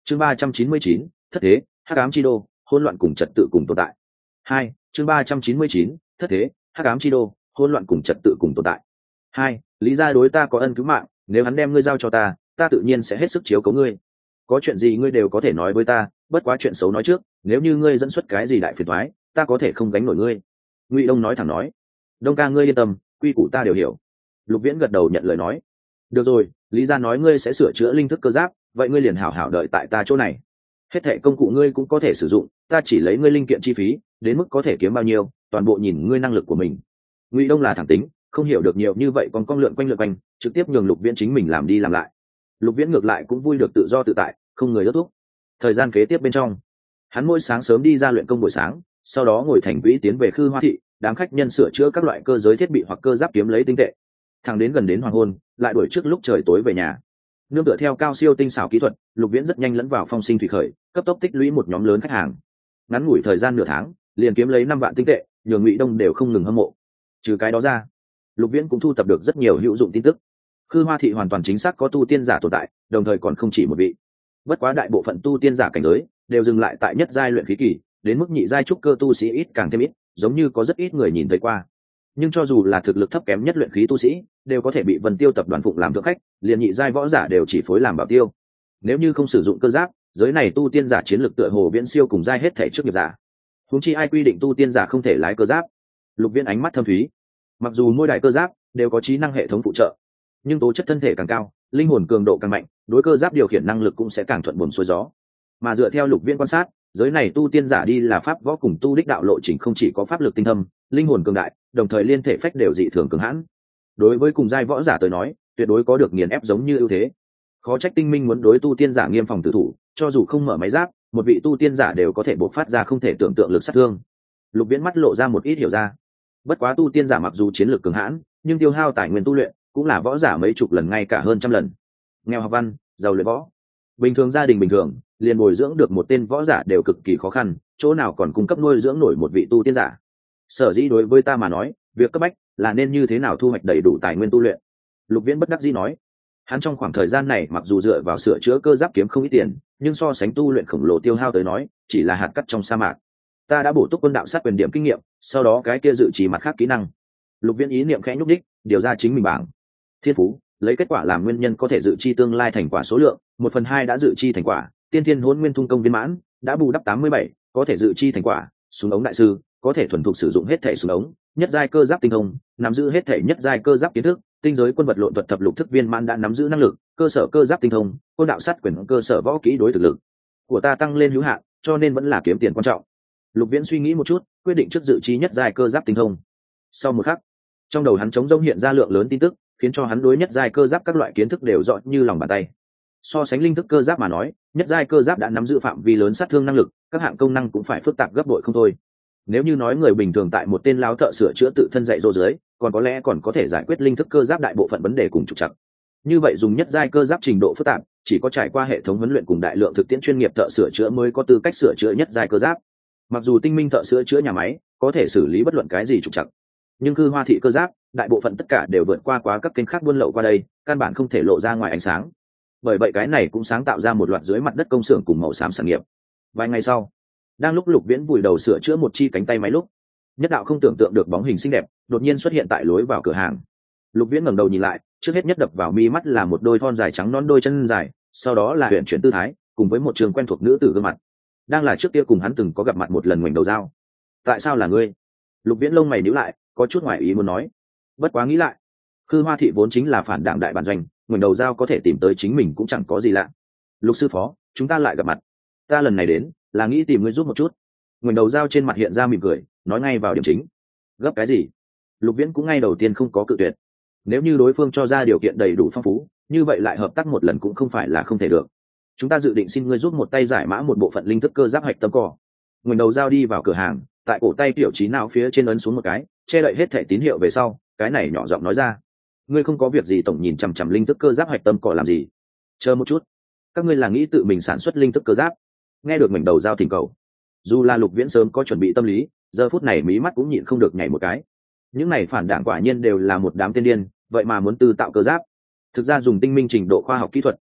chương 399, thất thế, hắc ám chi đô, hỗn loạn cùng trật tự cùng tồn tại. 2. chương 399, thất thế, hắc ám chi đô, hỗn loạn cùng trật tự cùng tồn tại. 2. Lý gia đối ta có ân cứu mạng, nếu hắn đem ngươi giao cho ta, ta tự nhiên sẽ hết sức chiếu cố ngươi. Có chuyện gì ngươi đều có thể nói với ta, bất quá chuyện xấu nói trước, nếu như ngươi dẫn xuất cái gì đại phiền toái, ta có thể không gánh nổi ngươi. Ngụy Đông nói thẳng nói. Đông ca ngươi yên tâm, quy củ ta đều hiểu. Lục Viễn gật đầu nhận lời nói. Được rồi, Lý gia nói ngươi sẽ sửa chữa linh thức cơ giáp, vậy ngươi liền hảo hảo đợi tại ta chỗ này. Hết thệ công cụ ngươi cũng có thể sử dụng, ta chỉ lấy ngươi linh kiện chi phí, đến mức có thể kiếm bao nhiêu, toàn bộ nhìn ngươi năng lực của mình. Ngụy Đông là thẳng tính, không hiểu được nhiều như vậy còn con lượn quanh, trực tiếp nhường Lục Viễn chính mình làm đi làm lại. Lục Viễn ngược lại cũng vui được tự do tự tại, không người đốt thuốc. Thời gian kế tiếp bên trong, hắn mỗi sáng sớm đi ra luyện công buổi sáng, sau đó ngồi thành quỹ tiến về Khư Hoa thị, đám khách nhân sửa chữa các loại cơ giới thiết bị hoặc cơ giáp kiếm lấy tinh tệ. Thẳng đến gần đến hoàng hôn, lại đuổi trước lúc trời tối về nhà. Nương tựa theo cao siêu tinh xảo kỹ thuật, Lục Viễn rất nhanh lẫn vào phong sinh thủy khởi, cấp tốc tích lũy một nhóm lớn khách hàng. Ngắn ngủi thời gian nửa tháng, liền kiếm lấy 5 vạn tinh tệ, nhường Ngụy Đông đều không ngừng hâm mộ. Trừ cái đó ra, Lục Viễn cũng thu thập được rất nhiều hữu dụng tin tức. Khư Hoa thị hoàn toàn chính xác có tu tiên giả tồn tại, đồng thời còn không chỉ một vị. Bất quá đại bộ phận tu tiên giả cảnh giới đều dừng lại tại nhất giai luyện khí kỳ, đến mức nhị giai trúc cơ tu sĩ ít càng thêm ít, giống như có rất ít người nhìn thấy qua. Nhưng cho dù là thực lực thấp kém nhất luyện khí tu sĩ, đều có thể bị Vân Tiêu tập đoàn phụng làm thượng khách, liền nhị giai võ giả đều chỉ phối làm bảo tiêu. Nếu như không sử dụng cơ giáp, giới này tu tiên giả chiến lược tựa hồ viễn siêu cùng giai hết thể trước nghiệp giả. Huống chi ai quy định tu tiên giả không thể lái cơ giáp? Lục Viễn ánh mắt thâm thúy. Mặc dù mỗi đại cơ giáp đều có trí năng hệ thống phụ trợ, nhưng tố chất thân thể càng cao, linh hồn cường độ càng mạnh, đối cơ giáp điều khiển năng lực cũng sẽ càng thuận buồm xuôi gió. Mà dựa theo Lục Viễn quan sát, giới này tu tiên giả đi là pháp võ cùng tu đích đạo lộ trình không chỉ có pháp lực tinh thâm, linh hồn cường đại, đồng thời liên thể phách đều dị thường cường hãn. Đối với cùng giai võ giả tới nói, tuyệt đối có được nghiền ép giống như ưu thế. Khó trách Tinh Minh muốn đối tu tiên giả nghiêm phòng tử thủ, cho dù không mở máy giáp, một vị tu tiên giả đều có thể bộc phát ra không thể tưởng tượng lực sát thương. Lục Viễn mắt lộ ra một ít hiểu ra. Bất quá tu tiên giả mặc dù chiến lược cường hãn, nhưng tiêu hao tài nguyên tu luyện cũng là võ giả mấy chục lần ngay cả hơn trăm lần. Nghèo học văn, giàu luyện võ. Bình thường gia đình bình thường, liền bồi dưỡng được một tên võ giả đều cực kỳ khó khăn, chỗ nào còn cung cấp nuôi dưỡng nổi một vị tu tiên giả. Sở dĩ đối với ta mà nói, việc cấp bách là nên như thế nào thu hoạch đầy đủ tài nguyên tu luyện. Lục Viễn bất đắc dĩ nói. Hắn trong khoảng thời gian này mặc dù dựa vào sửa chữa cơ giáp kiếm không ít tiền, nhưng so sánh tu luyện khổng lồ tiêu hao tới nói, chỉ là hạt cát trong sa mạc. Ta đã bổ túc quân đạo sát quyền điểm kinh nghiệm, sau đó cái kia dự trì mặt khác kỹ năng. Lục Viễn ý niệm khẽ nhúc đích, điều ra chính mình bảng. Thiên phú, lấy kết quả làm nguyên nhân có thể dự chi tương lai thành quả số lượng, 1/2 đã dự chi thành quả. Tiên thiên hỗn nguyên thung công viên mãn, đã bù đắp 87, có thể dự chi thành quả. Súng ống đại sư, có thể thuần thục sử dụng hết thể súng ống. Nhất giai cơ giáp tinh thông, nắm giữ hết thể nhất giai cơ giáp kiến thức. Tinh giới quân vật lộn thuật thập lục thức viên mãn đã nắm giữ năng lực, cơ sở cơ giáp tinh thông, quân đạo sát quyền cơ sở võ kỹ đối thực lực của ta tăng lên hữu hạn, cho nên vẫn là kiếm tiền quan trọng. Lục Viễn suy nghĩ một chút, quyết định trước dự chi nhất giai cơ giáp tinh thông. Sau một khắc, trong đầu hắn trống rỗng hiện ra lượng lớn tin tức, khiến cho hắn đối nhất giai cơ giáp các loại kiến thức đều rõ như lòng bàn tay. So sánh linh thức cơ giáp mà nói, nhất giai cơ giáp đã nắm giữ phạm vi lớn sát thương năng lực, các hạng công năng cũng phải phức tạp gấp bội không thôi. Nếu như nói người bình thường tại một tên láo thợ sửa chữa tự thân dạy dỗ dưới, còn có lẽ còn có thể giải quyết linh thức cơ giáp đại bộ phận vấn đề cùng trục trặc. Như vậy dùng nhất giai cơ giáp trình độ phức tạp, chỉ có trải qua hệ thống huấn luyện cùng đại lượng thực tiễn chuyên nghiệp thợ sửa chữa mới có tư cách sửa chữa nhất giai cơ giáp. Mặc dù tinh minh thợ sửa chữa nhà máy có thể xử lý bất luận cái gì trục trặc, nhưng Khư Hoa thị cơ giáp, đại bộ phận tất cả đều vượt qua các kênh khác buôn lậu qua đây, căn bản không thể lộ ra ngoài ánh sáng. Bởi vậy cái này cũng sáng tạo ra một loạt dưới mặt đất công xưởng cùng màu xám sản nghiệp. Vài ngày sau, đang lúc Lục Viễn vùi đầu sửa chữa một chi cánh tay máy lúc, nhất đạo không tưởng tượng được bóng hình xinh đẹp đột nhiên xuất hiện tại lối vào cửa hàng. Lục Viễn ngẩng đầu nhìn lại, trước hết nhất đập vào mi mắt là một đôi thon dài trắng nõn đôi chân dài, sau đó là huyền chuyển tư thái, cùng với một trường quen thuộc nữ tử gương mặt. Đang là trước kia cùng hắn từng có gặp mặt một lần ngoảnh đầu dao. Tại sao là ngươi? Lục Viễn lông mày nhíu lại, có chút ngoài ý muốn nói. Bất quá nghĩ lại, Khư Hoa thị vốn chính là phản đảng đại bản doanh, ngoảnh đầu dao có thể tìm tới chính mình cũng chẳng có gì lạ. Lục sư phó, chúng ta lại gặp mặt. Ta lần này đến là nghĩ tìm ngươi giúp một chút. Ngoảnh đầu dao trên mặt hiện ra mỉm cười, nói ngay vào điểm chính. Gấp cái gì? Lục Viễn cũng ngay đầu tiên không có cự tuyệt. Nếu như đối phương cho ra điều kiện đầy đủ phong phú, như vậy lại hợp tác một lần cũng không phải là không thể được. Chúng ta dự định xin ngươi giúp một tay giải mã một bộ phận linh thức cơ giáp hạch tâm cỏ. Ngoảnh đầu dao đi vào cửa hàng, tại cổ tay tiểu trí não phía trên ấn xuống một cái, che đậy hết thẻ tín hiệu về sau, cái này nhỏ giọng nói ra. Ngươi không có việc gì tổng nhìn chằm chằm linh thức cơ giáp hạch tâm cỏ làm gì? Chờ một chút, các ngươi là nghĩ tự mình sản xuất linh thức cơ giáp? Nghe được ngoảnh đầu dao thỉnh cầu, dù là Lục Viễn sớm có chuẩn bị tâm lý, giờ phút này mí mắt cũng nhịn không được nhảy một cái. Những này phản đảng quả nhiên đều là một đám tiên điên, vậy mà muốn tự tạo cơ giáp. Thực ra dùng tinh minh trình độ khoa học kỹ thuật,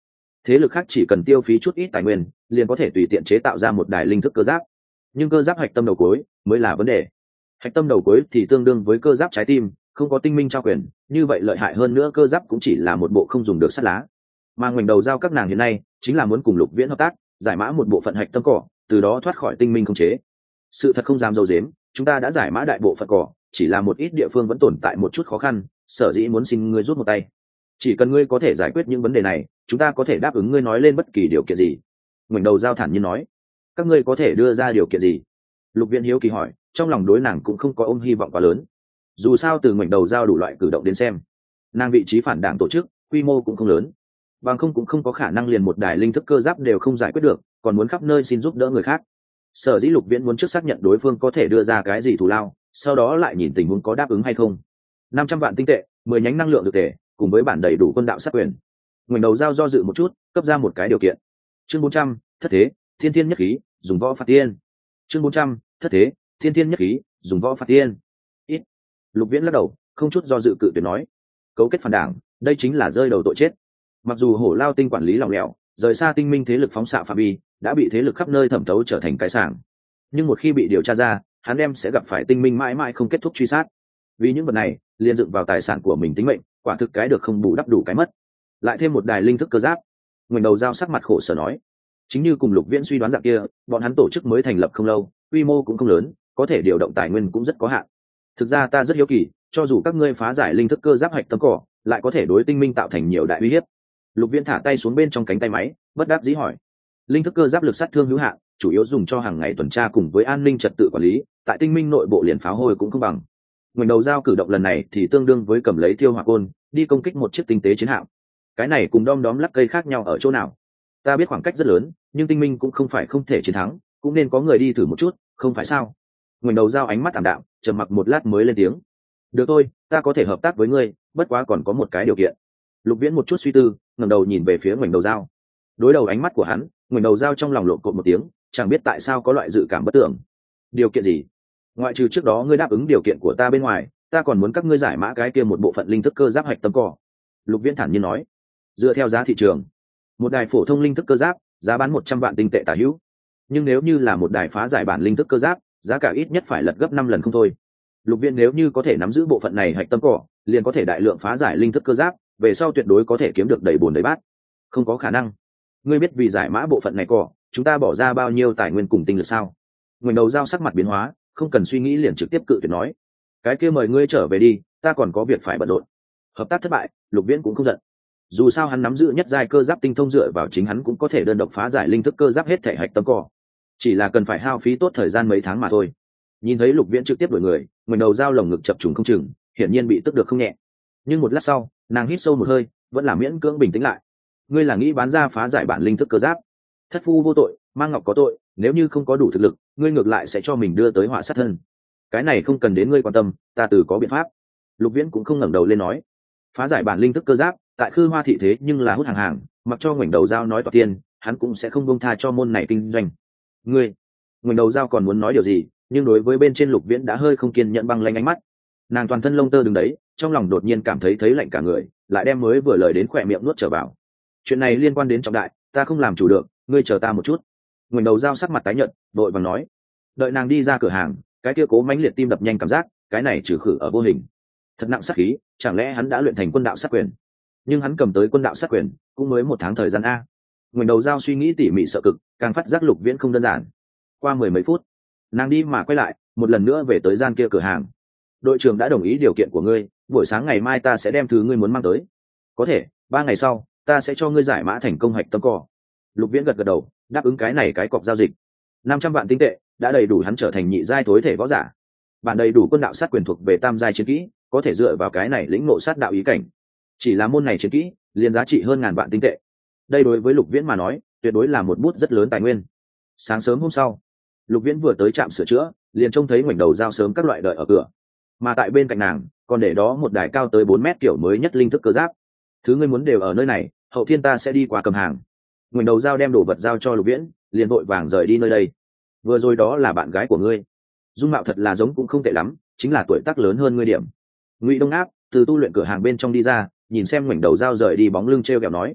thế lực khác chỉ cần tiêu phí chút ít tài nguyên liền có thể tùy tiện chế tạo ra một đài linh thức cơ giáp, nhưng cơ giáp hạch tâm đầu cuối mới là vấn đề. Hạch tâm đầu cuối thì tương đương với cơ giáp trái tim, không có tinh minh trao quyền, như vậy lợi hại hơn nữa cơ giáp cũng chỉ là một bộ không dùng được sắt lá. Mà ngoảnh đầu giao các nàng hiện nay chính là muốn cùng Lục Viễn hợp tác, giải mã một bộ phận hạch tâm cỏ, từ đó thoát khỏi tinh minh khống chế. Sự thật không dám dâu dếm, chúng ta đã giải mã đại bộ phận cỏ, chỉ là một ít địa phương vẫn tồn tại một chút khó khăn, sở dĩ muốn xin ngươi rút một tay. Chỉ cần ngươi có thể giải quyết những vấn đề này, chúng ta có thể đáp ứng ngươi nói lên bất kỳ điều kiện gì. Ngoảnh đầu giao thản nhiên nói. Các ngươi có thể đưa ra điều kiện gì? Lục Viễn hiếu kỳ hỏi, trong lòng đối nàng cũng không có ôm hy vọng quá lớn. Dù sao từ ngoảnh đầu giao đủ loại cử động đến xem, nàng vị trí phản đảng tổ chức quy mô cũng không lớn, bằng không cũng không có khả năng liền một đài linh thức cơ giáp đều không giải quyết được, còn muốn khắp nơi xin giúp đỡ người khác. Sở dĩ Lục Viễn muốn trước xác nhận đối phương có thể đưa ra cái gì thù lao, sau đó lại nhìn tình huống có đáp ứng hay không. 500 vạn tinh tệ, 10 nhánh năng lượng dược tệ, cùng với bản đầy đủ quân đạo sát quyền. Ngoảnh đầu giao do dự một chút, cấp ra một cái điều kiện. Chương 400, thất thế, thiên thiên nhất khí, dùng võ phạt tiên. Chương 400, thất thế, thiên thiên nhất khí, dùng võ phạt tiên. Ít. Lục Viễn lắc đầu, không chút do dự cự tuyệt nói. Cấu kết phản đảng, đây chính là rơi đầu tội chết. Mặc dù Hổ Lao Tinh quản lý lỏng lẻo, rời xa tinh minh thế lực phóng xạ phạm vi, đã bị thế lực khắp nơi thẩm thấu trở thành cái sảng, nhưng một khi bị điều tra ra, hắn đem sẽ gặp phải tinh minh mãi mãi không kết thúc truy sát. Vì những vật này liên dựng vào tài sản của mình tính mệnh, quả thực cái được không bù đắp đủ cái mất. Lại thêm một đài linh thức cơ giáp. Ngoảnh đầu giao sắc mặt khổ sở nói, chính như cùng Lục Viễn suy đoán dạng kia, bọn hắn tổ chức mới thành lập không lâu, quy mô cũng không lớn, có thể điều động tài nguyên cũng rất có hạn. Thực ra ta rất hiếu kỳ, cho dù các ngươi phá giải linh thức cơ giáp hạch tâm cỏ, lại có thể đối tinh minh tạo thành nhiều đại uy hiếp. Lục Viễn thả tay xuống bên trong cánh tay máy, bất đắc dĩ hỏi, linh thức cơ giáp lực sát thương hữu hạn, chủ yếu dùng cho hàng ngày tuần tra cùng với an ninh trật tự quản lý, tại tinh minh nội bộ liền pháo hôi cũng không bằng. Ngoảnh đầu giao cử động lần này thì tương đương với cầm lấy thiêu hỏa côn đi công kích một chiếc tinh tế chiến hạm. Cái này cùng đom đóm lắc cây khác nhau ở chỗ nào? Ta biết khoảng cách rất lớn, nhưng tinh minh cũng không phải không thể chiến thắng, cũng nên có người đi thử một chút, không phải sao? Ngoảnh đầu giao ánh mắt ảm đạm, trầm mặc một lát mới lên tiếng. Được thôi, ta có thể hợp tác với ngươi, bất quá còn có một cái điều kiện. Lục Viễn một chút suy tư, ngẩng đầu nhìn về phía ngoảnh đầu giao. Đối đầu ánh mắt của hắn, ngoảnh đầu giao trong lòng lộn cộn một tiếng, chẳng biết tại sao có loại dự cảm bất tưởng. Điều kiện gì? Ngoại trừ trước đó ngươi đáp ứng điều kiện của ta bên ngoài, ta còn muốn các ngươi giải mã cái kia một bộ phận linh thức cơ giáp hạch tâm cỏ. Lục Viễn thản nhiên nói. Dựa theo giá thị trường, một đài phổ thông linh thức cơ giáp giá bán 100 vạn tinh tệ tả hữu, nhưng nếu như là một đài phá giải bản linh thức cơ giáp, giá cả ít nhất phải lật gấp 5 lần không thôi. Lục Viễn nếu như có thể nắm giữ bộ phận này hạch tâm cỏ, liền có thể đại lượng phá giải linh thức cơ giáp, về sau tuyệt đối có thể kiếm được đầy bồn đầy bát. Không có khả năng. Ngươi biết vì giải mã bộ phận này cỏ, chúng ta bỏ ra bao nhiêu tài nguyên cùng tinh lực sao? Ngoảnh đầu giao sắc mặt biến hóa, không cần suy nghĩ liền trực tiếp cự tuyệt nói. Cái kia mời ngươi trở về đi, ta còn có việc phải bận rộn. Hợp tác thất bại, Lục Viễn cũng không giận. Dù sao hắn nắm giữ nhất giai cơ giáp tinh thông, dựa vào chính hắn cũng có thể đơn độc phá giải linh thức cơ giáp hết thể hạch tâm cỏ. Chỉ là cần phải hao phí tốt thời gian mấy tháng mà thôi. Nhìn thấy Lục Viễn trực tiếp đuổi người, ngoảnh đầu giao lồng ngực chập trùng không chừng, hiển nhiên bị tức được không nhẹ. Nhưng một lát sau, nàng hít sâu một hơi, vẫn là miễn cưỡng bình tĩnh lại. Ngươi là nghĩ bán ra phá giải bản linh thức cơ giáp? Thất phu vô tội, mang ngọc có tội, nếu như không có đủ thực lực, ngươi ngược lại sẽ cho mình đưa tới họa sát thân. Cái này không cần đến ngươi quan tâm, ta tự có biện pháp. Lục Viễn cũng không ngẩng đầu lên nói. Phá giải bản linh thức cơ giáp, tại Khư Hoa thị thế nhưng là hút hàng hàng, mặc cho ngoảnh đầu giao nói toạc tiên, hắn cũng sẽ không buông tha cho môn này kinh doanh. Ngươi, ngoảnh đầu giao còn muốn nói điều gì, nhưng đối với bên trên Lục Viễn đã hơi không kiên nhẫn băng lanh ánh mắt. Nàng toàn thân lông tơ đứng đấy, trong lòng đột nhiên cảm thấy lạnh cả người, lại đem mới vừa lời đến khỏe miệng nuốt trở vào. Chuyện này liên quan đến trọng đại, ta không làm chủ được, ngươi chờ ta một chút. Ngoảnh đầu giao sắc mặt tái nhợt, đội vàng nói. Đợi nàng đi ra cửa hàng, cái kia cố mãnh liệt tim đập nhanh cảm giác, cái này trừ khử ở vô hình. Thật nặng sát khí, chẳng lẽ hắn đã luyện thành quân đạo sát quyền? Nhưng hắn cầm tới quân đạo sát quyền cũng mới 1 tháng thời gian a. Ngoảnh đầu giao suy nghĩ tỉ mỉ sợ cực, càng phát giác Lục Viễn không đơn giản. Qua 10 mấy phút, nàng đi mà quay lại, một lần nữa về tới gian kia cửa hàng. Đội trưởng đã đồng ý điều kiện của ngươi, buổi sáng ngày mai ta sẽ đem thứ ngươi muốn mang tới. Có thể 3 ngày sau ta sẽ cho ngươi giải mã thành công hạch tâm cỏ. Lục Viễn gật gật đầu, đáp ứng cái này cái cọc giao dịch. 500 vạn tinh tệ đã đầy đủ hắn trở thành nhị giai tối thể võ giả. Bản đầy đủ quân đạo sát quyền thuộc về tam giai chiến kỹ, có thể dựa vào cái này lĩnh ngộ sát đạo ý cảnh. Chỉ là môn này chiến kỹ liền giá trị hơn ngàn vạn tinh tệ. Đây đối với Lục Viễn mà nói, tuyệt đối là một bút rất lớn tài nguyên. Sáng sớm hôm sau, Lục Viễn vừa tới trạm sửa chữa, liền trông thấy ngoảnh đầu giao sớm các loại đợi ở cửa. Mà tại bên cạnh nàng, còn để đó một đài cao tới 4 mét kiểu mới nhất linh thức cơ giáp. Thứ ngươi muốn đều ở nơi này, hậu thiên ta sẽ đi qua cầm hàng. Ngoảnh đầu giao đem đồ vật giao cho Lục Viễn, liền vội vàng rời đi nơi đây. Vừa rồi đó là bạn gái của ngươi, dung mạo thật là giống cũng không tệ lắm, chính là tuổi tác lớn hơn ngươi điểm. Ngụy Đông Áp từ tu luyện cửa hàng bên trong đi ra, nhìn xem ngoảnh đầu giao rời đi bóng lưng treo kẹo nói.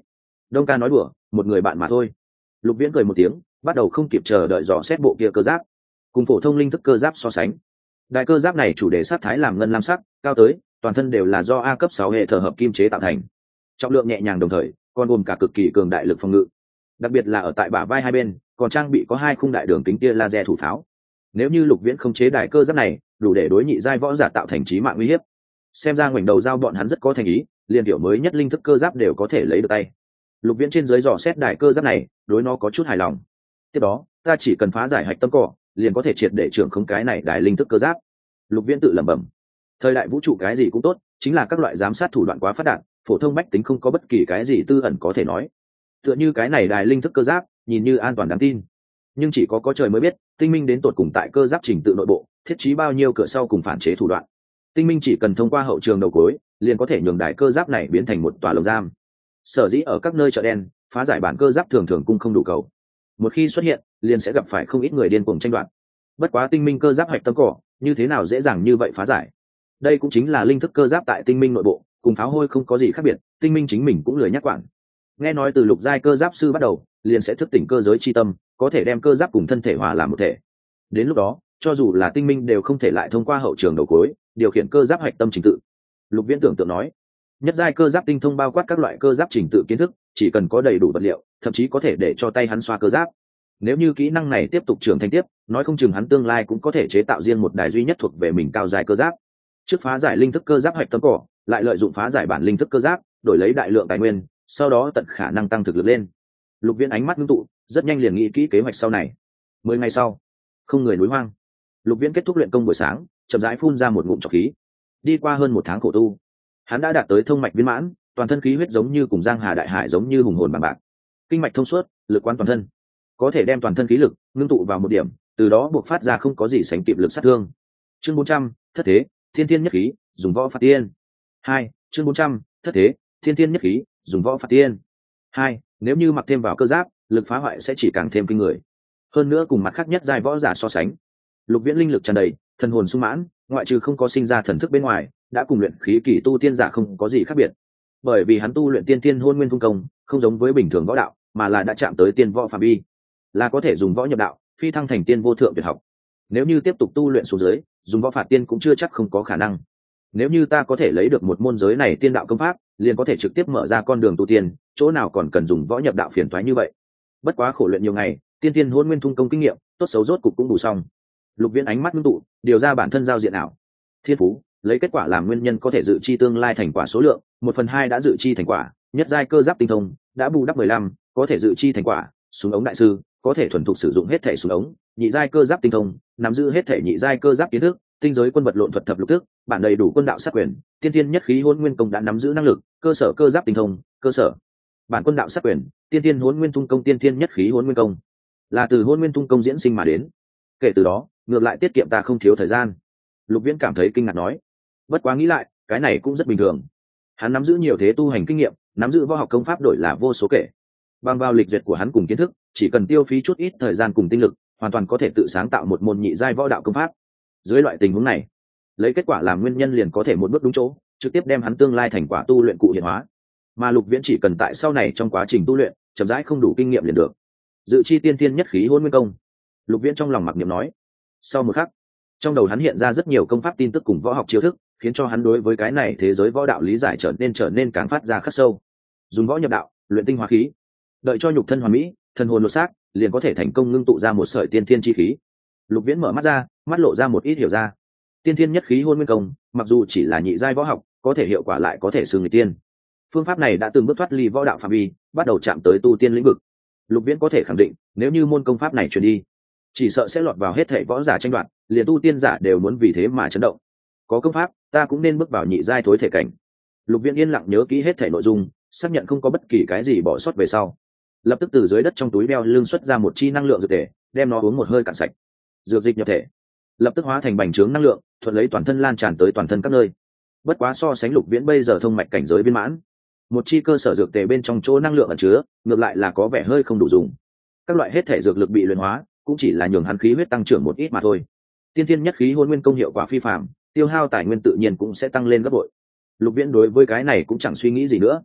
Đông ca nói đùa, một người bạn mà thôi. Lục Viễn cười một tiếng, bắt đầu không kịp chờ đợi dò xét bộ kia cơ giáp. Cùng phổ thông linh thức cơ giáp so sánh, đại cơ giáp này chủ đề sát thái làm ngân lam sắc, cao tới, toàn thân đều là do A cấp 6 hệ thờ hợp kim chế tạo thành. Trọng lượng nhẹ nhàng đồng thời, còn gồm cả cực kỳ cường đại lực phòng ngự. Đặc biệt là ở tại bả vai hai bên, còn trang bị có 2 khung đại đường kính tia laser thủ pháo. Nếu như Lục Viễn không chế đại cơ giáp này, đủ để đối nhị giai võ giả tạo thành chí mạng uy hiếp. Xem ra ngoảnh đầu giao bọn hắn rất có thành ý, liên tiểu mới nhất linh thức cơ giáp đều có thể lấy được tay. Lục Viễn trên dưới dò xét đại cơ giáp này, đối nó có chút hài lòng. Tiếp đó, ta chỉ cần phá giải hạch tâm cỏ, liền có thể triệt để trưởng không cái này đại linh thức cơ giáp. Lục Viễn tự lẩm bẩm. Thời đại vũ trụ cái gì cũng tốt, chính là các loại giám sát thủ đoạn quá phát đạt, phổ thông bách tính không có bất kỳ cái gì tư ẩn có thể nói. Tựa như cái này đại linh thức cơ giáp, nhìn như an toàn đáng tin, nhưng chỉ có trời mới biết, tinh minh đến tột cùng tại cơ giáp trình tự nội bộ, thiết trí bao nhiêu cửa sau cùng phản chế thủ đoạn. Tinh minh chỉ cần thông qua hậu trường đầu cuối, liền có thể nhường đại cơ giáp này biến thành một tòa lồng giam. Sở dĩ ở các nơi chợ đen, phá giải bản cơ giáp thường thường cung không đủ cầu. Một khi xuất hiện, liền sẽ gặp phải không ít người điên cuồng tranh đoạt. Bất quá tinh minh cơ giáp hạch tâm cỏ, như thế nào dễ dàng như vậy phá giải. Đây cũng chính là linh thức cơ giáp tại tinh minh nội bộ, cùng pháo hôi không có gì khác biệt, tinh minh chính mình cũng lười nhắc quản. Nghe nói từ lục giai cơ giáp sư bắt đầu, liền sẽ thức tỉnh cơ giới chi tâm, có thể đem cơ giáp cùng thân thể hòa làm một thể. Đến lúc đó, cho dù là tinh minh đều không thể lại thông qua hậu trường đầu cuối, điều khiển cơ giáp hạch tâm trình tự. Lục Viễn tưởng tượng nói, nhất giai cơ giáp tinh thông bao quát các loại cơ giáp trình tự kiến thức, chỉ cần có đầy đủ vật liệu, thậm chí có thể để cho tay hắn xoa cơ giáp. Nếu như kỹ năng này tiếp tục trưởng thành tiếp, nói không chừng hắn tương lai cũng có thể chế tạo riêng một đài duy nhất thuộc về mình cao dài cơ giáp. Trước phá giải linh thức cơ giáp hạch tâm cỏ, lại lợi dụng phá giải bản linh thức cơ giáp, đổi lấy đại lượng tài nguyên, sau đó tận khả năng tăng thực lực lên. Lục Viễn ánh mắt ngưng tụ, rất nhanh liền nghĩ kỹ kế hoạch sau này. 10 ngày sau, không người núi hoang. Lục Viễn kết thúc luyện công buổi sáng, chậm rãi phun ra một ngụm trọc khí. Đi qua hơn 1 tháng khổ tu, hắn đã đạt tới thông mạch viên mãn, toàn thân khí huyết giống như cùng giang hà đại hải giống như hùng hồn bằng bạc, kinh mạch thông suốt, lực quán toàn thân, có thể đem toàn thân khí lực ngưng tụ vào một điểm, từ đó buộc phát ra không có gì sánh kịp lực sát thương. Chương 400, thất thế, thiên thiên nhất khí, dùng võ phạt tiên. 2, chương 400, thất thế, thiên thiên nhất khí, dùng võ phạt tiên. 2, nếu như mặc thêm vào cơ giáp, lực phá hoại sẽ chỉ càng thêm kinh người. Hơn nữa cùng mặt khác nhất giai võ giả so sánh, Lục Viễn linh lực tràn đầy, thần hồn sung mãn, ngoại trừ không có sinh ra thần thức bên ngoài, đã cùng luyện khí kỳ tu tiên giả không có gì khác biệt. Bởi vì hắn tu luyện tiên tiên hôn nguyên thung công, không giống với bình thường võ đạo, mà là đã chạm tới tiên võ phạm vi, là có thể dùng võ nhập đạo, phi thăng thành tiên vô thượng tuyệt học. Nếu như tiếp tục tu luyện xuống dưới, dùng võ phạt tiên cũng chưa chắc không có khả năng. Nếu như ta có thể lấy được một môn giới này tiên đạo công pháp, liền có thể trực tiếp mở ra con đường tu tiên, chỗ nào còn cần dùng võ nhập đạo phiền toái như vậy. Bất quá khổ luyện nhiều ngày, tiên tiên hôn nguyên thung công kinh nghiệm, tốt xấu rốt cục cũng đủ xong. Lục Viễn ánh mắt ngưng tụ, điều ra bản thân giao diện ảo. Thiên phú, lấy kết quả làm nguyên nhân có thể dự chi tương lai thành quả số lượng, 1/2 đã dự chi thành quả, nhất giai cơ giáp tinh thông, đã bù đắp 15, có thể dự chi thành quả, súng ống đại sư, có thể thuần thục sử dụng hết thể súng ống, nhị giai cơ giáp tinh thông, nắm giữ hết thể nhị giai cơ giáp kiến thức, tinh giới quân vật lộn thuật thập lục thức, bản đầy đủ quân đạo sát quyền, tiên tiên nhất khí hôn nguyên công đã nắm giữ năng lực, cơ sở cơ giáp tinh thông, cơ sở bản quân đạo sát quyền, tiên tiên hôn nguyên tung công, tiên tiên nhất khí hôn nguyên công, là từ hôn nguyên tung công diễn sinh mà đến. Kể từ đó, ngược lại tiết kiệm ta không thiếu thời gian. Lục Viễn cảm thấy kinh ngạc nói, bất quá nghĩ lại, cái này cũng rất bình thường. Hắn nắm giữ nhiều thế tu hành kinh nghiệm, nắm giữ võ học công pháp đổi là vô số kể. Bằng vào lịch duyệt của hắn cùng kiến thức, chỉ cần tiêu phí chút ít thời gian cùng tinh lực, hoàn toàn có thể tự sáng tạo một môn nhị giai võ đạo công pháp. Dưới loại tình huống này, lấy kết quả làm nguyên nhân liền có thể một bước đúng chỗ, trực tiếp đem hắn tương lai thành quả tu luyện cụ hiện hóa. Mà Lục Viễn chỉ cần tại sau này trong quá trình tu luyện, chậm rãi không đủ kinh nghiệm liền được. Dự chi tiên tiên nhất khí hôn nguyên công. Lục Viễn trong lòng mặc niệm nói. Sau một khắc, trong đầu hắn hiện ra rất nhiều công pháp tin tức cùng võ học chiêu thức, khiến cho hắn đối với cái này thế giới võ đạo lý giải trở nên càng phát ra khắc sâu. Dùng võ nhập đạo, luyện tinh hóa khí, đợi cho nhục thân hoàn mỹ, thần hồn lột xác, liền có thể thành công ngưng tụ ra một sợi tiên thiên chi khí. Lục Viễn mở mắt ra, mắt lộ ra một ít hiểu ra. Tiên thiên nhất khí hôn nguyên công, mặc dù chỉ là nhị giai võ học, có thể hiệu quả lại có thể xưng người tiên. Phương pháp này đã từng bước thoát ly võ đạo phạm vi, bắt đầu chạm tới tu tiên lĩnh vực. Lục Viễn có thể khẳng định, nếu như môn công pháp này truyền đi, chỉ sợ sẽ lọt vào hết thảy võ giả tranh đoạt, liền tu tiên giả đều muốn vì thế mà chấn động. Có công pháp, ta cũng nên bước vào nhị giai thối thể cảnh. Lục Viễn yên lặng nhớ kỹ hết thảy nội dung, xác nhận không có bất kỳ cái gì bỏ sót về sau, lập tức từ dưới đất trong túi đeo lưng xuất ra một chi năng lượng dược thể, đem nó uống một hơi cạn sạch. Dược dịch nhập thể, lập tức hóa thành bành trướng năng lượng, thuận lấy toàn thân lan tràn tới toàn thân các nơi. Bất quá so sánh Lục Viễn bây giờ thông mạch cảnh giới viên mãn, một chi cơ sở dược tề bên trong chỗ năng lượng ẩn chứa, ngược lại là có vẻ hơi không đủ dùng. Các loại hết thể dược lực bị luyện hóa, cũng chỉ là nhường hắn khí huyết tăng trưởng một ít mà thôi. Tiên thiên nhất khí hôn nguyên công hiệu quả phi phàm, tiêu hao tài nguyên tự nhiên cũng sẽ tăng lên gấp bội. Lục Viễn đối với cái này cũng chẳng suy nghĩ gì nữa.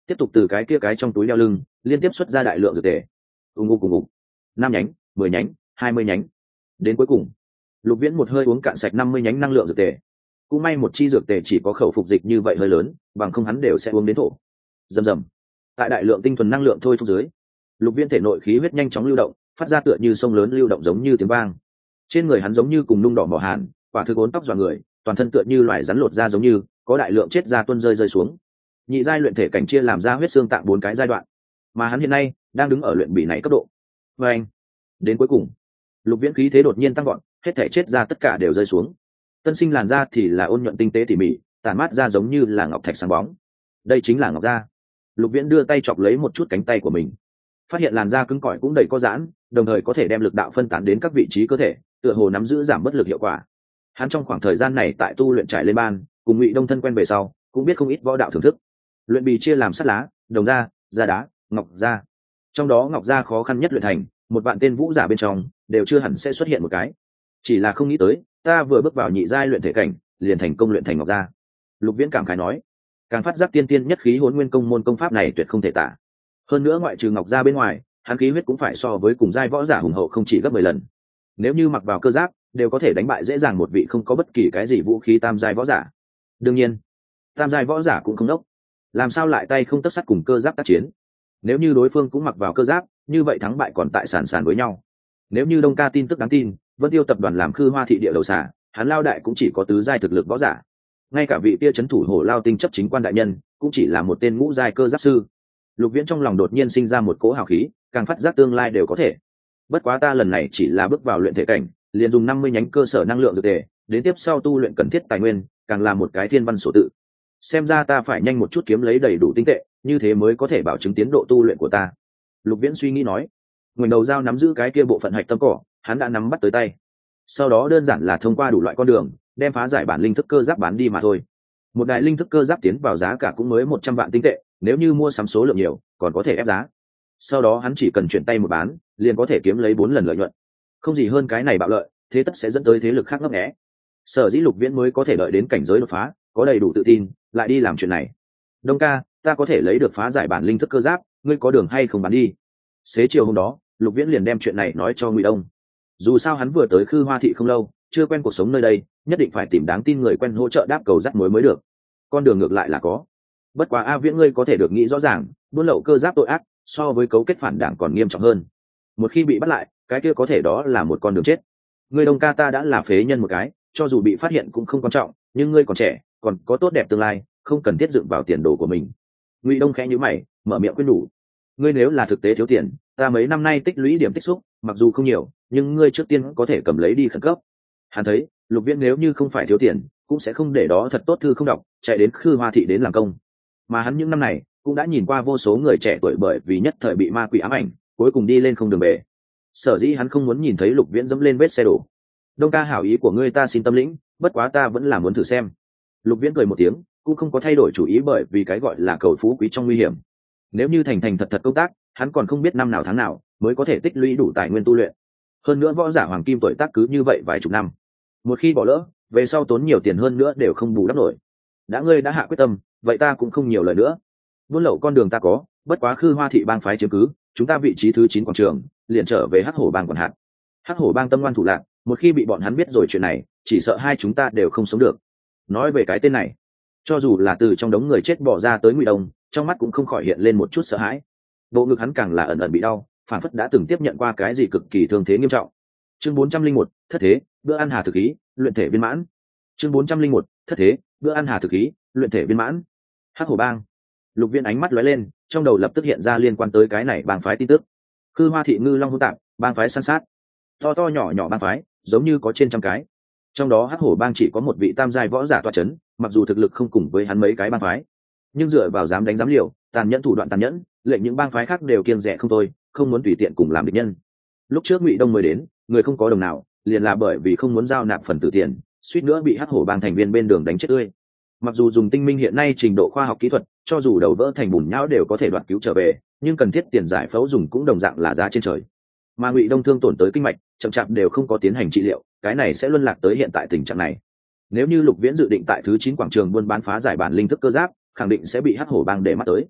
tiếp tục từ cái kia cái trong túi đeo lưng liên tiếp xuất ra đại lượng dược tề. Ùng ục ùng ục, 5 nhánh, 10 nhánh, 20 nhánh, đến cuối cùng Lục Viễn một hơi uống cạn sạch 50 nhánh năng lượng dược tề. Cũng may một chi dược tề chỉ có khẩu phục dịch như vậy hơi lớn, bằng không hắn đều sẽ uống đến thổ. Rầm rầm. Tại đại lượng tinh thuần năng lượng thôi thúc dưới, Lục Viễn thể nội khí huyết nhanh chóng lưu động, phát ra tựa như sông lớn lưu động giống như tiếng vang. Trên người hắn giống như cùng nung đỏ mỏ hàn, quả thực uốn tóc dọa người, toàn thân tựa như loài rắn lột ra giống như có đại lượng chết ra tuôn rơi xuống. Nhị giai luyện thể cảnh chia làm ra huyết xương tạng 4 cái giai đoạn, mà hắn hiện nay đang đứng ở luyện bị này cấp độ. Và anh, đến cuối cùng, Lục Viễn khí thế đột nhiên tăng gọn, hết thể chết ra tất cả đều rơi xuống. Tân sinh làn da thì là ôn nhuận tinh tế tỉ mỉ, tản mát ra giống như là ngọc thạch sáng bóng. Đây chính là ngọc da. Lục Viễn đưa tay chọc lấy một chút cánh tay của mình, phát hiện làn da cứng cỏi cũng đầy có giãn, đồng thời có thể đem lực đạo phân tán đến các vị trí cơ thể, tựa hồ nắm giữ giảm bất lực hiệu quả. Hắn trong khoảng thời gian này tại tu luyện trải lên ban, cùng Ngụy Đông thân quen về sau, cũng biết không ít võ đạo thưởng thức. Luyện bì chia làm sắt lá, đồng da, da đá, ngọc da. Trong đó ngọc da khó khăn nhất luyện thành, một vạn tên vũ giả bên trong đều chưa hẳn sẽ xuất hiện một cái. Chỉ là không nghĩ tới, ta vừa bước vào nhị giai luyện thể cảnh, liền thành công luyện thành ngọc da. Lục Viễn cảm khái nói, càng phát giác tiên tiên nhất khí hỗn nguyên công môn công pháp này tuyệt không thể tả. Hơn nữa ngoại trừ ngọc da bên ngoài, hắn khí huyết cũng phải so với cùng giai võ giả hùng hậu không chỉ gấp 10 lần. Nếu như mặc vào cơ giáp, đều có thể đánh bại dễ dàng một vị không có bất kỳ cái gì vũ khí tam giai võ giả. Đương nhiên, tam giai võ giả cũng không đốc, làm sao lại tay không tất sắt cùng cơ giáp tác chiến. Nếu như đối phương cũng mặc vào cơ giáp, như vậy thắng bại còn tại sàn sàn với nhau. Nếu như Đông Ca tin tức đáng tin, Vân Tiêu tập đoàn làm Khư Hoa thị địa đầu xả, hắn lao đại cũng chỉ có tứ giai thực lực võ giả. Ngay cả vị kia trấn thủ Hổ Lao tinh chấp chính quan đại nhân, cũng chỉ là một tên ngũ giai cơ giáp sư. Lục Viễn trong lòng đột nhiên sinh ra một cỗ hào khí, càng phát giác tương lai đều có thể. Bất quá ta lần này chỉ là bước vào luyện thể cảnh, liền dùng 50 nhánh cơ sở năng lượng dược tề, đến tiếp sau tu luyện cần thiết tài nguyên, càng là một cái thiên văn sổ tự. Xem ra ta phải nhanh một chút kiếm lấy đầy đủ tinh tệ, như thế mới có thể bảo chứng tiến độ tu luyện của ta. Lục Viễn suy nghĩ nói. Ngoảnh đầu dao nắm giữ cái kia bộ phận hạch tâm cỏ, hắn đã nắm bắt tới tay. Sau đó đơn giản là thông qua đủ loại con đường, đem phá giải bản linh thức cơ giáp bán đi mà thôi. Một đại linh thức cơ giáp tiến vào giá cả cũng mới 100 vạn tinh tệ, nếu như mua sắm số lượng nhiều, còn có thể ép giá. Sau đó hắn chỉ cần chuyển tay một bán, liền có thể kiếm lấy 4 lần lợi nhuận. Không gì hơn cái này bạo lợi, thế tất sẽ dẫn tới thế lực khác ngấp nghé. Sở dĩ Lục Viễn mới có thể đợi đến cảnh giới đột phá, có đầy đủ tự tin, lại đi làm chuyện này. Đông ca, ta có thể lấy được phá giải bản linh thức cơ giáp, ngươi có đường hay không bán đi? Xế chiều hôm đó, Lục Viễn liền đem chuyện này nói cho Ngụy Đông. Dù sao hắn vừa tới Khư Hoa thị không lâu, chưa quen cuộc sống nơi đây, nhất định phải tìm đáng tin người quen hỗ trợ đáp cầu dắt mối mới được. Con đường ngược lại là có. Bất quá A Viễn ngươi có thể được nghĩ rõ ràng, buôn lậu cơ giáp tội ác, so với cấu kết phản đảng còn nghiêm trọng hơn. Một khi bị bắt lại, cái kia có thể đó là một con đường chết. Ngươi Đông ca ta đã là phế nhân một cái, cho dù bị phát hiện cũng không quan trọng, nhưng ngươi còn trẻ, còn có tốt đẹp tương lai, không cần thiết dựng vào tiền đồ của mình. Ngụy Đông khẽ nhíu mày, mở miệng khuyên nhủ. Ngươi nếu là thực tế thiếu tiền, ta mấy năm nay tích lũy điểm tích xúc, mặc dù không nhiều, nhưng ngươi trước tiên có thể cầm lấy đi khẩn cấp. Hắn thấy, Lục Viễn nếu như không phải thiếu tiền, cũng sẽ không để đó thật tốt thư không đọc, chạy đến Khư Hoa thị đến làm công. Mà hắn những năm này cũng đã nhìn qua vô số người trẻ tuổi bởi vì nhất thời bị ma quỷ ám ảnh, cuối cùng đi lên không đường về. Sở dĩ hắn không muốn nhìn thấy Lục Viễn dẫm lên vết xe đổ. Đông ca hảo ý của ngươi ta xin tâm lĩnh, bất quá ta vẫn là muốn thử xem. Lục Viễn cười một tiếng, cũng không có thay đổi chủ ý bởi vì cái gọi là cầu phú quý trong nguy hiểm. Nếu như thành thành thật thật công tác, hắn còn không biết năm nào tháng nào mới có thể tích lũy đủ tài nguyên tu luyện. Hơn nữa võ giả hoàng kim tuổi tác cứ như vậy vài chục năm, một khi bỏ lỡ, về sau tốn nhiều tiền hơn nữa đều không bù đắp nổi. Đã ngươi đã hạ quyết tâm, vậy ta cũng không nhiều lời nữa. Buôn lậu con đường ta có, bất quá Khư Hoa thị bang phái chiếm cứ, chúng ta vị trí thứ 9 quảng trường, liền trở về Hắc Hổ bang quản hạt. Hắc Hổ bang tâm ngoan thủ lạn, một khi bị bọn hắn biết rồi chuyện này, chỉ sợ hai chúng ta đều không sống được. Nói về cái tên này, cho dù là từ trong đống người chết bỏ ra tới Ngụy Đông, trong mắt cũng không khỏi hiện lên một chút sợ hãi. Bộ ngực hắn càng là ẩn ẩn bị đau, phản phất đã từng tiếp nhận qua cái gì cực kỳ thương thế nghiêm trọng. Chương 401, thất thế, bữa ăn hà thực khí, luyện thể viên mãn. Chương 401, thất thế, bữa ăn hà thực khí, luyện thể viên mãn. Hắc Hổ bang. Lục Viễn ánh mắt lóe lên, trong đầu lập tức hiện ra liên quan tới cái này bang phái tin tức. Khư Hoa thị ngư long hỗn tạp, bang phái săn sát, to to nhỏ nhỏ bang phái, giống như có trên trăm cái. Trong đó Hắc Hổ bang chỉ có một vị tam giai võ giả tọa chấn, mặc dù thực lực không cùng với hắn mấy cái bang phái, nhưng dựa vào dám đánh dám liều, tàn nhẫn thủ đoạn tàn nhẫn, lệnh những bang phái khác đều kiêng dè không thôi, không muốn tùy tiện cùng làm địch nhân. Lúc trước Ngụy Đông mới đến, người không có đồng nào, liền là bởi vì không muốn giao nạp phần tử tiền, suýt nữa bị Hắc Hổ bang thành viên bên đường đánh chết tươi. Mặc dù dùng tinh minh hiện nay trình độ khoa học kỹ thuật, cho dù đầu vỡ thành bùn nhão đều có thể đoạt cứu trở về, nhưng cần thiết tiền giải phẫu dùng cũng đồng dạng là giá trên trời. Mà Ngụy Đông thương tổn tới kinh mạch, chậm chạp đều không có tiến hành trị liệu, cái này sẽ luân lạc tới hiện tại tình trạng này. Nếu như Lục Viễn dự định tại thứ 9 quảng trường buôn bán phá giải bản linh thức cơ giáp, khẳng định sẽ bị Hắc Hổ bang để mắt tới.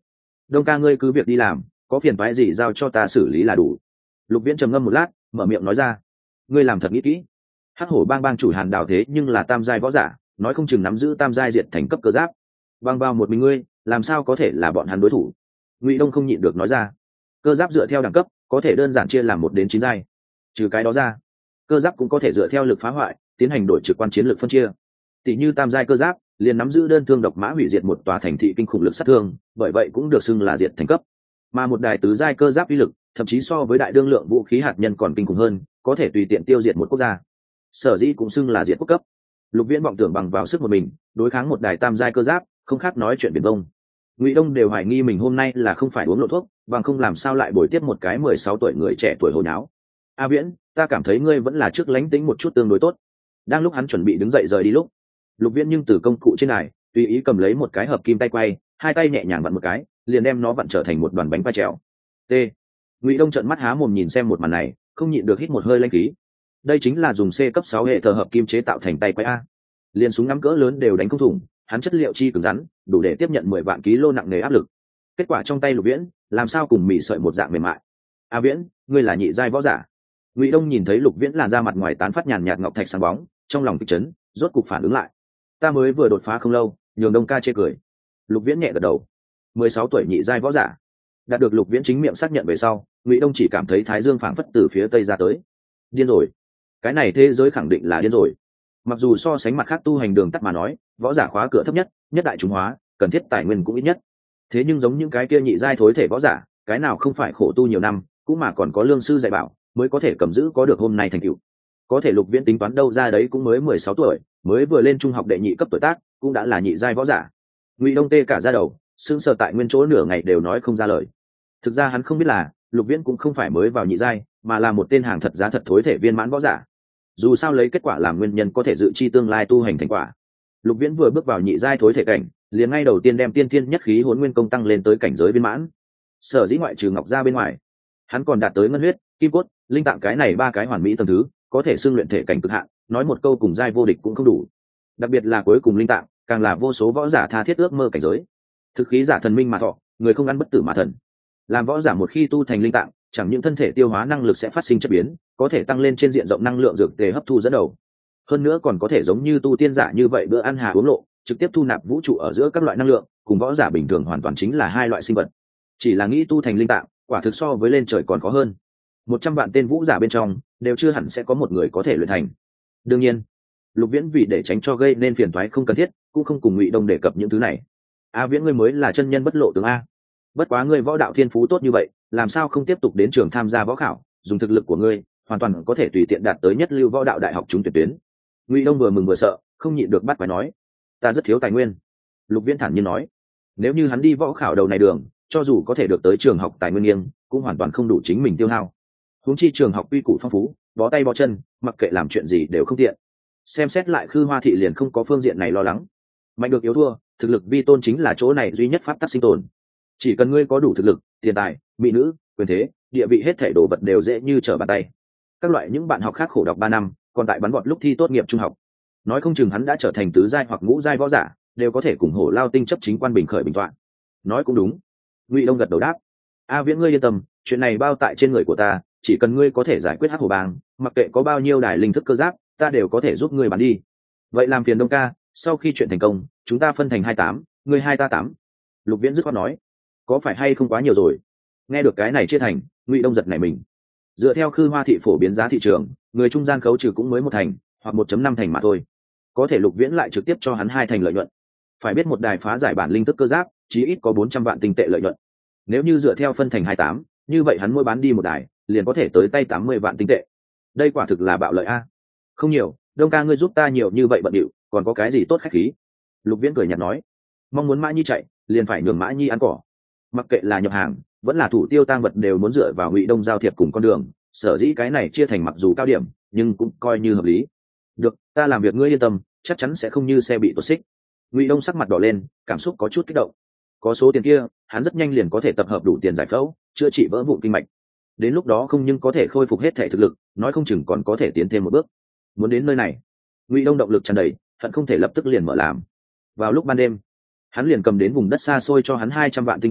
Đông ca ngươi cứ việc đi làm, có phiền phái gì giao cho ta xử lý là đủ. Lục Viễn trầm ngâm một lát, mở miệng nói ra. Ngươi làm thật nghĩ kỹ. Hắc hổ bang bang chủ Hàn Đào thế nhưng là tam giai võ giả, nói không chừng nắm giữ tam giai diệt thành cấp cơ giáp. Bằng vào một mình ngươi, làm sao có thể là bọn hắn đối thủ? Ngụy Đông không nhịn được nói ra. Cơ giáp dựa theo đẳng cấp, có thể đơn giản chia làm 1 đến 9 giai. Trừ cái đó ra, cơ giáp cũng có thể dựa theo lực phá hoại, tiến hành đổi trực quan chiến lược phân chia. Tỷ như tam giai cơ giáp, liền nắm giữ đơn thương độc mã hủy diệt một tòa thành thị kinh khủng lực sát thương, bởi vậy cũng được xưng là diệt thành cấp. Mà một đài tứ giai cơ giáp uy lực, thậm chí so với đại đương lượng vũ khí hạt nhân còn kinh khủng hơn, có thể tùy tiện tiêu diệt một quốc gia. Sở dĩ cũng xưng là diệt quốc cấp. Lục Viễn vọng tưởng bằng vào sức một mình, đối kháng một đài tam giai cơ giáp, không khác nói chuyện biển đông. Ngụy Đông đều hoài nghi mình hôm nay là không phải uống lộ thuốc, bằng không làm sao lại bồi tiếp một cái 16 tuổi người trẻ tuổi hồi nháo. A Viễn, ta cảm thấy ngươi vẫn là trước lánh tính một chút tương đối tốt. Đang lúc hắn chuẩn bị đứng dậy rời đi lúc, Lục Viễn nhưng từ công cụ trên này tùy ý cầm lấy một cái hợp kim tay quay, hai tay nhẹ nhàng vặn một cái, liền đem nó vặn trở thành một đoàn bánh vai trèo. T. Ngụy Đông trợn mắt há mồm nhìn xem một màn này, không nhịn được hít một hơi lãnh khí. Đây chính là dùng C cấp 6 hệ thờ hợp kim chế tạo thành tay quay a. Liên súng ngắm cỡ lớn đều đánh không thủng, hắn chất liệu chi cứng rắn, đủ để tiếp nhận 10 vạn kg nặng nề áp lực. Kết quả trong tay Lục Viễn, làm sao cùng mỉ sợi một dạng mềm mại. A Viễn, ngươi là nhị giai võ giả. Ngụy Đông nhìn thấy Lục Viễn làn da mặt ngoài tán phát nhàn nhạt ngọc thạch sáng bóng, trong lòng kịch chấn, rốt cục phản ứng lại. Ta mới vừa đột phá không lâu, nhường Đông ca chê cười. Lục Viễn nhẹ gật đầu. 16 tuổi nhị giai võ giả. Đạt được Lục Viễn chính miệng xác nhận về sau, Ngụy Đông chỉ cảm thấy thái dương phảng phất từ phía tây ra tới. Điên rồi. Cái này thế giới khẳng định là điên rồi. Mặc dù so sánh mặt khác tu hành đường tắt mà nói, võ giả khóa cửa thấp nhất, nhất đại chúng hóa, cần thiết tài nguyên cũng ít nhất. Thế nhưng giống những cái kia nhị giai thối thể võ giả, cái nào không phải khổ tu nhiều năm, cũng mà còn có lương sư dạy bảo, mới có thể cầm giữ có được hôm nay thành tựu. Có thể Lục Viễn tính toán đâu ra đấy cũng mới 16 tuổi, mới vừa lên trung học đệ nhị cấp tuổi tác, cũng đã là nhị giai võ giả. Ngụy Đông tê cả da đầu, sững sờ tại nguyên chỗ nửa ngày đều nói không ra lời. Thực ra hắn không biết là, Lục Viễn cũng không phải mới vào nhị giai, mà là một tên hàng thật giá thật thối thể viên mãn võ giả. Dù sao lấy kết quả làm nguyên nhân có thể dự chi tương lai tu hành thành quả. Lục Viễn vừa bước vào nhị giai thối thể cảnh, liền ngay đầu tiên đem tiên thiên nhất khí hỗn nguyên công tăng lên tới cảnh giới viên mãn. Sở dĩ ngoại trừ ngọc gia bên ngoài, hắn còn đạt tới ngân huyết, kim cốt, linh tạng cái này 3 cái hoàn mỹ tầng thứ, có thể xưng luyện thể cảnh cực hạn, nói một câu cùng giai vô địch cũng không đủ. Đặc biệt là cuối cùng linh tạng, càng là vô số võ giả tha thiết ước mơ cảnh giới. Thực khí giả thần minh mà thọ, người không ăn bất tử mà thần. Làm võ giả một khi tu thành linh tạng, chẳng những thân thể tiêu hóa năng lực sẽ phát sinh chất biến, có thể tăng lên trên diện rộng năng lượng dược tề hấp thu dẫn đầu. Hơn nữa còn có thể giống như tu tiên giả như vậy bữa ăn hà uống lộ, trực tiếp thu nạp vũ trụ ở giữa các loại năng lượng, cùng võ giả bình thường hoàn toàn chính là hai loại sinh vật. Chỉ là nghĩ tu thành linh tạng, quả thực so với lên trời còn khó hơn. 100 vạn tên vũ giả bên trong, đều chưa hẳn sẽ có một người có thể luyện thành. Đương nhiên, Lục Viễn vì để tránh cho gây nên phiền toái không cần thiết, cũng không cùng Ngụy Đông đề cập những thứ này. A Viễn ngươi mới là chân nhân bất lộ tướng a. Bất quá ngươi võ đạo thiên phú tốt như vậy, làm sao không tiếp tục đến trường tham gia võ khảo, dùng thực lực của ngươi, hoàn toàn có thể tùy tiện đạt tới nhất lưu võ đạo đại học trúng tuyển tuyến. Ngụy Đông vừa mừng vừa sợ, không nhịn được bắt phải nói, ta rất thiếu tài nguyên. Lục Viễn thản nhiên nói, nếu như hắn đi võ khảo đầu này đường, cho dù có thể được tới trường học tài nguyên nghiêng, cũng hoàn toàn không đủ chính mình tiêu hao. Huống chi trường học quy củ phong phú, bó tay bó chân, mặc kệ làm chuyện gì đều không tiện. Xem xét lại Khư Hoa thị liền không có phương diện này lo lắng. Mạnh được yếu thua, thực lực vi tôn chính là chỗ này duy nhất pháp tắc sinh tồn. Chỉ cần ngươi có đủ thực lực, tiền tài, mỹ nữ, quyền thế, địa vị hết thảy đồ vật đều dễ như trở bàn tay. Các loại những bạn học khác khổ đọc 3 năm, còn tại bắn vọt lúc thi tốt nghiệp trung học, nói không chừng hắn đã trở thành tứ giai hoặc ngũ giai võ giả, đều có thể cùng Hổ Lao tinh chấp chính quan bình khởi bình toạn. Nói cũng đúng. Ngụy Đông gật đầu đáp. A Viễn ngươi yên tâm, chuyện này bao tại trên người của ta, chỉ cần ngươi có thể giải quyết Hắc Hổ bang, mặc kệ có bao nhiêu đài linh thức cơ giáp, ta đều có thể giúp ngươi bán đi. Vậy làm phiền Đông ca, sau khi chuyện thành công, chúng ta phân thành 28, ngươi 2 ta 8. Lục Viễn dứt khoát nói, có phải hay không quá nhiều rồi? Nghe được cái này chia thành, Ngụy Đông giật nảy mình. Dựa theo Khư Hoa thị phổ biến giá thị trường, người trung gian khấu trừ cũng mới 1 thành, hoặc 1.5 thành mà thôi. Có thể Lục Viễn lại trực tiếp cho hắn 2 thành lợi nhuận. Phải biết một đài phá giải bản linh thức cơ giáp, chí ít có 400 vạn tinh tệ lợi nhuận. Nếu như dựa theo phân thành 28, như vậy hắn mỗi bán đi một đài, liền có thể tới tay 80 vạn tinh tệ. Đây quả thực là bạo lợi a. Không nhiều, Đông ca ngươi giúp ta nhiều như vậy bận điệu, còn có cái gì tốt khách khí? Lục Viễn cười nhạt nói, mong muốn Mã Nhi chạy, liền phải nhường Mã Nhi ăn cỏ. Mặc kệ là nhập hàng, vẫn là thủ tiêu tang vật đều muốn dựa vào Ngụy Đông giao thiệp cùng con đường, sở dĩ cái này chia thành mặc dù cao điểm, nhưng cũng coi như hợp lý. Được, ta làm việc ngươi yên tâm, chắc chắn sẽ không như xe bị tuột xích. Ngụy Đông sắc mặt đỏ lên, cảm xúc có chút kích động. Có số tiền kia, hắn rất nhanh liền có thể tập hợp đủ tiền giải phẫu, chữa trị vỡ vụn kinh mạch. Đến lúc đó không nhưng có thể khôi phục hết thể thực lực, nói không chừng còn có thể tiến thêm một bước. Muốn đến nơi này, Ngụy Đông động lực tràn đầy, hận không thể lập tức liền mở làm. Vào lúc ban đêm, hắn liền cầm đến vùng đất xa xôi cho hắn 200 vạn tinh tệ,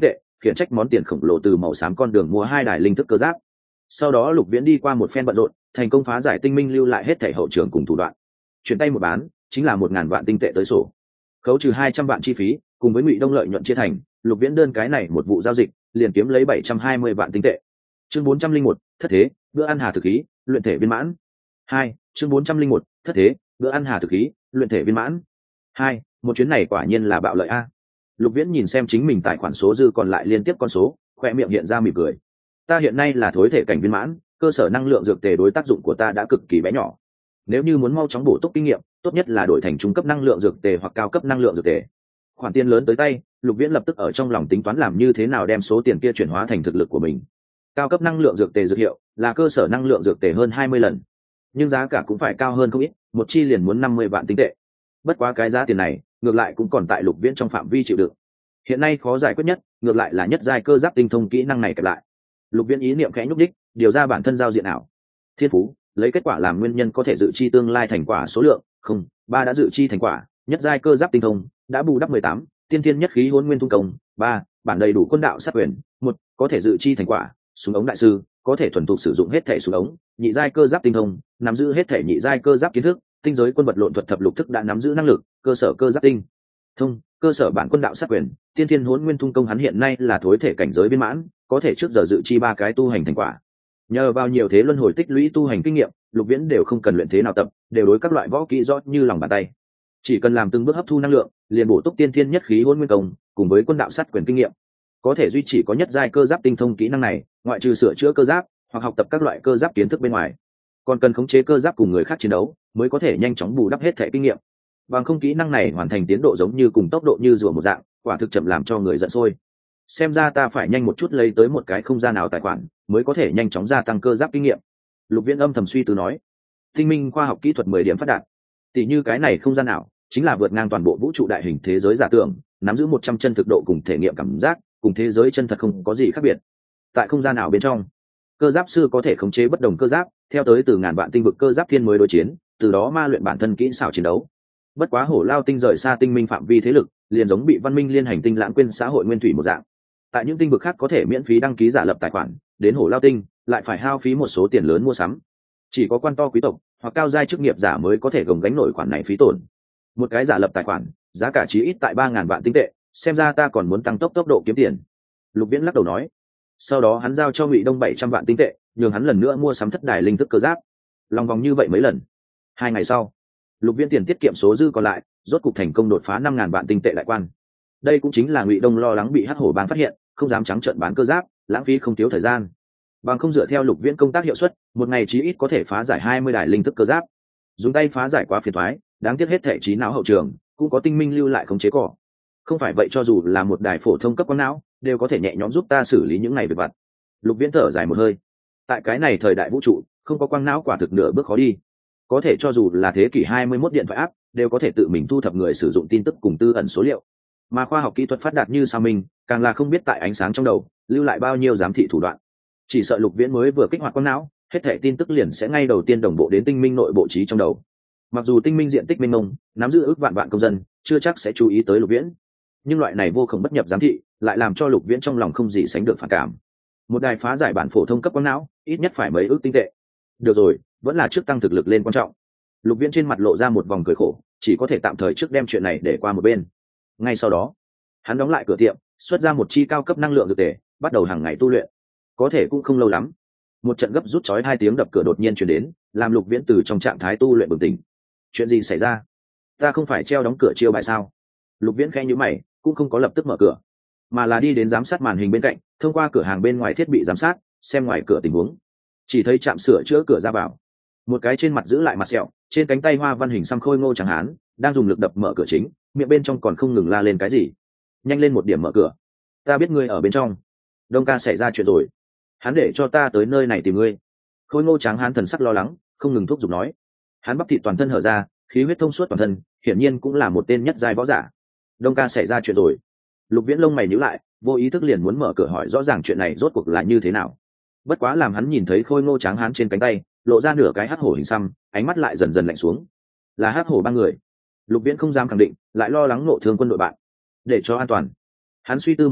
khiển trách món tiền khổng lồ từ màu xám con đường mua 2 đài linh thức cơ giáp. Sau đó Lục Viễn đi qua một phen bận rộn, thành công phá giải tinh minh lưu lại hết thảy hậu trường cùng thủ đoạn. Chuyển tay một bán, chính là 1000 vạn tinh tệ tới sổ. Khấu trừ 200 vạn chi phí, cùng với Ngụy Đông lợi nhuận chia thành, Lục Viễn đơn cái này một vụ giao dịch, liền kiếm lấy 720 vạn tinh tệ. Chương 401, thất thế, bữa ăn hà thực khí, luyện thể viên mãn. 2, chương 401, thất thế, bữa ăn hà thực khí, luyện thể viên mãn. 2, một chuyến này quả nhiên là bạo lợi a. Lục Viễn nhìn xem chính mình tài khoản số dư còn lại liên tiếp con số, khoe miệng hiện ra mỉm cười. Ta hiện nay là thối thể cảnh viên mãn, cơ sở năng lượng dược tề đối tác dụng của ta đã cực kỳ bé nhỏ. Nếu như muốn mau chóng bổ túc kinh nghiệm, tốt nhất là đổi thành trung cấp năng lượng dược tề hoặc cao cấp năng lượng dược tề. Khoản tiền lớn tới tay, Lục Viễn lập tức ở trong lòng tính toán làm như thế nào đem số tiền kia chuyển hóa thành thực lực của mình. Cao cấp năng lượng dược tề dược hiệu là cơ sở năng lượng dược tề hơn 20 lần, nhưng giá cả cũng phải cao hơn không ít, một chi liền muốn 50 vạn tinh tệ. Bất quá cái giá tiền này, ngược lại cũng còn tại Lục Viễn trong phạm vi chịu đựng. Hiện nay khó giải quyết nhất, ngược lại là nhất giai cơ giáp tinh thông kỹ năng này kẹp lại. Lục Viễn ý niệm khẽ nhúc đích, điều ra bản thân giao diện ảo. Thiên phú, lấy kết quả làm nguyên nhân có thể dự chi tương lai thành quả số lượng, không, 3 đã dự chi thành quả, nhất giai cơ giáp tinh thông, đã bù đắp 18, tiên thiên nhất khí hỗn nguyên tung công, 3, bản đầy đủ quân đạo sát quyền, 1, có thể dự chi thành quả, súng ống đại sư, có thể thuần thục sử dụng hết thể súng ống, nhị giai cơ giáp tinh thông, nắm giữ hết thể nhị giai cơ giáp kiến thức, tinh giới quân vật lộn thuật thập lục thức đã nắm giữ năng lực, cơ sở cơ giáp tinh thông, cơ sở bản quân đạo sát quyền, tiên thiên hỗn nguyên tung công hắn hiện nay là thối thể cảnh giới viên mãn, có thể trước giờ dự chi 3 cái tu hành thành quả. Nhờ vào nhiều thế luân hồi tích lũy tu hành kinh nghiệm, Lục Viễn đều không cần luyện thế nào tập, đều đối các loại võ kỹ rõ như lòng bàn tay. Chỉ cần làm từng bước hấp thu năng lượng, liền bổ túc tiên thiên nhất khí hỗn nguyên công, cùng với quân đạo sát quyền kinh nghiệm, có thể duy trì có nhất giai cơ giáp tinh thông kỹ năng này, ngoại trừ sửa chữa cơ giáp hoặc học tập các loại cơ giáp kiến thức bên ngoài, còn cần khống chế cơ giáp cùng người khác chiến đấu, mới có thể nhanh chóng bù đắp hết thể kinh nghiệm. Bằng không kỹ năng này hoàn thành tiến độ giống như cùng tốc độ như rùa một dạng, quả thực chậm làm cho người giận sôi. Xem ra ta phải nhanh một chút lấy tới một cái không gian nào tài khoản, mới có thể nhanh chóng gia tăng cơ giáp kinh nghiệm. Lục Viễn âm thầm suy tư nói. Tinh minh khoa học kỹ thuật 10 điểm phát đạt. Tỷ như cái này không gian nào, chính là vượt ngang toàn bộ vũ trụ đại hình thế giới giả tưởng, nắm giữ 100 chân thực độ cùng thể nghiệm cảm giác, cùng thế giới chân thật không có gì khác biệt. Tại không gian nào bên trong, cơ giáp sư có thể khống chế bất đồng cơ giáp, theo tới từ ngàn vạn tinh vực cơ giáp thiên mới đối chiến, từ đó ma luyện bản thân kỹ xảo chiến đấu. Bất quá Hổ Lao tinh rời xa tinh minh phạm vi thế lực, liền giống bị văn minh liên hành tinh lãng quên xã hội nguyên thủy một dạng. Tại những tinh vực khác có thể miễn phí đăng ký giả lập tài khoản, đến Hổ Lao tinh lại phải hao phí một số tiền lớn mua sắm. Chỉ có quan to quý tộc hoặc cao giai chức nghiệp giả mới có thể gồng gánh nổi khoản này phí tổn. Một cái giả lập tài khoản, giá cả chí ít tại 3000 vạn tinh tệ, xem ra ta còn muốn tăng tốc độ kiếm tiền. Lục Viễn lắc đầu nói. Sau đó hắn giao cho Ngụy Đông 700 vạn tinh tệ, nhường hắn lần nữa mua sắm thất đài linh thức cơ giáp. Lòng vòng như vậy mấy lần. 2 ngày sau, Lục Viễn tiền tiết kiệm số dư còn lại, rốt cục thành công đột phá 5000 vạn tinh tệ đại quan. Đây cũng chính là Ngụy Đông lo lắng bị Hắc Hổ bang phát hiện, không dám trắng trợn bán cơ giáp, lãng phí không thiếu thời gian. Bằng không dựa theo Lục Viễn công tác hiệu suất, một ngày chí ít có thể phá giải 20 đài linh thức cơ giáp. Dùng tay phá giải quá phiền toái, đáng tiếc hết thể trí não hậu trường, cũng có tinh minh lưu lại khống chế cỏ. Không phải vậy cho dù là một đài phổ thông cấp quang não, đều có thể nhẹ nhõm giúp ta xử lý những này việc vặt. Lục Viễn thở dài một hơi. Tại cái này thời đại vũ trụ, không có quang não quả thực nửa bước khó đi. Có thể cho dù là thế kỷ 21 điện thoại áp, đều có thể tự mình thu thập người sử dụng tin tức cùng tư ẩn số liệu. Mà khoa học kỹ thuật phát đạt như sao mình, càng là không biết tại ánh sáng trong đầu lưu lại bao nhiêu giám thị thủ đoạn. Chỉ sợ Lục Viễn mới vừa kích hoạt quang não, hết thảy tin tức liền sẽ ngay đầu tiên đồng bộ đến tinh minh nội bộ trí trong đầu. Mặc dù tinh minh diện tích mênh mông, nắm giữ ước vạn vạn công dân, chưa chắc sẽ chú ý tới Lục Viễn, nhưng loại này vô cùng bất nhập giám thị, lại làm cho Lục Viễn trong lòng không gì sánh được phản cảm. Một đài phá giải bản phổ thông cấp quang não, ít nhất phải mấy ước tinh tệ. Được rồi, vẫn là trước tăng thực lực lên quan trọng. Lục Viễn trên mặt lộ ra một vòng cười khổ, chỉ có thể tạm thời trước đem chuyện này để qua một bên. Ngay sau đó, hắn đóng lại cửa tiệm, xuất ra một chi cao cấp năng lượng dược tề, bắt đầu hàng ngày tu luyện. Có thể cũng không lâu lắm, một trận gấp rút chói 2 tiếng đập cửa đột nhiên truyền đến, làm Lục Viễn từ trong trạng thái tu luyện bừng tỉnh. Chuyện gì xảy ra? Ta không phải treo đóng cửa chiêu bài sao? Lục Viễn khẽ nhíu mày, cũng không có lập tức mở cửa, mà là đi đến giám sát màn hình bên cạnh, thông qua cửa hàng bên ngoài thiết bị giám sát, xem ngoài cửa tình huống. Chỉ thấy trạm sửa chữa cửa ra vào, một cái trên mặt giữ lại mặt sẹo, trên cánh tay hoa văn hình xăm khôi ngô trắng hán, đang dùng lực đập mở cửa chính, miệng bên trong còn không ngừng la lên cái gì. Nhanh lên một điểm mở cửa, ta biết ngươi ở bên trong. Đông ca xảy ra chuyện rồi, hắn để cho ta tới nơi này tìm ngươi. Khôi ngô trắng hán thần sắc lo lắng, không ngừng thúc giục nói. Hắn bắp thịt toàn thân hở ra, khí huyết thông suốt toàn thân, hiển nhiên cũng là một tên nhất giai võ giả. Đông ca xảy ra chuyện rồi. Lục Viễn lông mày nhíu lại, vô ý thức liền muốn mở cửa hỏi rõ ràng chuyện này rốt cuộc là như thế nào. Bất quá làm hắn nhìn thấy khôi ngô tráng hán trên cánh tay lộ ra nửa cái hắc hổ hình xăm, ánh mắt lại dần dần lạnh xuống. Là hắc hổ ba người. Lục Viễn không dám khẳng định, lại lo lắng nộ thương quân đội bạn. Để cho an toàn, hắn suy tư một lát,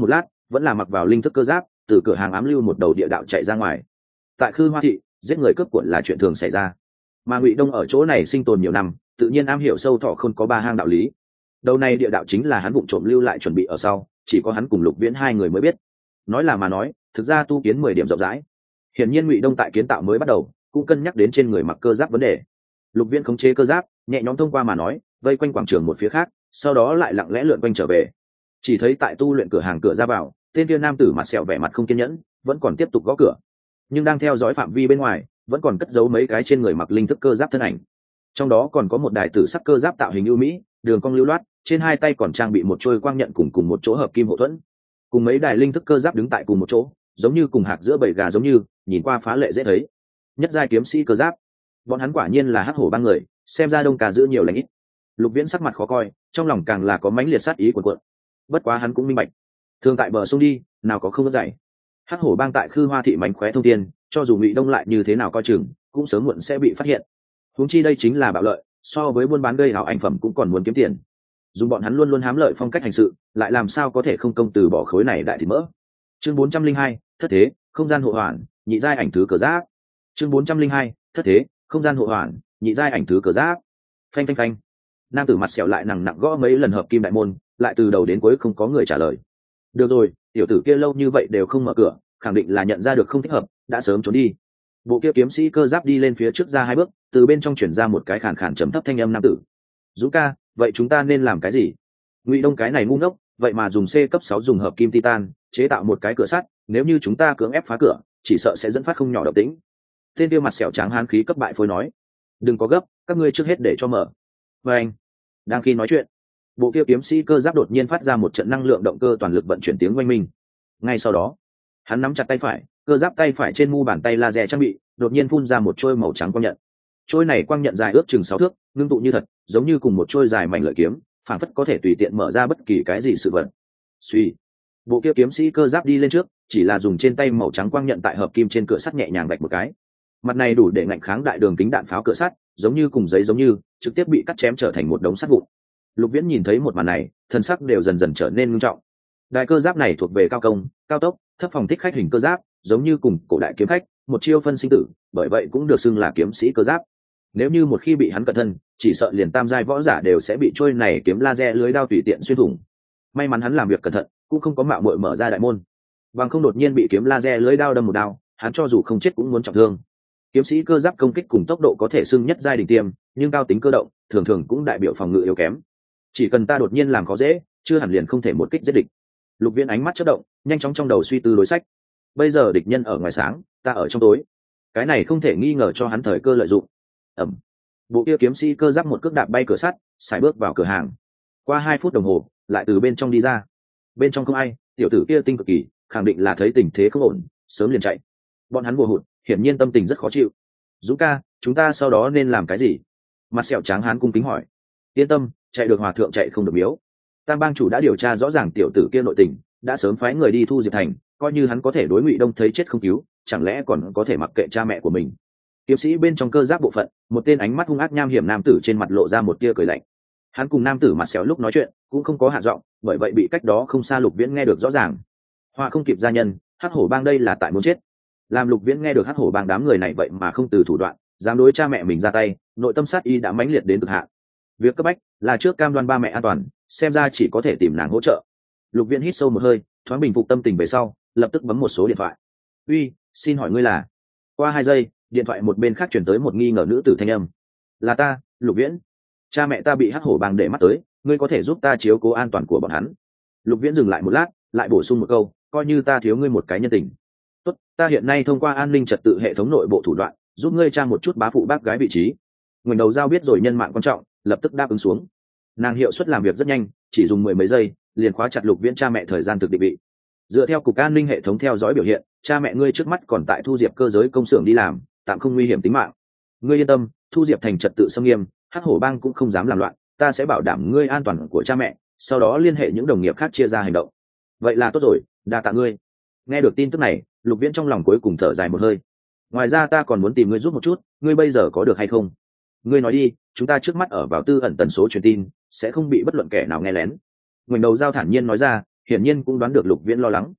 vẫn là mặc vào linh thức cơ giáp từ cửa hàng ám lưu một đầu địa đạo chạy ra ngoài. Tại Khư Hoa thị, giết người cướp của là chuyện thường xảy ra, mà Ngụy Đông ở chỗ này sinh tồn nhiều năm, tự nhiên am hiểu sâu thọ không có ba hang đạo lý. Đầu này địa đạo chính là hắn vụng trộm lưu lại chuẩn bị ở sau, chỉ có hắn cùng Lục Viễn hai người mới biết. Nói là mà nói, thực ra tu kiến 10 điểm rộng rãi. Hiển nhiên Ngụy Đông tại kiến tạo mới bắt đầu cũng cân nhắc đến trên người mặc cơ giáp vấn đề. Lục Viễn khống chế cơ giáp nhẹ nhõm thông qua mà nói, vây quanh quảng trường một phía khác, sau đó lại lặng lẽ lượn quanh trở về. Chỉ thấy tại tu luyện cửa hàng cửa ra vào, tên kia nam tử mặt sẹo vẻ mặt không kiên nhẫn, vẫn còn tiếp tục gõ cửa, nhưng đang theo dõi phạm vi bên ngoài, vẫn còn cất giấu mấy cái trên người mặc linh thức cơ giáp thân ảnh. Trong đó còn có một đài tử sắc cơ giáp tạo hình ưu mỹ, đường cong lưu loát, trên hai tay còn trang bị một trôi quang nhận cùng một chỗ hợp kim hộ thuẫn, cùng mấy đài linh thức cơ giáp đứng tại cùng một chỗ, giống như cùng hạc giữa bầy gà giống như, nhìn qua phá lệ dễ thấy. Nhất giai kiếm sĩ cơ giáp, bọn hắn quả nhiên là hắc hổ ba người, xem ra đông cà giữ nhiều lãnh ít. Lục Viễn sắc mặt khó coi, trong lòng càng là có mãnh liệt sát ý cuộn cuộn. Bất quá hắn cũng minh bạch, thường tại bờ sông đi, nào có không vất dậy. Hắc hổ bang tại Khư Hoa thị mánh khóe thông thiên, cho dù Ngụy Đông lại như thế nào coi chừng, cũng sớm muộn sẽ bị phát hiện. Huống chi đây chính là bạo lợi, so với buôn bán gây ảo ảnh phẩm cũng còn muốn kiếm tiền. Dùng bọn hắn luôn luôn hám lợi phong cách hành sự, lại làm sao có thể không công từ bỏ khối này đại thịt mỡ. Chương 402, thất thế, không gian hộ hoàn, nhị giai ảnh thứ cờ giáp. Chương 402, thất thế, không gian hộ hoàn, nhị giai ảnh thứ cờ giáp. Phanh phanh phanh. Nam tử mặt sẹo lại nặng nặng gõ mấy lần hợp kim đại môn, lại từ đầu đến cuối không có người trả lời. Được rồi, tiểu tử kia lâu như vậy đều không mở cửa, khẳng định là nhận ra được không thích hợp, đã sớm trốn đi. Bộ kia kiếm sĩ cơ giáp đi lên phía trước ra 2 bước, từ bên trong chuyển ra một cái khàn khàn trầm thấp thanh âm nam tử. Dũng ca, vậy chúng ta nên làm cái gì? Ngụy Đông cái này ngu ngốc, vậy mà dùng C cấp 6 dùng hợp kim titan chế tạo một cái cửa sắt, nếu như chúng ta cưỡng ép phá cửa, chỉ sợ sẽ dẫn phát không nhỏ động tĩnh. Tên kia mặt sẹo trắng hán khí cấp bại phôi nói, đừng có gấp, các ngươi trước hết để cho mở. Và anh, đang khi nói chuyện, bộ kia kiếm sĩ cơ giáp đột nhiên phát ra một trận năng lượng động cơ toàn lực vận chuyển tiếng oanh minh. Ngay sau đó, hắn nắm chặt tay phải, cơ giáp tay phải trên mu bàn tay laser trang bị đột nhiên phun ra một trôi màu trắng quang nhận. Trôi này quang nhận dài ước chừng 6 thước, ngưng tụ như thật, giống như cùng một trôi dài mảnh lợi kiếm, phản phất có thể tùy tiện mở ra bất kỳ cái gì sự vật. Suy, bộ kia kiếm sĩ cơ giáp đi lên trước, chỉ là dùng trên tay màu trắng quang nhận tại hợp kim trên cửa sắt nhẹ nhàng vạch một cái. Mặt này đủ để ngạnh kháng đại đường kính đạn pháo cửa sắt, giống như cùng giấy giống như, trực tiếp bị cắt chém trở thành một đống sắt vụn. Lục Viễn nhìn thấy một màn này, thân sắc đều dần dần trở nên nghiêm trọng. Đại cơ giáp này thuộc về cao công, cao tốc, thấp phòng thích khách hình cơ giáp, giống như cùng cổ đại kiếm khách, một chiêu phân sinh tử, bởi vậy cũng được xưng là kiếm sĩ cơ giáp. Nếu như một khi bị hắn cẩn thân, chỉ sợ liền tam giai võ giả đều sẽ bị trôi này kiếm laser lưới đao tùy tiện xuyên thủng. May mắn hắn làm việc cẩn thận, cũng không có mạo muội mở ra đại môn, bằng không đột nhiên bị kiếm laser lưới đao đâm một đao, hắn cho dù không chết cũng muốn trọng thương. Kiếm sĩ cơ giáp công kích cùng tốc độ có thể xưng nhất giai đỉnh tiêm, nhưng cao tính cơ động, thường thường cũng đại biểu phòng ngự yếu kém. Chỉ cần ta đột nhiên làm khó dễ, chưa hẳn liền không thể một kích giết địch. Lục Viễn ánh mắt chớp động, nhanh chóng trong đầu suy tư đối sách. Bây giờ địch nhân ở ngoài sáng, ta ở trong tối, cái này không thể nghi ngờ cho hắn thời cơ lợi dụng. Ẩm. Bộ kia kiếm sĩ cơ giáp một cước đạp bay cửa sắt, sải bước vào cửa hàng. Qua 2 phút đồng hồ, lại từ bên trong đi ra. Bên trong không ai, tiểu tử kia tinh cực kỳ, khẳng định là thấy tình thế không ổn, sớm liền chạy. Bọn hắn bùa hụt, hiển nhiên tâm tình rất khó chịu. Dũng ca, chúng ta sau đó nên làm cái gì? Mặt sẹo trắng hán cung kính hỏi. Yên tâm, chạy được hòa thượng chạy không được miếu. Tam bang chủ đã điều tra rõ ràng tiểu tử kia nội tình, đã sớm phái người đi thu diệp thành, coi như hắn có thể đối Ngụy Đông thấy chết không cứu, chẳng lẽ còn có thể mặc kệ cha mẹ của mình? Kiếm sĩ bên trong cơ giáp bộ phận, một tên ánh mắt hung ác nham hiểm nam tử trên mặt lộ ra một tia cười lạnh. Hắn cùng nam tử mặt sẹo lúc nói chuyện cũng không có hạ giọng, bởi vậy bị cách đó không xa Lục Viễn nghe được rõ ràng. Hoa không kịp gia nhân, hắc hổ bang đây là tại muốn chết. Làm Lục Viễn nghe được hắc hổ bang đám người này vậy mà không từ thủ đoạn, dám đối cha mẹ mình ra tay, nội tâm sát y đã mãnh liệt đến cực hạn. Việc cấp bách là trước cam đoan ba mẹ an toàn, xem ra chỉ có thể tìm nàng hỗ trợ. Lục Viễn hít sâu một hơi, thoáng bình phục tâm tình về sau, lập tức bấm một số điện thoại. Uy, xin hỏi ngươi là? Qua 2 giây, điện thoại một bên khác chuyển tới một nghi ngờ nữ tử thanh âm. Là ta, Lục Viễn. Cha mẹ ta bị hắc hổ bang để mắt tới, ngươi có thể giúp ta chiếu cố an toàn của bọn hắn. Lục Viễn dừng lại một lát, lại bổ sung một câu, coi như ta thiếu ngươi một cái nhân tình. Tốt, ta hiện nay thông qua an ninh trật tự hệ thống nội bộ thủ đoạn, giúp ngươi tra một chút bá phụ bác gái vị trí. Ngoảnh đầu giao biết rồi nhân mạng quan trọng, lập tức đáp ứng xuống. Nàng hiệu suất làm việc rất nhanh, chỉ dùng 10 mấy giây, liền khóa chặt Lục Viễn cha mẹ thời gian thực định vị. Dựa theo cục an ninh hệ thống theo dõi biểu hiện, cha mẹ ngươi trước mắt còn tại thu diệp cơ giới công xưởng đi làm, tạm không nguy hiểm tính mạng. Ngươi yên tâm, thu diệp thành trật tự xâm nghiêm, hắc hổ bang cũng không dám làm loạn, ta sẽ bảo đảm ngươi an toàn của cha mẹ, sau đó liên hệ những đồng nghiệp khác chia ra hành động. Vậy là tốt rồi, đa tạ ngươi. Nghe được tin tức này, Lục Viễn trong lòng cuối cùng thở dài một hơi. Ngoài ra ta còn muốn tìm ngươi giúp một chút, ngươi bây giờ có được hay không? Ngươi nói đi, chúng ta trước mắt ở vào tư ẩn tần số truyền tin, sẽ không bị bất luận kẻ nào nghe lén. Ngoảnh đầu giao thản nhiên nói ra, hiển nhiên cũng đoán được Lục Viễn lo lắng,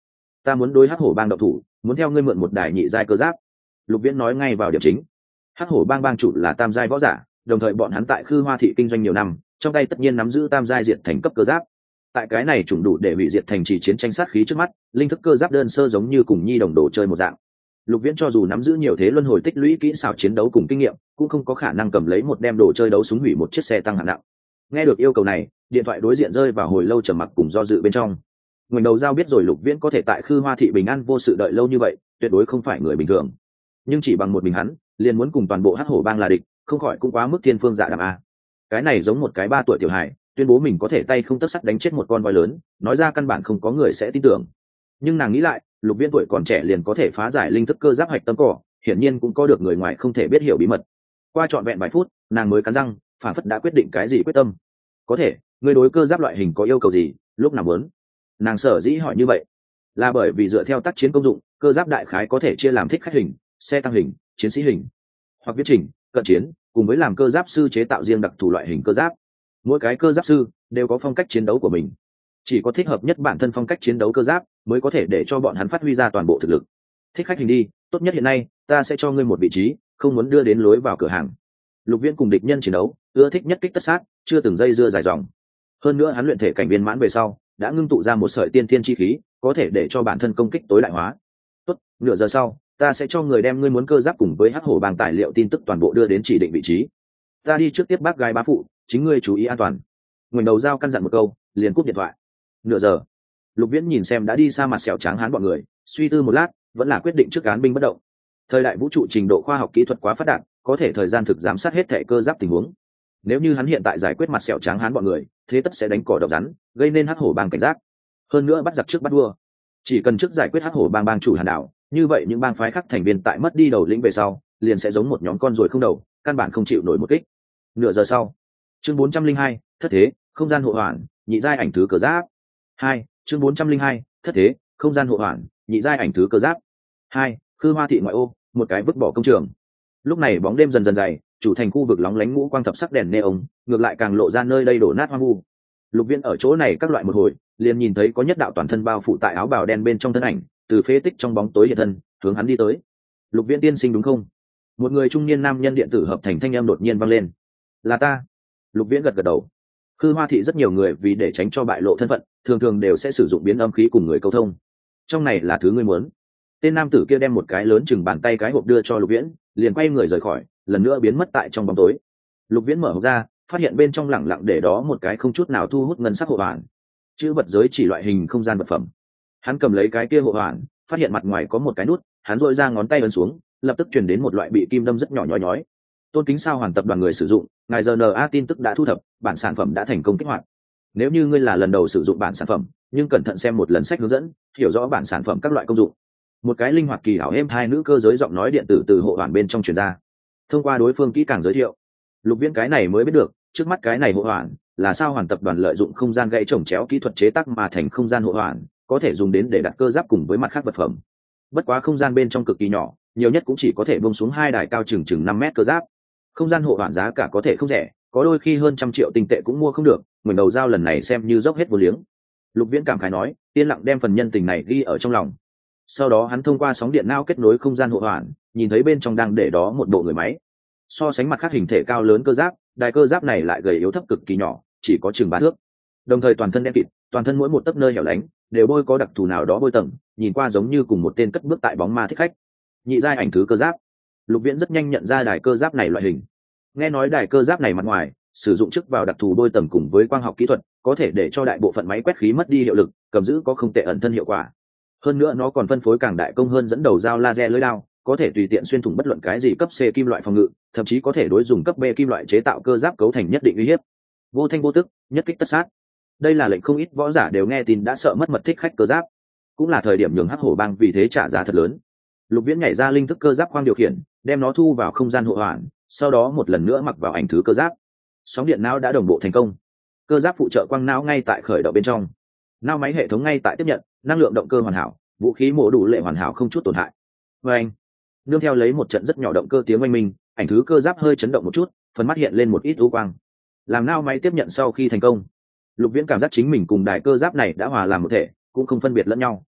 ta muốn đối hắc hổ bang động thủ, muốn theo ngươi mượn một đài nhị giai cơ giáp. Lục Viễn nói ngay vào điểm chính. Hắc hổ bang bang chủ là tam giai võ giả, đồng thời bọn hắn tại Khư Hoa thị kinh doanh nhiều năm, trong tay tất nhiên nắm giữ tam giai diệt thành cấp cơ giáp. Tại cái này chủng đủ để hủy diệt thành trì chiến tranh sát khí trước mắt, linh thức cơ giáp đơn sơ giống như cùng nhi đồng đồ chơi một dạng. Lục Viễn cho dù nắm giữ nhiều thế luân hồi tích lũy kỹ xảo chiến đấu cùng kinh nghiệm, cũng không có khả năng cầm lấy một đem đồ chơi đấu súng hủy một chiếc xe tăng hạng nặng. Nghe được yêu cầu này, điện thoại đối diện rơi vào hồi lâu trầm mặc cùng do dự bên trong. Ngoảnh đầu giao biết rồi Lục Viễn có thể tại Khư Hoa thị bình an vô sự đợi lâu như vậy, tuyệt đối không phải người bình thường. Nhưng chỉ bằng một mình hắn, liền muốn cùng toàn bộ hắc hổ bang là địch, không khỏi cũng quá mức thiên phương dạ đàm a. Cái này giống một cái 3 tuổi tiểu hài, tuyên bố mình có thể tay không tấc sắt đánh chết một con voi lớn, nói ra căn bản không có người sẽ tin tưởng. Nhưng nàng nghĩ lại, Lục Viễn tuổi còn trẻ liền có thể phá giải linh thức cơ giáp hạch tâm cỏ, hiển nhiên cũng có được người ngoài không thể biết hiểu bí mật. Qua trọn vẹn vài phút, nàng mới cắn răng, phản phất đã quyết định cái gì quyết tâm. Có thể, người đối cơ giáp loại hình có yêu cầu gì, lúc nào muốn? Nàng sở dĩ hỏi như vậy, là bởi vì dựa theo tác chiến công dụng, cơ giáp đại khái có thể chia làm thích khách hình, xe tăng hình, chiến sĩ hình, hoặc viễn trình, cận chiến, cùng với làm cơ giáp sư chế tạo riêng đặc thù loại hình cơ giáp. Mỗi cái cơ giáp sư đều có phong cách chiến đấu của mình, chỉ có thích hợp nhất bản thân phong cách chiến đấu cơ giáp mới có thể để cho bọn hắn phát huy ra toàn bộ thực lực. Thích khách hình đi, tốt nhất hiện nay ta sẽ cho ngươi một vị trí, không muốn đưa đến lối vào cửa hàng. Lục Viễn cùng địch nhân chiến đấu, ưa thích nhất kích tất sát, chưa từng dây dưa dài dòng. Hơn nữa hắn luyện thể cảnh viên mãn về sau, đã ngưng tụ ra một sợi tiên thiên chi khí, có thể để cho bản thân công kích tối đại hóa. Tốt, nửa giờ sau, ta sẽ cho người đem ngươi muốn cơ giáp cùng với hắc hổ bang tài liệu tin tức toàn bộ đưa đến chỉ định vị trí. Ta đi trước tiếp bác gái bá phụ, chính ngươi chú ý an toàn. Ngoảnh đầu dao căn dặn một câu, liền cúp điện thoại. Nửa giờ, Lục Viễn nhìn xem đã đi xa mặt sẹo trắng hán bọn người, suy tư một lát, vẫn là quyết định trước án binh bất động. Thời đại vũ trụ trình độ khoa học kỹ thuật quá phát đạt, có thể thời gian thực giám sát hết thảy cơ giáp tình huống. Nếu như hắn hiện tại giải quyết mặt sẹo trắng hán bọn người, thế tất sẽ đánh cỏ độc rắn, gây nên hắc hổ bang cảnh giác. Hơn nữa bắt giặc trước bắt đua, chỉ cần trước giải quyết hắc hổ bang bang chủ Hàn Đảo, như vậy những bang phái khác thành viên tại mất đi đầu lĩnh về sau, liền sẽ giống một nhóm con ruồi không đầu, căn bản không chịu nổi một kích. Nửa giờ sau, chương 402, thất thế, không gian hộ hoàn, nhị giai ảnh thứ cơ giáp. 2, chương 402, thất thế, không gian hộ hoàn, nhị giai ảnh thứ cơ giáp. 2, Khư Hoa thị ngoại ô, một cái vứt bỏ công trường. Lúc này bóng đêm dần dần dày, chủ thành khu vực lóng lánh ngũ quang thập sắc đèn neon, ngược lại càng lộ ra nơi đây đổ nát hoang vu. Lục Viễn ở chỗ này các loại một hồi, liền nhìn thấy có nhất đạo toàn thân bao phủ tại áo bào đen bên trong thân ảnh, từ phế tích trong bóng tối hiện thân, hướng hắn đi tới. Lục Viễn tiên sinh đúng không? Một người trung niên nam nhân điện tử hợp thành thanh âm đột nhiên vang lên. Là ta. Lục Viễn gật gật đầu. Khư Hoa thị rất nhiều người vì để tránh cho bại lộ thân phận, thường thường đều sẽ sử dụng biến âm khí cùng người câu thông. Trong này là thứ ngươi muốn. Tên nam tử kia đem một cái lớn chừng bàn tay cái hộp đưa cho Lục Viễn, liền quay người rời khỏi, lần nữa biến mất tại trong bóng tối. Lục Viễn mở hộp ra, phát hiện bên trong lẳng lặng để đó một cái không chút nào thu hút ngân sắc hộ hoàn, chữ vật giới chỉ loại hình không gian vật phẩm. Hắn cầm lấy cái kia hộ hoàn, phát hiện mặt ngoài có một cái nút, hắn dội ra ngón tay ấn xuống, lập tức truyền đến một loại bị kim đâm rất nhỏ nhói nhói. Tôn kính sao hoàn tập đoàn người sử dụng, ngài GNA tin tức đã thu thập, bản sản phẩm đã thành công kích hoạt. Nếu như ngươi là lần đầu sử dụng bản sản phẩm, nhưng cẩn thận xem một lần sách hướng dẫn, hiểu rõ bản sản phẩm các loại công dụng. Một cái linh hoạt kỳ hảo êm hai nữ cơ giới giọng nói điện tử từ hộ hoàn bên trong truyền ra. Thông qua đối phương kỹ càng giới thiệu, Lục Viễn cái này mới biết được, trước mắt cái này hộ hoàn là sao hoàn tập đoàn lợi dụng không gian gãy trồng chéo kỹ thuật chế tác mà thành không gian hộ hoàn, có thể dùng đến để đặt cơ giáp cùng với mặt khác vật phẩm. Bất quá không gian bên trong cực kỳ nhỏ, nhiều nhất cũng chỉ có thể buông xuống 2 đài cao chừng 5 mét cơ giáp. Không gian hộ hoàn giá cả có thể không rẻ, có đôi khi hơn 100 triệu tinh tệ cũng mua không được, mình đầu giao lần này xem như dốc hết vô liếng. Lục Viễn cảm khái nói, yên lặng đem phần nhân tình này ghi ở trong lòng. Sau đó hắn thông qua sóng điện não kết nối không gian hộ hoàn, nhìn thấy bên trong đang để đó một bộ người máy. So sánh mặt khác hình thể cao lớn cơ giáp, đài cơ giáp này lại gầy yếu thấp cực kỳ nhỏ, chỉ có chừng 3 thước. Đồng thời toàn thân đen kịt, toàn thân mỗi một tấc nơi hẻo lánh đều bôi có đặc thù nào đó bôi tầng, nhìn qua giống như cùng một tên cất bước tại bóng ma thích khách. Nhị giai ảnh thứ cơ giáp. Lục Viễn rất nhanh nhận ra đài cơ giáp này loại hình. Nghe nói đài cơ giáp này mặt ngoài sử dụng chức vào đặc thù bôi tầng cùng với quang học kỹ thuật, có thể để cho đại bộ phận máy quét khí mất đi hiệu lực, cầm giữ có không tệ ẩn thân hiệu quả. Hơn nữa nó còn phân phối càng đại công hơn dẫn đầu dao laser lưỡi đao, có thể tùy tiện xuyên thủng bất luận cái gì cấp C kim loại phòng ngự, thậm chí có thể đối dùng cấp B kim loại chế tạo cơ giáp cấu thành nhất định uy hiếp. Vô thanh vô tức, nhất kích tất sát. Đây là lệnh không ít võ giả đều nghe tin đã sợ mất mật thích khách cơ giáp, cũng là thời điểm nhường hắc hổ bang vì thế trả giá thật lớn. Lục Viễn nhảy ra linh thức cơ giáp khoang điều khiển, đem nó thu vào không gian hộ hoàn, sau đó một lần nữa mặc vào ảnh thứ cơ giáp. Sóng điện não đã đồng bộ thành công, cơ giáp phụ trợ quang não ngay tại khởi động bên trong, não máy hệ thống ngay tại tiếp nhận, năng lượng động cơ hoàn hảo, vũ khí mổ đủ lệ hoàn hảo không chút tổn hại. Và anh nương theo lấy một trận rất nhỏ động cơ tiếng oanh minh, ảnh thứ cơ giáp hơi chấn động một chút, phần mắt hiện lên một ít u quang. Làm não máy tiếp nhận sau khi thành công, Lục Viễn cảm giác chính mình cùng đài cơ giáp này đã hòa làm một thể, cũng không phân biệt lẫn nhau.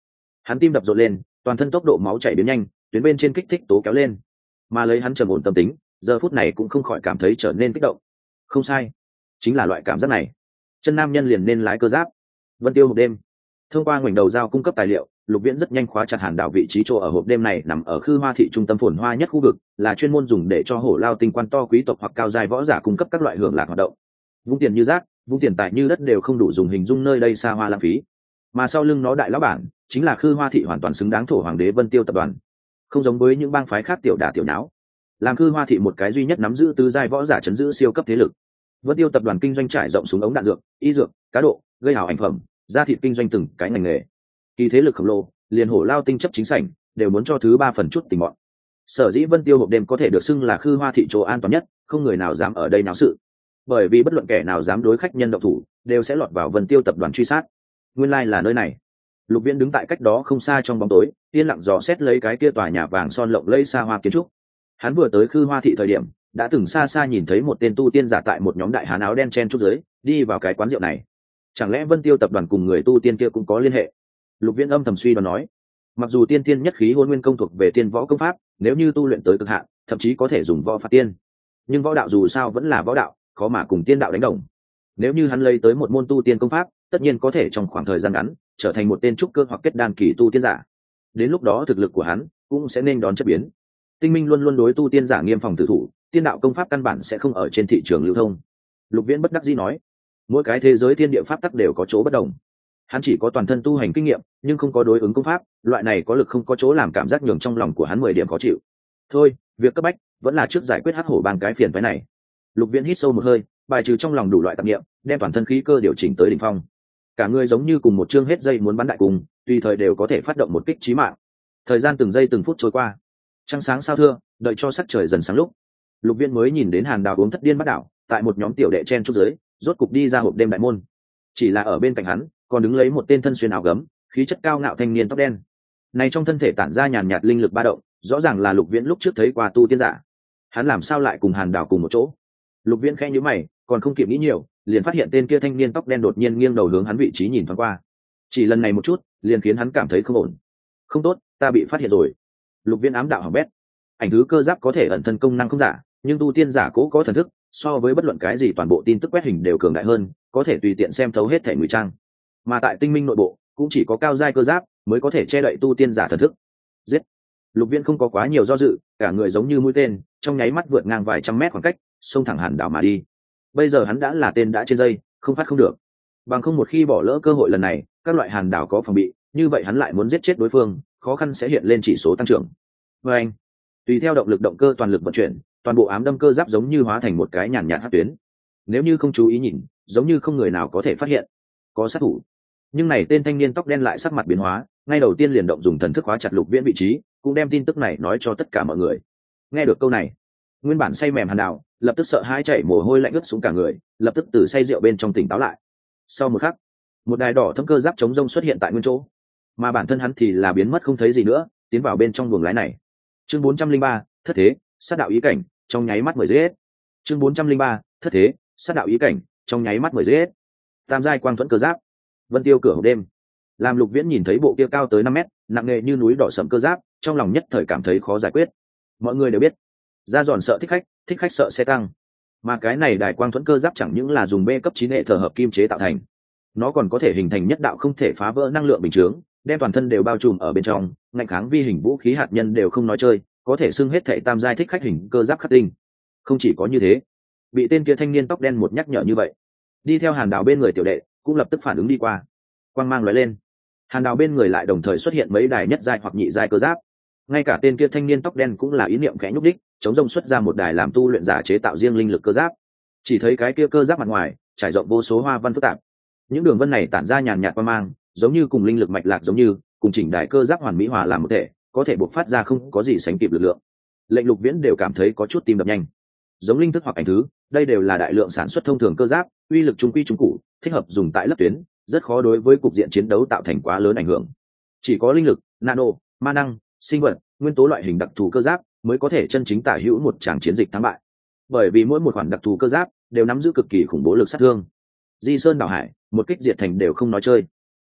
Hắn tim đập rộn lên, toàn thân tốc độ máu chảy biến nhanh, tuyến bên trên kích thích tố kéo lên, mà lấy hắn trầm ổn tâm tính, giờ phút này cũng không khỏi cảm thấy trở nên kích động. Không sai, chính là loại cảm giác này. Chân nam nhân liền nên lái cơ giáp. Vân Tiêu hộp đêm. Thông qua ngoảnh đầu giao cung cấp tài liệu, Lục Viễn rất nhanh khóa chặt Hàn Đảo vị trí chỗ ở hộp đêm này nằm ở Khư Hoa thị trung tâm phồn hoa nhất khu vực, là chuyên môn dùng để cho hổ lao tinh quan to quý tộc hoặc cao giai võ giả cung cấp các loại hưởng lạc hoạt động. Vung tiền như rác, vung tiền tài như đất đều không đủ dùng hình dung nơi đây xa hoa lãng phí. Mà sau lưng nó đại lão bản, chính là Khư Hoa thị hoàn toàn xứng đáng thổ hoàng đế Vân Tiêu tập đoàn. Không giống với những bang phái khác tiểu đả tiểu nháo, làm Khư Hoa thị một cái duy nhất nắm giữ tứ giai võ giả chấn giữ siêu cấp thế lực. Vân Tiêu tập đoàn kinh doanh trải rộng súng ống đạn dược, y dược, cá độ, gây hào ảnh phẩm, gia thịt kinh doanh từng cái ngành nghề. Kỳ thế lực khổng lồ, liền hổ lao tinh chấp chính sảnh đều muốn cho thứ ba phần chút tình bọn. Sở dĩ Vân Tiêu hộp đêm có thể được xưng là Khư Hoa thị chỗ an toàn nhất, không người nào dám ở đây náo sự. Bởi vì bất luận kẻ nào dám đối khách nhân động thủ, đều sẽ lọt vào Vân Tiêu tập đoàn truy sát. Nguyên lai là nơi này. Lục Viễn đứng tại cách đó không xa trong bóng tối, yên lặng dò xét lấy cái kia tòa nhà vàng son lộng lẫy xa hoa kiến trúc. Hắn vừa tới Khư Hoa thị thời điểm, đã từng xa xa nhìn thấy một tên tu tiên giả tại một nhóm đại hán áo đen chen trúc dưới, đi vào cái quán rượu này. Chẳng lẽ Vân Tiêu tập đoàn cùng người tu tiên kia cũng có liên hệ? Lục Viễn âm thầm suy đoán nói. Mặc dù tiên tiên nhất khí hôn nguyên công thuộc về tiên võ công pháp, nếu như tu luyện tới cực hạn, thậm chí có thể dùng võ phạt tiên. Nhưng võ đạo dù sao vẫn là võ đạo, khó mà cùng tiên đạo đánh đồng. Nếu như hắn lấy tới một môn tu tiên công pháp, tất nhiên có thể trong khoảng thời gian ngắn trở thành một tên trúc cơ hoặc kết đan kỳ tu tiên giả. Đến lúc đó thực lực của hắn cũng sẽ nên đón chất biến. Tinh Minh luôn luôn đối tu tiên giả nghiêm phòng tử thủ, tiên đạo công pháp căn bản sẽ không ở trên thị trường lưu thông. Lục Viễn bất đắc dĩ nói, mỗi cái thế giới thiên địa pháp tắc đều có chỗ bất đồng. Hắn chỉ có toàn thân tu hành kinh nghiệm, nhưng không có đối ứng công pháp, loại này có lực không có chỗ làm cảm giác nhường trong lòng của hắn 10 điểm khó chịu. Thôi, việc cấp bách vẫn là trước giải quyết hắc hổ bang cái phiền phức này. Lục Viễn hít sâu một hơi, bài trừ trong lòng đủ loại tạp niệm, đem toàn thân khí cơ điều chỉnh tới đỉnh phong. Cả người giống như cùng một chương hết dây muốn bắn đại cùng, tùy thời đều có thể phát động một kích chí mạng. Thời gian từng giây từng phút trôi qua, trăng sáng sao thưa, đợi cho sắc trời dần sáng lúc, Lục Viễn mới nhìn đến Hàn Đào uống thất điên bắt đảo, tại một nhóm tiểu đệ chen chúc dưới, rốt cục đi ra hộp đêm đại môn. Chỉ là ở bên cạnh hắn, còn đứng lấy một tên thân xuyên áo gấm, khí chất cao ngạo thanh niên tóc đen. Này trong thân thể tản ra nhàn nhạt linh lực ba động, rõ ràng là Lục Viễn lúc trước thấy qua tu tiên giả. Hắn làm sao lại cùng Hàn Đào cùng một chỗ? Lục Viễn khẽ nhíu mày, còn không kịp nghĩ nhiều, liền phát hiện tên kia thanh niên tóc đen đột nhiên nghiêng đầu hướng hắn vị trí nhìn thoáng qua. Chỉ lần này một chút, liền khiến hắn cảm thấy không ổn. Không tốt, ta bị phát hiện rồi. Lục Viễn ám đạo hỏng bét. Ảnh thứ cơ giáp có thể ẩn thân công năng không giả, nhưng tu tiên giả cố có thần thức, so với bất luận cái gì toàn bộ tin tức quét hình đều cường đại hơn, có thể tùy tiện xem thấu hết thể ngụy trang. Mà tại Tinh Minh nội bộ, cũng chỉ có cao giai cơ giáp mới có thể che đậy tu tiên giả thần thức. Giết! Lục Viễn không có quá nhiều do dự, cả người giống như mũi tên, trong nháy mắt vượt ngang vài trăm mét khoảng cách, xông thẳng Hàn Đảo mà đi. Bây giờ hắn đã là tên đã trên dây, không phát không được. Bằng không một khi bỏ lỡ cơ hội lần này, các loại Hàn Đảo có phòng bị, như vậy hắn lại muốn giết chết đối phương, khó khăn sẽ hiện lên chỉ số tăng trưởng. Và anh, tùy theo động lực động cơ toàn lực vận chuyển, toàn bộ ám đâm cơ giáp giống như hóa thành một cái nhàn nhạt hắc tuyến. Nếu như không chú ý nhìn, giống như không người nào có thể phát hiện có sát thủ. Nhưng này tên thanh niên tóc đen lại sắc mặt biến hóa, ngay đầu tiên liền động dùng thần thức khóa chặt Lục Viễn vị trí, cũng đem tin tức này nói cho tất cả mọi người. Nghe được câu này, nguyên bản say mềm Hàn Đào lập tức sợ hãi chảy mồ hôi lạnh ướt xuống cả người, lập tức từ say rượu bên trong tỉnh táo lại. Sau một khắc, một đài đỏ thâm cơ giáp chống rông xuất hiện tại nguyên chỗ, mà bản thân hắn thì là biến mất không thấy gì nữa, tiến vào bên trong buồng lái này. Chương 403, thất thế, sát đạo ý cảnh, trong nháy mắt 10 giết. Chương 403, thất thế, sát đạo ý cảnh, trong nháy mắt 10 giết. Tam giai quang thuẫn cơ giáp. Vân Tiêu cửa hộp đêm. Làm Lục Viễn nhìn thấy bộ kia cao tới 5 mét, nặng nề như núi đỏ sẫm cơ giáp, trong lòng nhất thời cảm thấy khó giải quyết. Mọi người đều biết, ra giòn sợ thích khách sợ xe tăng. Mà cái này đài quang thuẫn cơ giáp chẳng những là dùng B cấp 9 hệ thờ hợp kim chế tạo thành, nó còn có thể hình thành nhất đạo không thể phá vỡ năng lượng bình chướng, đem toàn thân đều bao trùm ở bên trong, ngăn kháng vi hình vũ khí hạt nhân đều không nói chơi, có thể xưng hết thảy tam giai thích khách hình cơ giáp khắc tinh. Không chỉ có như thế, bị tên kia thanh niên tóc đen một nhắc nhở như vậy, đi theo Hàn Đào bên người tiểu đệ cũng lập tức phản ứng đi qua. Quang mang lóe lên, Hàn Đào bên người lại đồng thời xuất hiện mấy đài nhất giai hoặc nhị giai cơ giáp. Ngay cả tên kia thanh niên tóc đen cũng là ý niệm khẽ nhúc đích, chống rông xuất ra một đài làm tu luyện giả chế tạo riêng linh lực cơ giáp. Chỉ thấy cái kia cơ giáp mặt ngoài trải rộng vô số hoa văn phức tạp, những đường vân này tản ra nhàn nhạt quang mang, giống như cùng linh lực mạch lạc giống như cùng chỉnh đài cơ giáp hoàn mỹ hòa làm một thể, có thể bộc phát ra không có gì sánh kịp lực lượng. Lệnh Lục Viễn đều cảm thấy có chút tim đập nhanh. Giống linh thức hoặc ảnh thứ, đây đều là đại lượng sản xuất thông thường cơ giáp, uy lực trung quy trung cụ, thích hợp dùng tại lấp tuyến, rất khó đối với cục diện chiến đấu tạo thành quá lớn ảnh hưởng. Chỉ có linh lực, nano, ma năng, sinh vật, nguyên tố loại hình đặc thù cơ giáp mới có thể chân chính tả hữu một tràng chiến dịch thắng bại. Bởi vì mỗi một khoản đặc thù cơ giáp đều nắm giữ cực kỳ khủng bố lực sát thương. Di sơn đảo hải, một kích diệt thành đều không nói chơi.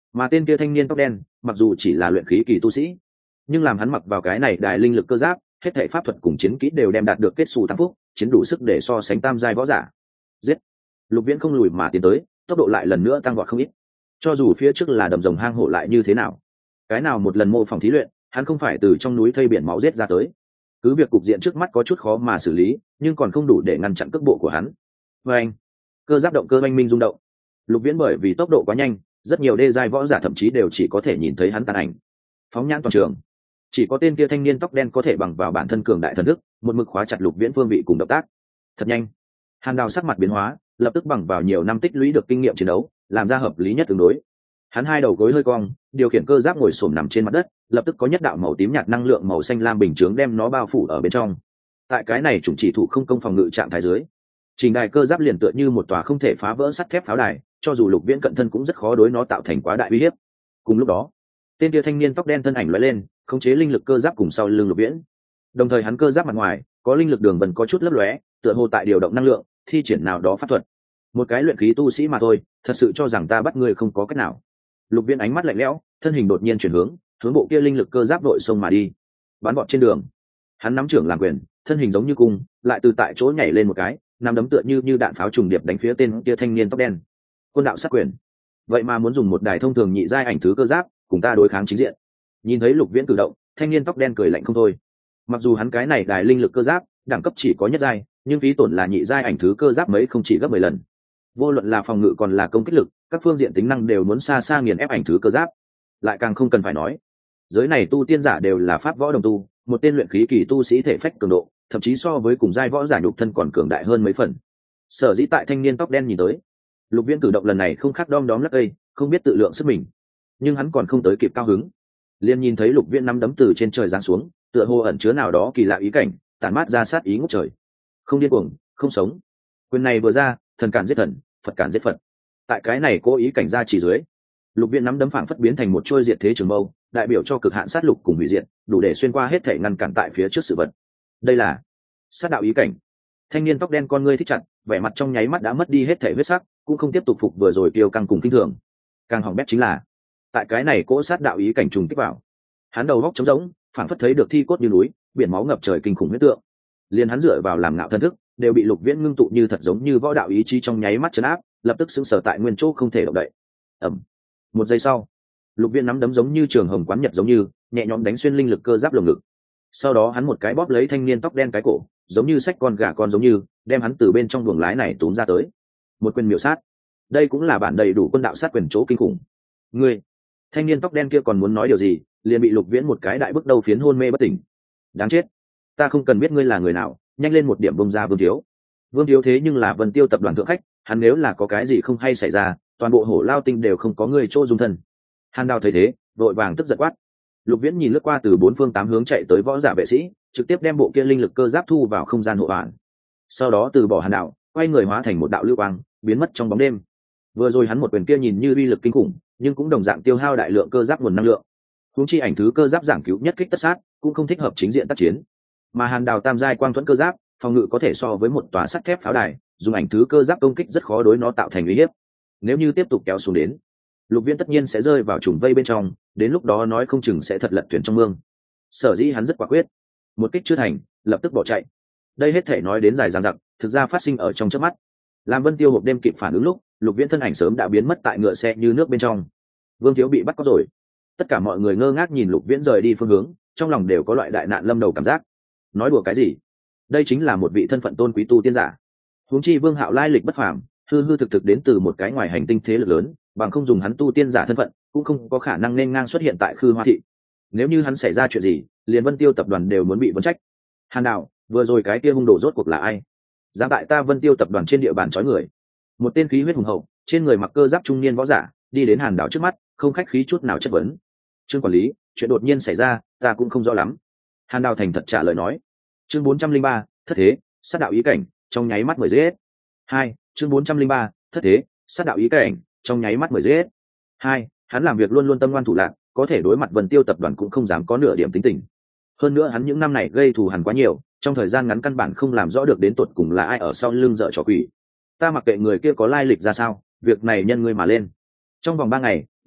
Mà tên kia thanh niên tóc đen mặc dù chỉ là luyện khí kỳ tu sĩ, nhưng làm hắn mặc vào cái này đại linh lực cơ giáp, hết thảy pháp thuật cùng chiến kỹ đều đem đạt được kết xù tăng phúc, chiến đủ sức để so sánh tam giai võ giả. Giết! Lục Viễn không lùi mà tiến tới, tốc độ lại lần nữa tăng vọt không ít. Cho dù phía trước là đầm rồng hang hổ lại như thế nào, cái nào một lần mô phỏng thí luyện, hắn không phải từ trong núi thây biển máu giết ra tới. Cứ việc cục diện trước mắt có chút khó mà xử lý, nhưng còn không đủ để ngăn chặn cước bộ của hắn. Và anh, cơ giáp động cơ oanh minh rung động. Lục Viễn bởi vì tốc độ quá nhanh, rất nhiều đê giai võ giả thậm chí đều chỉ có thể nhìn thấy hắn tàn ảnh. Phóng nhãn toàn trường, chỉ có tên kia thanh niên tóc đen có thể bằng vào bản thân cường đại thần thức, một mực khóa chặt Lục Viễn phương vị cùng động tác. Thật nhanh. Hàn Đào sắc mặt biến hóa, lập tức bằng vào nhiều năm tích lũy được kinh nghiệm chiến đấu, làm ra hợp lý nhất tương đối. Hắn hai đầu gối hơi cong, điều khiển cơ giáp ngồi xổm nằm trên mặt đất, lập tức có nhất đạo màu tím nhạt năng lượng màu xanh lam bình chướng đem nó bao phủ ở bên trong. Tại cái này chủng chỉ thủ không công phòng ngự trạng thái dưới, trình đài cơ giáp liền tựa như một tòa không thể phá vỡ sắt thép pháo đài, cho dù Lục Viễn cận thân cũng rất khó đối nó tạo thành quá đại uy hiếp. Cùng lúc đó, tên kia thanh niên tóc đen thân ảnh lóe lên, khống chế linh lực cơ giáp cùng sau lưng Lục Viễn. Đồng thời hắn cơ giáp mặt ngoài có linh lực đường vân có chút lấp lóe, tựa hồ tại điều động năng lượng, thi triển nào đó pháp thuật. Một cái luyện khí tu sĩ mà thôi, thật sự cho rằng ta bắt ngươi không có cách nào? Lục Viễn ánh mắt lạnh lẽo, thân hình đột nhiên chuyển hướng bộ kia linh lực cơ giáp đội sông mà đi. Bắn vọt trên đường, hắn nắm trưởng làm quyền, thân hình giống như cung, lại từ tại chỗ nhảy lên một cái, nắm đấm tựa như đạn pháo trùng điệp đánh phía tên kia thanh niên tóc đen. Quân đạo sát quyền, vậy mà muốn dùng một đài thông thường nhị giai ảnh thứ cơ giáp cùng ta đối kháng chính diện. Nhìn thấy Lục Viễn cử động, thanh niên tóc đen cười lạnh không thôi. Mặc dù hắn cái này đài linh lực cơ giáp đẳng cấp chỉ có nhất giai, nhưng phí tổn là nhị giai ảnh thứ cơ giáp mấy không chỉ gấp 10 lần. Vô luận là phòng ngự còn là công kích lực, các phương diện tính năng đều muốn xa xa nghiền ép ảnh thứ cơ giáp. Lại càng không cần phải nói, giới này tu tiên giả đều là pháp võ đồng tu, một tên luyện khí kỳ tu sĩ thể phách cường độ, thậm chí so với cùng giai võ giả nhục thân còn cường đại hơn mấy phần. Sở dĩ tại thanh niên tóc đen nhìn tới, Lục Viễn cử động lần này không khác đom đóm lắc cây, không biết tự lượng sức mình. Nhưng hắn còn không tới kịp cao hứng, liền nhìn thấy Lục Viễn nắm đấm từ trên trời giáng xuống, tựa hồ ẩn chứa nào đó kỳ lạ ý cảnh, tản mát ra sát ý ngút trời. Không điên cuồng, không sống. Quyền này vừa ra, thần cản giết thần, Phật cản giết Phật. Tại cái này cố ý cảnh ra chỉ dưới, Lục Viễn nắm đấm phảng phất biến thành một trôi diệt thế trường mâu, đại biểu cho cực hạn sát lục cùng hủy diệt, đủ để xuyên qua hết thể ngăn cản tại phía trước sự vật. Đây là sát đạo ý cảnh. Thanh niên tóc đen con ngươi thích chặt, vẻ mặt trong nháy mắt đã mất đi hết thể huyết sắc, cũng không tiếp tục phục vừa rồi kiêu căng cùng kinh thường. Càng hỏng bét chính là, tại cái này cỗ sát đạo ý cảnh trùng kích vào, hắn đầu góc trống rỗng, phảng phất thấy được thi cốt như núi, biển máu ngập trời kinh khủng huyết tượng. Liền hắn dựa vào làm ngạo thân thức, đều bị Lục Viễn ngưng tụ như thật giống như võ đạo ý chí trong nháy mắt trấn áp, lập tức sững sờ tại nguyên chỗ không thể động đậy. Ầm. Một giây sau, Lục Viễn nắm đấm giống như trường hồng quán nhật giống như, nhẹ nhõm đánh xuyên linh lực cơ giáp lồng ngực. Sau đó hắn một cái bóp lấy thanh niên tóc đen cái cổ, giống như xách con gà con giống như, đem hắn từ bên trong buồng lái này túm ra tới. Một quyền miểu sát. Đây cũng là bản đầy đủ quân đạo sát quyền chỗ kinh khủng. Ngươi, thanh niên tóc đen kia còn muốn nói điều gì, liền bị Lục Viễn một cái đại bức đầu phiến hôn mê bất tỉnh. Đáng chết, ta không cần biết ngươi là người nào, nhanh lên một điểm bông ra Vương Thiếu. Vương Thiếu thế nhưng là Vân Tiêu tập đoàn thượng khách, hắn nếu là có cái gì không hay xảy ra, toàn bộ Hổ Lao Tinh đều không có người chỗ dung thân. Hàn Đào thấy thế, vội vàng tức giận quát. Lục Viễn nhìn lướt qua từ bốn phương tám hướng chạy tới võ giả vệ sĩ, trực tiếp đem bộ kia linh lực cơ giáp thu vào không gian hộ bản. Sau đó từ bỏ Hàn Đào, quay người hóa thành một đạo lưu quang, biến mất trong bóng đêm. Vừa rồi hắn một quyền kia nhìn như uy lực kinh khủng, nhưng cũng đồng dạng tiêu hao đại lượng cơ giáp nguồn năng lượng. Huống chi ảnh thứ cơ giáp giảng cứu nhất kích tất sát, cũng không thích hợp chính diện tác chiến. Mà Hàn Đào tam giai quang thuẫn cơ giáp, phòng ngự có thể so với một tòa sắt thép pháo đài, dùng ảnh thứ cơ giáp công kích rất khó đối nó tạo thành uy hiếp. Nếu như tiếp tục kéo xuống đến, Lục Viễn tất nhiên sẽ rơi vào trùng vây bên trong, đến lúc đó nói không chừng sẽ thật lật thuyền trong mương. Sở dĩ hắn rất quả quyết, một kích chưa thành, lập tức bỏ chạy. Đây hết thể nói đến dài dằng dặc, thực ra phát sinh ở trong chớp mắt. Làm Vân Tiêu hộp đêm kịp phản ứng lúc, Lục Viễn thân ảnh sớm đã biến mất tại ngựa xe như nước bên trong. Vương Thiếu bị bắt có rồi. Tất cả mọi người ngơ ngác nhìn Lục Viễn rời đi phương hướng, trong lòng đều có loại đại nạn lâm đầu cảm giác. Nói đùa cái gì? Đây chính là một vị thân phận tôn quý tu tiên giả. Huống chi Vương Hạo lai lịch bất phàm, hư hư thực thực đến từ một cái ngoài hành tinh thế lực lớn, bằng không dùng hắn tu tiên giả thân phận, cũng không có khả năng nên ngang xuất hiện tại Khư Hoa thị. Nếu như hắn xảy ra chuyện gì, liền Vân Tiêu tập đoàn đều muốn bị vấn trách. Hàn Đào, vừa rồi cái kia hung đồ rốt cuộc là ai? Dám tại ta Vân Tiêu tập đoàn trên địa bàn chói người. Một tên khí huyết hùng hậu, trên người mặc cơ giáp trung niên võ giả, đi đến Hàn Đào trước mắt, không khách khí chút nào chất vấn. Trương quản lý, chuyện đột nhiên xảy ra, ta cũng không rõ lắm. Hàn Đào thành thật trả lời nói. Chương 403, thất thế, sát đạo ý cảnh, trong nháy mắt mười giết. 2, chương 403, thất thế, sát đạo ý cảnh, trong nháy mắt mười giết. 2, hắn làm việc luôn luôn tâm ngoan thủ lạn, có thể đối mặt Vân Tiêu tập đoàn cũng không dám có nửa điểm tính tình. Hơn nữa hắn những năm này gây thù hằn quá nhiều, trong thời gian ngắn căn bản không làm rõ được đến tột cùng là ai ở sau lưng dợ trò quỷ. Ta mặc kệ người kia có lai lịch ra sao, việc này nhân ngươi mà lên. Trong vòng 3 ngày,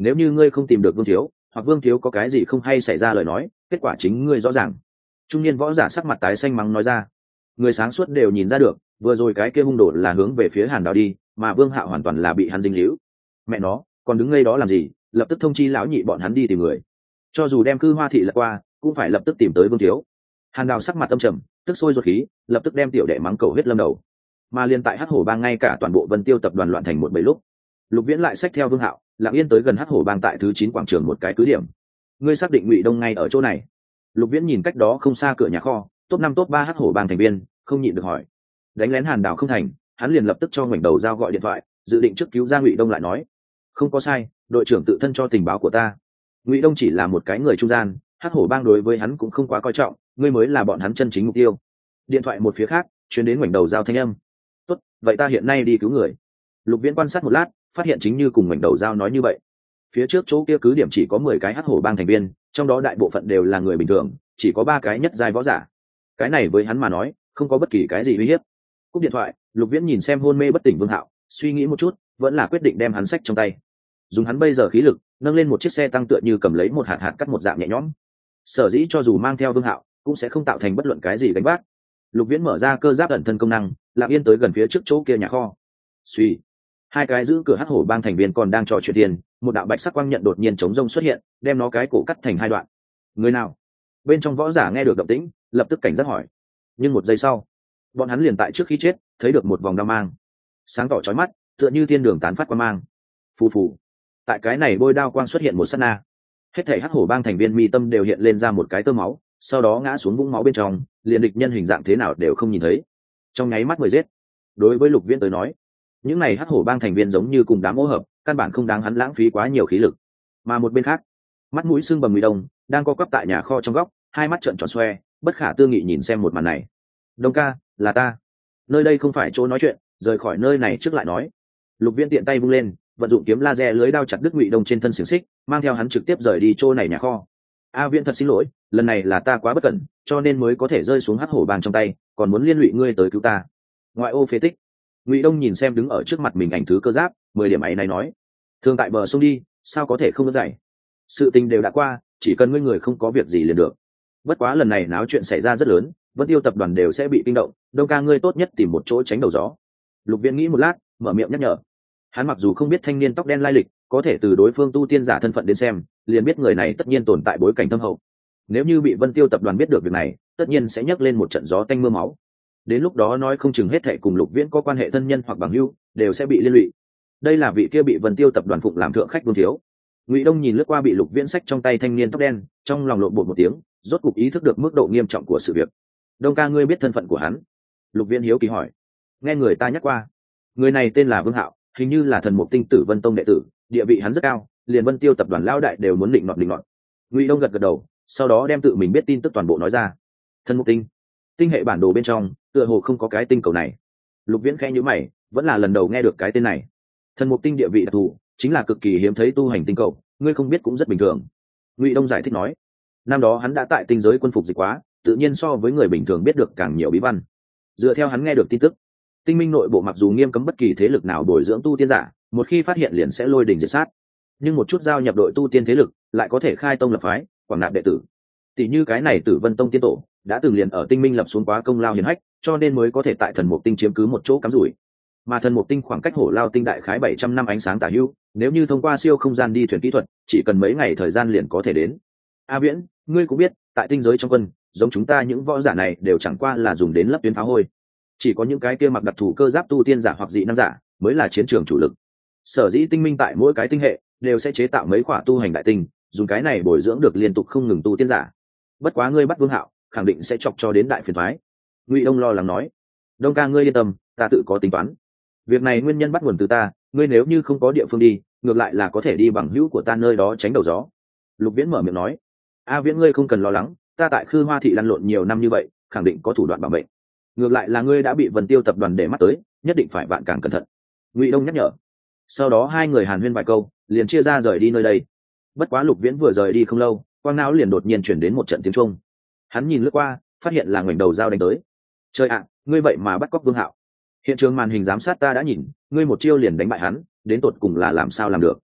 nếu như ngươi không tìm được vương thiếu, hoặc vương thiếu có cái gì không hay xảy ra lời nói, kết quả chính ngươi rõ ràng. Trung niên võ giả sắc mặt tái xanh mắng nói ra. Người sáng suốt đều nhìn ra được, vừa rồi cái kia hung đồ là hướng về phía Hàn Đào đi, mà Vương Hạo hoàn toàn là bị hắn dính líu. Mẹ nó, còn đứng ngây đó làm gì, lập tức thông chi lão nhị bọn hắn đi tìm người. Cho dù đem Cư Hoa thị lật qua, cũng phải lập tức tìm tới Vương thiếu. Hàn Đào sắc mặt âm trầm, tức sôi ruột khí, lập tức đem tiểu đệ mắng cầu huyết lâm đầu. Mà liên tại Hắc Hổ Bang ngay cả toàn bộ Vân Tiêu tập đoàn loạn thành một bầy lúc, Lục Viễn lại xách theo Vương Hạo, lặng yên tới gần Hắc Hổ Bang tại thứ 9 quảng trường một cái cứ điểm. Ngươi xác định Ngụy Đông ngay ở chỗ này? Lục Viễn nhìn cách đó không xa cửa nhà kho, top 5 top 3 Hắc Hổ Bang thành viên, không nhịn được hỏi. Đánh lén Hàn Đào không thành, hắn liền lập tức cho ngoảnh đầu giao gọi điện thoại, dự định trước cứu ra Ngụy Đông lại nói. Không có sai, đội trưởng tự thân cho tình báo của ta. Ngụy Đông chỉ là một cái người trung gian, Hắc Hổ Bang đối với hắn cũng không quá coi trọng, ngươi mới là bọn hắn chân chính mục tiêu. Điện thoại một phía khác truyền đến ngoảnh đầu giao thanh âm. Tốt, vậy ta hiện nay đi cứu người. Lục Viễn quan sát một lát, phát hiện chính như cùng ngoảnh đầu giao nói như vậy. Phía trước chỗ kia cứ điểm chỉ có 10 cái Hắc Hổ Bang thành viên, trong đó đại bộ phận đều là người bình thường, chỉ có 3 cái nhất giai võ giả. Cái này với hắn mà nói, không có bất kỳ cái gì uy hiếp. Cúp điện thoại, Lục Viễn nhìn xem hôn mê bất tỉnh Vương Hạo, suy nghĩ một chút, vẫn là quyết định đem hắn xách trong tay. Dùng hắn bây giờ khí lực, nâng lên một chiếc xe tăng tựa như cầm lấy một hạt hạt cắt một dạng nhẹ nhõm. Sở dĩ cho dù mang theo Vương Hạo, cũng sẽ không tạo thành bất luận cái gì gánh vác. Lục Viễn mở ra cơ giáp ẩn thân công năng, lặng yên tới gần phía trước chỗ kia nhà kho. Suy, hai cái giữ cửa Hắc Hổ Bang thành viên còn đang trò chuyện tiền, một đạo bạch sắc quang nhận đột nhiên chống rông xuất hiện, đem nó cái cổ cắt thành 2 đoạn. Người nào? Bên trong võ giả nghe được động tĩnh, lập tức cảnh giác hỏi. Nhưng một giây sau, bọn hắn liền tại trước khi chết thấy được một vòng đao mang, sáng tỏ chói mắt, tựa như thiên đường tán phát quang mang. Phù phù. Tại cái này bôi đao quang xuất hiện một sát na, hết thảy Hắc Hổ Bang thành viên mi tâm đều hiện lên ra một cái tơ máu, sau đó ngã xuống vũng máu bên trong, liền địch nhân hình dạng thế nào đều không nhìn thấy. Trong nháy mắt 10 giết. Đối với Lục Viễn tới nói, những này Hắc Hổ Bang thành viên giống như cùng đám ô hợp, căn bản không đáng hắn lãng phí quá nhiều khí lực. Mà một bên khác, mắt mũi sưng bầm Ngụy Đông đang co quắp tại nhà kho trong góc, hai mắt trợn tròn xoe, bất khả tư nghị nhìn xem một màn này. Đông ca, là ta. Nơi đây không phải chỗ nói chuyện, rời khỏi nơi này trước lại nói. Lục Viễn tiện tay vung lên, vận dụng kiếm laser lưới đao chặt đứt Ngụy Đông trên thân xiềng xích, mang theo hắn trực tiếp rời đi chỗ này nhà kho. A Viễn thật xin lỗi, lần này là ta quá bất cẩn, cho nên mới có thể rơi xuống Hắc Hổ Bang trong tay, còn muốn liên lụy ngươi tới cứu ta. Ngoại ô phế tích. Ngụy Đông nhìn xem đứng ở trước mặt mình ảnh thứ cơ giáp, 10 điểm ấy này nói. Thường tại bờ sông đi, sao có thể không đứt dày. Sự tình đều đã qua, chỉ cần ngươi người không có việc gì liền được. Bất quá lần này náo chuyện xảy ra rất lớn, Vân Tiêu tập đoàn đều sẽ bị kinh động, Đông ca ngươi tốt nhất tìm một chỗ tránh đầu gió. Lục Viễn nghĩ một lát, mở miệng nhắc nhở. Hắn mặc dù không biết thanh niên tóc đen lai lịch, có thể từ đối phương tu tiên giả thân phận đến xem, liền biết người này tất nhiên tồn tại bối cảnh thâm hậu. Nếu như bị Vân Tiêu tập đoàn biết được việc này, tất nhiên sẽ nhấc lên một trận gió tanh mưa máu. Đến lúc đó nói không chừng hết thảy cùng Lục Viễn có quan hệ thân nhân hoặc bằng hữu, đều sẽ bị liên lụy. Đây là vị kia bị Vân Tiêu tập đoàn phụng làm thượng khách Vương thiếu. Ngụy Đông nhìn lướt qua bị Lục Viễn xách trong tay thanh niên tóc đen, trong lòng lộn bột một tiếng, rốt cục ý thức được mức độ nghiêm trọng của sự việc. Đông ca ngươi biết thân phận của hắn? Lục Viễn hiếu kỳ hỏi. Nghe người ta nhắc qua, người này tên là Vương Hạo, hình như là thần mục tinh tử Vân Tông đệ tử, địa vị hắn rất cao, liền Vân Tiêu tập đoàn lão đại đều muốn định nọt định nọt. Ngụy Đông gật gật đầu, sau đó đem tự mình biết tin tức toàn bộ nói ra. Thần mục tinh, tinh hệ bản đồ bên trong, tựa hồ không có cái tinh cầu này. Lục Viễn khẽ nhíu mày, vẫn là lần đầu nghe được cái tên này. Thần mục tinh địa vị đặc thù, chính là cực kỳ hiếm thấy tu hành tinh cầu, ngươi không biết cũng rất bình thường. Ngụy Đông giải thích nói. Năm đó hắn đã tại tinh giới quân phục dịch quá, tự nhiên so với người bình thường biết được càng nhiều bí văn. Dựa theo hắn nghe được tin tức, tinh minh nội bộ mặc dù nghiêm cấm bất kỳ thế lực nào bồi dưỡng tu tiên giả, một khi phát hiện liền sẽ lôi đình diệt sát, nhưng một chút giao nhập đội tu tiên thế lực lại có thể khai tông lập phái, quảng nạp đệ tử. Tỷ như cái này Tử Vân Tông tiên tổ đã từng liền ở tinh minh lập xuống quá công lao hiển hách, cho nên mới có thể tại thần mục tinh chiếm cứ một chỗ cắm rủi. Mà thần mục tinh khoảng cách Hổ Lao tinh đại khái 700 năm ánh sáng tả hữu, nếu như thông qua siêu không gian đi thuyền kỹ thuật, chỉ cần mấy ngày thời gian liền có thể đến. A Viễn, ngươi cũng biết, tại tinh giới trong quân, giống chúng ta những võ giả này đều chẳng qua là dùng đến lấp tuyến pháo hôi. Chỉ có những cái kia mặc đặc thù cơ giáp tu tiên giả hoặc dị năng giả mới là chiến trường chủ lực. Sở dĩ tinh minh tại mỗi cái tinh hệ đều sẽ chế tạo mấy khỏa tu hành đại tinh, dùng cái này bồi dưỡng được liên tục không ngừng tu tiên giả. Bất quá ngươi bắt Vương Hạo, khẳng định sẽ chọc cho đến đại phiền toái. Ngụy Đông lo lắng nói. Đông ca ngươi yên tâm, ta tự có tính toán. Việc này nguyên nhân bắt nguồn từ ta, ngươi nếu như không có địa phương đi, ngược lại là có thể đi bằng hữu của ta nơi đó tránh đầu gió. Lục Viễn mở miệng nói. A Viễn ngươi không cần lo lắng, ta tại Khư Hoa thị lăn lộn nhiều năm như vậy, khẳng định có thủ đoạn bảo mệnh. Ngược lại là ngươi đã bị Vân Tiêu tập đoàn để mắt tới, nhất định phải vạn càng cẩn thận. Ngụy Đông nhắc nhở. Sau đó hai người hàn huyên vài câu, liền chia ra rời đi nơi đây. Bất quá Lục Viễn vừa rời đi không lâu, quang não liền đột nhiên chuyển đến một trận tiếng trung. Hắn nhìn lướt qua, phát hiện là ngoảnh đầu dao đánh tới. Trời ạ, ngươi vậy mà bắt cóc Vương Hạo. Hiện trường màn hình giám sát ta đã nhìn, ngươi một chiêu liền đánh bại hắn, đến tột cùng là làm sao làm được.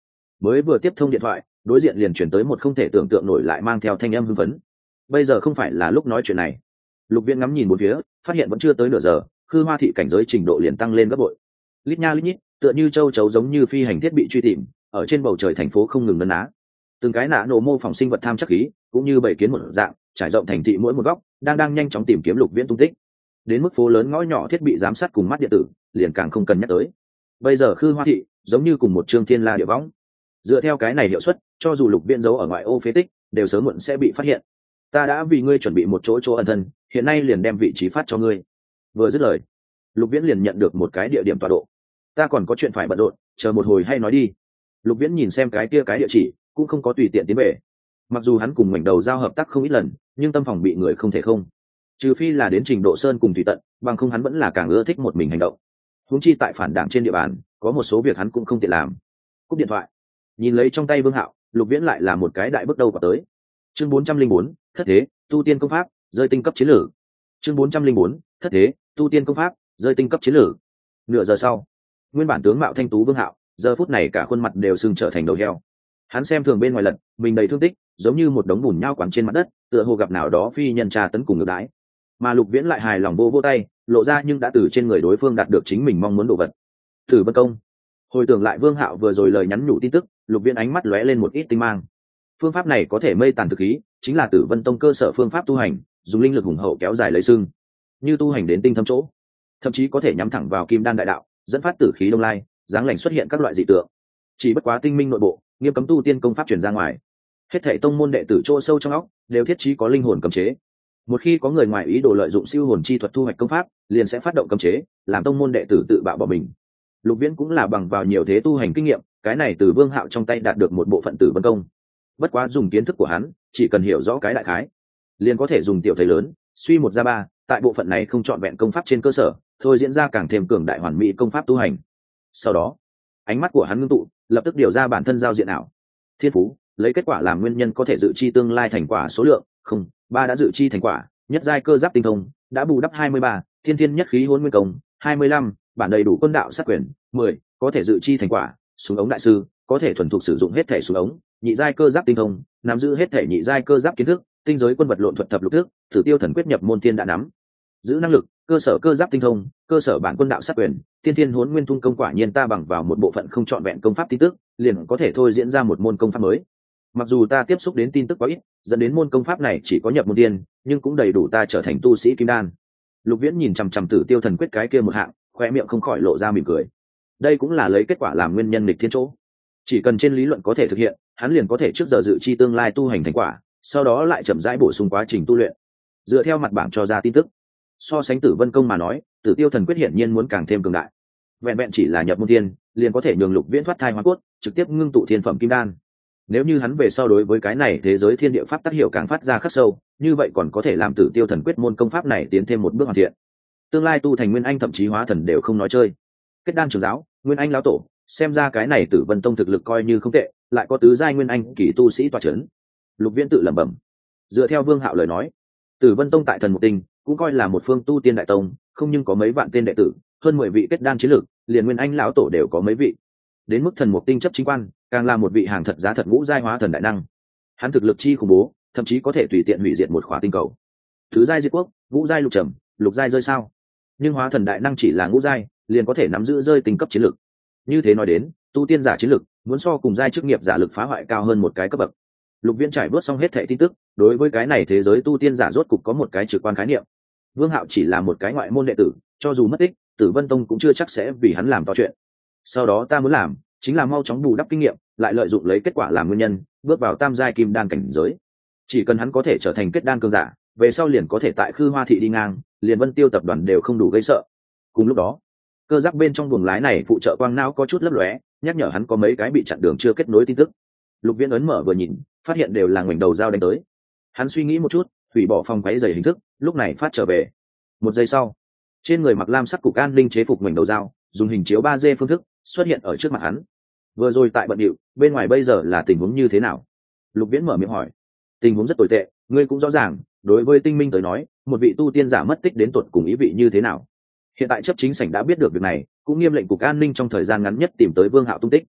Mới vừa tiếp thông điện thoại, đối diện liền chuyển tới một không thể tưởng tượng nổi lại mang theo thanh âm hưng phấn. Bây giờ không phải là lúc nói chuyện này. Lục Viễn ngắm nhìn bốn phía, phát hiện vẫn chưa tới nửa giờ, Khư Hoa thị cảnh giới trình độ liền tăng lên gấp bội. Lít nha lít nhít, tựa như châu chấu giống như phi hành thiết bị truy tìm, ở trên bầu trời thành phố không ngừng nấn ná. Từng cái nã nổ mô phỏng sinh vật tham chắc khí, cũng như bầy kiến một dạng, trải rộng thành thị mỗi một góc, đang nhanh chóng tìm kiếm Lục Viễn tung tích. Đến mức phố lớn ngõ nhỏ thiết bị giám sát cùng mắt điện tử, liền càng không cần nhắc tới. Bây giờ Khư Hoa thị giống như cùng một trương thiên la địa võng. Dựa theo cái này hiệu suất, cho dù Lục Viễn giấu ở ngoại ô phế tích, đều sớm muộn sẽ bị phát hiện. Ta đã vì ngươi chuẩn bị một chỗ ẩn thân, hiện nay liền đem vị trí phát cho ngươi. Vừa dứt lời, Lục Viễn liền nhận được một cái địa điểm tọa độ. Ta còn có chuyện phải bận rộn, chờ một hồi hay nói đi. Lục Viễn nhìn xem cái kia cái địa chỉ, cũng không có tùy tiện tiến về. Mặc dù hắn cùng mảnh đầu giao hợp tác không ít lần, nhưng tâm phòng bị người không thể không. Trừ phi là đến trình độ sơn cùng thủy tận, bằng không hắn vẫn là càng ưa thích một mình hành động. Huống chi tại phản đảng trên địa bàn, có một số việc hắn cũng không tiện làm. Cúp điện thoại, nhìn lấy trong tay Vương Hạo, Lục Viễn lại là một cái đại bước đầu vào tới. Chương 404, thất thế, tu tiên công pháp, rơi tinh cấp chiến lược. Chương 404, thất thế, tu tiên công pháp, rơi tinh cấp chiến lược. Nửa giờ sau, nguyên bản tướng mạo thanh tú Vương Hạo, giờ phút này cả khuôn mặt đều sưng trở thành đầu heo. Hắn xem thường bên ngoài lật, mình đầy thương tích, giống như một đống bùn nhão quẳng trên mặt đất, tựa hồ gặp nào đó phi nhân tra tấn cùng ngược đãi. Mà Lục Viễn lại hài lòng vô tay, lộ ra nhưng đã từ trên người đối phương đạt được chính mình mong muốn đồ vật. Tử Vân Công. Hồi tưởng lại Vương Hạo vừa rồi lời nhắn nhủ tin tức, Lục Viễn ánh mắt lóe lên một ít tinh mang. Phương pháp này có thể mây tàn thực khí, chính là Tử Vân Tông cơ sở phương pháp tu hành, dùng linh lực hùng hậu kéo dài lấy xương, như tu hành đến tinh thâm chỗ, thậm chí có thể nhắm thẳng vào Kim Đan đại đạo, dẫn phát tử khí đông lai, dáng lành xuất hiện các loại dị tượng. Chỉ bất quá tinh minh nội bộ, nghiêm cấm tu tiên công pháp truyền ra ngoài. Hết thảy tông môn đệ tử chỗ sâu trong óc đều thiết trí có linh hồn cấm chế. Một khi có người ngoài ý đồ lợi dụng siêu hồn chi thuật thu hoạch công pháp, liền sẽ phát động cấm chế, làm tông môn đệ tử tự bạo bỏ mình. Lục Viễn cũng là bằng vào nhiều thế tu hành kinh nghiệm, cái này từ Vương Hạo trong tay đạt được một bộ phận Tử Vân Công. Bất quá dùng kiến thức của hắn, chỉ cần hiểu rõ cái đại khái, liền có thể dùng tiểu thấy lớn, suy một ra ba, tại bộ phận này không chọn vẹn công pháp trên cơ sở, thôi diễn ra càng thêm cường đại hoàn mỹ công pháp tu hành. Sau đó, ánh mắt của hắn ngưng tụ, lập tức điều ra bản thân giao diện ảo. Thiên phú, lấy kết quả làm nguyên nhân có thể dự chi tương lai thành quả số lượng, không, 3 đã dự chi thành quả, nhất giai cơ giáp tinh thông, đã bù đắp 23, thiên thiên nhất khí hỗn nguyên công, 25, bản đầy đủ quân đạo sát quyền, 10, có thể dự chi thành quả, súng ống đại sư, có thể thuần thục sử dụng hết thể súng ống, nhị giai cơ giáp tinh thông, nắm giữ hết thể nhị giai cơ giáp kiến thức, tinh giới quân vật lộn thuật thập lục thức, thử tiêu thần quyết nhập môn thiên đã nắm giữ năng lực, cơ sở cơ giáp tinh thông, cơ sở bản quân đạo sát quyền, tiên thiên hỗn nguyên tung công. Quả nhiên ta bằng vào một bộ phận không chọn vẹn công pháp tin tức, liền có thể thôi diễn ra một môn công pháp mới. Mặc dù ta tiếp xúc đến tin tức quá ít, dẫn đến môn công pháp này chỉ có nhập môn tiên, nhưng cũng đầy đủ ta trở thành tu sĩ kim đan. Lục Viễn nhìn chằm chằm Tử Tiêu thần quyết cái kia một hạng, khoe miệng không khỏi lộ ra mỉm cười. Đây cũng là lấy kết quả làm nguyên nhân nghịch thiên chỗ. Chỉ cần trên lý luận có thể thực hiện, hắn liền có thể trước giờ dự chi tương lai tu hành thành quả, sau đó lại chậm rãi bổ sung quá trình tu luyện. Dựa theo mặt bảng cho ra tin tức, so sánh Tử Vân Công mà nói, Tử Tiêu thần quyết hiển nhiên muốn càng thêm cường đại. Vẹn vẹn chỉ là nhập môn tiên, liền có thể nhường Lục Viễn thoát thai hóa cốt, trực tiếp ngưng tụ thiên phẩm kim đan. Nếu như hắn về sau đối với cái này thế giới thiên địa pháp tác hiểu càng phát ra khắc sâu, như vậy còn có thể làm Tử Tiêu thần quyết môn công pháp này tiến thêm một bước hoàn thiện. Tương lai tu thành nguyên anh thậm chí hóa thần đều không nói chơi. Kết đan trưởng giáo, nguyên anh lão tổ, xem ra cái này Tử Vân Tông thực lực coi như không tệ, lại có tứ giai nguyên anh kỳ tu sĩ tọa chấn. Lục Viễn tự lẩm bẩm. Dựa theo Vương Hạo lời nói, Tử Vân Tông tại Thần Mục Tinh cũng coi là một phương tu tiên đại tông, không nhưng có mấy vạn tên đệ tử, hơn 10 vị kết đan chiến lược, liền nguyên anh lão tổ đều có mấy vị. Đến mức Thần Mục Tinh chấp chính quan, càng là một vị hàng thật giá thật ngũ giai hóa thần đại năng. Hắn thực lực chi khủng bố, thậm chí có thể tùy tiện hủy diệt một khỏa tinh cầu. Thứ giai diệt quốc, ngũ giai lục trầm, lục giai rơi sao? Nhưng hóa thần đại năng chỉ là ngũ giai, liền có thể nắm giữ rơi tinh cấp chiến lực. Như thế nói đến, tu tiên giả chiến lực muốn so cùng giai chức nghiệp giả lực phá hoại cao hơn một cái cấp bậc. Lục Viễn trải bước xong hết thảy tin tức, đối với cái này thế giới tu tiên giả rốt cục có một cái trực quan khái niệm. Vương Hạo chỉ là một cái ngoại môn đệ tử, cho dù mất tích, Tử Vân Tông cũng chưa chắc sẽ vì hắn làm to chuyện. Sau đó ta muốn làm, chính là mau chóng bù đắp kinh nghiệm, lại lợi dụng lấy kết quả làm nguyên nhân, bước vào tam giai kim đan cảnh giới. Chỉ cần hắn có thể trở thành kết đan cường giả, về sau liền có thể tại Khư Hoa thị đi ngang, liền Vân Tiêu tập đoàn đều không đủ gây sợ. Cùng lúc đó, cơ giác bên trong buồng lái này phụ trợ quang não có chút lấp lóe, nhắc nhở hắn có mấy cái bị chặn đường chưa kết nối tin tức. Lục Viễn ấn mở vừa nhìn, phát hiện đều là ngoảnh đầu dao đánh tới. Hắn suy nghĩ một chút, hủy bỏ phòng quấy giày hình thức, lúc này phát trở về. Một giây sau, trên người mặc lam sắc cục an ninh chế phục ngoảnh đầu dao, dùng hình chiếu 3D phương thức xuất hiện ở trước mặt hắn. Vừa rồi tại bận điệu, bên ngoài bây giờ là tình huống như thế nào? Lục Viễn mở miệng hỏi. Tình huống rất tồi tệ, ngươi cũng rõ ràng, đối với tinh minh tới nói, một vị tu tiên giả mất tích đến tột cùng ý vị như thế nào. Hiện tại chấp chính sảnh đã biết được việc này, cũng nghiêm lệnh cục an ninh trong thời gian ngắn nhất tìm tới Vương Hạo tung tích.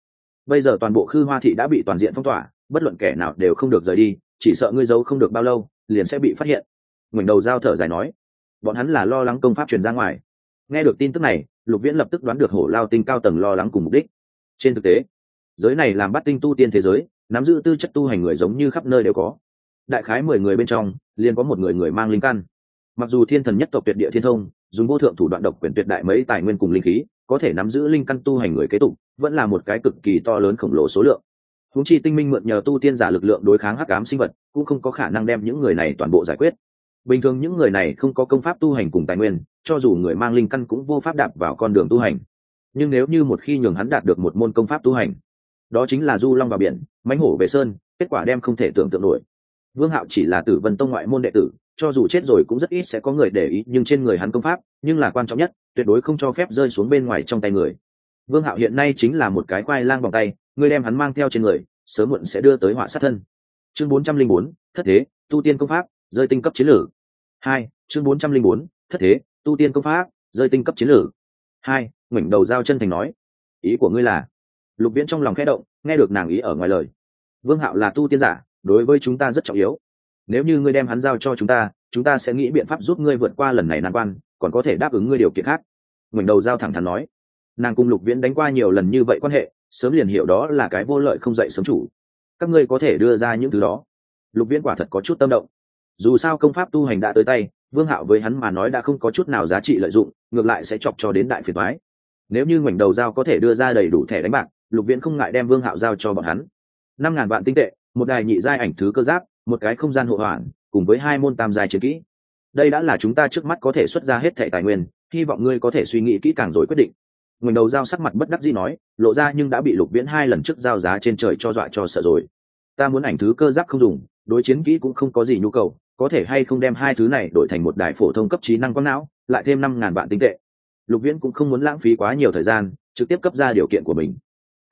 bây giờ toàn bộ Khư Hoa thị đã bị toàn diện phong tỏa, bất luận kẻ nào đều không được rời đi, chỉ sợ ngươi giấu không được bao lâu liền sẽ bị phát hiện. Ngoảnh đầu Giao thở dài nói, bọn hắn là lo lắng công pháp truyền ra ngoài. Nghe được tin tức này, Lục Viễn lập tức đoán được Hổ Lao Tinh cao tầng lo lắng cùng mục đích. Trên thực tế, giới này làm bát tinh tu tiên thế giới, nắm giữ tư chất tu hành người giống như khắp nơi đều có. Đại khái 10 người bên trong, liền có một người mang linh căn. Mặc dù thiên thần nhất tộc tuyệt địa thiên thông, dùng vô thượng thủ đoạn độc quyền tuyệt đại mấy tài nguyên cùng linh khí, có thể nắm giữ linh căn tu hành người kế tục, vẫn là một cái cực kỳ to lớn khổng lồ số lượng. Huống chi tinh minh mượn nhờ tu tiên giả lực lượng đối kháng hắc ám sinh vật, cũng không có khả năng đem những người này toàn bộ giải quyết. Bình thường những người này không có công pháp tu hành cùng tài nguyên, cho dù người mang linh căn cũng vô pháp đạp vào con đường tu hành. Nhưng nếu như một khi nhường hắn đạt được một môn công pháp tu hành, đó chính là du long vào biển, mãnh hổ về sơn, kết quả đem không thể tưởng tượng nổi. Vương Hạo chỉ là Tử Vân Tông ngoại môn đệ tử, cho dù chết rồi cũng rất ít sẽ có người để ý, nhưng trên người hắn công pháp, nhưng là quan trọng nhất, tuyệt đối không cho phép rơi xuống bên ngoài trong tay người. Vương Hạo hiện nay chính là một cái khoai lang vòng tay, người đem hắn mang theo trên người, sớm muộn sẽ đưa tới họa sát thân. Chương 404, thất thế, tu tiên công pháp, rơi tinh cấp chiến lược. 2, chương 404, thất thế, tu tiên công pháp, rơi tinh cấp chiến lược. 2, ngoảnh đầu Giao chân thành nói, ý của ngươi là? Lục Viễn trong lòng khẽ động, nghe được nàng ý ở ngoài lời. Vương Hạo là tu tiên giả, đối với chúng ta rất trọng yếu. Nếu như ngươi đem hắn giao cho chúng ta sẽ nghĩ biện pháp giúp ngươi vượt qua lần này nan quan, còn có thể đáp ứng ngươi điều kiện khác. Ngoảnh đầu Giao thẳng thắn nói. Nàng cùng Lục Viễn đánh qua nhiều lần như vậy quan hệ, sớm liền hiểu đó là cái vô lợi không dậy sớm chủ. Các ngươi có thể đưa ra những thứ đó. Lục Viễn quả thật có chút tâm động. Dù sao công pháp tu hành đã tới tay, Vương Hạo với hắn mà nói đã không có chút nào giá trị lợi dụng, ngược lại sẽ chọc cho đến đại phiền toái. Nếu như ngoảnh đầu Giao có thể đưa ra đầy đủ thẻ đánh bạc, Lục Viễn không ngại đem Vương Hạo giao cho bọn hắn. 5.000 vạn tinh tệ, một đài nhị giai ảnh thứ cơ giáp, một cái không gian hộ hoàn, cùng với 2 môn tam giai chiến kỹ. Đây đã là chúng ta trước mắt có thể xuất ra hết thảy tài nguyên, hy vọng ngươi có thể suy nghĩ kỹ càng rồi quyết định. Ngoảnh đầu Giao sắc mặt bất đắc dĩ nói, lộ ra nhưng đã bị Lục Viễn 2 lần trước giao giá trên trời cho dọa cho sợ rồi. Ta muốn ảnh thứ cơ giáp không dùng, đối chiến kỹ cũng không có gì nhu cầu, có thể hay không đem 2 thứ này đổi thành một đài phổ thông cấp trí năng quang não, lại thêm 5.000 vạn tinh tệ. Lục Viễn cũng không muốn lãng phí quá nhiều thời gian, trực tiếp cấp ra điều kiện của mình.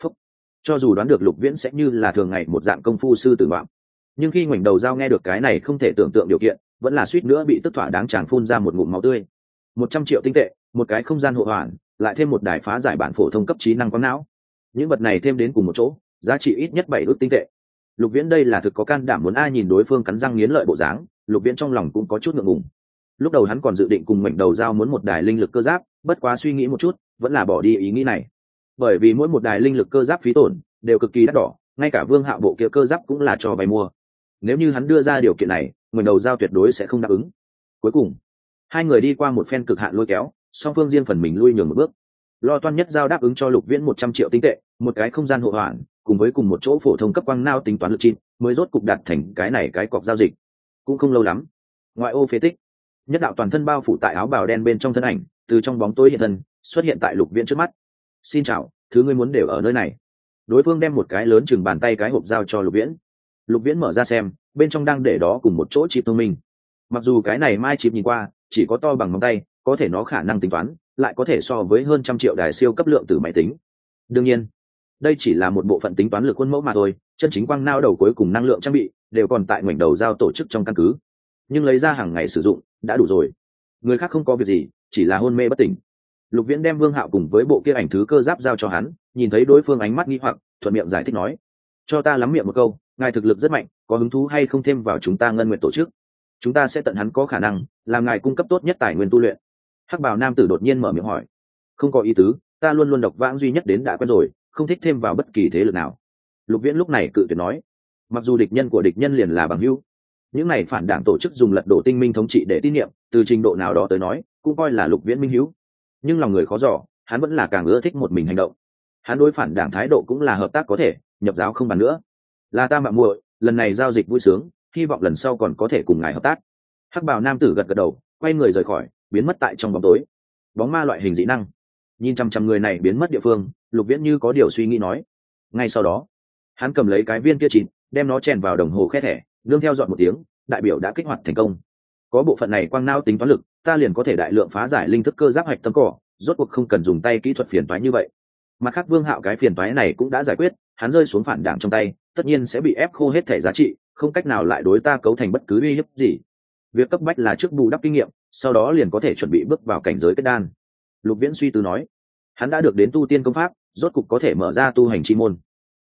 Cho dù đoán được Lục Viễn sẽ như là thường ngày một dạng công phu sư tử ngoạm, nhưng khi ngoảnh đầu Giao nghe được cái này không thể tưởng tượng điều kiện, vẫn là suýt nữa bị tức thỏa đáng chàng phun ra một ngụm máu tươi. 100 triệu tinh tệ, một cái không gian hộ hoàn, lại thêm một đài phá giải bản phổ thông cấp trí năng quang não. Những vật này thêm đến cùng một chỗ, giá trị ít nhất 7 ức tinh tệ. Lục Viễn đây là thực có can đảm muốn ai nhìn đối phương cắn răng nghiến lợi bộ dáng, Lục Viễn trong lòng cũng có chút ngượng ngùng. Lúc đầu hắn còn dự định cùng ngoảnh đầu Giao muốn một đài linh lực cơ giáp, bất quá suy nghĩ một chút, vẫn là bỏ đi ý nghĩ này. Bởi vì mỗi một đài linh lực cơ giáp phí tổn đều cực kỳ đắt đỏ, ngay cả Vương Hạo bộ kia cơ giáp cũng là cho vay mua. Nếu như hắn đưa ra điều kiện này, ngoảnh đầu Giao tuyệt đối sẽ không đáp ứng. Cuối cùng, hai người đi qua một phen cực hạn lôi kéo, song phương riêng phần mình lui nhường một bước. Lo Toan Nhất Giao đáp ứng cho Lục Viễn 100 triệu tinh tệ, một cái không gian hộ hoàn, cùng với một chỗ phổ thông cấp quang nao tính toán lực chim, mới rốt cục đạt thành cái cọc giao dịch. Cũng không lâu lắm, ngoại ô phế tích, nhất đạo toàn thân bao phủ tại áo bào đen bên trong thân ảnh, từ trong bóng tối hiện thân, xuất hiện tại Lục Viễn trước mắt. Xin chào, thứ ngươi muốn đều ở nơi này. Đối phương đem một cái lớn chừng bàn tay cái hộp giao cho Lục Viễn. Lục Viễn mở ra xem, bên trong đang để đó cùng một chỗ chip thông minh. Mặc dù cái này mai chip nhìn qua chỉ có to bằng ngón tay, có thể nó khả năng tính toán lại có thể so với hơn 100 triệu đài siêu cấp lượng tử máy tính. Đương nhiên, đây chỉ là một bộ phận tính toán lực khuôn mẫu mà thôi, chân chính quang nao đầu cuối cùng năng lượng trang bị đều còn tại ngoảnh đầu Giao tổ chức trong căn cứ, nhưng lấy ra hàng ngày sử dụng đã đủ rồi. Người khác không có việc gì, chỉ là hôn mê bất tỉnh. Lục Viễn đem Vương Hạo cùng với bộ kia ảnh thứ cơ giáp giao cho hắn, nhìn thấy đối phương ánh mắt nghi hoặc, thuận miệng giải thích nói, cho ta lắm miệng một câu, ngài thực lực rất mạnh, có hứng thú hay không thêm vào chúng ta ngân nguyện tổ chức, chúng ta sẽ tận hắn có khả năng làm ngài cung cấp tốt nhất tài nguyên tu luyện. Hắc bào nam tử đột nhiên mở miệng hỏi. Không có ý tứ, ta luôn luôn độc vãng duy nhất đến đã quen rồi, không thích thêm vào bất kỳ thế lực nào. Lục Viễn lúc này cự tuyệt nói. Mặc dù địch nhân của địch nhân liền là bằng hữu, những này phản đảng tổ chức dùng lật đổ tinh minh thống trị để tín nhiệm, từ trình độ nào đó tới nói cũng coi là Lục Viễn minh hữu. Nhưng lòng người khó dò, hắn vẫn là càng ưa thích một mình hành động. Hắn đối phản đảng thái độ cũng là hợp tác có thể, nhập giáo không bàn nữa. Là ta mạo muội, lần này giao dịch vui sướng, hy vọng lần sau còn có thể cùng ngài hợp tác. Hắc bào nam tử gật gật đầu, quay người rời khỏi, biến mất tại trong bóng tối. Bóng ma loại hình dị năng. Nhìn chăm chăm người này biến mất địa phương, Lục Viễn như có điều suy nghĩ nói. Ngay sau đó, hắn cầm lấy cái viên kia chìm, đem nó chèn vào đồng hồ khe thẻ, nương theo dọn một tiếng, đại biểu đã kích hoạt thành công. Có bộ phận này quang não tính toán lực, ta liền có thể đại lượng phá giải linh thức cơ giáp hạch tâm cỏ, rốt cuộc không cần dùng tay kỹ thuật phiền toái như vậy. Mặt khác Vương Hạo cái phiền toái này cũng đã giải quyết, hắn rơi xuống phản đảng trong tay, tất nhiên sẽ bị ép khô hết thể giá trị, không cách nào lại đối ta cấu thành bất cứ uy hiếp gì. Việc cấp bách là trước bù đắp kinh nghiệm, sau đó liền có thể chuẩn bị bước vào cảnh giới kết đan. Lục Viễn suy tư nói, hắn đã được đến tu tiên công pháp, rốt cục có thể mở ra tu hành chi môn.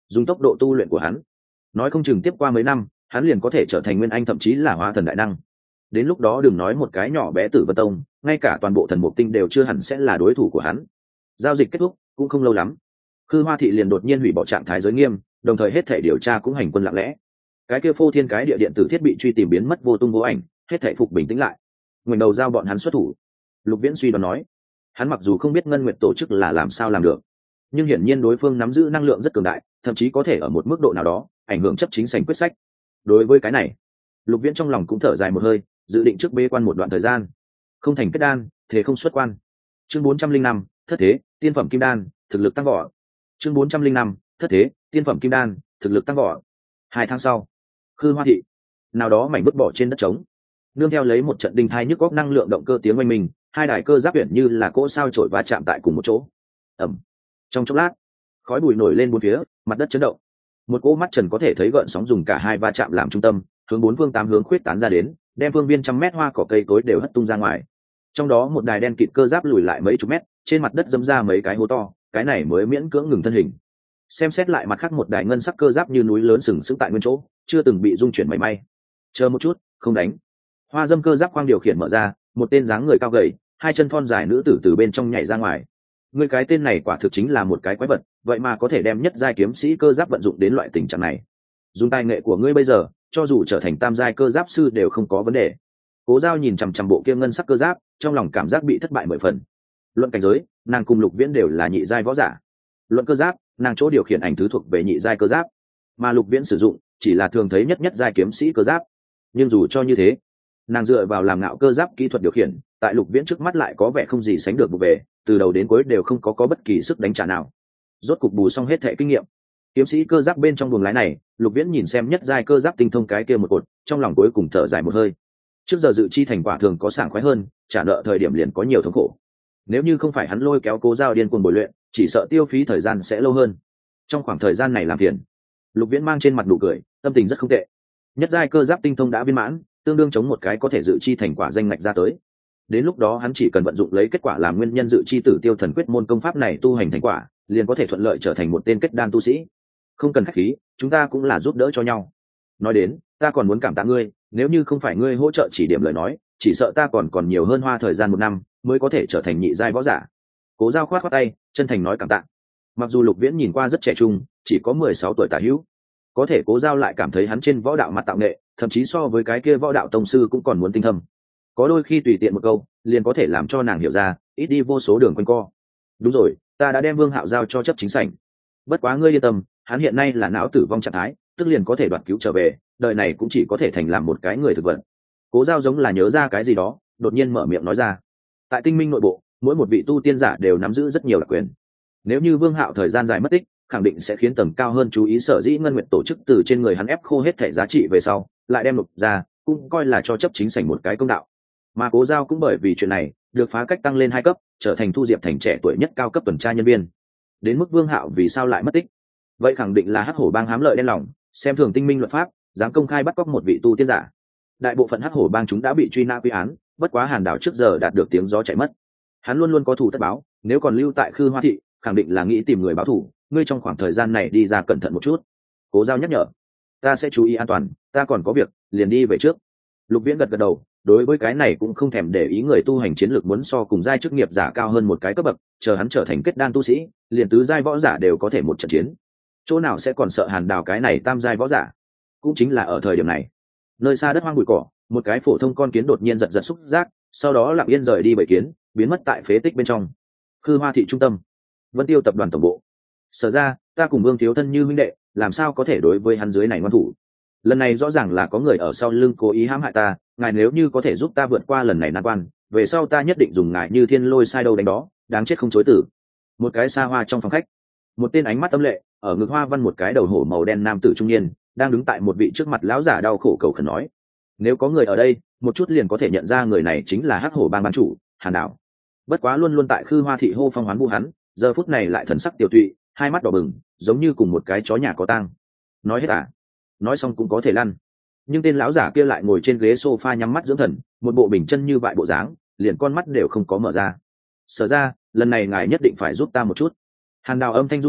dùng tốc độ tu luyện của hắn, nói không chừng tiếp qua mấy năm hắn liền có thể trở thành nguyên anh, thậm chí là hóa thần đại năng. Đến lúc đó đừng nói một cái nhỏ bé Tử Vân Tông, ngay cả toàn bộ Thần Mục Tinh đều chưa hẳn sẽ là đối thủ của hắn. Giao dịch kết thúc cũng không lâu lắm, Khư Hoa thị liền đột nhiên hủy bỏ trạng thái giới nghiêm, đồng thời hết thể điều tra cũng hành quân lặng lẽ. Cái kia phô thiên cái địa điện tử thiết bị truy tìm biến mất vô tung vô ảnh, hết thể phục bình tĩnh lại. Ngoảnh đầu giao bọn hắn xuất thủ. Lục Viễn suy đoán nói, hắn mặc dù không biết Ngân Nguyệt tổ chức là làm sao làm được, nhưng hiển nhiên đối phương nắm giữ năng lượng rất cường đại, thậm chí có thể ở một mức độ nào đó ảnh hưởng chấp chính sành quyết sách. Đối với cái này, Lục Viễn trong lòng cũng thở dài một hơi, dự định trước bế quan một đoạn thời gian, không thành kết đan thế không xuất quan. Chương 405, thất thế tiên phẩm kim đan, thực lực tăng vọt. Chương 405, thất thế tiên phẩm kim đan, thực lực tăng vọt. 2 tháng sau, Khư Hoa thị nào đó mảnh vứt bỏ trên đất trống, nương theo lấy một trận đinh thai nhức góc năng lượng động cơ tiếng oanh minh, hai đài cơ giáp biển như là cỗ sao trổi va chạm tại cùng một chỗ. Ầm. Trong chốc lát, khói bụi nổi lên bốn phía, mặt đất chấn động. Một cỗ mắt trần có thể thấy gợn sóng dùng cả hai va chạm làm trung tâm, hướng bốn phương tám hướng khuyết tán ra đến, đem phương viên trăm mét hoa cỏ cây cối đều hất tung ra ngoài. Trong đó một đài đen kịt cơ giáp lùi lại mấy chục mét, trên mặt đất dẫm ra mấy cái hố to, cái này mới miễn cưỡng ngừng thân hình. Xem xét lại mặt khác một đài ngân sắc cơ giáp như núi lớn sừng sững tại nguyên chỗ, chưa từng bị dung chuyển mảy may. Chờ một chút, không đánh. Hoa dâm cơ giáp khoang điều khiển mở ra, một tên dáng người cao gầy, hai chân thon dài nữ tử từ bên trong nhảy ra ngoài. Người cái tên này quả thực chính là một cái quái vật, vậy mà có thể đem nhất giai kiếm sĩ cơ giáp vận dụng đến loại tình trạng này. Dùng tài nghệ của ngươi bây giờ, cho dù trở thành tam giai cơ giáp sư đều không có vấn đề. Cố Giao nhìn chằm chằm bộ kia ngân sắc cơ giáp, trong lòng cảm giác bị thất bại 10 phần. Luận cảnh giới, nàng cùng Lục Viễn đều là nhị giai võ giả. Luận cơ giáp, nàng chỗ điều khiển ảnh thứ thuộc về nhị giai cơ giáp, mà Lục Viễn sử dụng chỉ là thường thấy nhất giai kiếm sĩ cơ giáp. Nhưng dù cho như thế, nàng dựa vào làm ngạo cơ giáp kỹ thuật điều khiển, tại Lục Viễn trước mắt lại có vẻ không gì sánh được vụ về, từ đầu đến cuối đều không có bất kỳ sức đánh trả nào. Rốt cục bù xong hết thệ kinh nghiệm. Kiếm sĩ cơ giáp bên trong buồng lái này, Lục Viễn nhìn xem nhất giai cơ giáp tinh thông cái kia một cột, trong lòng cuối cùng thở dài một hơi. Trước giờ dự chi thành quả thường có sảng khoái hơn, trả nợ thời điểm liền có nhiều thống khổ. Nếu như không phải hắn lôi kéo Cố Giao điên cuồng bồi luyện, chỉ sợ tiêu phí thời gian sẽ lâu hơn. Trong khoảng thời gian này làm phiền, Lục Viễn mang trên mặt nụ cười, tâm tình rất không tệ. Nhất giai cơ giáp tinh thông đã viên mãn, tương đương chống một cái có thể dự chi thành quả danh ngạch ra tới. Đến lúc đó hắn chỉ cần vận dụng lấy kết quả làm nguyên nhân dự chi tử tiêu thần quyết môn công pháp này tu hành thành quả, liền có thể thuận lợi trở thành một tên kết đan tu sĩ. Không cần khách khí, chúng ta cũng là giúp đỡ cho nhau. Nói đến, ta còn muốn cảm tạ ngươi, nếu như không phải ngươi hỗ trợ chỉ điểm lời nói, chỉ sợ ta còn nhiều hơn hoa thời gian 1 năm mới có thể trở thành nhị giai võ giả. Cố Giao khoát khoát tay, chân thành nói cảm tạ. Mặc dù Lục Viễn nhìn qua rất trẻ trung, chỉ có 16 tuổi tả hữu, có thể Cố Giao lại cảm thấy hắn trên võ đạo mặt tạo nghệ, thậm chí so với cái kia võ đạo tông sư cũng còn muốn tinh thâm. Có đôi khi tùy tiện một câu, liền có thể làm cho nàng hiểu ra, ít đi vô số đường quanh co. Đúng rồi, ta đã đem Vương Hạo giao cho chấp chính sảnh. Bất quá ngươi yên tâm, hắn hiện nay là não tử vong trạng thái, tức liền có thể đoạt cứu trở về, đời này cũng chỉ có thể thành làm một cái người thực vật. Cố Giao giống là nhớ ra cái gì đó, đột nhiên mở miệng nói ra. Tại Tinh Minh nội bộ, mỗi một vị tu tiên giả đều nắm giữ rất nhiều đặc quyền. Nếu như Vương Hạo thời gian dài mất tích, khẳng định sẽ khiến tầng cao hơn chú ý, sở dĩ Ngân Nguyệt tổ chức từ trên người hắn ép khô hết thể giá trị về sau, lại đem nộp ra, cũng coi là cho chấp chính sảnh một cái công đạo. Mà Cố Giao cũng bởi vì chuyện này, được phá cách tăng lên 2 cấp, trở thành Thu Diệp thành trẻ tuổi nhất cao cấp tuần tra nhân viên. Đến mức Vương Hạo vì sao lại mất tích? Vậy khẳng định là Hắc Hổ bang hám lợi đen lòng, xem thường Tinh Minh luật pháp, dám công khai bắt cóc một vị tu tiên giả. Đại bộ phận Hắc Hổ bang chúng đã bị truy nã quy án, bất quá Hàn Đảo trước giờ đạt được tiếng gió chạy mất. Hắn luôn luôn có thù tất báo, nếu còn lưu tại Khư Hoa thị, khẳng định là nghĩ tìm người báo thù. Ngươi trong khoảng thời gian này đi ra cẩn thận một chút. Cố Giao nhắc nhở. Ta sẽ chú ý an toàn, ta còn có việc, liền đi về trước. Lục Viễn gật gật đầu, đối với cái này cũng không thèm để ý người tu hành chiến lược muốn so cùng giai chức nghiệp giả cao hơn một cái cấp bậc, chờ hắn trở thành kết đan tu sĩ, liền tứ giai võ giả đều có thể một trận chiến. Chỗ nào sẽ còn sợ Hàn Đào cái này tam giai võ giả? Cũng chính là ở thời điểm này, nơi xa đất hoang bụi cỏ, một cái phổ thông con kiến đột nhiên giật giật xúc giác, sau đó lặng yên rời đi bầy kiến, biến mất tại phế tích bên trong. Khư Hoa thị trung tâm, Vân Tiêu tập đoàn tổng bộ. Sở ra, ta cùng Vương thiếu thân như huynh đệ, làm sao có thể đối với hắn dưới này ngoan thủ? Lần này rõ ràng là có người ở sau lưng cố ý hãm hại ta, ngài nếu như có thể giúp ta vượt qua lần này nan quan, về sau ta nhất định dùng ngài như thiên lôi sai đâu đánh đó, đáng chết không chối tử. Một cái xa hoa trong phòng khách, một tên ánh mắt âm lệ, ở ngực hoa văn một cái đầu hổ màu đen nam tử trung niên, đang đứng tại một vị trước mặt lão giả đau khổ cầu khẩn nói. Nếu có người ở đây, một chút liền có thể nhận ra người này chính là Hắc Hổ bang ban chủ, Hàn Đảo. Bất quá luôn luôn tại Khư Hoa thị hô phong hoán vũ hắn, giờ phút này lại thần sắc tiểu tụy, hai mắt đỏ bừng, giống như cùng một cái chó nhà có tang. Nói hết à? Nói xong cũng có thể lăn. Nhưng tên lão giả kia lại ngồi trên ghế sofa nhắm mắt dưỡng thần, một bộ bình chân như vậy bộ dáng, liền con mắt đều không có mở ra. Sở ra, lần này ngài nhất định phải giúp ta một chút. Hàn Đào âm thanh run rẩy,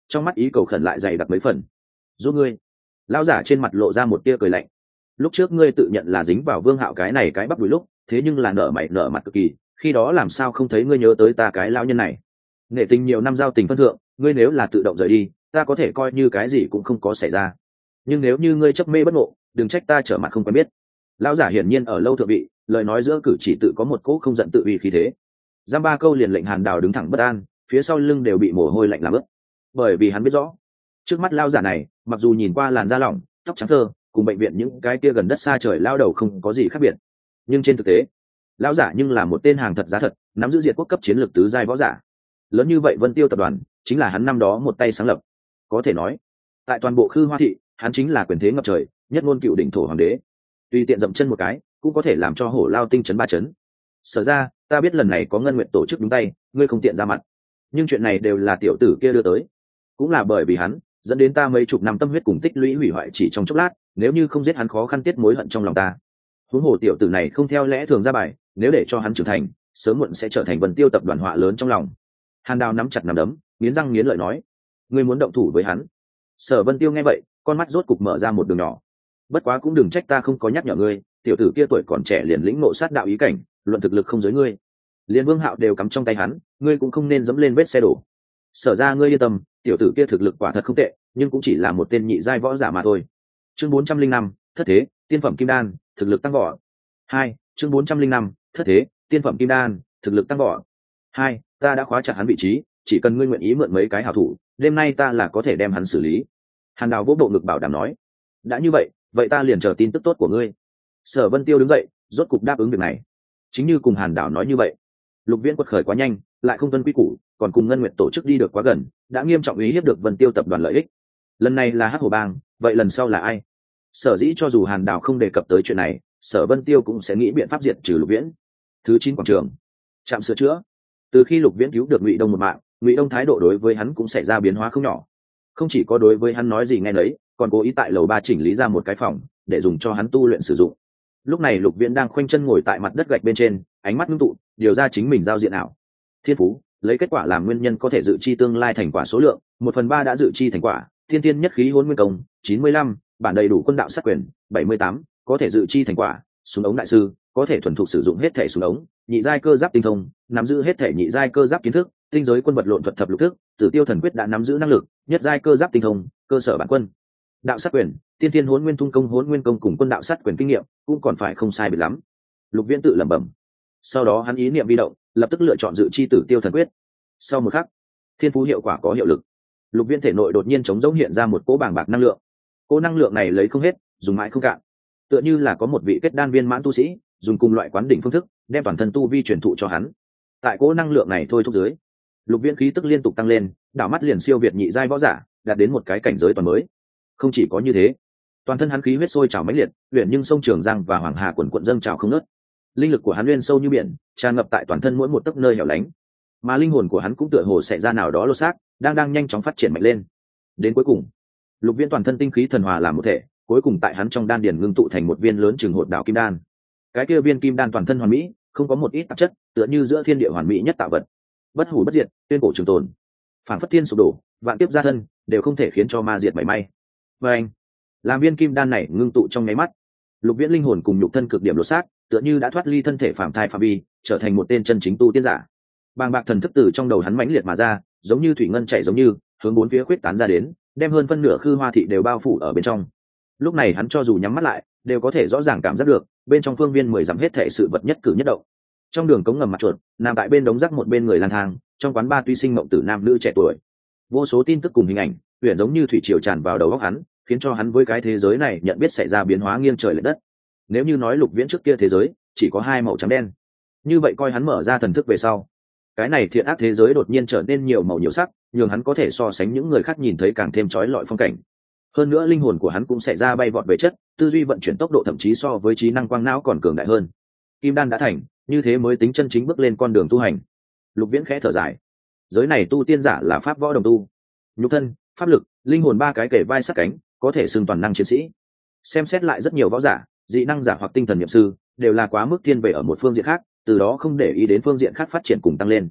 trong mắt ý cầu khẩn lại dày đặc mấy phần. Giúp ngươi. Lão giả trên mặt lộ ra một tia cười lạnh. Lúc trước ngươi tự nhận là dính vào Vương Hạo cái này cái bắp đùi lúc, thế nhưng là nở mày nở mặt cực kỳ, khi đó làm sao không thấy ngươi nhớ tới ta cái lão nhân này. Nghệ tình nhiều năm giao tình phân thượng, ngươi nếu là tự động rời đi, ta có thể coi như cái gì cũng không có xảy ra. Nhưng nếu như ngươi chấp mê bất ngộ, đừng trách ta trở mặt không quen biết. Lão giả hiển nhiên ở lâu thượng vị, lời nói giữa cử chỉ tự có một cỗ không giận tự uy khí thế. Giam ba câu liền lệnh Hàn Đào đứng thẳng bất an, phía sau lưng đều bị mồ hôi lạnh làm ướt. Bởi vì hắn biết rõ, trước mắt lão giả này, mặc dù nhìn qua làn da lỏng, tóc trắng thơ, cùng bệnh viện những cái kia gần đất xa trời lao đầu không có gì khác biệt, nhưng trên thực tế, lão giả nhưng là một tên hàng thật giá thật, nắm giữ diệt quốc cấp chiến lược tứ giai võ giả. Lớn như vậy Vân Tiêu tập đoàn, chính là hắn năm đó một tay sáng lập. Có thể nói, tại toàn bộ Khư Hoa thị, hắn chính là quyền thế ngập trời, nhất ngôn cựu đỉnh thổ hoàng đế. Tùy tiện dậm chân một cái, cũng có thể làm cho hổ lao tinh chấn ba chấn. Sở ra, ta biết lần này có ngân nguyện tổ chức đúng tay, ngươi không tiện ra mặt. Nhưng chuyện này đều là tiểu tử kia đưa tới, cũng là bởi vì hắn dẫn đến ta mấy chục năm tâm huyết cùng tích lũy hủy hoại chỉ trong chốc lát, nếu như không giết hắn khó khăn tiết mối hận trong lòng ta. Huống hồ tiểu tử này không theo lẽ thường ra bài, nếu để cho hắn trưởng thành, sớm muộn sẽ trở thành Vân Tiêu tập đoàn họa lớn trong lòng. Hàn Đào nắm chặt nắm đấm, nghiến răng nghiến lợi nói: ngươi muốn động thủ với hắn? Sở Vân Tiêu nghe vậy, con mắt rốt cục mở ra một đường nhỏ. Bất quá cũng đừng trách ta không có nhắc nhở ngươi, tiểu tử kia tuổi còn trẻ liền lĩnh ngộ sát đạo ý cảnh, luận thực lực không giới ngươi. Liên Vương Hạo đều cắm trong tay hắn, ngươi cũng không nên dẫm lên vết xe đổ. Sở ra ngươi yên tâm, tiểu tử kia thực lực quả thật không tệ, nhưng cũng chỉ là một tên nhị giai võ giả mà thôi. Chương 405, thất thế, tiên phẩm kim đan, thực lực tăng vọt. 2, chương 405, thất thế, tiên phẩm kim đan, thực lực tăng vọt. 2, ta đã khóa chặt hắn vị trí, chỉ cần ngươi nguyện ý mượn mấy cái hảo thủ, đêm nay ta là có thể đem hắn xử lý. Hàn Đào vỗ bộ ngực bảo đảm nói: đã như vậy, vậy ta liền chờ tin tức tốt của ngươi. Sở Vân Tiêu đứng dậy, rốt cục đáp ứng việc này. Chính như cùng Hàn Đào nói như vậy, Lục Viễn quật khởi quá nhanh, lại không tuân quy củ, còn cùng Ngân Nguyệt tổ chức đi được quá gần, đã nghiêm trọng uy hiếp được Vân Tiêu tập đoàn lợi ích. Lần này là Hắc Hổ Bang, vậy lần sau là ai? Sở dĩ cho dù Hàn Đào không đề cập tới chuyện này, Sở Vân Tiêu cũng sẽ nghĩ biện pháp diệt trừ Lục Viễn. Thứ 9 quảng trường, trạm sửa chữa. Từ khi Lục Viễn cứu được Ngụy Đông một mạng, Ngụy Đông thái độ đối với hắn cũng xảy ra biến hóa không nhỏ. Không chỉ có đối với hắn nói gì nghe nấy, còn cố ý tại lầu 3 chỉnh lý ra một cái phòng để dùng cho hắn tu luyện sử dụng. Lúc này Lục Viễn đang khoanh chân ngồi tại mặt đất gạch bên trên, ánh mắt ngưng tụ, điều ra chính mình giao diện ảo. Thiên phú, lấy kết quả làm nguyên nhân có thể dự chi tương lai thành quả số lượng, 1/3 đã dự chi thành quả. Thiên tiên nhất khí hỗn nguyên công, 95, bản đầy đủ quân đạo sát quyền, 78, có thể dự chi thành quả. Súng ống đại sư, có thể thuần thục sử dụng hết thể súng ống. Nhị giai cơ giáp tinh thông, nắm giữ hết thể nhị giai cơ giáp kiến thức. Tinh giới quân vật lộn thuật thập lục thức, Tử Tiêu thần quyết đã nắm giữ năng lực. Nhất giai cơ giáp tinh thông, cơ sở bản quân. Đạo sát quyền, tiên tiên hỗn nguyên tung công hỗn nguyên công cùng quân đạo sát quyền kinh nghiệm cũng còn phải không sai biệt lắm. Lục Viễn tự lẩm bẩm. Sau đó hắn ý niệm vi động, lập tức lựa chọn dự chi Tử Tiêu thần quyết. Sau một khắc, thiên phú hiệu quả có hiệu lực. Lục Viễn thể nội đột nhiên chống rỗng hiện ra một cỗ bàng bạc năng lượng. Cỗ năng lượng này lấy không hết, dùng mãi không cạn. Tựa như là có một vị kết đan viên mãn tu sĩ, dùng cùng loại quán đỉnh phương thức, đem toàn thân tu vi truyền thụ cho hắn. Tại cỗ năng lượng này thôi thúc dưới, Lục Viễn khí tức liên tục tăng lên, đảo mắt liền siêu việt nhị giai võ giả, đạt đến một cái cảnh giới toàn mới. Không chỉ có như thế, toàn thân hắn khí huyết sôi trào mãnh liệt, luyện nhưng sông Trường Giang và Hoàng Hà quần quận dâng trào không ngớt. Linh lực của hắn nguyên sâu như biển, tràn ngập tại toàn thân mỗi một tấc nơi hẻo lánh. Mà linh hồn của hắn cũng tựa hồ xảy ra nào đó lô xác, đang nhanh chóng phát triển mạnh lên. Đến cuối cùng, Lục Viễn toàn thân tinh khí thần hòa làm một thể, cuối cùng tại hắn trong đan điền ngưng tụ thành một viên lớn chừng hột đào kim đan. Cái kia viên kim đan toàn thân hoàn mỹ, không có một ít tạp chất, tựa như giữa thiên địa hoàn mỹ nhất tạo vật, bất hủ bất diệt, tuyên cổ trường tồn. Phản phất thiên sụp đổ, vạn tiếp gia thân, đều không thể khiến cho ma diệt mảy may. Và anh, làm viên kim đan này ngưng tụ trong nháy mắt, Lục Viễn linh hồn cùng nhục thân cực điểm lột xác, tựa như đã thoát ly thân thể phàm thai phàm vi, trở thành một tên chân chính tu tiên giả. Bàng bạc thần thức từ trong đầu hắn mãnh liệt mà ra, giống như thủy ngân chảy giống như, hướng bốn phía khuyết tán ra đến, đem hơn phân nửa Khư Hoa thị đều bao phủ ở bên trong. Lúc này hắn cho dù nhắm mắt lại, đều có thể rõ ràng cảm giác được, bên trong phương viên 10 dặm hết thảy sự vật nhất cử nhất động. Trong đường cống ngầm mặt chuột, nằm tại bên đống rác một bên người lang thang, trong quán bar tuy sinh mộng tử nam nữ trẻ tuổi. Vô số tin tức cùng hình ảnh, huyền giống như thủy triều tràn vào đầu óc hắn, khiến cho hắn với cái thế giới này nhận biết xảy ra biến hóa nghiêng trời lệch đất. Nếu như nói Lục Viễn trước kia thế giới chỉ có hai màu trắng đen, như vậy coi hắn mở ra thần thức về sau, cái này thiện ác thế giới đột nhiên trở nên nhiều màu nhiều sắc, nhường hắn có thể so sánh những người khác nhìn thấy càng thêm chói lọi phong cảnh. Hơn nữa linh hồn của hắn cũng xảy ra bay vọt về chất, tư duy vận chuyển tốc độ thậm chí so với trí năng quang não còn cường đại hơn. Kim đan đã thành, như thế mới tính chân chính bước lên con đường tu hành. Lục Viễn khẽ thở dài. Giới này tu tiên giả là pháp võ đồng tu, nhục thân, pháp lực, linh hồn ba cái kề vai sát cánh, có thể xưng toàn năng chiến sĩ. Xem xét lại rất nhiều võ giả, dị năng giả hoặc tinh thần niệm sư, đều là quá mức thiên về ở một phương diện khác, từ đó không để ý đến phương diện khác phát triển cùng tăng lên.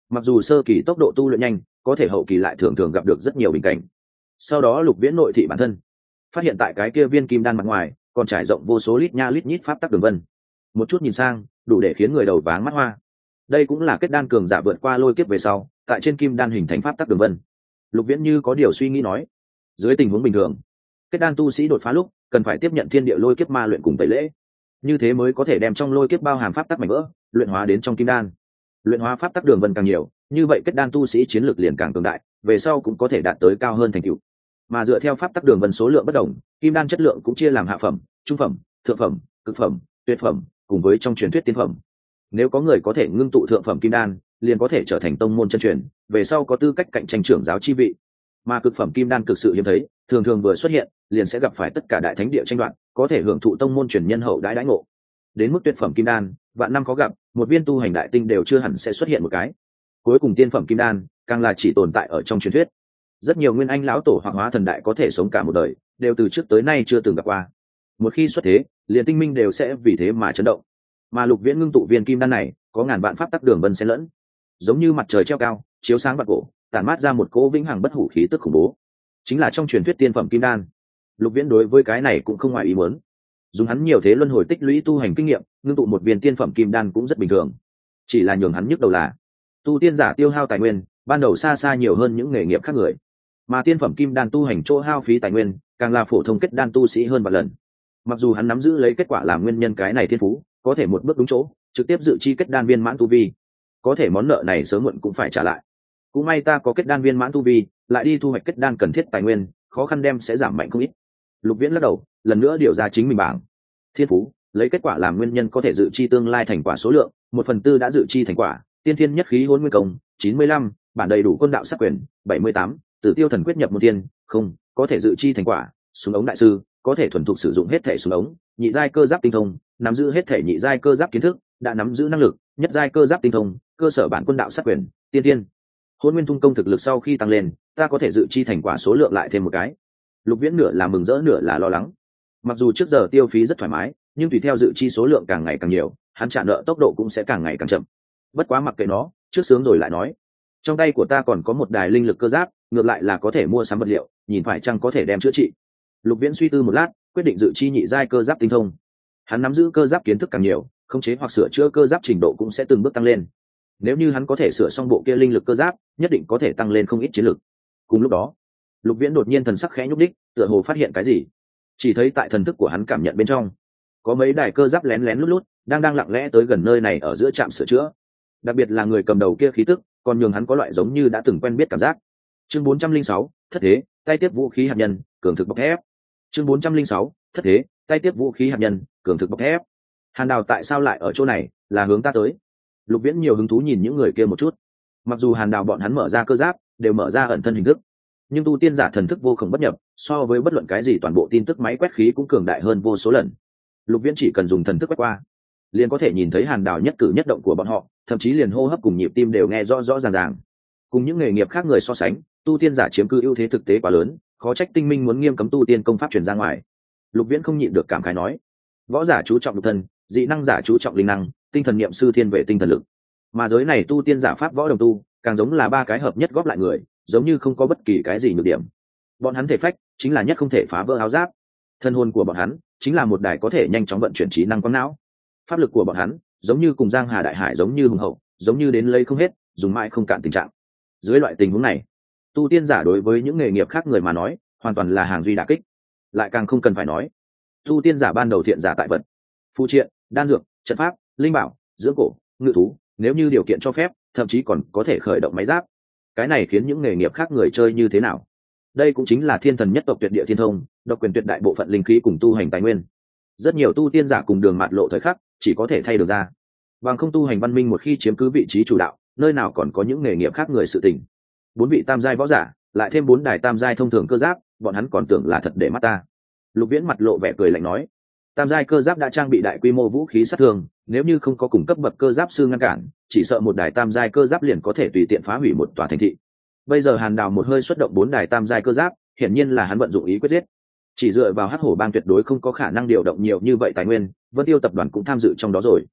mặc dù sơ kỳ tốc độ tu luyện nhanh, có thể hậu kỳ lại thường thường gặp được rất nhiều bình cảnh. Sau đó Lục Viễn nội thị bản thân, phát hiện tại cái kia viên kim đan mặt ngoài còn trải rộng vô số lít nha lít nhít pháp tắc đường vân, một chút nhìn sang đủ để khiến người đầu váng mắt hoa. Đây cũng là kết đan cường giả vượt qua lôi kiếp về sau tại trên kim đan hình thành pháp tắc đường vân. Lục Viễn như có điều suy nghĩ nói, dưới tình huống bình thường, kết đan tu sĩ đột phá lúc cần phải tiếp nhận thiên địa lôi kiếp ma luyện cùng tẩy lễ, như thế mới có thể đem trong lôi kiếp bao hàm pháp tắc mảnh vỡ luyện hóa đến trong kim đan. Luyện hóa pháp tắc đường vân càng nhiều, như vậy kết đan tu sĩ chiến lược liền càng cường đại, về sau cũng có thể đạt tới cao hơn thành tựu. Mà dựa theo pháp tắc đường vân số lượng bất đồng, kim đan chất lượng cũng chia làm hạ phẩm, trung phẩm, thượng phẩm, cực phẩm, tuyệt phẩm, cùng với trong truyền thuyết tiên phẩm. Nếu có người có thể ngưng tụ thượng phẩm kim đan, liền có thể trở thành tông môn chân truyền, về sau có tư cách cạnh tranh trưởng giáo chi vị. Mà cực phẩm kim đan cực sự hiếm thấy, thường thường vừa xuất hiện liền sẽ gặp phải tất cả đại thánh địa tranh đoạt, có thể hưởng thụ tông môn truyền nhân hậu đãi đãi ngộ. Đến mức tuyệt phẩm kim đan, vạn năm có gặp, một viên tu hành đại tinh đều chưa hẳn sẽ xuất hiện một cái. Cuối cùng tiên phẩm kim đan càng là chỉ tồn tại ở trong truyền thuyết. Rất nhiều nguyên anh lão tổ hoặc hóa thần đại có thể sống cả một đời, đều từ trước tới nay chưa từng gặp qua. Một khi xuất thế, liền tinh minh đều sẽ vì thế mà chấn động. Mà Lục Viễn ngưng tụ viên kim đan này có ngàn vạn pháp tắc đường vân xen lẫn, giống như mặt trời treo cao, chiếu sáng vạn cổ, tản mát ra một cỗ vĩnh hằng bất hủ khí tức khủng bố. Chính là trong truyền thuyết tiên phẩm kim đan. Lục Viễn đối với cái này cũng không ngoài ý muốn. Dùng hắn nhiều thế luân hồi tích lũy tu hành kinh nghiệm, ngưng tụ một viên tiên phẩm kim đan cũng rất bình thường. Chỉ là nhường hắn nhức đầu là, tu tiên giả tiêu hao tài nguyên, ban đầu xa xa nhiều hơn những nghề nghiệp khác người. Mà tiên phẩm kim đan tu hành chỗ hao phí tài nguyên, càng là phổ thông kết đan tu sĩ hơn vạn lần. Mặc dù hắn nắm giữ lấy kết quả làm nguyên nhân cái này thiên phú, có thể một bước đúng chỗ, trực tiếp dự chi kết đan viên mãn tu vi, có thể món nợ này sớm muộn cũng phải trả lại. Cũng may ta có kết đan viên mãn tu vi, lại đi thu hoạch kết đan cần thiết tài nguyên, khó khăn đem sẽ giảm mạnh không ít. Lục Viễn lắc đầu, lần nữa điều ra chính mình bảng. Thiên phú, lấy kết quả làm nguyên nhân có thể dự chi tương lai thành quả số lượng, 1/4 đã dự chi thành quả, tiên thiên nhất khí hỗn nguyên công, 95, bản đầy đủ quân đạo sắc quyền, 78, tử tiêu thần quyết nhập một tiên, không, có thể dự chi thành quả, súng ống đại sư, có thể thuần thục sử dụng hết thể súng ống, nhị giai cơ giáp tinh thông, nắm giữ hết thể nhị giai cơ giáp kiến thức, đã nắm giữ năng lực, nhất giai cơ giáp tinh thông, cơ sở bản quân đạo sắc quyền, tiên thiên hôn nguyên thung công thực lực sau khi tăng lên, ta có thể dự chi thành quả số lượng lại thêm một cái. Lục Viễn nửa là mừng rỡ nửa là lo lắng. Mặc dù trước giờ tiêu phí rất thoải mái, nhưng tùy theo dự chi số lượng càng ngày càng nhiều, hắn trả nợ tốc độ cũng sẽ càng ngày càng chậm. Bất quá mặc kệ nó, trước sướng rồi lại nói. Trong tay của ta còn có một đài linh lực cơ giáp, ngược lại là có thể mua sắm vật liệu, nhìn phải chăng có thể đem chữa trị. Lục Viễn suy tư một lát, quyết định dự chi nhị giai cơ giáp tinh thông. Hắn nắm giữ cơ giáp kiến thức càng nhiều, khống chế hoặc sửa chữa cơ giáp trình độ cũng sẽ từng bước tăng lên. Nếu như hắn có thể sửa xong bộ kia linh lực cơ giáp, nhất định có thể tăng lên không ít chiến lực. Cùng lúc đó, Lục Viễn đột nhiên thần sắc khẽ nhúc đích, tựa hồ phát hiện cái gì. Chỉ thấy tại thần thức của hắn cảm nhận bên trong, có mấy đài cơ giáp lén lén lút lút đang lặng lẽ tới gần nơi này ở giữa trạm sửa chữa. Đặc biệt là người cầm đầu kia khí tức, còn nhường hắn có loại giống như đã từng quen biết cảm giác. Chương 406, thất thế, tay tiếp vũ khí hạt nhân, cường thực bọc thép. Chương 406, thất thế, tay tiếp vũ khí hạt nhân, cường thực bọc thép. Hàn Đào tại sao lại ở chỗ này, là hướng ta tới? Lục Viễn nhiều hứng thú nhìn những người kia một chút. Mặc dù Hàn Đào bọn hắn mở ra cơ giáp, đều mở ra ẩn thân hình thức, nhưng tu tiên giả thần thức vô cùng bất nhập, so với bất luận cái gì toàn bộ tin tức máy quét khí cũng cường đại hơn vô số lần. Lục Viễn chỉ cần dùng thần thức quét qua, liền có thể nhìn thấy Hàn Đào nhất cử nhất động của bọn họ, thậm chí liền hô hấp cùng nhịp tim đều nghe rõ rõ ràng ràng. Cùng những nghề nghiệp khác người so sánh, tu tiên giả chiếm cứ ưu thế thực tế quá lớn, khó trách Tinh Minh muốn nghiêm cấm tu tiên công pháp truyền ra ngoài. Lục Viễn không nhịn được cảm khái nói, võ giả chú trọng nhục thân, dị năng giả chú trọng linh năng, tinh thần niệm sư thiên về tinh thần lực. Mà giới này tu tiên giả pháp võ đồng tu, càng giống là ba cái hợp nhất góp lại người, giống như không có bất kỳ cái gì nhược điểm. Bọn hắn thể phách chính là nhất không thể phá vỡ áo giáp, thân hồn của bọn hắn chính là một đài có thể nhanh chóng vận chuyển trí năng quang não. Pháp lực của bọn hắn giống như cùng giang hà đại hải giống như hùng hậu, giống như đến lấy không hết, dùng mãi không cạn tình trạng. Dưới loại tình huống này, tu tiên giả đối với những nghề nghiệp khác người mà nói, hoàn toàn là hàng duy đả kích. Lại càng không cần phải nói, tu tiên giả ban đầu thiện giả tại vật, phụ triện, đan dược, trận pháp, linh bảo, dưỡng cổ, ngự thú, nếu như điều kiện cho phép, thậm chí còn có thể khởi động máy giáp. Cái này khiến những nghề nghiệp khác người chơi như thế nào? Đây cũng chính là thiên thần nhất tộc tuyệt địa thiên thông, độc quyền tuyệt đại bộ phận linh khí cùng tu hành tài nguyên. Rất nhiều tu tiên giả cùng đường mạt lộ thời khắc, chỉ có thể thay được ra. Bằng không tu hành văn minh một khi chiếm cứ vị trí chủ đạo, nơi nào còn có những nghề nghiệp khác người sự tình. 4 vị tam giai võ giả, lại thêm 4 đài tam giai thông thường cơ giáp, bọn hắn còn tưởng là thật để mắt ta. Lục Viễn mặt lộ vẻ cười lạnh nói, tam giai cơ giáp đã trang bị đại quy mô vũ khí sát thương, nếu như không có cùng cấp bậc cơ giáp sư ngăn cản, chỉ sợ một đài tam giai cơ giáp liền có thể tùy tiện phá hủy một tòa thành thị. Bây giờ Hàn Đào một hơi xuất động 4 đài tam giai cơ giáp, hiển nhiên là hắn vận dụng ý quyết giết. Chỉ dựa vào Hắc Hổ Bang tuyệt đối không có khả năng điều động nhiều như vậy tài nguyên, Vân Tiêu tập đoàn cũng tham dự trong đó rồi.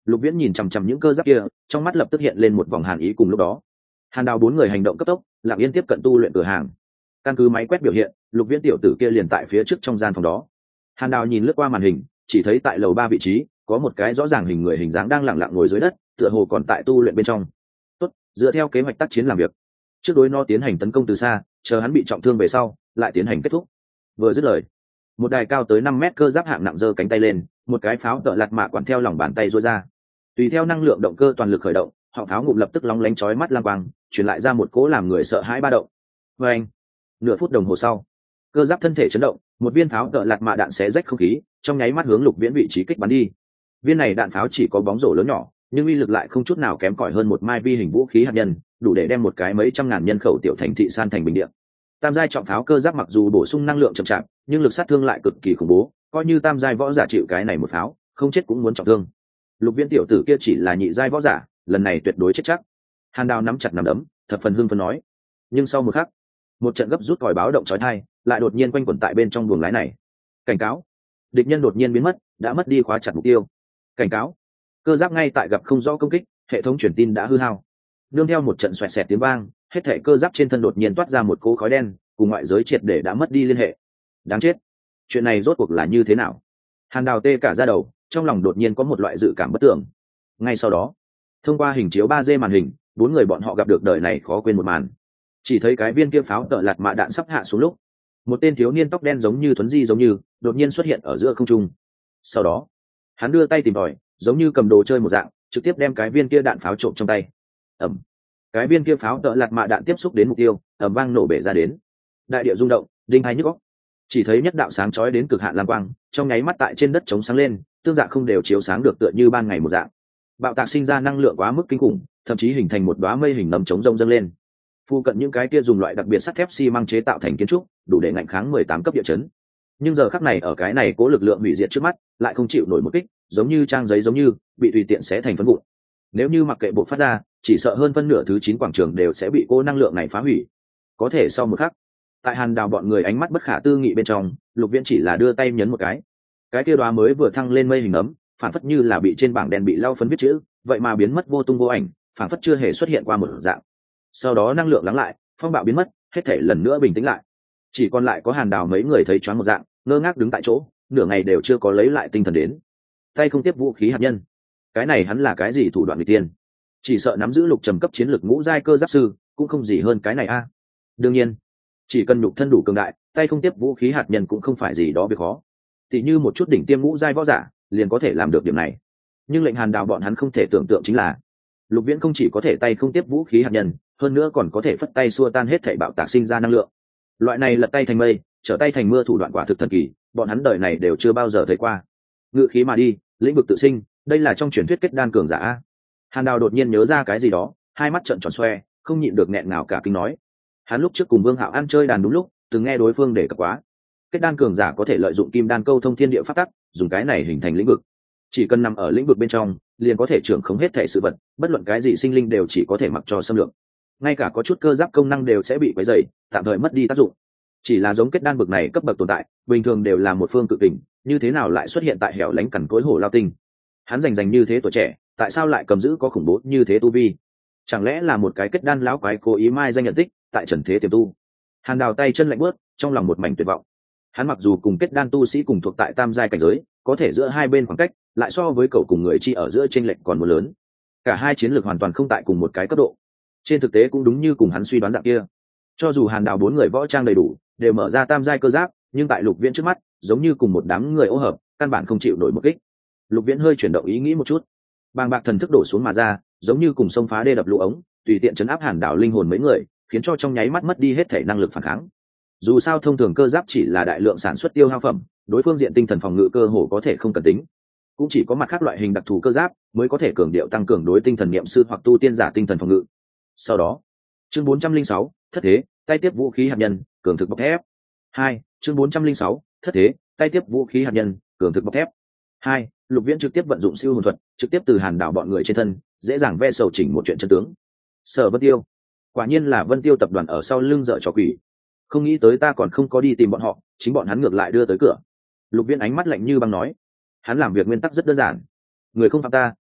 Lục Viễn nhìn chằm chằm những cơ giáp kia, trong mắt lập tức hiện lên một vòng hàn ý. Cùng lúc đó, Hàn Đào bốn người hành động cấp tốc, lặng yên tiếp cận tu luyện cửa hàng. Căn cứ máy quét biểu hiện, Lục Viễn tiểu tử kia liền tại phía trước trong gian phòng đó. Hàn Đào nhìn lướt qua màn hình, chỉ thấy tại lầu 3 vị trí có một cái rõ ràng hình người hình dáng đang lặng lặng ngồi dưới đất, tựa hồ còn tại tu luyện bên trong. Tốt, dựa theo kế hoạch tác chiến làm việc. Trước đối nó tiến hành tấn công từ xa, chờ hắn bị trọng thương về sau, lại tiến hành kết thúc. Vừa dứt lời, một đài cao tới 5 mét cơ giáp hạng nặng giơ cánh tay lên, một cái pháo tợ lạt mạ quản theo lòng bàn tay duỗi ra. Tùy theo năng lượng động cơ toàn lực khởi động, họng pháo ngụm lập tức lóng lánh chói mắt lam quang, truyền lại ra một cỗ làm người sợ hãi ba động. Và anh, nửa phút đồng hồ sau, cơ giáp thân thể chấn động, một viên pháo tợ lạt mạ đạn xé rách không khí, trong nháy mắt hướng Lục Viễn vị trí kích bắn đi. Viên này đạn pháo chỉ có bóng rổ lớn nhỏ, nhưng uy lực lại không chút nào kém cỏi hơn một mai vi hình vũ khí hạt nhân, đủ để đem một cái mấy trăm ngàn nhân khẩu tiểu thành thị san thành bình địa. Tam giai trọng pháo cơ giáp mặc dù bổ sung năng lượng chậm chạp, nhưng lực sát thương lại cực kỳ khủng bố, coi như tam giai võ giả chịu cái này một pháo, không chết cũng muốn trọng thương. Lục Viễn tiểu tử kia chỉ là nhị giai võ giả, lần này tuyệt đối chết chắc. Hàn Đào nắm chặt nắm đấm, thập phần hưng phấn nói. Nhưng sau một khắc, một trận gấp rút còi báo động chói tai lại đột nhiên quanh quẩn tại bên trong buồng lái này. Cảnh cáo, địch nhân đột nhiên biến mất, đã mất đi khóa chặt mục tiêu. Cảnh cáo, cơ giáp ngay tại gặp không rõ công kích, hệ thống truyền tin đã hư hao. Nương theo một trận xoẹt xẹt tiếng vang, hết thảy cơ giáp trên thân đột nhiên toát ra một cỗ khói đen, cùng ngoại giới triệt để đã mất đi liên hệ. Đáng chết, chuyện này rốt cuộc là như thế nào? Hàn Đào tê cả da đầu, trong lòng đột nhiên có một loại dự cảm bất tưởng. Ngay sau đó, thông qua hình chiếu 3D màn hình, bốn người bọn họ gặp được đời này khó quên một màn. Chỉ thấy cái viên kia pháo tợ lạt mạ đạn sắp hạ xuống lúc, một tên thiếu niên tóc đen giống như thuấn di giống như đột nhiên xuất hiện ở giữa không trung. Sau đó, hắn đưa tay tìm tòi, giống như cầm đồ chơi một dạng, trực tiếp đem cái viên kia đạn pháo trộm trong tay. Ầm, cái viên kia pháo tợ lạt mạ đạn tiếp xúc đến mục tiêu, ầm vang nổ bể ra đến. Đại địa rung động, đinh hai nhức óc. Chỉ thấy nhất đạo sáng chói đến cực hạn lam quang, trong nháy mắt tại trên đất chống sáng lên, tương dạng không đều chiếu sáng được tựa như ban ngày một dạng. Bạo tạc sinh ra năng lượng quá mức kinh khủng, thậm chí hình thành một đóa mây hình nấm chống rông dâng lên. Phu cận những cái kia dùng loại đặc biệt sắt thép xi măng chế tạo thành kiến trúc, đủ để ngạnh kháng 18 cấp địa chấn. Nhưng giờ khắc này ở cái này cố lực lượng hủy diệt trước mắt, lại không chịu nổi một kích, giống như trang giấy giống như bị tùy tiện xé thành phấn vụn. Nếu như mặc kệ bộ phát ra, chỉ sợ hơn phân nửa thứ 9 quảng trường đều sẽ bị cô năng lượng này phá hủy. Có thể sau một khắc, tại Hàn Đào bọn người ánh mắt bất khả tư nghị bên trong, Lục Viễn chỉ là đưa tay nhấn một cái kia đóa mới vừa thăng lên mây hình ấm, phản phất như là bị trên bảng đèn bị lau phấn viết chữ, vậy mà biến mất vô tung vô ảnh, phản phất chưa hề xuất hiện qua một dạng. Sau đó năng lượng lắng lại, phong bạo biến mất, hết thể lần nữa bình tĩnh lại. Chỉ còn lại có Hàn Đào mấy người thấy choáng một dạng, ngơ ngác đứng tại chỗ, nửa ngày đều chưa có lấy lại tinh thần đến. Tay không tiếp vũ khí hạt nhân, cái này hắn là cái gì thủ đoạn nghịch tiên? Chỉ sợ nắm giữ lục trầm cấp chiến lược ngũ giai cơ giáp sư, cũng không gì hơn cái này a. Đương nhiên, chỉ cần nhục thân đủ cường đại, tay không tiếp vũ khí hạt nhân cũng không phải gì đó việc khó. Thì như một chút đỉnh tiêm ngũ giai võ giả, liền có thể làm được điểm này. Nhưng lệnh Hàn Đào bọn hắn không thể tưởng tượng chính là, Lục Viễn không chỉ có thể tay không tiếp vũ khí hạt nhân, hơn nữa còn có thể phất tay xua tan hết thảy bạo tạc sinh ra năng lượng. Loại này lật tay thành mây, trở tay thành mưa thủ đoạn quả thực thần kỳ, bọn hắn đời này đều chưa bao giờ thấy qua. Ngự khí mà đi, lĩnh vực tự sinh, đây là trong truyền thuyết kết đan cường giả. Hàn Đào đột nhiên nhớ ra cái gì đó, hai mắt trợn tròn xoe, không nhịn được nghẹn ngào cả kinh nói. Hắn lúc trước cùng Vương Hạo ăn chơi đàn đúng lúc, từng nghe đối phương đề cập quá. Kết đan cường giả có thể lợi dụng kim đan câu thông thiên địa pháp tắc, dùng cái này hình thành lĩnh vực. Chỉ cần nằm ở lĩnh vực bên trong, liền có thể trưởng khống hết thể sự vật, bất luận cái gì sinh linh đều chỉ có thể mặc cho xâm lược. Ngay cả có chút cơ giáp công năng đều sẽ bị quấy rầy, tạm thời mất đi tác dụng. Chỉ là giống kết đan bực này cấp bậc tồn tại, bình thường đều là một phương cự kình, như thế nào lại xuất hiện tại hẻo lánh cằn cỗi hồ lao tinh? Hắn rành như thế tuổi trẻ, tại sao lại cầm giữ có khủng bố như thế tu vi? Chẳng lẽ là một cái kết đan lão quái cố ý mai danh nhận tích, tại trần thế tiềm tu? Hàn Đào tay chân lạnh bước, trong lòng một mảnh tuyệt vọng. Hắn mặc dù cùng kết đan tu sĩ cùng thuộc tại tam giai cảnh giới, có thể giữa hai bên khoảng cách lại so với cậu cùng người chi ở giữa chênh lệch còn một lớn. Cả hai chiến lược hoàn toàn không tại cùng một cái cấp độ. Trên thực tế cũng đúng như cùng hắn suy đoán dạng kia. Cho dù Hàn Đào bốn người võ trang đầy đủ, đều mở ra tam giai cơ giáp, nhưng tại Lục Viễn trước mắt, giống như cùng một đám người ô hợp, căn bản không chịu nổi một kích. Lục Viễn hơi chuyển động ý nghĩ một chút, bàng bạc thần thức đổ xuống mà ra, giống như cùng sông phá đê đập lũ ống, tùy tiện chấn áp Hàn Đào linh hồn mấy người, khiến cho trong nháy mắt mất đi hết thể năng lực phản kháng. Dù sao thông thường cơ giáp chỉ là đại lượng sản xuất tiêu hao phẩm, đối phương diện tinh thần phòng ngự cơ hồ có thể không cần tính. Cũng chỉ có mặt khác loại hình đặc thù cơ giáp mới có thể cường điệu tăng cường đối tinh thần niệm sư hoặc tu tiên giả tinh thần phòng ngự. Sau đó, chương 406, thất thế, tay tiếp vũ khí hạt nhân, cường thực bọc thép. 2, chương 406, thất thế, tay tiếp vũ khí hạt nhân, cường thực bọc thép. 2, Lục Viễn trực tiếp vận dụng siêu hồn thuật, trực tiếp từ Hàn Đảo bọn người trên thân, dễ dàng ve sầu chỉnh một chuyện chân tướng. Sở Vân Tiêu, quả nhiên là Vân Tiêu tập đoàn ở sau lưng dở trò quỷ. Không nghĩ tới ta còn không có đi tìm bọn họ, chính bọn hắn ngược lại đưa tới cửa. Lục Viễn ánh mắt lạnh như băng nói, hắn làm việc nguyên tắc rất đơn giản, người không phạm ta,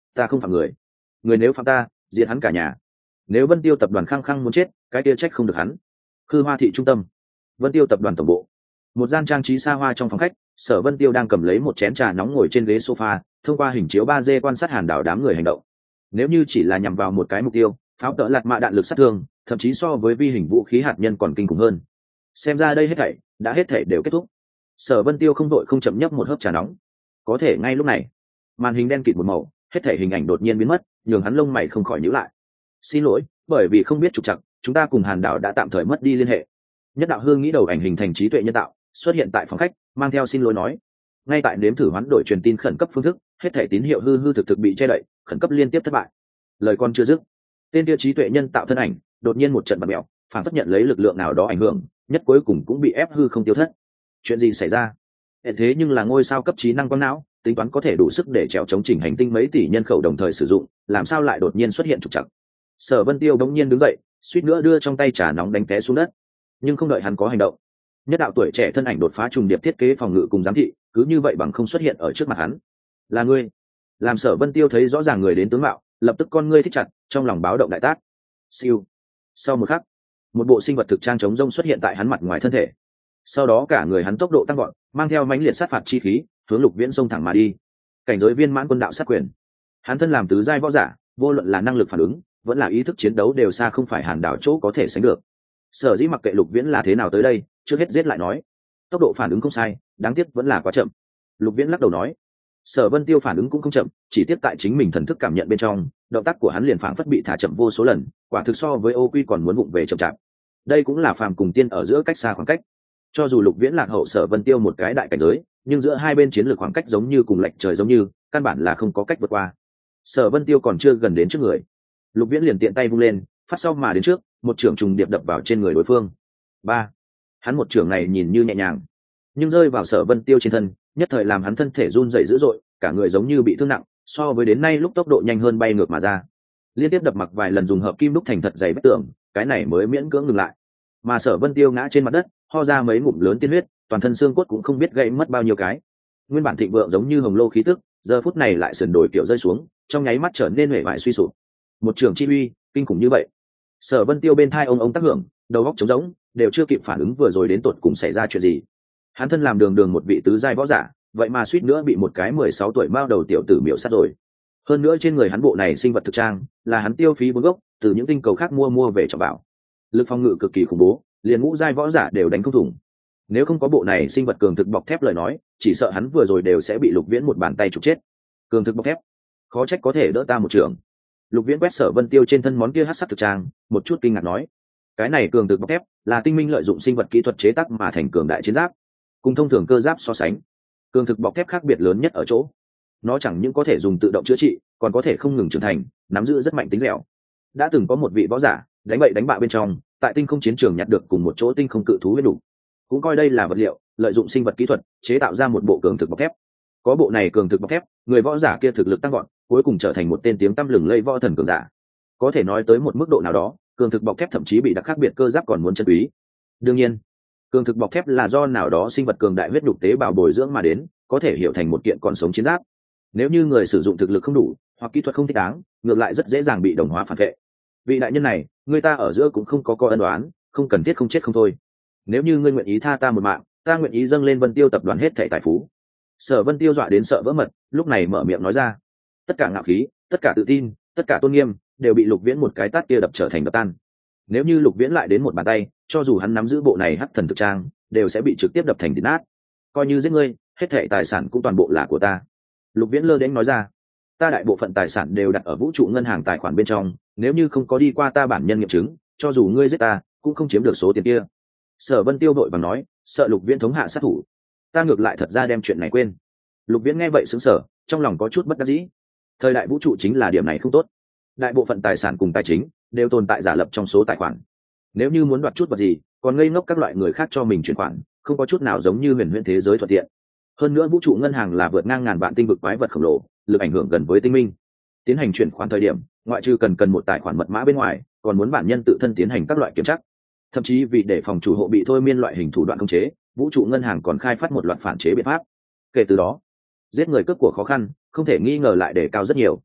ta không phạm người, người nếu phạm ta diệt hắn cả nhà. Nếu Vân Tiêu tập đoàn khăng khăng muốn chết, cái kia trách không được hắn. Khư Hoa thị trung tâm, Vân Tiêu tập đoàn tổng bộ, một gian trang trí xa hoa trong phòng khách, Sở Vân Tiêu đang cầm lấy một chén trà nóng ngồi trên ghế sofa, thông qua hình chiếu 3D quan sát Hàn Đảo đám người hành động. Nếu như chỉ là nhằm vào một cái mục tiêu, pháo tợ lạt mạ đạn lực sát thương, thậm chí so với vi hình vũ khí hạt nhân còn kinh khủng hơn. Xem ra đây hết thảy đều kết thúc. Sở Vân Tiêu không đội không chậm nhấp một hớp trà nóng. Có thể ngay lúc này, màn hình đen kịt một màu, hết thảy hình ảnh đột nhiên biến mất, nhường hắn lông mày không khỏi nhíu lại. Xin lỗi, bởi vì không biết trục trặc, chúng ta cùng Hàn Đảo đã tạm thời mất đi liên hệ. Nhất đạo hương nghĩ đầu ảnh hình thành trí tuệ nhân tạo, xuất hiện tại phòng khách, mang theo xin lỗi nói. Ngay tại nếm thử hoán đổi truyền tin khẩn cấp phương thức, hết thảy tín hiệu hư hư thực thực bị che đậy, khẩn cấp liên tiếp thất bại. Lời con chưa dứt, tên kia trí tuệ nhân tạo thân ảnh đột nhiên một trận bật mèo, phản phất nhận lấy lực lượng nào đó ảnh hưởng, nhất cuối cùng cũng bị ép hư không tiêu thất. Chuyện gì xảy ra? Hiện thế nhưng là ngôi sao cấp trí năng quang não, tính toán có thể đủ sức để trèo chống chỉnh hành tinh mấy tỷ nhân khẩu đồng thời sử dụng, làm sao lại đột nhiên xuất hiện trục trặc? Sở Vân Tiêu đống nhiên đứng dậy, suýt nữa đưa trong tay trà nóng đánh té xuống đất, nhưng không đợi hắn có hành động, nhất đạo tuổi trẻ thân ảnh đột phá trùng điệp thiết kế phòng ngự cùng giám thị, cứ như vậy bằng không xuất hiện ở trước mặt hắn. Là ngươi? Làm Sở Vân Tiêu thấy rõ ràng người đến tướng mạo, lập tức con ngươi thích chặt, trong lòng báo động đại tác. Siêu. Sau một khắc, một bộ sinh vật thực trang chống rông xuất hiện tại hắn mặt ngoài thân thể. Sau đó cả người hắn tốc độ tăng vọt, mang theo mãnh liệt sát phạt chi khí, hướng Lục Viễn xông thẳng mà đi. Cảnh giới viên mãn quân đạo sát quyền. Hắn thân làm tứ giai võ giả, vô luận là năng lực phản ứng, vẫn là ý thức chiến đấu đều xa không phải Hàn Đảo chỗ có thể sánh được. Sở dĩ mặc kệ Lục Viễn là thế nào tới đây, trước hết giết lại nói. Tốc độ phản ứng không sai, đáng tiếc vẫn là quá chậm. Lục Viễn lắc đầu nói. Sở Vân Tiêu phản ứng cũng không chậm, chỉ tiếp tại chính mình thần thức cảm nhận bên trong, động tác của hắn liền phảng phất bị thả chậm vô số lần, quả thực so với Ô Quy còn muốn vụng về chậm chạp. Đây cũng là phàm cùng tiên ở giữa cách xa khoảng cách. Cho dù Lục Viễn lạc hậu Sở Vân Tiêu một cái đại cảnh giới, nhưng giữa hai bên chiến lược khoảng cách giống như cùng lệch trời giống như, căn bản là không có cách vượt qua. Sở Vân Tiêu còn chưa gần đến trước người, Lục Viễn liền tiện tay vung lên, phát sau mà đến trước, một trường trùng điệp đập vào trên người đối phương. Ba, hắn một trường này nhìn như nhẹ nhàng, nhưng rơi vào Sở Vân Tiêu trên thân, nhất thời làm hắn thân thể run rẩy dữ dội, cả người giống như bị thương nặng, so với đến nay lúc tốc độ nhanh hơn bay ngược mà ra. Liên tiếp đập mặc vài lần dùng hợp kim đúc thành thật dày vết tường, cái này mới miễn cưỡng ngừng lại. Mà Sở Vân Tiêu ngã trên mặt đất, ho ra mấy ngụm lớn tiên huyết, toàn thân xương cốt cũng không biết gãy mất bao nhiêu cái. Nguyên bản thịnh vượng giống như hồng lô khí tức, giờ phút này lại sườn đổi kiểu rơi xuống, trong nháy mắt trở nên huệ vải suy sụp. Một trường chi uy kinh khủng như vậy, Sở Vân Tiêu bên thai ông tác hưởng, đầu óc trống rỗng, đều chưa kịp phản ứng vừa rồi đến tột cùng xảy ra chuyện gì. Hắn thân làm đường một vị tứ giai võ giả, vậy mà suýt nữa bị một cái 16 tuổi mao đầu tiểu tử miểu sát rồi. Hơn nữa trên người hắn bộ này sinh vật thực trang, là hắn tiêu phí vốn gốc từ những tinh cầu khác mua về trọng bảo. Lực phòng ngự cực kỳ khủng bố, liền ngũ giai võ giả đều đánh không thủng. Nếu không có bộ này sinh vật cường thực bọc thép lời nói, chỉ sợ hắn vừa rồi đều sẽ bị Lục Viễn một bàn tay trục chết. Cường thực bọc thép, khó trách có thể đỡ ta một trường. Lục Viễn quét Sở Vân Tiêu trên thân món kia hắc sắc thực trang, một chút kinh ngạc nói: cái này cường thực bọc thép là tinh minh lợi dụng sinh vật kỹ thuật chế tác mà thành cường đại chiến giáp, cùng thông thường cơ giáp so sánh, cường thực bọc thép khác biệt lớn nhất ở chỗ nó chẳng những có thể dùng tự động chữa trị, còn có thể không ngừng trưởng thành, nắm giữ rất mạnh tính dẻo. Đã từng có một vị võ giả đánh bậy đánh bạ bên trong, tại tinh không chiến trường nhặt được cùng một chỗ tinh không cự thú huyết đủ, cũng coi đây là vật liệu, lợi dụng sinh vật kỹ thuật chế tạo ra một bộ cường thực bọc thép. Có bộ này cường thực bọc thép, người võ giả kia thực lực tăng gọn, cuối cùng trở thành một tên tiếng tăm lừng lây võ thần cường giả. Có thể nói tới một mức độ nào đó, cường thực bọc thép thậm chí bị đặc khác biệt cơ giáp còn muốn chân quý. Đương nhiên, cường thực bọc thép là do nào đó sinh vật cường đại huyết nhục tế bào bồi dưỡng mà đến, có thể hiểu thành một kiện còn sống chiến giáp. Nếu như người sử dụng thực lực không đủ hoặc kỹ thuật không thích đáng, ngược lại rất dễ dàng bị đồng hóa phản vệ. Vị đại nhân này, người ta ở giữa cũng không có ân oán, không cần thiết không chết không thôi. Nếu như ngươi nguyện ý tha ta một mạng, ta nguyện ý dâng lên Vân Tiêu tập đoàn hết thảy tài phú. Sở Vân Tiêu dọa đến sợ vỡ mật, lúc này mở miệng nói ra. Tất cả ngạo khí, tất cả tự tin, tất cả tôn nghiêm, đều bị Lục Viễn một cái tát kia đập trở thành đập tan. Nếu như Lục Viễn lại đến một bàn tay, cho dù hắn nắm giữ bộ này hắc thần thực trang, đều sẽ bị trực tiếp đập thành thịt nát. Coi như giết ngươi, hết thảy tài sản cũng toàn bộ là của ta. Lục Viễn lơ đễnh nói ra. Ta đại bộ phận tài sản đều đặt ở vũ trụ ngân hàng tài khoản bên trong, nếu như không có đi qua ta bản nhân nghiệm chứng, cho dù ngươi giết ta, cũng không chiếm được số tiền kia. Sở Vân Tiêu vội vàng nói, sợ Lục Viễn thống hạ sát thủ. Ta ngược lại thật ra đem chuyện này quên. Lục Viễn nghe vậy sững sờ, trong lòng có chút bất đắc dĩ. Thời đại vũ trụ chính là điểm này không tốt. Đại bộ phận tài sản cùng tài chính đều tồn tại giả lập trong số tài khoản. Nếu như muốn đoạt chút vật gì, còn ngây ngốc các loại người khác cho mình chuyển khoản, không có chút nào giống như huyền huyễn thế giới thuận tiện. Hơn nữa vũ trụ ngân hàng là vượt ngang ngàn vạn tinh vực quái vật khổng lồ, lực ảnh hưởng gần với tinh minh. Tiến hành chuyển khoản thời điểm, ngoại trừ cần một tài khoản mật mã bên ngoài, còn muốn bản nhân tự thân tiến hành các loại kiểm tra. Thậm chí vì để phòng chủ hộ bị thôi miên loại hình thủ đoạn khống chế, vũ trụ ngân hàng còn khai phát một loạt phản chế biện pháp. Kể từ đó, giết người cướp của khó khăn, không thể nghi ngờ lại đề cao rất nhiều.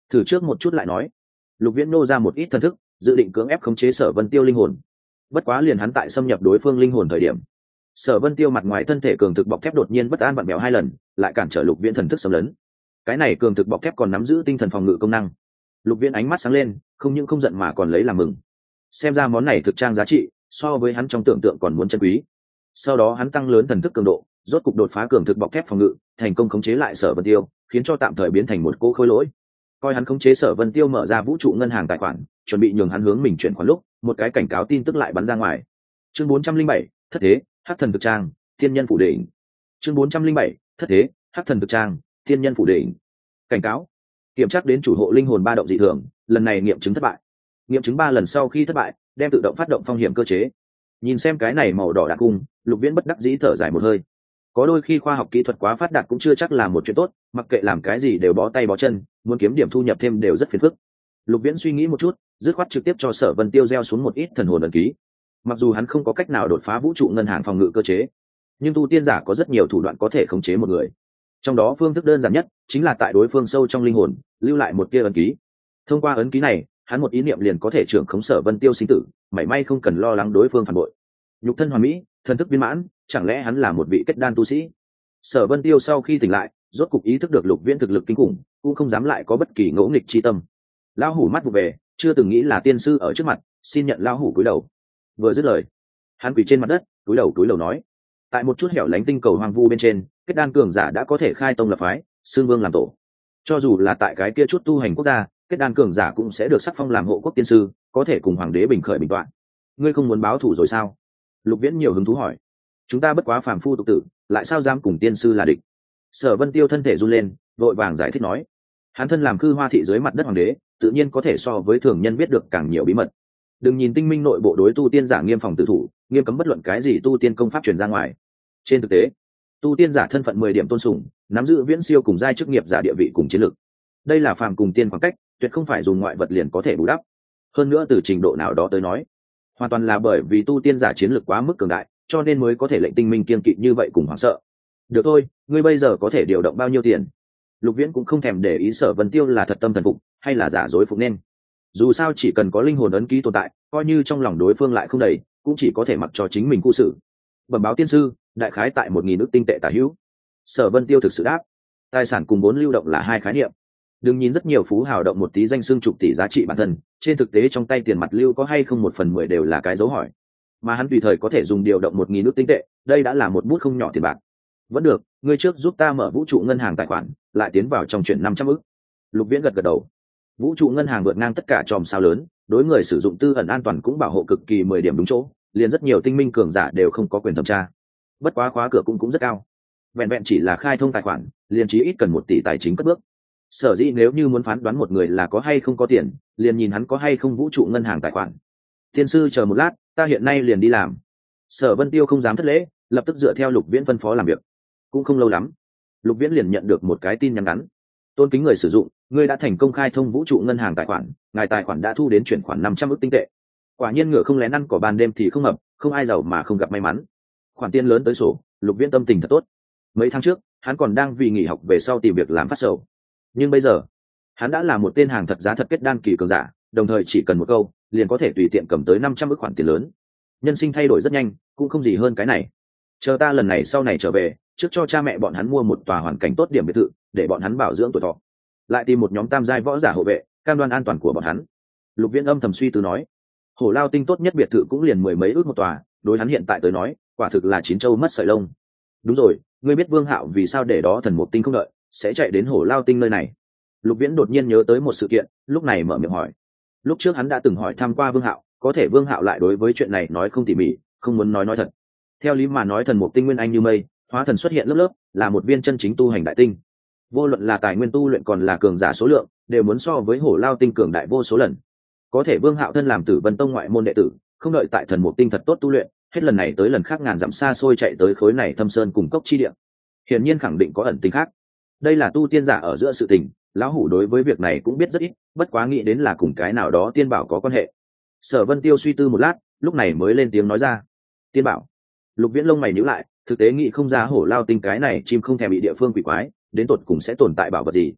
thử trước một chút lại nói. Lục Viễn nô ra một ít thần thức, dự định cưỡng ép khống chế Sở Vân Tiêu linh hồn. Bất quá liền hắn tại xâm nhập đối phương linh hồn thời điểm, Sở Vân Tiêu mặt ngoài thân thể cường thực bọc thép đột nhiên bất an vặn vẹo hai lần, lại cản trở Lục Viễn thần thức xâm lấn. Cái này cường thực bọc thép còn nắm giữ tinh thần phòng ngự công năng. Lục Viễn ánh mắt sáng lên, không những không giận mà còn lấy làm mừng. Xem ra món này thực trang giá trị so với hắn trong tưởng tượng còn muốn chân quý. Sau đó hắn tăng lớn thần thức cường độ, rốt cục đột phá cường thực bọc thép phòng ngự, thành công khống chế lại Sở Vân Tiêu, khiến cho tạm thời biến thành một cỗ khối lỗi. Coi hắn khống chế Sở Vân Tiêu mở ra vũ trụ ngân hàng tài khoản, chuẩn bị nhường hắn hướng mình chuyển khoản lúc, một cái cảnh cáo tin tức lại bắn ra ngoài. Chương 407, thất thế, hắc thần thực trang, thiên nhân phủ đỉnh. Chương 407, thất thế, hắc thần thực trang, thiên nhân phủ đỉnh. Cảnh cáo: kiểm tra đến chủ hộ linh hồn ba động dị thường, lần này nghiệm chứng thất bại. Nghiệm chứng 3 lần sau khi thất bại, đem tự động phát động phong hiểm cơ chế. Nhìn xem cái này màu đỏ đạn cung, Lục Viễn bất đắc dĩ thở dài một hơi. Có đôi khi khoa học kỹ thuật quá phát đạt cũng chưa chắc là một chuyện tốt, mặc kệ làm cái gì đều bó tay bó chân, muốn kiếm điểm thu nhập thêm đều rất phiền phức. Lục Viễn suy nghĩ một chút, dứt khoát trực tiếp cho Sở Vân Tiêu gieo xuống một ít thần hồn ấn ký. Mặc dù hắn không có cách nào đột phá vũ trụ ngân hàng phòng ngự cơ chế, nhưng tu tiên giả có rất nhiều thủ đoạn có thể khống chế một người. Trong đó phương thức đơn giản nhất chính là tại đối phương sâu trong linh hồn lưu lại một tia ấn ký. Thông qua ấn ký này, hắn một ý niệm liền có thể trưởng khống Sở Vân Tiêu sinh tử, mảy may không cần lo lắng đối phương phản bội. Nhục thân hoàn mỹ, thần thức viên mãn, chẳng lẽ hắn là một vị kết đan tu sĩ? Sở Vân Tiêu sau khi tỉnh lại, rốt cục ý thức được Lục Viễn thực lực kinh khủng, cũng không dám lại có bất kỳ ngỗ nghịch chi tâm. Lão hủ mắt vụ về, chưa từng nghĩ là tiên sư ở trước mặt, xin nhận lão hủ cúi đầu. Vừa dứt lời, hắn quỳ trên mặt đất, cúi đầu nói: tại một chút hẻo lánh tinh cầu hoang vu bên trên, kết đan cường giả đã có thể khai tông lập phái, xưng vương làm tổ. Cho dù là tại cái kia chút tu hành quốc gia, kết đan cường giả cũng sẽ được sắc phong làm hộ quốc tiên sư, có thể cùng hoàng đế bình khởi bình toạn. Ngươi không muốn báo thù rồi sao? Lục Viễn nhiều hứng thú hỏi. Chúng ta bất quá phàm phu tục tử, lại sao dám cùng tiên sư là địch? Sở Vân Tiêu thân thể run lên, vội vàng giải thích nói: hắn thân làm Khư Hoa thị dưới mặt đất hoàng đế, tự nhiên có thể so với thường nhân biết được càng nhiều bí mật. Đừng nhìn tinh minh nội bộ đối tu tiên giả nghiêm phòng tự thủ, nghiêm cấm bất luận cái gì tu tiên công pháp truyền ra ngoài. Trên thực tế, tu tiên giả thân phận 10 điểm tôn sùng, nắm giữ viễn siêu cùng giai chức nghiệp giả địa vị cùng chiến lược. Đây là phàm cùng tiên khoảng cách, tuyệt không phải dùng ngoại vật liền có thể bù đắp. Hơn nữa từ trình độ nào đó tới nói, hoàn toàn là bởi vì tu tiên giả chiến lược quá mức cường đại, cho nên mới có thể lệnh tinh minh kiên kỵ như vậy cùng hoảng sợ. Được thôi, ngươi bây giờ có thể điều động bao nhiêu tiền? Lục Viễn cũng không thèm để ý Sở Vân Tiêu là thật tâm thần phục hay là giả dối phục nên. Dù sao chỉ cần có linh hồn ấn ký tồn tại, coi như trong lòng đối phương lại không đầy, cũng chỉ có thể mặc cho chính mình cụ sự. Bẩm báo tiên sư, đại khái tại 1000 ức tinh tệ tả hữu. Sở Vân Tiêu thực sự đáp. Tài sản cùng vốn lưu động là hai khái niệm. Đừng nhìn rất nhiều phú hào động một tí danh xưng chục tỷ giá trị bản thân, trên thực tế trong tay tiền mặt lưu có hay không 1/10 đều là cái dấu hỏi. Mà hắn tùy thời có thể dùng điều động 1000 ức tinh tệ, đây đã là một bút không nhỏ tiền bạc. Vẫn được, ngươi trước giúp ta mở vũ trụ ngân hàng tài khoản, lại tiến vào trong chuyển 500 ức. Lục Viễn gật đầu. Vũ trụ ngân hàng vượt ngang tất cả chòm sao lớn, đối người sử dụng tư ẩn an toàn cũng bảo hộ cực kỳ 10 điểm đúng chỗ, liền rất nhiều tinh minh cường giả đều không có quyền thẩm tra. Bất quá khóa cửa cũng rất cao. Vẹn vẹn chỉ là khai thông tài khoản, liền chí ít cần 1 tỷ tài chính cất bước. Sở dĩ nếu như muốn phán đoán một người là có hay không có tiền, liền nhìn hắn có hay không vũ trụ ngân hàng tài khoản. Tiên sư chờ một lát, ta hiện nay liền đi làm. Sở Vân Tiêu không dám thất lễ, lập tức dựa theo Lục Viễn phân phó làm việc. Cũng không lâu lắm, Lục Viễn liền nhận được một cái tin nhắn ngắn: tôn kính người sử dụng, ngươi đã thành công khai thông vũ trụ ngân hàng tài khoản, ngài tài khoản đã thu đến chuyển khoản 500 ức tinh tệ. Quả nhiên ngựa không lén ăn cỏ ban đêm thì không hợp, không ai giàu mà không gặp may mắn. Khoản tiền lớn tới sổ, Lục Viễn tâm tình thật tốt. Mấy tháng trước, hắn còn đang vì nghỉ học về sau tìm việc làm phát sầu, nhưng bây giờ hắn đã là một tên hàng thật giá thật kết đan kỳ cường giả, đồng thời chỉ cần một câu liền có thể tùy tiện cầm tới 500 ức khoản tiền lớn. Nhân sinh thay đổi rất nhanh, cũng không gì hơn cái này. Chờ ta lần này sau này trở về, trước cho cha mẹ bọn hắn mua một tòa hoàn cảnh tốt điểm biệt thự, để bọn hắn bảo dưỡng tuổi thọ, lại tìm một nhóm tam giai võ giả hộ vệ, cam đoan an toàn của bọn hắn. Lục Viễn âm thầm suy tư nói, Hổ Lao Tinh tốt nhất biệt thự cũng liền 10 mấy ức một tòa, đối hắn hiện tại tới nói, quả thực là chín châu mất sợi lông. Đúng rồi, ngươi biết Vương Hạo vì sao để đó Thần Mục Tinh không đợi, sẽ chạy đến Hổ Lao Tinh nơi này? Lục Viễn đột nhiên nhớ tới một sự kiện, lúc này mở miệng hỏi. Lúc trước hắn đã từng hỏi thăm qua Vương Hạo, có thể Vương Hạo lại đối với chuyện này nói không tỉ mỉ, không muốn nói thật. Theo lý mà nói, Thần Mục Tinh nguyên anh như mây, hóa thần xuất hiện lớp lớp, là một viên chân chính tu hành đại tinh. Vô luận là tài nguyên tu luyện còn là cường giả số lượng, đều muốn so với Hổ Lao Tinh cường đại vô số lần. Có thể Vương Hạo thân làm Tử Vân Tông ngoại môn đệ tử, không đợi tại Thần Mục Tinh thật tốt tu luyện, hết lần này tới lần khác ngàn dặm xa xôi chạy tới khối này thâm sơn cùng cốc chi địa. Hiển nhiên khẳng định có ẩn tình khác. Đây là tu tiên giả ở giữa sự tình, lão hủ đối với việc này cũng biết rất ít, bất quá nghĩ đến là cùng cái nào đó tiên bảo có quan hệ. Sở Vân Tiêu suy tư một lát, lúc này mới lên tiếng nói ra. Tiên bảo? Lục Viễn lông mày nhíu lại, thực tế nghĩ không ra Hổ Lao Tinh cái này chim không thèm bị địa phương quỷ quái, đến tột cùng sẽ tồn tại bảo vật gì.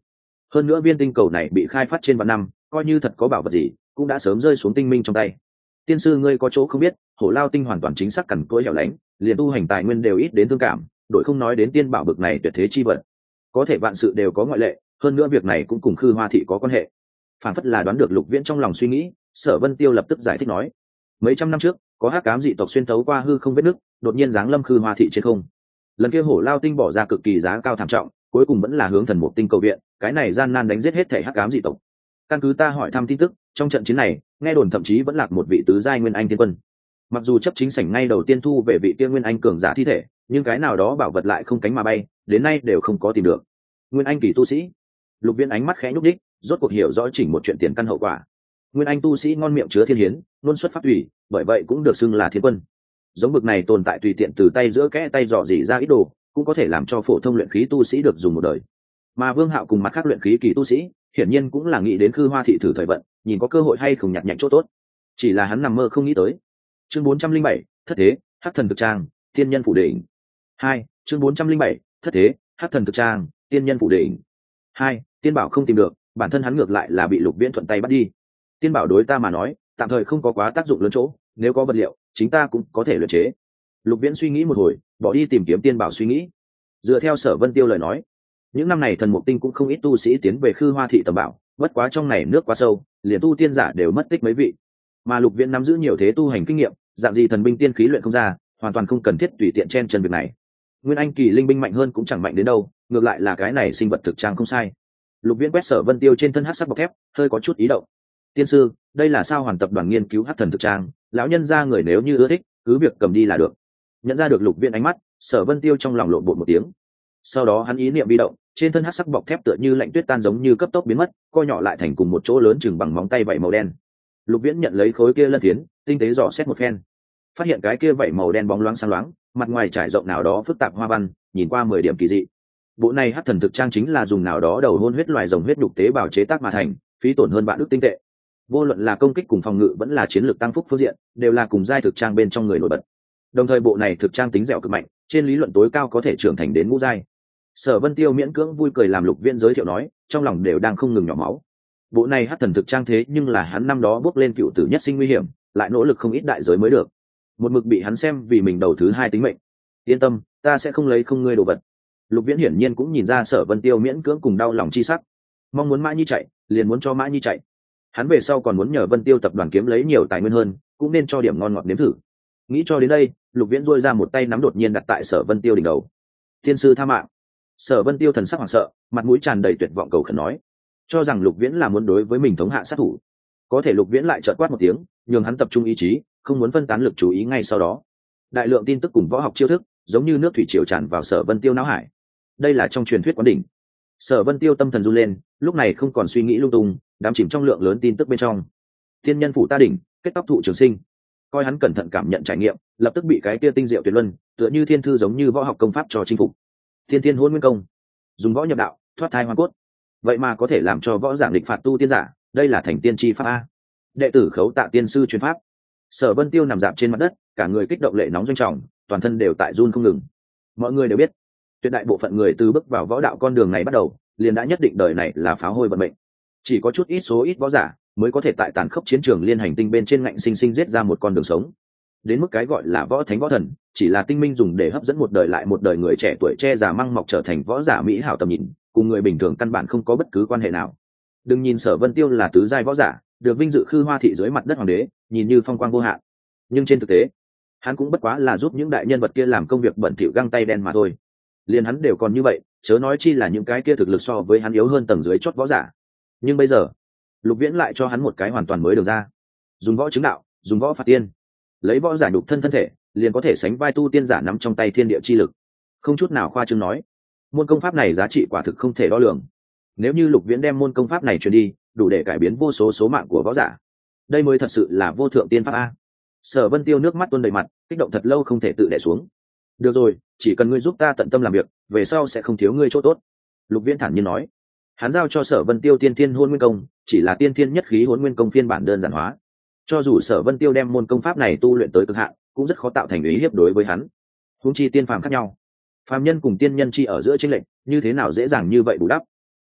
hơn nữa viên tinh cầu này bị khai phát trên vạn năm, coi như thật có bảo vật gì cũng đã sớm rơi xuống tinh minh trong tay. Tiên sư ngươi có chỗ không biết, hổ lao tinh hoàn toàn chính xác cằn cỗi hẻo lánh, liền tu hành tài nguyên đều ít đến thương cảm, đội không nói đến tiên bảo bực này tuyệt thế chi vật. Có thể vạn sự đều có ngoại lệ, hơn nữa việc này cũng cùng Khư Hoa thị có quan hệ. Phản phất là đoán được Lục Viễn trong lòng suy nghĩ, Sở Vân Tiêu lập tức giải thích nói: mấy trăm năm trước, có hắc ám dị tộc xuyên tấu qua hư không vết nứt, đột nhiên giáng lâm Khư Hoa thị trên không. Lần kia hổ lao tinh bỏ ra cực kỳ giá cao thảm trọng, cuối cùng vẫn là hướng thần mục tinh cầu viện, cái này gian nan đánh giết hết thể hắc ám dị tộc. Căn cứ ta hỏi thăm tin tức, trong trận chiến này, nghe đồn thậm chí vẫn lạc một vị tứ giai nguyên anh tiên quân. Mặc dù chấp chính sảnh ngay đầu tiên thu về vị tiên nguyên anh cường giả thi thể, nhưng cái nào đó bảo vật lại không cánh mà bay, đến nay đều không có tìm được. Nguyên anh kỳ tu sĩ. Lục Viễn ánh mắt khẽ nhúc đích, rốt cuộc hiểu rõ chỉnh một chuyện tiền căn hậu quả. Nguyên anh tu sĩ ngon miệng chứa thiên hiến, luôn xuất phát thủy, bởi vậy cũng được xưng là thiên quân. Giống bực này tồn tại tùy tiện từ tay giữa kẽ tay dò dỉ ra ít đồ, cũng có thể làm cho phổ thông luyện khí tu sĩ được dùng một đời. Mà Vương Hạo cùng mặt khác luyện khí kỳ tu sĩ, hiển nhiên cũng là nghĩ đến Khư Hoa thị thử thời vận, nhìn có cơ hội hay không nhặt nhạnh chỗ tốt. Chỉ là hắn nằm mơ không nghĩ tới. Chương 407, thất thế, hắc thần thực trang, tiên nhân phủ đỉnh. 2, chương 407, thất thế, hắc thần thực trang, tiên nhân phủ đỉnh. 2, tiên bảo không tìm được, bản thân hắn ngược lại là bị Lục Viễn thuận tay bắt đi. Tiên bảo đối ta mà nói, tạm thời không có quá tác dụng lớn chỗ, nếu có vật liệu, chính ta cũng có thể luyện chế. Lục Viễn suy nghĩ một hồi, bỏ đi tìm kiếm tiên bảo suy nghĩ. Dựa theo Sở Vân Tiêu lời nói, những năm này thần mục tinh cũng không ít tu sĩ tiến về Khư Hoa thị tầm bảo, bất quá trong này nước quá sâu, liền tu tiên giả đều mất tích mấy vị. Mà Lục Viễn nắm giữ nhiều thế tu hành kinh nghiệm, dạng gì thần binh tiên khí luyện không ra, hoàn toàn không cần thiết tùy tiện chen chân việc này. Nguyên anh kỳ linh binh mạnh hơn cũng chẳng mạnh đến đâu, ngược lại là cái này sinh vật thực trang không sai. Lục Viễn quét Sở Vân Tiêu trên thân hắc sắc bọc thép, hơi có chút ý động. Tiên sư, đây là sao hoàn tập đoàn nghiên cứu hắc thần thực trang, lão nhân gia người nếu như ưa thích, cứ việc cầm đi là được. Nhận ra được Lục Viễn ánh mắt, Sở Vân Tiêu trong lòng lộn bột một tiếng. Sau đó hắn ý niệm bi động, trên thân hắc sắc bọc thép tựa như lạnh tuyết tan giống như cấp tốc biến mất, co nhỏ lại thành cùng một chỗ lớn chừng bằng móng tay vảy màu đen. Lục Viễn nhận lấy khối kia lân phiến, tinh tế dò xét một phen, phát hiện cái kia vảy màu đen bóng loáng sáng loáng, mặt ngoài trải rộng nào đó phức tạp hoa văn, nhìn qua 10 điểm kỳ dị. Bộ này hắc thần thực trang chính là dùng nào đó đầu hôn huyết loài rồng huyết nhục tế bào chế tác mà thành, phí tổn hơn vạn ức tinh tệ. Vô luận là công kích cùng phòng ngự vẫn là chiến lược tăng phúc phương diện, đều là cùng giai thực trang bên trong người nổi bật. Đồng thời bộ này thực trang tính dẻo cực mạnh, trên lý luận tối cao có thể trưởng thành đến ngũ giai. Sở Vân Tiêu miễn cưỡng vui cười làm Lục Viễn giới thiệu nói, trong lòng đều đang không ngừng nhỏ máu. Bộ này hắc thần thực trang thế nhưng là hắn năm đó bước lên cựu tử nhất sinh nguy hiểm, lại nỗ lực không ít đại giới mới được. Một mực bị hắn xem vì mình đầu thứ hai tính mệnh. Yên tâm, ta sẽ không lấy không ngươi đồ vật. Lục Viễn hiển nhiên cũng nhìn ra Sở Vân Tiêu miễn cưỡng cùng đau lòng chi sắc, mong muốn Mã Nhi chạy, liền muốn cho Mã Nhi chạy. Hắn về sau còn muốn nhờ Vân Tiêu tập đoàn kiếm lấy nhiều tài nguyên hơn, cũng nên cho điểm ngon ngọt nếm thử. Nghĩ cho đến đây, Lục Viễn duỗi ra một tay nắm đột nhiên đặt tại Sở Vân Tiêu đỉnh đầu. Tiên sư tha mạng. Sở Vân Tiêu thần sắc hoảng sợ, mặt mũi tràn đầy tuyệt vọng cầu khẩn nói, cho rằng Lục Viễn là muốn đối với mình thống hạ sát thủ. Có thể Lục Viễn lại chợt quát một tiếng, nhường hắn tập trung ý chí, không muốn phân tán lực chú ý ngay sau đó. Đại lượng tin tức cùng võ học chiêu thức, giống như nước thủy triều tràn vào Sở Vân Tiêu não hải. Đây là trong truyền thuyết quán đỉnh. Sở Vân Tiêu tâm thần run lên, lúc này không còn suy nghĩ lung tung, đắm chìm trong lượng lớn tin tức bên trong. Thiên nhân phủ ta đỉnh, kết tóc thụ trường sinh. Coi hắn cẩn thận cảm nhận trải nghiệm, lập tức bị cái kia tinh diệu tuyệt luân, tựa như thiên thư giống như võ học công pháp cho chinh phục. Thiên Thiên Hôn Nguyên Công, dùng võ nhập đạo, thoát thai hoàn cốt. Vậy mà có thể làm cho võ giảng địch phạt tu tiên giả, đây là thành tiên chi pháp a. Đệ tử khấu tạ tiên sư truyền pháp. Sở Vân Tiêu nằm dạp trên mặt đất, cả người kích động lệ nóng doanh trọng, toàn thân đều tại run không ngừng. Mọi người đều biết, tuyệt đại bộ phận người từ bước vào võ đạo con đường này bắt đầu, liền đã nhất định đời này là pháo hôi vận mệnh. Chỉ có chút ít số ít võ giả mới có thể tại tàn khốc chiến trường liên hành tinh bên trên ngạnh sinh sinh giết ra một con đường sống. Đến mức cái gọi là võ thánh võ thần, chỉ là tinh minh dùng để hấp dẫn một đời lại một đời người trẻ tuổi che già măng mọc trở thành võ giả mỹ hảo tầm nhìn, cùng người bình thường căn bản không có bất cứ quan hệ nào. Đừng nhìn Sở Vân Tiêu là tứ giai võ giả, được vinh dự Khư Hoa thị dưới mặt đất hoàng đế, nhìn như phong quang vô hạn, nhưng trên thực tế, hắn cũng bất quá là giúp những đại nhân vật kia làm công việc bẩn thỉu găng tay đen mà thôi. Liền hắn đều còn như vậy, chớ nói chi là những cái kia thực lực so với hắn yếu hơn tầng dưới chót võ giả. Nhưng bây giờ, Lục Viễn lại cho hắn một cái hoàn toàn mới được ra. Dùng võ chứng đạo, dùng võ phạt tiên, lấy võ giả nhục thân thân thể, liền có thể sánh vai tu tiên giả nắm trong tay thiên địa chi lực. Không chút nào khoa trương nói, môn công pháp này giá trị quả thực không thể đo lường. Nếu như Lục Viễn đem môn công pháp này truyền đi, đủ để cải biến vô số số mạng của võ giả. Đây mới thật sự là vô thượng tiên pháp a. Sở Vân Tiêu nước mắt tuôn đầy mặt, kích động thật lâu không thể tự đè xuống. Được rồi, chỉ cần ngươi giúp ta tận tâm làm việc, về sau sẽ không thiếu ngươi chỗ tốt. Lục Viễn thản nhiên nói. Hắn giao cho Sở Vân Tiêu tiên thiên hôn nguyên công, chỉ là tiên thiên nhất khí hôn nguyên công phiên bản đơn giản hóa. Cho dù Sở Vân Tiêu đem môn công pháp này tu luyện tới cực hạn, cũng rất khó tạo thành ý hiếp đối với hắn. Huống chi tiên phàm khác nhau, phàm nhân cùng tiên nhân chi ở giữa chênh lệch, như thế nào dễ dàng như vậy bù đắp.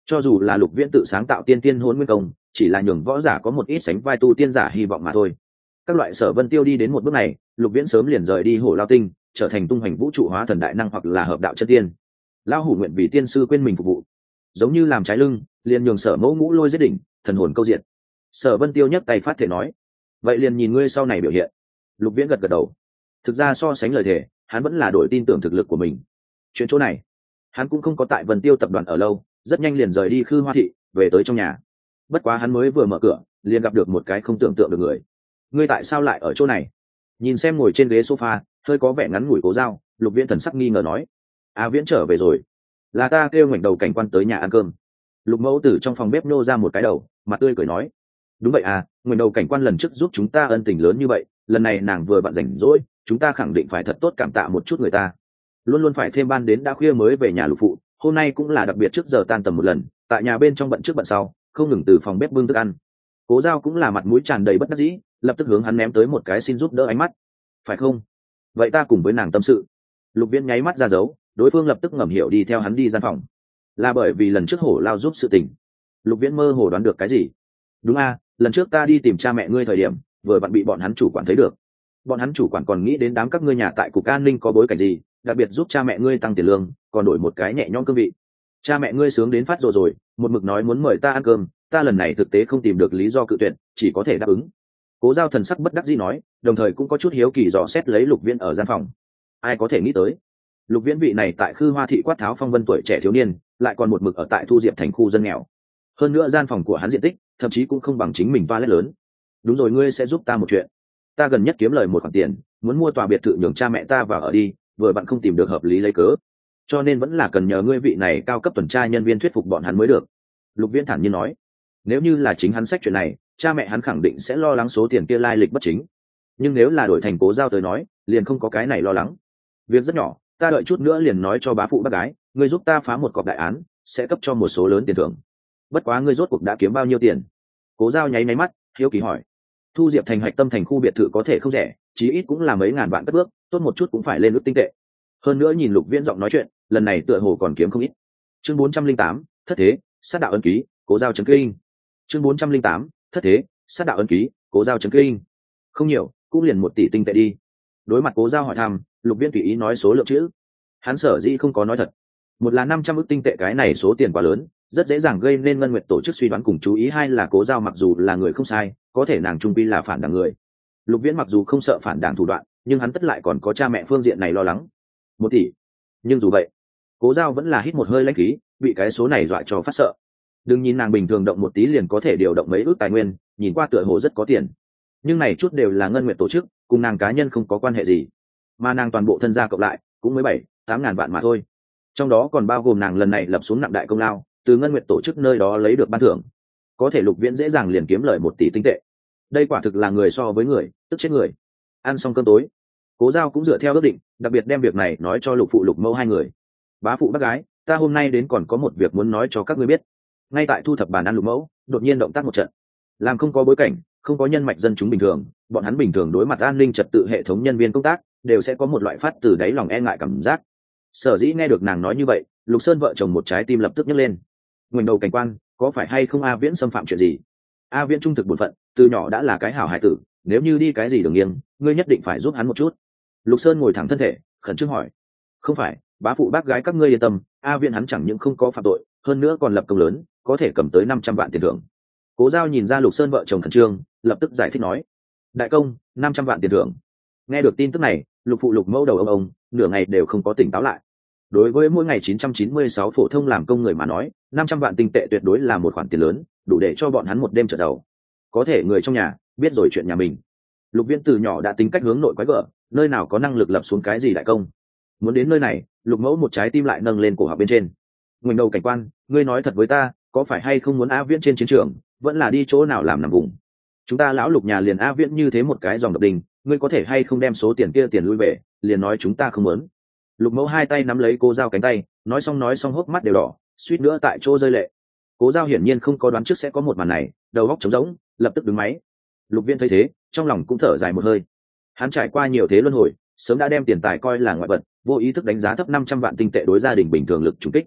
Cho dù là Lục Viễn tự sáng tạo tiên tiên hôn nguyên công, chỉ là nhường võ giả có một ít sánh vai tu tiên giả hy vọng mà thôi. Các loại Sở Vân Tiêu đi đến một bước này, Lục Viễn sớm liền rời đi Hổ Lao Tinh, trở thành tung hoành vũ trụ hóa thần đại năng hoặc là hợp đạo chân tiên. Lão hủ nguyện vì tiên sư quên mình phục vụ, giống như làm trái lưng, liền nhường Sở Mẫu Ngũ lôi giết đỉnh, thần hồn câu diện. Sở Vân Tiêu nhấc tay phát thể nói, vậy liền nhìn ngươi sau này biểu hiện. Lục Viễn gật gật đầu. Thực ra so sánh lời thề, hắn vẫn là đổi tin tưởng thực lực của mình. Chuyện chỗ này, hắn cũng không có tại Vân Tiêu tập đoàn ở lâu, rất nhanh liền rời đi Khư Hoa thị, về tới trong nhà. Bất quá hắn mới vừa mở cửa, liền gặp được một cái không tưởng tượng được người. Ngươi tại sao lại ở chỗ này? Nhìn xem ngồi trên ghế sofa, hơi có vẻ ngắn ngủi Cố Giao, Lục Viễn thần sắc nghi ngờ nói, a Viễn trở về rồi, là ta kêu ngoảnh đầu cảnh quan tới nhà ăn cơm. Lục Mẫu từ trong phòng bếp nô ra một cái đầu, mặt tươi cười nói, đúng vậy à, ngoảnh đầu cảnh quan lần trước giúp chúng ta ân tình lớn như vậy, lần này nàng vừa vặn rảnh rỗi, chúng ta khẳng định phải thật tốt cảm tạ một chút người ta. Luôn luôn phải thêm ban đến đã khuya mới về nhà Lục phụ, hôm nay cũng là đặc biệt trước giờ tan tầm một lần, tại nhà bên trong bận trước bận sau, không ngừng từ phòng bếp bưng thức ăn. Cố Giao cũng là mặt mũi tràn đầy bất đắc dĩ, lập tức hướng hắn ném tới một cái xin giúp đỡ ánh mắt. Phải không? Vậy ta cùng với nàng tâm sự. Lục Viễn nháy mắt ra dấu, đối phương lập tức ngầm hiểu đi theo hắn đi gian phòng. Là bởi vì lần trước Hổ Lao giúp sự tình. Lục Viễn mơ hồ đoán được cái gì. Đúng a, lần trước ta đi tìm cha mẹ ngươi thời điểm, vừa vặn bị bọn hắn chủ quản thấy được. Bọn hắn chủ quản còn nghĩ đến đám các ngươi nhà tại cục an ninh có bối cảnh gì, đặc biệt giúp cha mẹ ngươi tăng tiền lương, còn đổi một cái nhẹ nhõm cương vị. Cha mẹ ngươi sướng đến phát rồi, một mực nói muốn mời ta ăn cơm, ta lần này thực tế không tìm được lý do cự tuyệt, chỉ có thể đáp ứng. Cố Giao thần sắc bất đắc dĩ nói, đồng thời cũng có chút hiếu kỳ dò xét lấy Lục Viễn ở gian phòng. Ai có thể nghĩ tới, Lục Viễn vị này tại Khư Hoa thị quát tháo phong vân tuổi trẻ thiếu niên, lại còn một mực ở tại Thu Diệp thành khu dân nghèo. Hơn nữa gian phòng của hắn diện tích, thậm chí cũng không bằng chính mình toilet lớn. Đúng rồi, ngươi sẽ giúp ta một chuyện. Ta gần nhất kiếm lời một khoản tiền, muốn mua tòa biệt thự nhường cha mẹ ta vào ở đi, vừa bạn không tìm được hợp lý lấy cớ, cho nên vẫn là cần nhờ ngươi vị này cao cấp tuần tra nhân viên thuyết phục bọn hắn mới được. Lục Viễn thản nhiên nói, nếu như là chính hắn sách chuyện này, cha mẹ hắn khẳng định sẽ lo lắng số tiền kia lai lịch bất chính, nhưng nếu là đổi thành Cố Giao tới nói, liền không có cái này lo lắng. Việc rất nhỏ, ta đợi chút nữa liền nói cho bá phụ bác gái, ngươi giúp ta phá một cọc đại án, sẽ cấp cho một số lớn tiền thưởng. Bất quá ngươi rốt cuộc đã kiếm bao nhiêu tiền? Cố Giao nháy máy mắt, hiếu kỳ hỏi. Thu Diệp thành hạch tâm thành khu biệt thự có thể không rẻ, chí ít cũng là mấy ngàn vạn cất bước, tốt một chút cũng phải lên ước tinh tệ. Hơn nữa nhìn Lục Viễn giọng nói chuyện, lần này tựa hồ còn kiếm không ít. Chương 408, thất thế, sát đạo ân ký, Cố Giao chấn kinh. Chương 408, thất thế, sát đạo ân ký, Cố Giao chấn kinh. Không nhiều, cũng liền 1 tỷ tinh tệ đi. Đối mặt Cố Giao hỏi thăm, Lục Viễn tùy ý nói số lượng chữ. Hắn sở dĩ không có nói thật, một là 500 ức tinh tệ, cái này số tiền quá lớn, rất dễ dàng gây nên Ngân Nguyệt tổ chức suy đoán cùng chú ý, hai là Cố Giao mặc dù là người không sai, có thể nàng trung quy là phản đảng người. Lục Viễn mặc dù không sợ phản đảng thủ đoạn, nhưng hắn tất lại còn có cha mẹ phương diện này lo lắng. 1 tỷ. Nhưng dù vậy, Cố Giao vẫn là hít một hơi lãnh khí, bị cái số này dọa cho phát sợ. Đừng nhìn nàng bình thường động một tí liền có thể điều động mấy ước tài nguyên, nhìn qua tựa hồ rất có tiền, nhưng này chút đều là Ngân Nguyệt tổ chức, cùng nàng cá nhân không có quan hệ gì, mà nàng toàn bộ thân gia cộng lại cũng mới 7-8 ngàn vạn mà thôi, trong đó còn bao gồm nàng lần này lập xuống nặng đại công lao, từ Ngân Nguyệt tổ chức nơi đó lấy được ban thưởng. Có thể Lục Viễn dễ dàng liền kiếm lời 1 tỷ tinh tệ, đây quả thực là người so với người, tức chết người. Ăn xong cơm tối, Cố Giao cũng dựa theo ước định, đặc biệt đem việc này nói cho Lục phụ Lục mẫu hai người. Bá phụ bác gái, ta hôm nay đến còn có một việc muốn nói cho các ngươi biết. Ngay tại thu thập bàn ăn Lục mẫu đột nhiên động tác một trận, làm không có bối cảnh, không có nhân mạch dân chúng bình thường, bọn hắn bình thường đối mặt an ninh trật tự hệ thống nhân viên công tác đều sẽ có một loại phát từ đáy lòng e ngại cảm giác. Sở dĩ nghe được nàng nói như vậy, Lục Sơn vợ chồng một trái tim lập tức nhấc lên. Ngoảnh đầu cảnh quan, có phải hay không A Viễn xâm phạm chuyện gì? A Viễn trung thực bổn phận, từ nhỏ đã là cái hảo hải tử, nếu như đi cái gì đường nghiêng, ngươi nhất định phải giúp hắn một chút. Lục Sơn ngồi thẳng thân thể, khẩn trương hỏi. Không phải, bá phụ bác gái các ngươi yên tâm, A Viễn hắn chẳng những không có phạm tội, hơn nữa còn lập công lớn, có thể cầm tới 500 vạn tiền thưởng. Cố Giao nhìn ra Lục Sơn vợ chồng khẩn trương, lập tức giải thích nói. Đại công, 500 vạn tiền thưởng. Nghe được tin tức này, Lục phụ Lục mẫu đầu ông, nửa ngày đều không có tỉnh táo lại. Đối với mỗi ngày 996 phổ thông làm công người mà nói, 500 vạn tinh tệ tuyệt đối là một khoản tiền lớn, đủ để cho bọn hắn một đêm trở giàu. Có thể người trong nhà biết rồi chuyện nhà mình. Lục Viễn từ nhỏ đã tính cách hướng nội quái gở, nơi nào có năng lực lập xuống cái gì đại công. Muốn đến nơi này, Lục mẫu một trái tim lại nâng lên cổ học bên trên. Ngoảnh đầu cảnh quan, ngươi nói thật với ta, có phải hay không muốn A Viễn trên chiến trường, vẫn là đi chỗ nào làm nằm vùng? Chúng ta lão Lục nhà liền A Viễn như thế một cái dòng độc đình, ngươi có thể hay không đem số tiền kia tiền lui về, liền nói chúng ta không muốn. Lục mẫu hai tay nắm lấy Cố Giao cánh tay, nói xong hốc mắt đều đỏ, suýt nữa tại chỗ rơi lệ. Cố Giao hiển nhiên không có đoán trước sẽ có một màn này, đầu óc trống rỗng, lập tức đứng máy. Lục Viễn thấy thế, trong lòng cũng thở dài một hơi. Hắn trải qua nhiều thế luân hồi, sớm đã đem tiền tài coi là ngoại vật, vô ý thức đánh giá thấp 500 vạn tinh tệ đối gia đình bình thường lực trùng kích.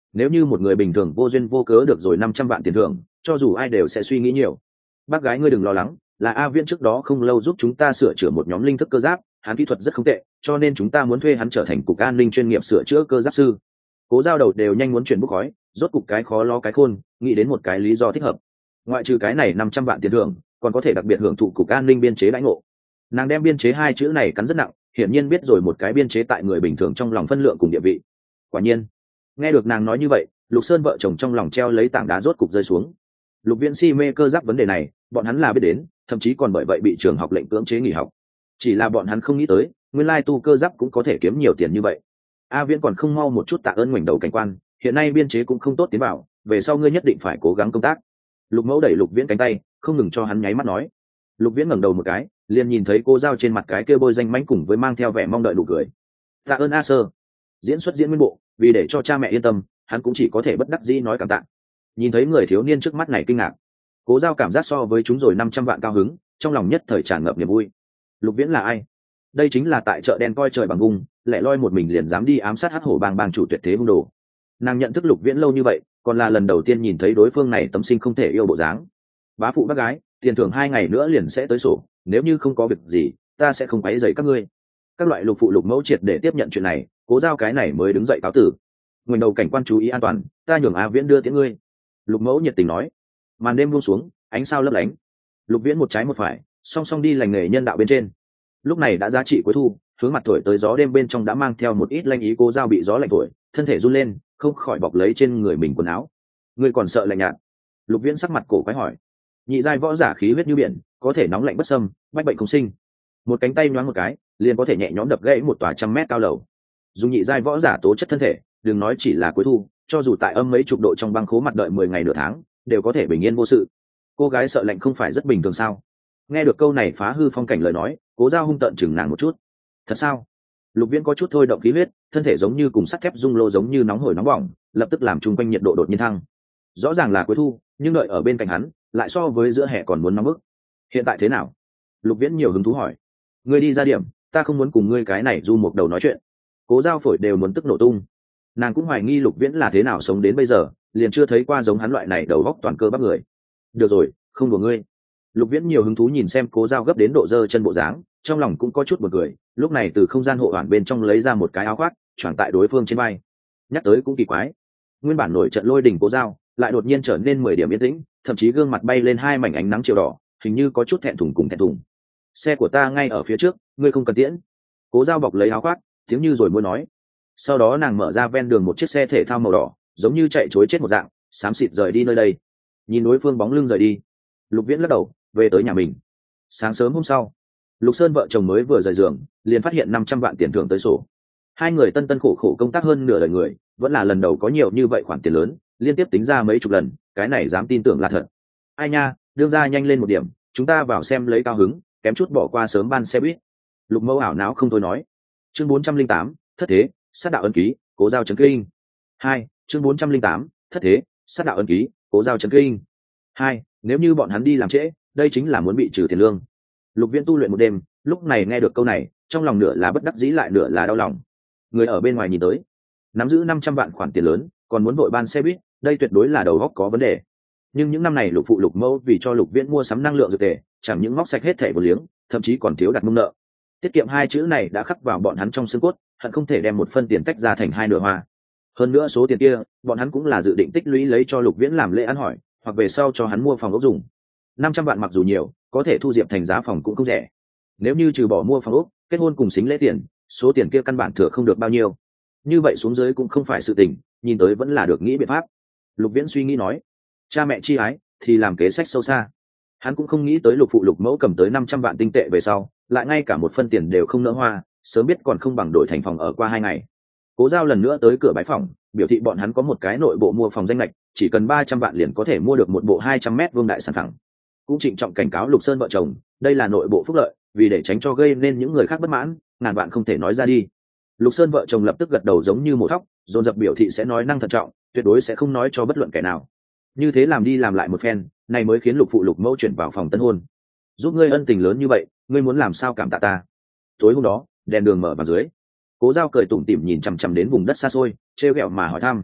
Nếu như một người bình thường vô duyên vô cớ được rồi 500 vạn tiền thưởng, cho dù ai đều sẽ suy nghĩ nhiều. Bác gái ngươi đừng lo lắng, là A Viễn trước đó không lâu giúp chúng ta sửa chữa một nhóm linh thức cơ giáp, hắn kỹ thuật rất không tệ, cho nên chúng ta muốn thuê hắn trở thành cục an ninh chuyên nghiệp sửa chữa cơ giáp sư. Cố Giao đầu đều nhanh muốn chuyển bốc khói, rốt cục cái khó lo cái khôn, nghĩ đến một cái lý do thích hợp. Ngoại trừ cái này 500 vạn tiền thưởng, còn có thể đặc biệt hưởng thụ cục an ninh biên chế đãi ngộ. Nàng đem biên chế hai chữ này cắn rất nặng, hiển nhiên biết rồi một cái biên chế tại người bình thường trong lòng phân lượng cùng địa vị. Quả nhiên, nghe được nàng nói như vậy, Lục Sơn vợ chồng trong lòng treo lấy tảng đá rốt cục rơi xuống. Lục Viễn si mê cơ giáp vấn đề này, bọn hắn là biết đến, thậm chí còn bởi vậy bị trường học lệnh cưỡng chế nghỉ học. Chỉ là bọn hắn không nghĩ tới, nguyên lai tu cơ giáp cũng có thể kiếm nhiều tiền như vậy. A Viễn còn không mau một chút tạ ơn ngoảnh đầu cảnh quan, hiện nay biên chế cũng không tốt tiến vào, về sau ngươi nhất định phải cố gắng công tác. Lục Mẫu đẩy Lục Viễn cánh tay, không ngừng cho hắn nháy mắt nói. Lục Viễn ngẩng đầu một cái, liền nhìn thấy cô Giao trên mặt cái kia bôi danh mãnh cùng với mang theo vẻ mong đợi nụ cười. Tạ ơn A Sơ. Diễn xuất diễn nguyên bộ, vì để cho cha mẹ yên tâm, hắn cũng chỉ có thể bất đắc dĩ nói cảm tạ. Nhìn thấy người thiếu niên trước mắt này kinh ngạc, Cố Giao cảm giác so với chúng rồi 500 vạn cao hứng, trong lòng nhất thời tràn ngập niềm vui. Lục Viễn là ai? Đây chính là tại chợ đen coi trời bằng vùng, lẻ loi một mình liền dám đi ám sát Hắc Hổ bang chủ tuyệt thế hung đồ. Nàng nhận thức Lục Viễn lâu như vậy, còn là lần đầu tiên nhìn thấy đối phương này tâm sinh không thể yêu bộ dáng. Bá phụ bác gái, tiền thưởng 2 ngày nữa liền sẽ tới sổ, nếu như không có việc gì, ta sẽ không quấy rầy các ngươi. Các loại Lục phụ Lục mẫu triệt để tiếp nhận chuyện này, Cố Giao cái này mới đứng dậy cáo tử. Ngoảnh đầu cảnh quan chú ý an toàn, ta nhường A Viễn đưa tiễn ngươi. Lục mẫu nhiệt tình nói. Màn đêm buông xuống, ánh sao lấp lánh. Lục Viễn một trái một phải, song song đi lành nghề nhân đạo bên trên. Lúc này đã giá trị cuối thu, hướng mặt thổi tới gió đêm bên trong đã mang theo một ít lanh ý. Cố Giao bị gió lạnh thổi, thân thể run lên, không khỏi bọc lấy trên người mình quần áo. Ngươi còn sợ lạnh nhạt? Lục Viễn sắc mặt cổ quái hỏi. Nhị giai võ giả khí huyết như biển, có thể nóng lạnh bất xâm, bách bệnh không sinh. Một cánh tay nhoáng một cái, liền có thể nhẹ nhõm đập gãy một tòa 100 mét cao lầu. Dùng nhị giai võ giả tố chất thân thể, đừng nói chỉ là cuối thu, cho dù tại âm mấy chục độ trong băng khố mặt đợi 10 ngày nửa tháng, đều có thể bình yên vô sự. Cô gái sợ lạnh không phải rất bình thường sao? Nghe được câu này phá hư phong cảnh lời nói, Cố Giao hung tợn chừng nàng một chút. Thật sao? Lục Viễn có chút thôi động khí huyết, thân thể giống như cùng sắt thép dung lô giống như nóng hổi nóng bỏng, lập tức làm chung quanh nhiệt độ đột nhiên thăng. Rõ ràng là cuối thu, nhưng đợi ở bên cạnh hắn, lại so với giữa hè còn muốn nóng bức. Hiện tại thế nào? Lục Viễn nhiều hứng thú hỏi. Ngươi đi ra điểm, ta không muốn cùng ngươi cái này du một đầu nói chuyện. Cố Giao phổi đều muốn tức nổ tung. Nàng cũng hoài nghi Lục Viễn là thế nào sống đến bây giờ, liền chưa thấy qua giống hắn loại này đầu góc toàn cơ bắp người. Được rồi, không đùa ngươi. Lục Viễn nhiều hứng thú nhìn xem Cố Giao gấp đến độ giơ chân bộ dáng, trong lòng cũng có chút buồn cười. Lúc này từ không gian hộ hoàn bên trong lấy ra một cái áo khoác, choàng tại đối phương trên vai. Nhắc tới cũng kỳ quái, nguyên bản nổi trận lôi đình Cố Giao lại đột nhiên trở nên 10 điểm yên tĩnh, thậm chí gương mặt bay lên 2 mảnh ánh nắng chiều đỏ, hình như có chút thẹn thùng cùng thẹn thùng. Xe của ta ngay ở phía trước, ngươi không cần tiễn. Cố Giao bọc lấy áo khoác, tiếng như rồi muốn nói. Sau đó nàng mở ra ven đường một chiếc xe thể thao màu đỏ, giống như chạy chối chết một dạng, xám xịt rời đi nơi đây. Nhìn đối phương bóng lưng rời đi, Lục Viễn lắc đầu, về tới nhà mình. Sáng sớm hôm sau, Lục Sơn vợ chồng mới vừa rời giường, liền phát hiện 500 vạn tiền thưởng tới sổ. Hai người tân tân khổ khổ công tác hơn nửa đời người, vẫn là lần đầu có nhiều như vậy khoản tiền lớn, liên tiếp tính ra mấy chục lần, cái này dám tin tưởng là thật. Ai nha, đương ra nhanh lên một điểm, chúng ta vào xem lấy cao hứng, kém chút bỏ qua sớm ban xe buýt. Lục Mẫu ảo não không thôi nói. Chương 408, thất thế, sát đạo ân ký, Cố Giao chấn kinh. 2, chương 408, thất thế, sát đạo ân ký, Cố Giao chấn kinh. 2, nếu như bọn hắn đi làm trễ, đây chính là muốn bị trừ tiền lương. Lục Viễn tu luyện một đêm, lúc này nghe được câu này, trong lòng nửa là bất đắc dĩ lại nửa là đau lòng. Người ở bên ngoài nhìn tới, nắm giữ 500 vạn khoản tiền lớn, còn muốn vội ban xe buýt, đây tuyệt đối là đầu óc có vấn đề. Nhưng những năm này Lục phụ Lục Mẫu vì cho Lục Viễn mua sắm năng lượng dược tề, chẳng những móc sạch hết thẻ vô liếng, thậm chí còn thiếu đặt mông nợ. Tiết kiệm hai chữ này đã khắc vào bọn hắn trong xương cốt, hận không thể đem một phân tiền tách ra thành hai nửa hoa. Hơn nữa số tiền kia, bọn hắn cũng là dự định tích lũy lấy cho Lục Viễn làm lễ ăn hỏi, hoặc về sau cho hắn mua phòng ốc dùng. 500 vạn mặc dù nhiều, có thể thu diệp thành giá phòng cũng không rẻ. Nếu như trừ bỏ mua phòng ốc, kết hôn cùng xính lễ tiền, số tiền kia căn bản thừa không được bao nhiêu. Như vậy xuống dưới cũng không phải sự tình, nhìn tới vẫn là được nghĩ biện pháp. Lục Viễn suy nghĩ nói, cha mẹ chi ái thì làm kế sách sâu xa. Hắn cũng không nghĩ tới Lục phụ Lục Mẫu cầm tới 500 vạn tinh tệ về sau, lại ngay cả một phân tiền đều không nỡ hoa, sớm biết còn không bằng đổi thành phòng ở qua 2 ngày. Cố Giao lần nữa tới cửa bái phòng, biểu thị bọn hắn có một cái nội bộ mua phòng danh lệch, chỉ cần 300 vạn liền có thể mua được một bộ 200 mét vuông đại sản phẳng. Cũng trịnh trọng cảnh cáo Lục Sơn vợ chồng, đây là nội bộ phúc lợi, vì để tránh cho gây nên những người khác bất mãn, ngàn vạn không thể nói ra đi. Lục Sơn vợ chồng lập tức gật đầu giống như một thóc, dồn dập biểu thị sẽ nói năng thận trọng, tuyệt đối sẽ không nói cho bất luận kẻ nào. Như thế làm đi làm lại một phen, này mới khiến Lục phụ Lục Mẫu chuyển vào phòng tân hôn. Giúp ngươi ân tình lớn như vậy, ngươi muốn làm sao cảm tạ ta? Tối hôm đó, đèn đường mở vào dưới, Cố Giao cười tủm tỉm nhìn chằm chằm đến vùng đất xa xôi, trêu ghẹo mà hỏi thăm.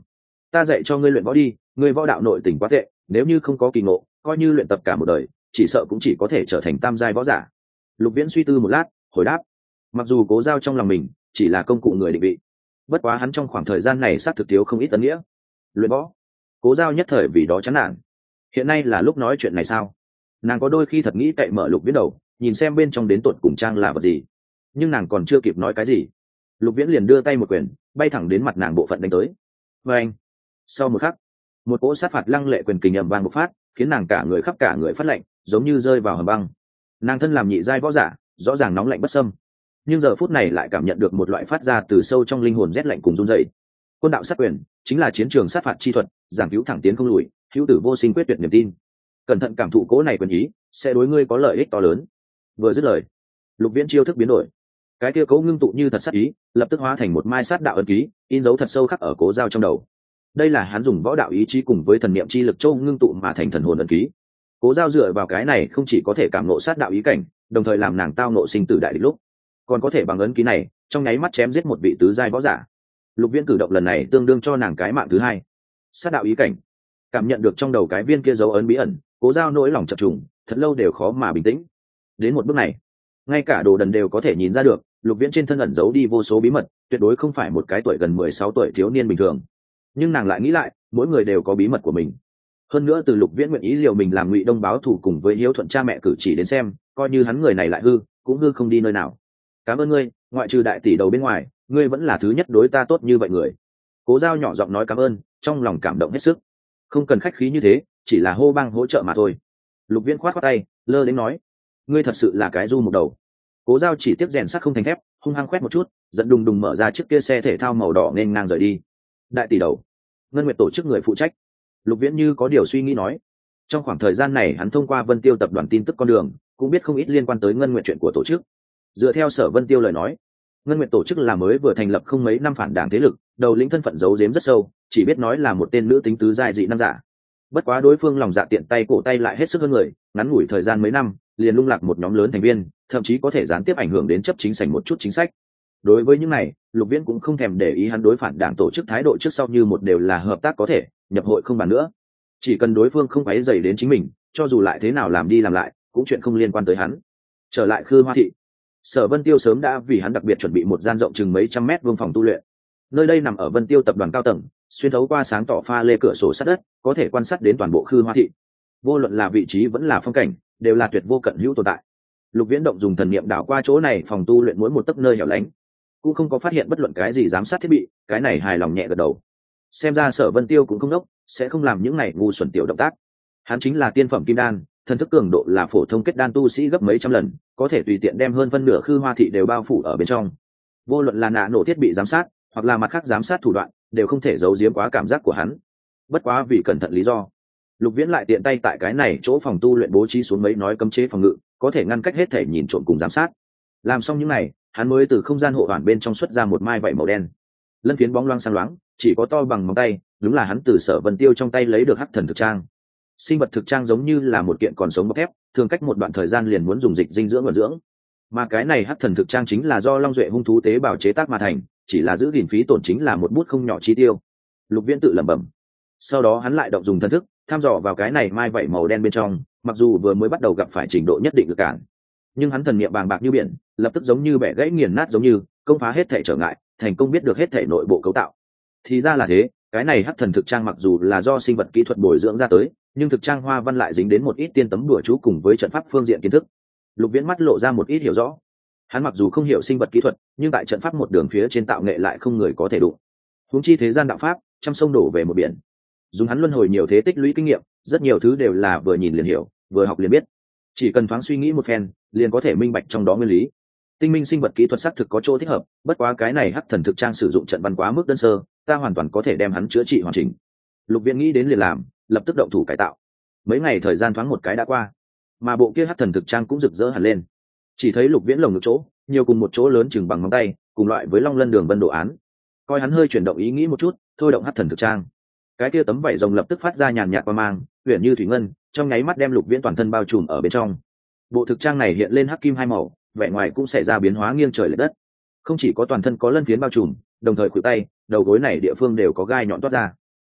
ta dạy cho ngươi luyện võ đi, ngươi võ đạo nội tình quá tệ, nếu như không có kỳ ngộ, coi như luyện tập cả một đời, chỉ sợ cũng chỉ có thể trở thành tam giai võ giả. Lục Viễn suy tư một lát, hồi đáp. Mặc dù Cố Giao trong lòng mình chỉ là công cụ người định vị, bất quá hắn trong khoảng thời gian này xác thực thiếu không ít ấn nghĩa. Luyện võ, Cố Giao nhất thời vì đó chán nản. Hiện nay là lúc nói chuyện này sao? Nàng có đôi khi thật nghĩ cậy mở Lục Viễn đầu, nhìn xem bên trong đến tột cùng trang là vật gì. Nhưng nàng còn chưa kịp nói cái gì, Lục Viễn liền đưa tay một quyền bay thẳng đến mặt nàng bộ phận đánh tới. Và anh, sau một khắc, một cỗ sát phạt lăng lệ quyền kình ầm vang bộc phát, khiến nàng cả người khắp cả người phát lạnh, giống như rơi vào hầm băng. Nàng thân làm nhị giai võ giả, rõ ràng nóng lạnh bất xâm, nhưng giờ phút này lại cảm nhận được một loại phát ra từ sâu trong linh hồn rét lạnh cùng run rẩy. Quân đạo sát quyền chính là chiến trường sát phạt chi thuật, giảng cứu thẳng tiến không lùi, hữu tử vô sinh quyết tuyệt niềm tin. Cẩn thận cảm thụ cỗ này quyền ý, sẽ đối ngươi có lợi ích to lớn. Vừa dứt lời, Lục Viễn chiêu thức biến đổi, cái kia Cố ngưng tụ như thật sát ý, lập tức hóa thành một mai sát đạo ấn ký, in dấu thật sâu khắc ở Cố Giao trong đầu. Đây là hắn dùng võ đạo ý chí cùng với thần niệm chi lực châu ngưng tụ mà thành thần hồn ấn ký. Cố Giao dựa vào cái này không chỉ có thể cảm ngộ sát đạo ý cảnh, đồng thời làm nàng tao ngộ sinh tử đại địch lúc, còn có thể bằng ấn ký này trong nháy mắt chém giết một vị tứ giai võ giả. Lục Viễn cử động lần này tương đương cho nàng cái mạng thứ hai. Sát đạo ý cảnh, cảm nhận được trong đầu cái viên kia dấu ấn bí ẩn, Cố Giao nỗi lòng chập trùng, thật lâu đều khó mà bình tĩnh. Đến một bước này, ngay cả Đồ Đần đều có thể nhìn ra được, Lục Viễn trên thân ẩn giấu đi vô số bí mật, tuyệt đối không phải một cái tuổi gần 16 tuổi thiếu niên bình thường. Nhưng nàng lại nghĩ lại, mỗi người đều có bí mật của mình. Hơn nữa từ Lục Viễn nguyện ý liều mình làm Ngụy Đông báo thù cùng với hiếu thuận cha mẹ cử chỉ đến xem, coi như hắn người này lại hư, cũng hư không đi nơi nào. Cảm ơn ngươi, ngoại trừ đại tỷ đầu bên ngoài, ngươi vẫn là thứ nhất đối ta tốt như vậy người. Cố Giao nhỏ giọng nói cảm ơn, trong lòng cảm động hết sức. Không cần khách khí như thế, chỉ là hô bang hỗ trợ mà thôi. Lục Viễn khoát khoát tay, lơ đến nói, ngươi thật sự là cái du mục đầu. Cố Giao chỉ tiếp rèn sắt không thành thép, hung hăng khoét một chút, giận đùng đùng mở ra chiếc kia xe thể thao màu đỏ nên ngang rời đi. Đại tỷ đầu, Ngân Nguyệt tổ chức người phụ trách. Lục Viễn như có điều suy nghĩ nói, trong khoảng thời gian này hắn thông qua Vân Tiêu tập đoàn tin tức con đường, cũng biết không ít liên quan tới Ngân Nguyệt chuyện của tổ chức. Dựa theo Sở Vân Tiêu lời nói, Ngân Nguyệt tổ chức là mới vừa thành lập không mấy năm phản đảng thế lực, đầu lĩnh thân phận giấu giếm rất sâu, chỉ biết nói là một tên nữ tính tứ giai dị năng giả. Bất quá đối phương lòng dạ tiện tay cổ tay lại hết sức hơn người, ngắn ngủi thời gian mấy năm, liền lung lạc một nhóm lớn thành viên, thậm chí có thể gián tiếp ảnh hưởng đến chấp chính sảnh một chút chính sách. Đối với những này, Lục Viễn cũng không thèm để ý hắn đối phản đảng tổ chức thái độ trước sau như một đều là hợp tác có thể, nhập hội không bàn nữa. Chỉ cần đối phương không quấy rầy đến chính mình, cho dù lại thế nào làm đi làm lại, cũng chuyện không liên quan tới hắn. Trở lại Khư Hoa thị, Sở Vân Tiêu sớm đã vì hắn đặc biệt chuẩn bị một gian rộng chừng mấy trăm mét vuông phòng tu luyện. Nơi đây nằm ở Vân Tiêu tập đoàn cao tầng, xuyên thấu qua sáng tỏ pha lê cửa sổ sắt đất, có thể quan sát đến toàn bộ Khư Hoa thị. Vô luận là vị trí vẫn là phong cảnh, đều là tuyệt vô cận hữu tồn tại. Lục Viễn động dùng thần niệm đảo qua chỗ này phòng tu luyện mỗi một tấc nơi hẻo lánh, cũng không có phát hiện bất luận cái gì giám sát thiết bị, cái này hài lòng nhẹ gật đầu. Xem ra Sở Vân Tiêu cũng không đốc, sẽ không làm những này ngu xuẩn tiểu động tác. Hắn chính là tiên phẩm kim đan, thần thức cường độ là phổ thông kết đan tu sĩ gấp mấy trăm lần, có thể tùy tiện đem hơn phân nửa Khư Hoa thị đều bao phủ ở bên trong. Vô luận là nạ nổ thiết bị giám sát, hoặc là mặt khác giám sát thủ đoạn, đều không thể giấu giếm quá cảm giác của hắn. Bất quá vì cẩn thận lý do, Lục Viễn lại tiện tay tại cái này chỗ phòng tu luyện bố trí xuống mấy nói cấm chế phòng ngự, có thể ngăn cách hết thể nhìn trộm cùng giám sát. Làm xong những này, hắn mới từ không gian hộ hoàn bên trong xuất ra một mai vảy màu đen. Lân phiến bóng loáng sáng loáng, chỉ có to bằng móng tay, đúng là hắn từ Sở Vân Tiêu trong tay lấy được hắc thần thực trang. Sinh vật thực trang giống như là một kiện còn sống bọc thép, thường cách một đoạn thời gian liền muốn dùng dịch dinh dưỡng vận dưỡng. Mà cái này hắc thần thực trang chính là do Long Duệ hung thú tế bào chế tác mà thành, chỉ là giữ gìn phí tổn chính là một bút không nhỏ chi tiêu. Lục Viễn tự lẩm bẩm. Sau đó hắn lại động dùng thần thức, thăm dò vào cái này mai vảy màu đen bên trong, mặc dù vừa mới bắt đầu gặp phải trình độ nhất định lực cản, nhưng hắn thần niệm bàng bạc như biển, lập tức giống như bẻ gãy nghiền nát giống như công phá hết thể trở ngại, thành công biết được hết thể nội bộ cấu tạo. Thì ra là thế, cái này hắc thần thực trang mặc dù là do sinh vật kỹ thuật bồi dưỡng ra tới, nhưng thực trang hoa văn lại dính đến một ít tiên tấm đùa chú cùng với trận pháp phương diện kiến thức. Lục Viễn mắt lộ ra một ít hiểu rõ. Hắn mặc dù không hiểu sinh vật kỹ thuật, nhưng tại trận pháp một đường phía trên tạo nghệ lại không người có thể đụng. Huống chi thế gian đạo pháp, trăm sông đổ về một biển. Dùng hắn luân hồi nhiều thế tích lũy kinh nghiệm, rất nhiều thứ đều là vừa nhìn liền hiểu, vừa học liền biết. Chỉ cần thoáng suy nghĩ một phen, liền có thể minh bạch trong đó nguyên lý. Tinh minh sinh vật kỹ thuật xác thực có chỗ thích hợp, bất quá cái này hắc thần thực trang sử dụng trận văn quá mức đơn sơ, ta hoàn toàn có thể đem hắn chữa trị hoàn chỉnh. Lục Viễn nghĩ đến liền làm, lập tức động thủ cải tạo. Mấy ngày thời gian thoáng một cái đã qua, mà bộ kia hắc thần thực trang cũng rực rỡ hẳn lên. Chỉ thấy Lục Viễn lồng ngực chỗ, nhiều cùng một chỗ lớn chừng bằng ngón tay, cùng loại với long lân đường vân đồ án. Coi hắn hơi chuyển động ý nghĩ một chút, thôi động hắc thần thực trang. Cái kia tấm vảy rồng lập tức phát ra nhàn nhạt quang mang, huyền như thủy ngân, trong nháy mắt đem Lục Viễn toàn thân bao trùm ở bên trong. Bộ thực trang này hiện lên hắc kim hai màu, vẻ ngoài cũng xảy ra biến hóa nghiêng trời lệch đất. Không chỉ có toàn thân có lân phiến bao trùm, đồng thời khuỷu tay, đầu gối này địa phương đều có gai nhọn toát ra.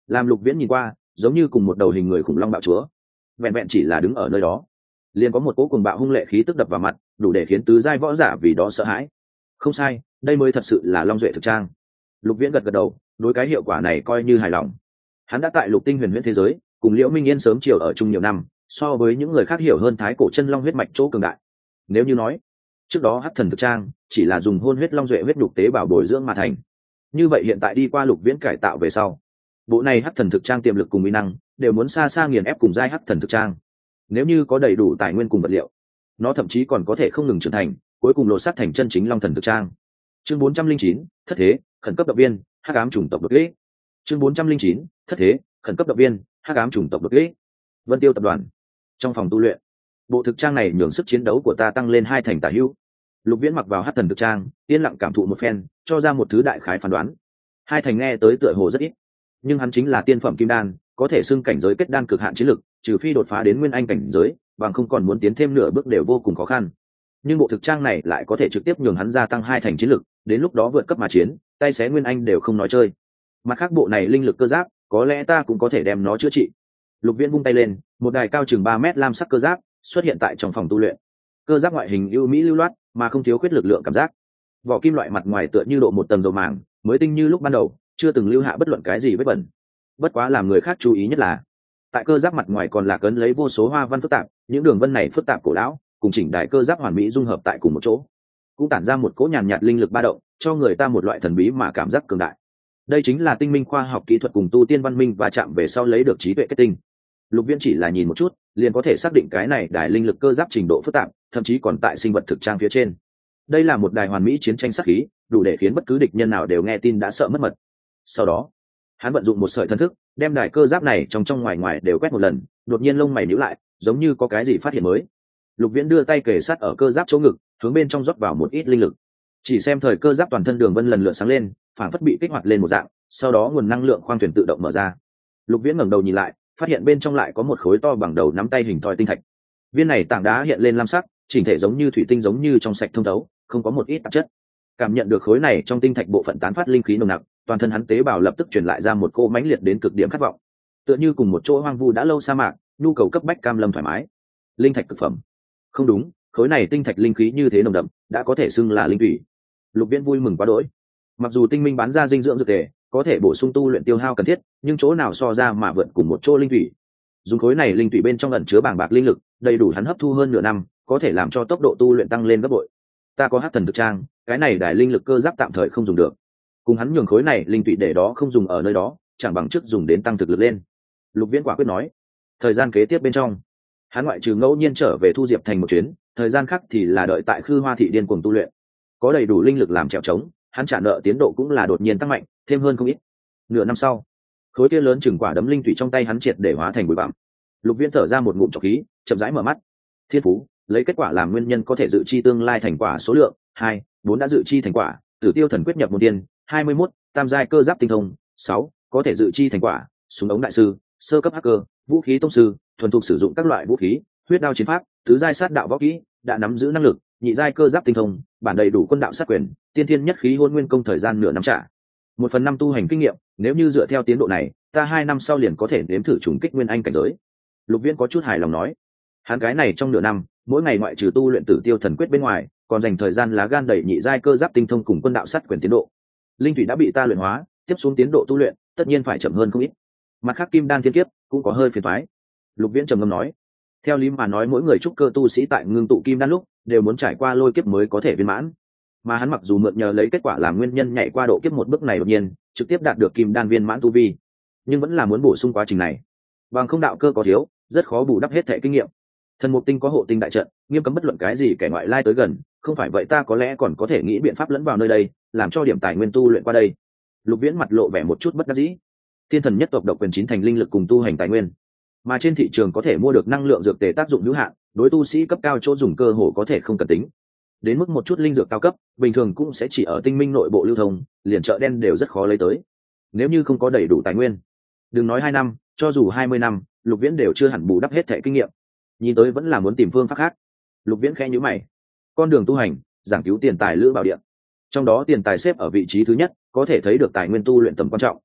Làm Lục Viễn nhìn qua, giống như cùng một đầu hình người khủng long bạo chúa, vẹn vẹn chỉ là đứng ở nơi đó liền có một cỗ cuồng bạo hung lệ khí tức đập vào mặt, đủ để khiến tứ giai võ giả vì đó sợ hãi. Không sai, đây mới thật sự là long duệ thực trang. Lục Viễn gật gật đầu, đối cái hiệu quả này coi như hài lòng. Hắn đã tại Lục Tinh huyền huyễn thế giới cùng Liễu Minh Yên sớm chiều ở chung nhiều năm, so với những người khác hiểu hơn thái cổ chân long huyết mạch chỗ cường đại. Nếu như nói trước đó hắc thần thực trang chỉ là dùng hôn huyết long duệ huyết nhục tế bào bồi dưỡng mà thành, như vậy hiện tại đi qua Lục Viễn cải tạo về sau, bộ này hắc thần thực trang tiềm lực cùng uy năng đều muốn xa xa nghiền ép cùng giai hắc thần thực trang. Nếu như có đầy đủ tài nguyên cùng vật liệu, nó thậm chí còn có thể không ngừng trưởng thành, cuối cùng lột xác thành chân chính long thần thực trang. Chương 409, thất thế khẩn cấp động viên hắc ám chủng tộc đột kích. Chương 409, thất thế khẩn cấp động viên hắc ám chủng tộc đột kích. Vân Tiêu tập đoàn trong phòng tu luyện, bộ thực trang này nhường sức chiến đấu của ta tăng lên 2 thành tả hữu. Lục Viễn mặc vào hắc thần thực trang, yên lặng cảm thụ một phen, cho ra một thứ đại khái phán đoán. 2 thành nghe tới tựa hồ rất ít, nhưng hắn chính là tiên phẩm kim đan, có thể xưng cảnh giới kết đan cực hạn chiến lực, trừ phi đột phá đến nguyên anh cảnh giới, bằng không còn muốn tiến thêm nửa bước đều vô cùng khó khăn. Nhưng bộ thực trang này lại có thể trực tiếp nhường hắn gia tăng 2 thành chiến lực, đến lúc đó vượt cấp mà chiến, tay xé nguyên anh đều không nói chơi. Mặt khác bộ này linh lực cơ giáp, có lẽ ta cũng có thể đem nó chữa trị. Lục Viễn vung tay lên, một đài cao chừng 3 mét lam sắc cơ giáp xuất hiện tại trong phòng tu luyện. Cơ giáp ngoại hình ưu mỹ lưu loát, mà không thiếu khuyết lực lượng cảm giác. Vỏ kim loại mặt ngoài tựa như độ một tầng dầu màng, mới tinh như lúc ban đầu, chưa từng lưu hạ bất luận cái gì vết bẩn. Bất quá làm người khác chú ý nhất là, tại cơ giáp mặt ngoài còn là cấn lấy vô số hoa văn phức tạp, những đường vân này phức tạp cổ lão, cùng chỉnh đại cơ giáp hoàn mỹ dung hợp tại cùng một chỗ, cũng tản ra một cỗ nhàn nhạt linh lực ba động, cho người ta một loại thần bí mà cảm giác cường đại. Đây chính là tinh minh khoa học kỹ thuật cùng tu tiên văn minh và chạm về sau lấy được trí tuệ kết tinh. Lục Viễn chỉ là nhìn một chút, liền có thể xác định cái này đài linh lực cơ giáp trình độ phức tạp, thậm chí còn tại sinh vật thực trang phía trên. Đây là một đài hoàn mỹ chiến tranh sắc khí, đủ để khiến bất cứ địch nhân nào đều nghe tin đã sợ mất mật. Sau đó, hắn vận dụng một sợi thần thức, đem đài cơ giáp này trong ngoài ngoài đều quét một lần, đột nhiên lông mày nhíu lại, giống như có cái gì phát hiện mới. Lục Viễn đưa tay kề sát ở cơ giáp chỗ ngực, hướng bên trong rót vào một ít linh lực. Chỉ xem thời cơ giáp toàn thân đường vân lần lượt sáng lên, phản phất bị kích hoạt lên một dạng, sau đó nguồn năng lượng khoang thuyền tự động mở ra. Lục Viễn ngẩng đầu nhìn lại, phát hiện bên trong lại có một khối to bằng đầu nắm tay hình thoi tinh thạch. Viên này tảng đá hiện lên lam sắc, chỉnh thể giống như thủy tinh, giống như trong sạch thông thấu, không có một ít tạp chất. Cảm nhận được khối này trong tinh thạch bộ phận tán phát linh khí nồng nặc, toàn thân hắn tế bào lập tức truyền lại ra một cô mãnh liệt đến cực điểm khát vọng. Tựa như cùng một chỗ hoang vu đã lâu sa mạc, nhu cầu cấp bách cam lâm thoải mái. Linh thạch cực phẩm. Không đúng, khối này tinh thạch linh khí như thế nồng đậm, đã có thể xưng là linh thủy. Lục Viễn vui mừng quá đỗi. Mặc dù tinh minh bán ra dinh dưỡng dược tề, có thể bổ sung tu luyện tiêu hao cần thiết, nhưng chỗ nào so ra mà vượt cùng một chỗ linh thủy. Dùng khối này linh thủy bên trong ẩn chứa bàng bạc linh lực, đầy đủ hắn hấp thu hơn nửa năm, có thể làm cho tốc độ tu luyện tăng lên gấp bội. Ta có hắc thần thực trang, cái này đài linh lực cơ giáp tạm thời không dùng được. Cùng hắn nhường khối này linh thủy để đó không dùng ở nơi đó, chẳng bằng trước dùng đến tăng thực lực lên. Lục Viễn quả quyết nói. Thời gian kế tiếp bên trong, hắn ngoại trừ ngẫu nhiên trở về Thu Diệp thành một chuyến, thời gian khác thì là đợi tại Khư Hoa thị điên cuồng tu luyện. Có đầy đủ linh lực làm trèo trống, hắn trả nợ tiến độ cũng là đột nhiên tăng mạnh, thêm hơn không ít. Nửa năm sau, khối kia lớn chừng quả đấm linh thủy trong tay hắn triệt để hóa thành bụi bặm. Lục Viễn thở ra một ngụm trọc khí, chậm rãi mở mắt. Thiên phú, lấy kết quả làm nguyên nhân có thể dự chi tương lai thành quả số lượng 2, 4 đã dự chi thành quả, Tử Tiêu thần quyết nhập môn tiên 21, tam giai cơ giáp tinh thông 6, có thể dự chi thành quả, súng ống đại sư, sơ cấp hacker, vũ khí tông sư, thuần thục sử dụng các loại vũ khí, huyết đao chiến pháp, tứ giai sát đạo võ kỹ, đã nắm giữ năng lực, nhị giai cơ giáp tinh thông, bản đầy đủ quân đạo sát quyền, tiên thiên nhất khí hôn nguyên công thời gian nửa năm trả. 1/5 tu hành kinh nghiệm, nếu như dựa theo tiến độ này, ta 2 năm sau liền có thể nếm thử trùng kích nguyên anh cảnh giới. Lục Viễn có chút hài lòng nói. Hắn cái này trong nửa năm, mỗi ngày ngoại trừ tu luyện Tử Tiêu thần quyết bên ngoài, còn dành thời gian lá gan đẩy nhị giai cơ giáp tinh thông cùng quân đạo sát quyền tiến độ. Linh thủy đã bị ta luyện hóa, tiếp xuống tiến độ tu luyện tất nhiên phải chậm hơn không ít. Mặt khác kim đan thiên kiếp cũng có hơi phiền toái. Lục Viễn trầm ngâm nói. Theo lý mà nói, mỗi người trúc cơ tu sĩ tại ngưng tụ kim đan lúc đều muốn trải qua lôi kiếp mới có thể viên mãn. Mà hắn mặc dù mượn nhờ lấy kết quả làm nguyên nhân nhảy qua độ kiếp một bước này đột nhiên trực tiếp đạt được kim đan viên mãn tu vi, nhưng vẫn là muốn bổ sung quá trình này. Bằng không đạo cơ có thiếu, rất khó bù đắp hết thẻ kinh nghiệm. Thần mục tinh có hộ tinh đại trận, nghiêm cấm bất luận cái gì kẻ ngoại lai tới gần, không phải vậy ta có lẽ còn có thể nghĩ biện pháp lẫn vào nơi đây, làm cho điểm tài nguyên tu luyện qua đây. Lục Viễn mặt lộ vẻ một chút bất đắc dĩ. Thiên thần nhất tộc độc quyền 9 thành linh lực cùng tu hành tài nguyên, mà trên thị trường có thể mua được năng lượng dược tề tác dụng hữu hạn, đối tu sĩ cấp cao chỗ dùng cơ hồ có thể không cần tính. Đến mức một chút linh dược cao cấp, bình thường cũng sẽ chỉ ở tinh minh nội bộ lưu thông, liền chợ đen đều rất khó lấy tới. Nếu như không có đầy đủ tài nguyên, đừng nói 2 năm, cho dù 20 năm, Lục Viễn đều chưa hẳn bù đắp hết thẻ kinh nghiệm. Nhìn tới vẫn là muốn tìm phương pháp khác. Lục Viễn khẽ nhíu mày. Con đường tu hành, giảng cứu tiền tài lữ bảo điện, trong đó tiền tài xếp ở vị trí thứ nhất, có thể thấy được tài nguyên tu luyện tầm quan trọng.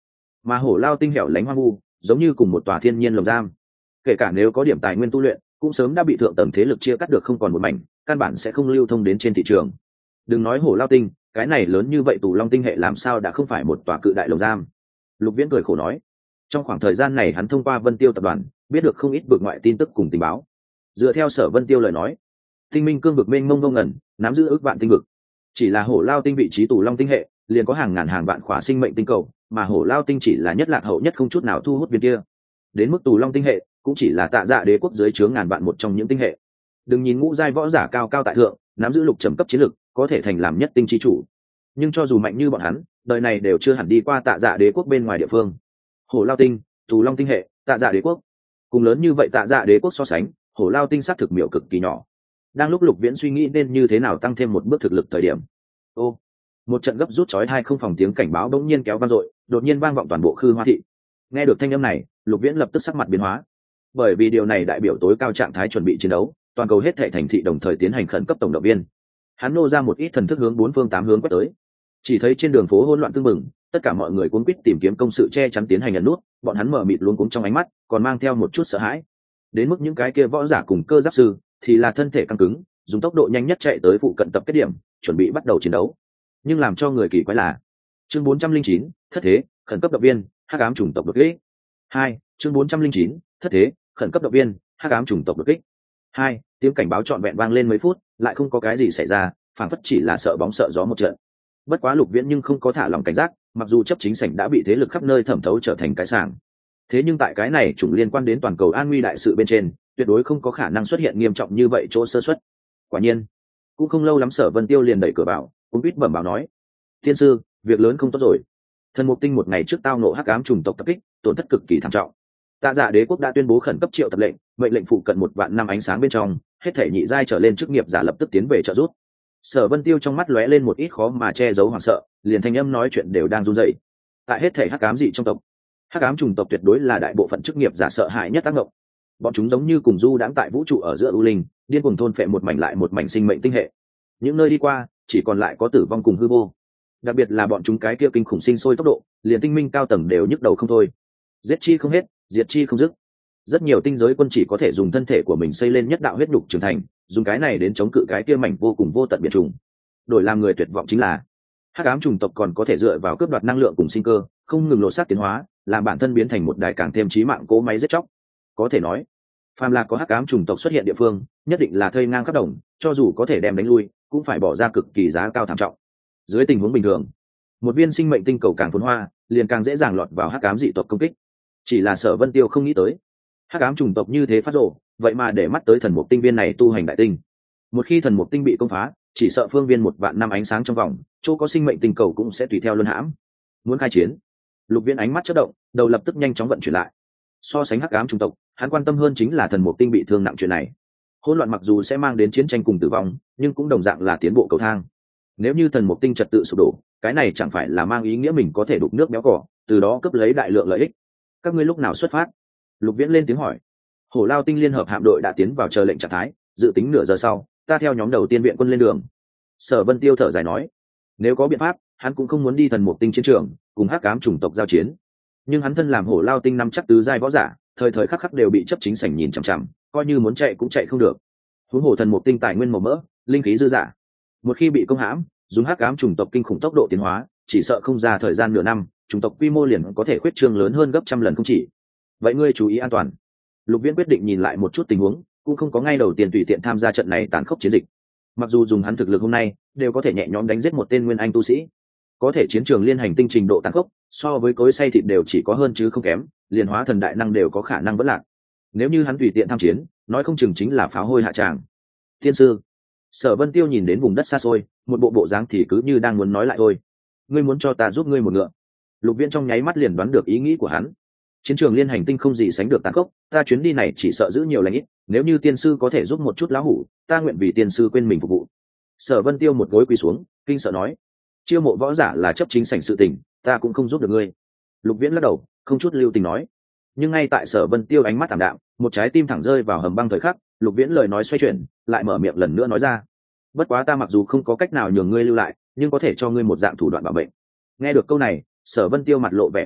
mà hổ lao tinh hẻo lánh hoang vu giống như cùng một tòa thiên nhiên lồng giam, kể cả nếu có điểm tài nguyên tu luyện cũng sớm đã bị thượng tầng thế lực chia cắt được không còn một mảnh, căn bản sẽ không lưu thông đến trên thị trường. Đừng nói hổ lao tinh, cái này lớn như vậy tù long tinh hệ làm sao đã không phải một tòa cự đại lồng giam. Lục Viễn cười khổ nói, trong khoảng thời gian này hắn thông qua Vân Tiêu tập đoàn biết được không ít vực ngoại tin tức cùng tình báo. Dựa theo Sở Vân Tiêu lời nói, tinh minh cương vực mênh mông ngông ngẩn, nắm giữ ước vạn tinh vực. Chỉ là hổ lao tinh vị trí tù long tinh hệ liền có hàng ngàn hàng vạn khỏa sinh mệnh tinh cầu, mà hổ lao tinh chỉ là nhất lạc hậu nhất không chút nào thu hút viên kia. Đến mức tù long tinh hệ cũng chỉ là Tạ Dạ Đế quốc dưới trướng ngàn vạn một trong những tinh hệ. Đừng nhìn ngũ giai võ giả cao cao tại thượng, nắm giữ lục trầm cấp chiến lực, có thể thành làm nhất tinh chi chủ, nhưng cho dù mạnh như bọn hắn, đời này đều chưa hẳn đi qua Tạ Dạ Đế quốc bên ngoài địa phương. Hổ lao tinh, tù long tinh hệ, Tạ Dạ Đế quốc, cùng lớn như vậy Tạ Dạ Đế quốc so sánh, hổ lao tinh xác thực miểu cực kỳ nhỏ. Đang lúc Lục Viễn suy nghĩ nên như thế nào tăng thêm một bước thực lực thời điểm, ô, một trận gấp rút chói tai không phòng tiếng cảnh báo bỗng nhiên kéo vang dội, đột nhiên vang vọng toàn bộ Khư Hoa thị. Nghe được thanh âm này, Lục Viễn lập tức sắc mặt biến hóa, bởi vì điều này đại biểu tối cao trạng thái chuẩn bị chiến đấu, toàn cầu hết thảy thành thị đồng thời tiến hành khẩn cấp tổng động viên. Hắn nô ra một ít thần thức hướng bốn phương tám hướng quét tới, chỉ thấy trên đường phố hỗn loạn tương mừng, tất cả mọi người cuống quýt tìm kiếm công sự che chắn tiến hành ẩn nút, bọn hắn mở mịt luống cuống trong ánh mắt còn mang theo một chút sợ hãi. Đến mức những cái kia võ giả cùng cơ giáp sư thì là thân thể căng cứng, dùng tốc độ nhanh nhất chạy tới phụ cận tập kết điểm, chuẩn bị bắt đầu chiến đấu. Nhưng làm cho người kỳ quái là, chương 409, thất thế, khẩn cấp động viên, hắc ám chủng tộc đột kích. 2, chương 409, thất thế, khẩn cấp động viên, hắc ám chủng tộc đột kích. 2, tiếng cảnh báo trọn vẹn vang lên mấy phút, lại không có cái gì xảy ra, phảng phất chỉ là sợ bóng sợ gió một trận. Bất quá Lục Viễn nhưng không có thả lòng cảnh giác, mặc dù chấp chính sảnh đã bị thế lực khắp nơi thẩm thấu trở thành cái sàng, thế nhưng tại cái này chủng liên quan đến toàn cầu an nguy đại sự bên trên, tuyệt đối không có khả năng xuất hiện nghiêm trọng như vậy chỗ sơ suất. Quả nhiên, cũng không lâu lắm Sở Vân Tiêu liền đẩy cửa vào, cũng biết bẩm báo nói: "Tiên sư, việc lớn không tốt rồi. Thần Mục Tinh một ngày trước tao ngộ hắc ám chủng tộc tập kích, tổn thất cực kỳ thảm trọng. Tạ Dạ Đế quốc đã tuyên bố khẩn cấp triệu tập lệnh, mệnh lệnh phụ cận 1.000 năm ánh sáng bên trong, hết thể nhị giai trở lên chức nghiệp giả lập tức tiến về trợ giúp." Sở Vân Tiêu trong mắt lóe lên một ít khó mà che giấu hoảng sợ, liền thanh âm nói chuyện đều đang run rẩy. Tại hết thể hắc ám dị trong tộc, hắc ám chủng tộc tuyệt đối là đại bộ phận chức nghiệp giả sợ hãi nhất tác động. Bọn chúng giống như cùng du đãng tại vũ trụ ở giữa u linh, điên cuồng thôn phệ một mảnh lại một mảnh sinh mệnh tinh hệ. Những nơi đi qua, chỉ còn lại có tử vong cùng hư vô. Đặc biệt là bọn chúng cái kia kinh khủng sinh sôi tốc độ, liền tinh minh cao tầng đều nhức đầu không thôi. Giết chi không hết, diệt chi không dứt. Rất nhiều tinh giới quân chỉ có thể dùng thân thể của mình xây lên nhất đạo huyết nhục trưởng thành, dùng cái này đến chống cự cái kia mảnh vô cùng vô tận biệt trùng. Đổi làm người tuyệt vọng chính là, hắc ám chủng tộc còn có thể dựa vào cướp đoạt năng lượng cùng sinh cơ, không ngừng lộ sát tiến hóa, làm bản thân biến thành một đài càng thêm chí mạng cỗ máy giết chóc. Có thể nói, phàm là có hắc ám chủng tộc xuất hiện địa phương, nhất định là thây ngang khắp đồng, cho dù có thể đem đánh lui, cũng phải bỏ ra cực kỳ giá cao thảm trọng. Dưới tình huống bình thường, một viên sinh mệnh tinh cầu càng phồn hoa, liền càng dễ dàng lọt vào hắc ám dị tộc công kích. Chỉ là Sở Vân Tiêu không nghĩ tới, hắc ám chủng tộc như thế phát rồ, vậy mà để mắt tới thần mục tinh viên này tu hành đại tinh. Một khi thần mục tinh bị công phá, chỉ sợ phương viên 1.000 năm ánh sáng trong vòng, chỗ có sinh mệnh tinh cầu cũng sẽ tùy theo luân hãm. Muốn khai chiến, Lục Viễn ánh mắt chớp động, đầu lập tức nhanh chóng vận chuyển lại. So sánh hắc ám chủng tộc, hắn quan tâm hơn chính là thần mục tinh bị thương nặng chuyện này. Hỗn loạn mặc dù sẽ mang đến chiến tranh cùng tử vong, nhưng cũng đồng dạng là tiến bộ cầu thang. Nếu như thần mục tinh trật tự sụp đổ, cái này chẳng phải là mang ý nghĩa mình có thể đục nước béo cỏ, từ đó cướp lấy đại lượng lợi ích. Các ngươi lúc nào xuất phát? Lục Viễn lên tiếng hỏi. Hổ Lao tinh liên hợp hạm đội đã tiến vào chờ lệnh trạng thái, dự tính nửa giờ sau, ta theo nhóm đầu tiên viện quân lên đường. Sở Vân Tiêu thở dài nói, nếu có biện pháp, hắn cũng không muốn đi thần mục tinh chiến trường, cùng hắc ám chủng tộc giao chiến. Nhưng hắn thân làm Hổ Lao tinh năm chắc tứ giai võ giả, thời thời khắc khắc đều bị chấp chính sảnh nhìn chằm chằm, coi như muốn chạy cũng chạy không được. Huống hồ thần mục tinh tài nguyên màu mỡ, linh khí dư dả, một khi bị công hãm, dùng hắc ám chủng tộc kinh khủng tốc độ tiến hóa, chỉ sợ không ra thời gian nửa năm, chủng tộc quy mô liền có thể khuyết trương lớn hơn gấp trăm lần không chỉ. Vậy ngươi chú ý an toàn. Lục Viễn quyết định nhìn lại một chút tình huống, cũng không có ngay đầu tiên tùy tiện tham gia trận này tàn khốc chiến dịch. Mặc dù dùng hắn thực lực hôm nay, đều có thể nhẹ nhõm đánh giết một tên nguyên anh tu sĩ, có thể chiến trường liên hành tinh trình độ tàn khốc, so với cối xay thịt đều chỉ có hơn chứ không kém, liền hóa thần đại năng đều có khả năng vẫn lạc. Nếu như hắn tùy tiện tham chiến, nói không chừng chính là pháo hôi hạ tràng. Thiên sư, Sở Vân Tiêu nhìn đến vùng đất xa xôi, một bộ bộ dáng thì cứ như đang muốn nói lại thôi. Ngươi muốn cho ta giúp ngươi một ngựa? Lục Viễn trong nháy mắt liền đoán được ý nghĩ của hắn. Chiến trường liên hành tinh không gì sánh được tàn khốc, ta chuyến đi này chỉ sợ giữ nhiều lành ít, nếu như tiên sư có thể giúp một chút lão hủ, ta nguyện vì tiên sư quên mình phục vụ. Sở Vân Tiêu một gối quỳ xuống, kinh sợ nói, chiêu mộ võ giả là chấp chính sảnh sự tình, ta cũng không giúp được ngươi. Lục Viễn lắc đầu, không chút lưu tình nói. Nhưng ngay tại Sở Vân Tiêu ánh mắt ảm đạm, một trái tim thẳng rơi vào hầm băng thời khắc, Lục Viễn lời nói xoay chuyển, lại mở miệng lần nữa nói ra, bất quá ta mặc dù không có cách nào nhường ngươi lưu lại, nhưng có thể cho ngươi một dạng thủ đoạn bảo mệnh. Nghe được câu này, Sở Vân Tiêu mặt lộ vẻ cuồng hỉ,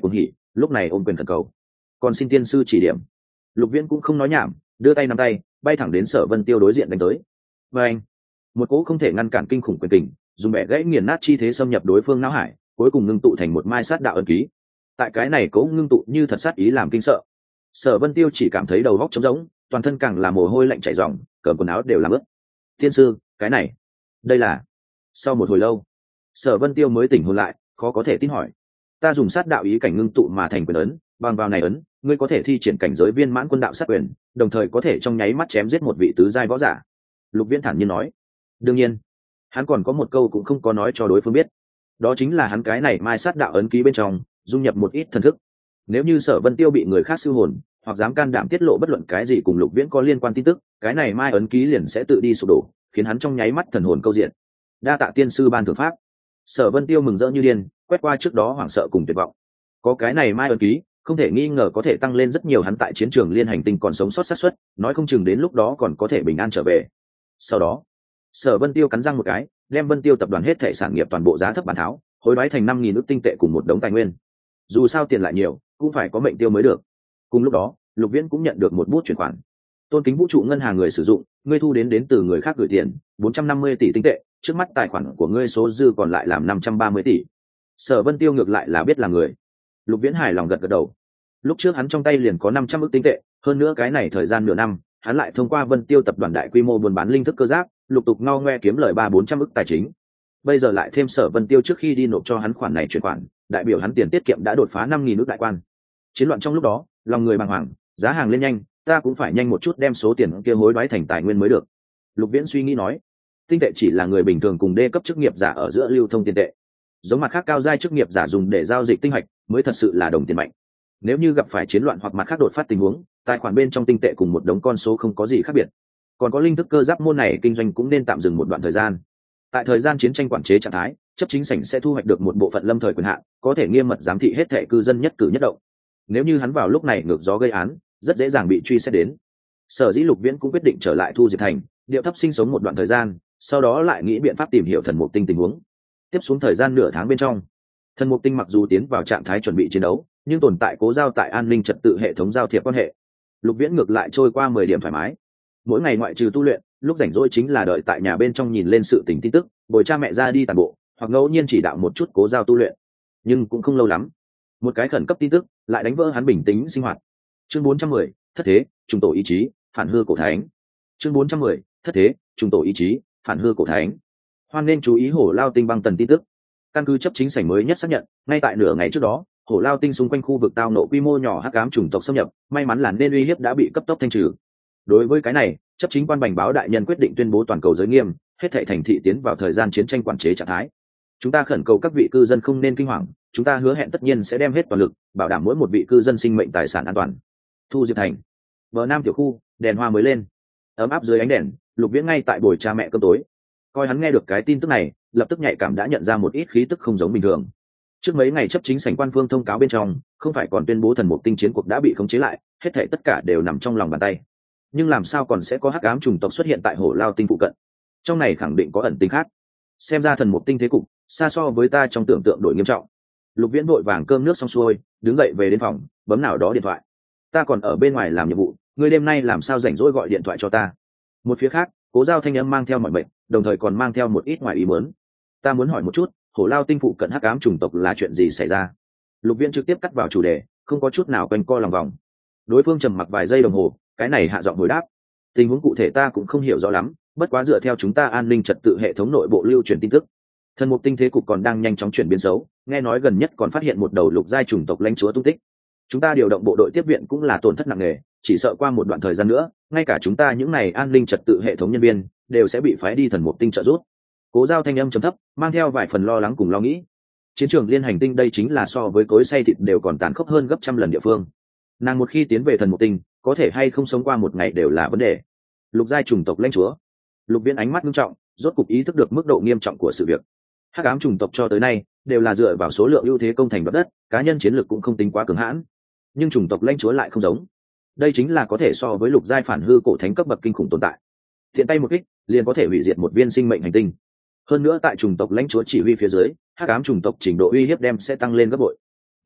lúc này ôm quyền thần cầu, còn xin tiên sư chỉ điểm. Lục Viễn cũng không nói nhảm, đưa tay nắm tay bay thẳng đến Sở Vân Tiêu đối diện đánh tới. Và anh, một cỗ không thể ngăn cản kinh khủng quyền kình dùng bẻ gãy nghiền nát chi thế xâm nhập đối phương não hải, cuối cùng ngưng tụ thành một mai sát đạo ấn ký. Tại cái này cỗ ngưng tụ như thật sát ý làm kinh sợ. Sở Vân Tiêu chỉ cảm thấy đầu óc trống rỗng, toàn thân càng là mồ hôi lạnh chảy ròng, cởi quần áo đều làm ướt. Tiên sư, cái này, đây là... Sau một hồi lâu, Sở Vân Tiêu mới tỉnh hồn lại, khó có thể tin hỏi: ta dùng sát đạo ý cảnh ngưng tụ mà thành quyền ấn, bằng vào này ấn, ngươi có thể thi triển cảnh giới viên mãn quân đạo sát quyền, đồng thời có thể trong nháy mắt chém giết một vị tứ giai võ giả. Lục Viễn thản nhiên nói. Đương nhiên, hắn còn có một câu cũng không có nói cho đối phương biết, đó chính là hắn cái này mai sát đạo ấn ký bên trong dung nhập một ít thần thức. Nếu như Sở Vân Tiêu bị người khác siêu hồn hoặc dám can đảm tiết lộ bất luận cái gì cùng Lục Viễn có liên quan tin tức, cái này mai ấn ký liền sẽ tự đi sụp đổ, khiến hắn trong nháy mắt thần hồn câu diện. Đa tạ tiên sư ban thưởng pháp. Sở Vân Tiêu mừng rỡ như điên, quét qua trước đó hoảng sợ cùng tuyệt vọng. Có cái này mai ấn ký, không thể nghi ngờ có thể tăng lên rất nhiều hắn tại chiến trường liên hành tinh còn sống sót xác suất, nói không chừng đến lúc đó còn có thể bình an trở về. Sau đó, Sở Vân Tiêu cắn răng một cái, đem Vân Tiêu tập đoàn hết thảy sản nghiệp toàn bộ giá thấp bản tháo, hối đoái thành 5.000 ức tinh tệ cùng một đống tài nguyên. Dù sao tiền lại nhiều, cũng phải có mệnh tiêu mới được. Cùng lúc đó, Lục Viễn cũng nhận được một bút chuyển khoản. Tôn kính vũ trụ ngân hàng người sử dụng, ngươi thu đến từ người khác gửi tiền 450 tỷ tinh tệ, trước mắt tài khoản của ngươi số dư còn lại làm 530 tỷ. Sở Vân Tiêu ngược lại là biết là người. Lục Viễn hài lòng gật gật đầu. Lúc trước hắn trong tay liền có 500 ức tinh tệ, hơn nữa cái này thời gian nửa năm, hắn lại thông qua Vân Tiêu tập đoàn đại quy mô buôn bán linh thức cơ giáp, lục tục ngao ngoe kiếm lời 300-400 ức tài chính. Bây giờ lại thêm Sở Vân Tiêu trước khi đi nộp cho hắn khoản này chuyển khoản, đại biểu hắn tiền tiết kiệm đã đột phá 5.000 ức đại quan. Chiến loạn trong lúc đó, lòng người bàng hoàng, giá hàng lên nhanh, ta cũng phải nhanh một chút đem số tiền kia hối đoái thành tài nguyên mới được. Lục Viễn suy nghĩ nói, tinh tệ chỉ là người bình thường cùng đê cấp chức nghiệp giả ở giữa lưu thông tiền tệ, giống mặt khác cao giai chức nghiệp giả dùng để giao dịch tinh hạch mới thật sự là đồng tiền mạnh. Nếu như gặp phải chiến loạn hoặc mặt khác đột phát tình huống, tài khoản bên trong tinh tệ cùng một đống con số không có gì khác biệt. Còn có linh thức cơ giáp môn này kinh doanh cũng nên tạm dừng một đoạn thời gian. Tại thời gian chiến tranh quản chế trạng thái, chấp chính sảnh sẽ thu hoạch được một bộ phận lâm thời quyền hạn, có thể nghiêm mật giám thị hết thảy cư dân nhất cử nhất động. Nếu như hắn vào lúc này ngược gió gây án, rất dễ dàng bị truy xét đến. Sở dĩ Lục Viễn cũng quyết định trở lại Thu Diệp Thành, điệu thấp sinh sống một đoạn thời gian, sau đó lại nghĩ biện pháp tìm hiểu thần mục tinh tình huống. Tiếp xuống thời gian nửa tháng bên trong, thần mục tinh mặc dù tiến vào trạng thái chuẩn bị chiến đấu, nhưng tồn tại cố giao tại an ninh trật tự hệ thống giao thiệp quan hệ. Lục Viễn ngược lại trôi qua 10 điểm thoải mái. Mỗi ngày ngoại trừ tu luyện, lúc rảnh rỗi chính là đợi tại nhà bên trong nhìn lên sự tình tin tức, bồi cha mẹ ra đi tản bộ, hoặc ngẫu nhiên chỉ đạo một chút cố giao tu luyện. Nhưng cũng không lâu lắm, một cái khẩn cấp tin tức lại đánh vỡ hắn bình tĩnh sinh hoạt. Chương 410, thất thế, trùng tổ ý chí, phản hư cổ thánh. Chương 410, thất thế, trùng tổ ý chí, phản hư cổ thánh. Hoan nên chú ý Hổ Lao Tinh băng tần tin tức. Căn cứ chấp chính sảnh mới nhất xác nhận, ngay tại nửa ngày trước đó, Hổ Lao Tinh xung quanh khu vực tao nộ quy mô nhỏ hắc ám chủng tộc xâm nhập, may mắn là nên uy hiếp đã bị cấp tốc thanh trừ. Đối với cái này, chấp chính quan bành báo đại nhân quyết định tuyên bố toàn cầu giới nghiêm, hết thảy thành thị tiến vào thời gian chiến tranh quản chế trạng thái. Chúng ta khẩn cầu các vị cư dân không nên kinh hoàng, chúng ta hứa hẹn tất nhiên sẽ đem hết toàn lực, bảo đảm mỗi một vị cư dân sinh mệnh tài sản an toàn. Thu Diệp Thành, bờ nam tiểu khu, đèn hoa mới lên, ấm áp dưới ánh đèn. Lục Viễn ngay tại bồi cha mẹ cơm tối, coi hắn nghe được cái tin tức này, lập tức nhạy cảm đã nhận ra một ít khí tức không giống bình thường. Trước mấy ngày chấp chính sảnh quan phương thông cáo bên trong, không phải còn tuyên bố thần mục tinh chiến cuộc đã bị khống chế lại, hết thảy tất cả đều nằm trong lòng bàn tay. Nhưng làm sao còn sẽ có hắc ám chủng tộc xuất hiện tại Hổ Lao Tinh phụ cận? Trong này khẳng định có ẩn tình khác. Xem ra thần mục tinh thế cục xa so với ta trong tưởng tượng đổi nghiêm trọng. Lục Viễn vội vàng cơm nước xong xuôi, đứng dậy về đến phòng, bấm nào đó điện thoại. Ta còn ở bên ngoài làm nhiệm vụ, ngươi đêm nay làm sao rảnh rỗi gọi điện thoại cho ta? Một phía khác, Cố Giao thanh âm mang theo mọi mệnh, đồng thời còn mang theo một ít ngoài ý muốn. Ta muốn hỏi một chút, Hổ Lao Tinh phụ cận hắc ám chủng tộc là chuyện gì xảy ra? Lục Viễn trực tiếp cắt vào chủ đề, không có chút nào quanh co lòng vòng. Đối phương trầm mặc vài giây đồng hồ, cái này hạ giọng hồi đáp. Tình huống cụ thể ta cũng không hiểu rõ lắm, bất quá dựa theo chúng ta an ninh trật tự hệ thống nội bộ lưu truyền tin tức, thần mục tinh thế cục còn đang nhanh chóng chuyển biến xấu, nghe nói gần nhất còn phát hiện một đầu lục giai chủng tộc lãnh chúa tung tích. Chúng ta điều động bộ đội tiếp viện cũng là tổn thất nặng nề, chỉ sợ qua một đoạn thời gian nữa, ngay cả chúng ta những này an ninh trật tự hệ thống nhân viên đều sẽ bị phái đi thần mục tinh trợ giúp. Cố Giao thanh âm trầm thấp, mang theo vài phần lo lắng cùng lo nghĩ. Chiến trường liên hành tinh đây chính là so với cối xay thịt đều còn tàn khốc hơn gấp trăm lần địa phương. Nàng một khi tiến về thần mục tinh, có thể hay không sống qua một ngày đều là vấn đề. Lục giai chủng tộc lãnh chúa. Lục Viễn ánh mắt nghiêm trọng, rốt cục ý thức được mức độ nghiêm trọng của sự việc. Hắc ám chủng tộc cho tới nay đều là dựa vào số lượng ưu thế công thành đoạt đất, cá nhân chiến lược cũng không tính quá cường hãn. Nhưng chủng tộc lãnh chúa lại không giống. Đây chính là có thể so với lục giai phản hư cổ thánh cấp bậc kinh khủng tồn tại. Thiện tay một kích, liền có thể hủy diệt một viên sinh mệnh hành tinh. Hơn nữa tại chủng tộc lãnh chúa chỉ huy phía dưới, hắc ám chủng tộc trình độ uy hiếp đem sẽ tăng lên gấp bội.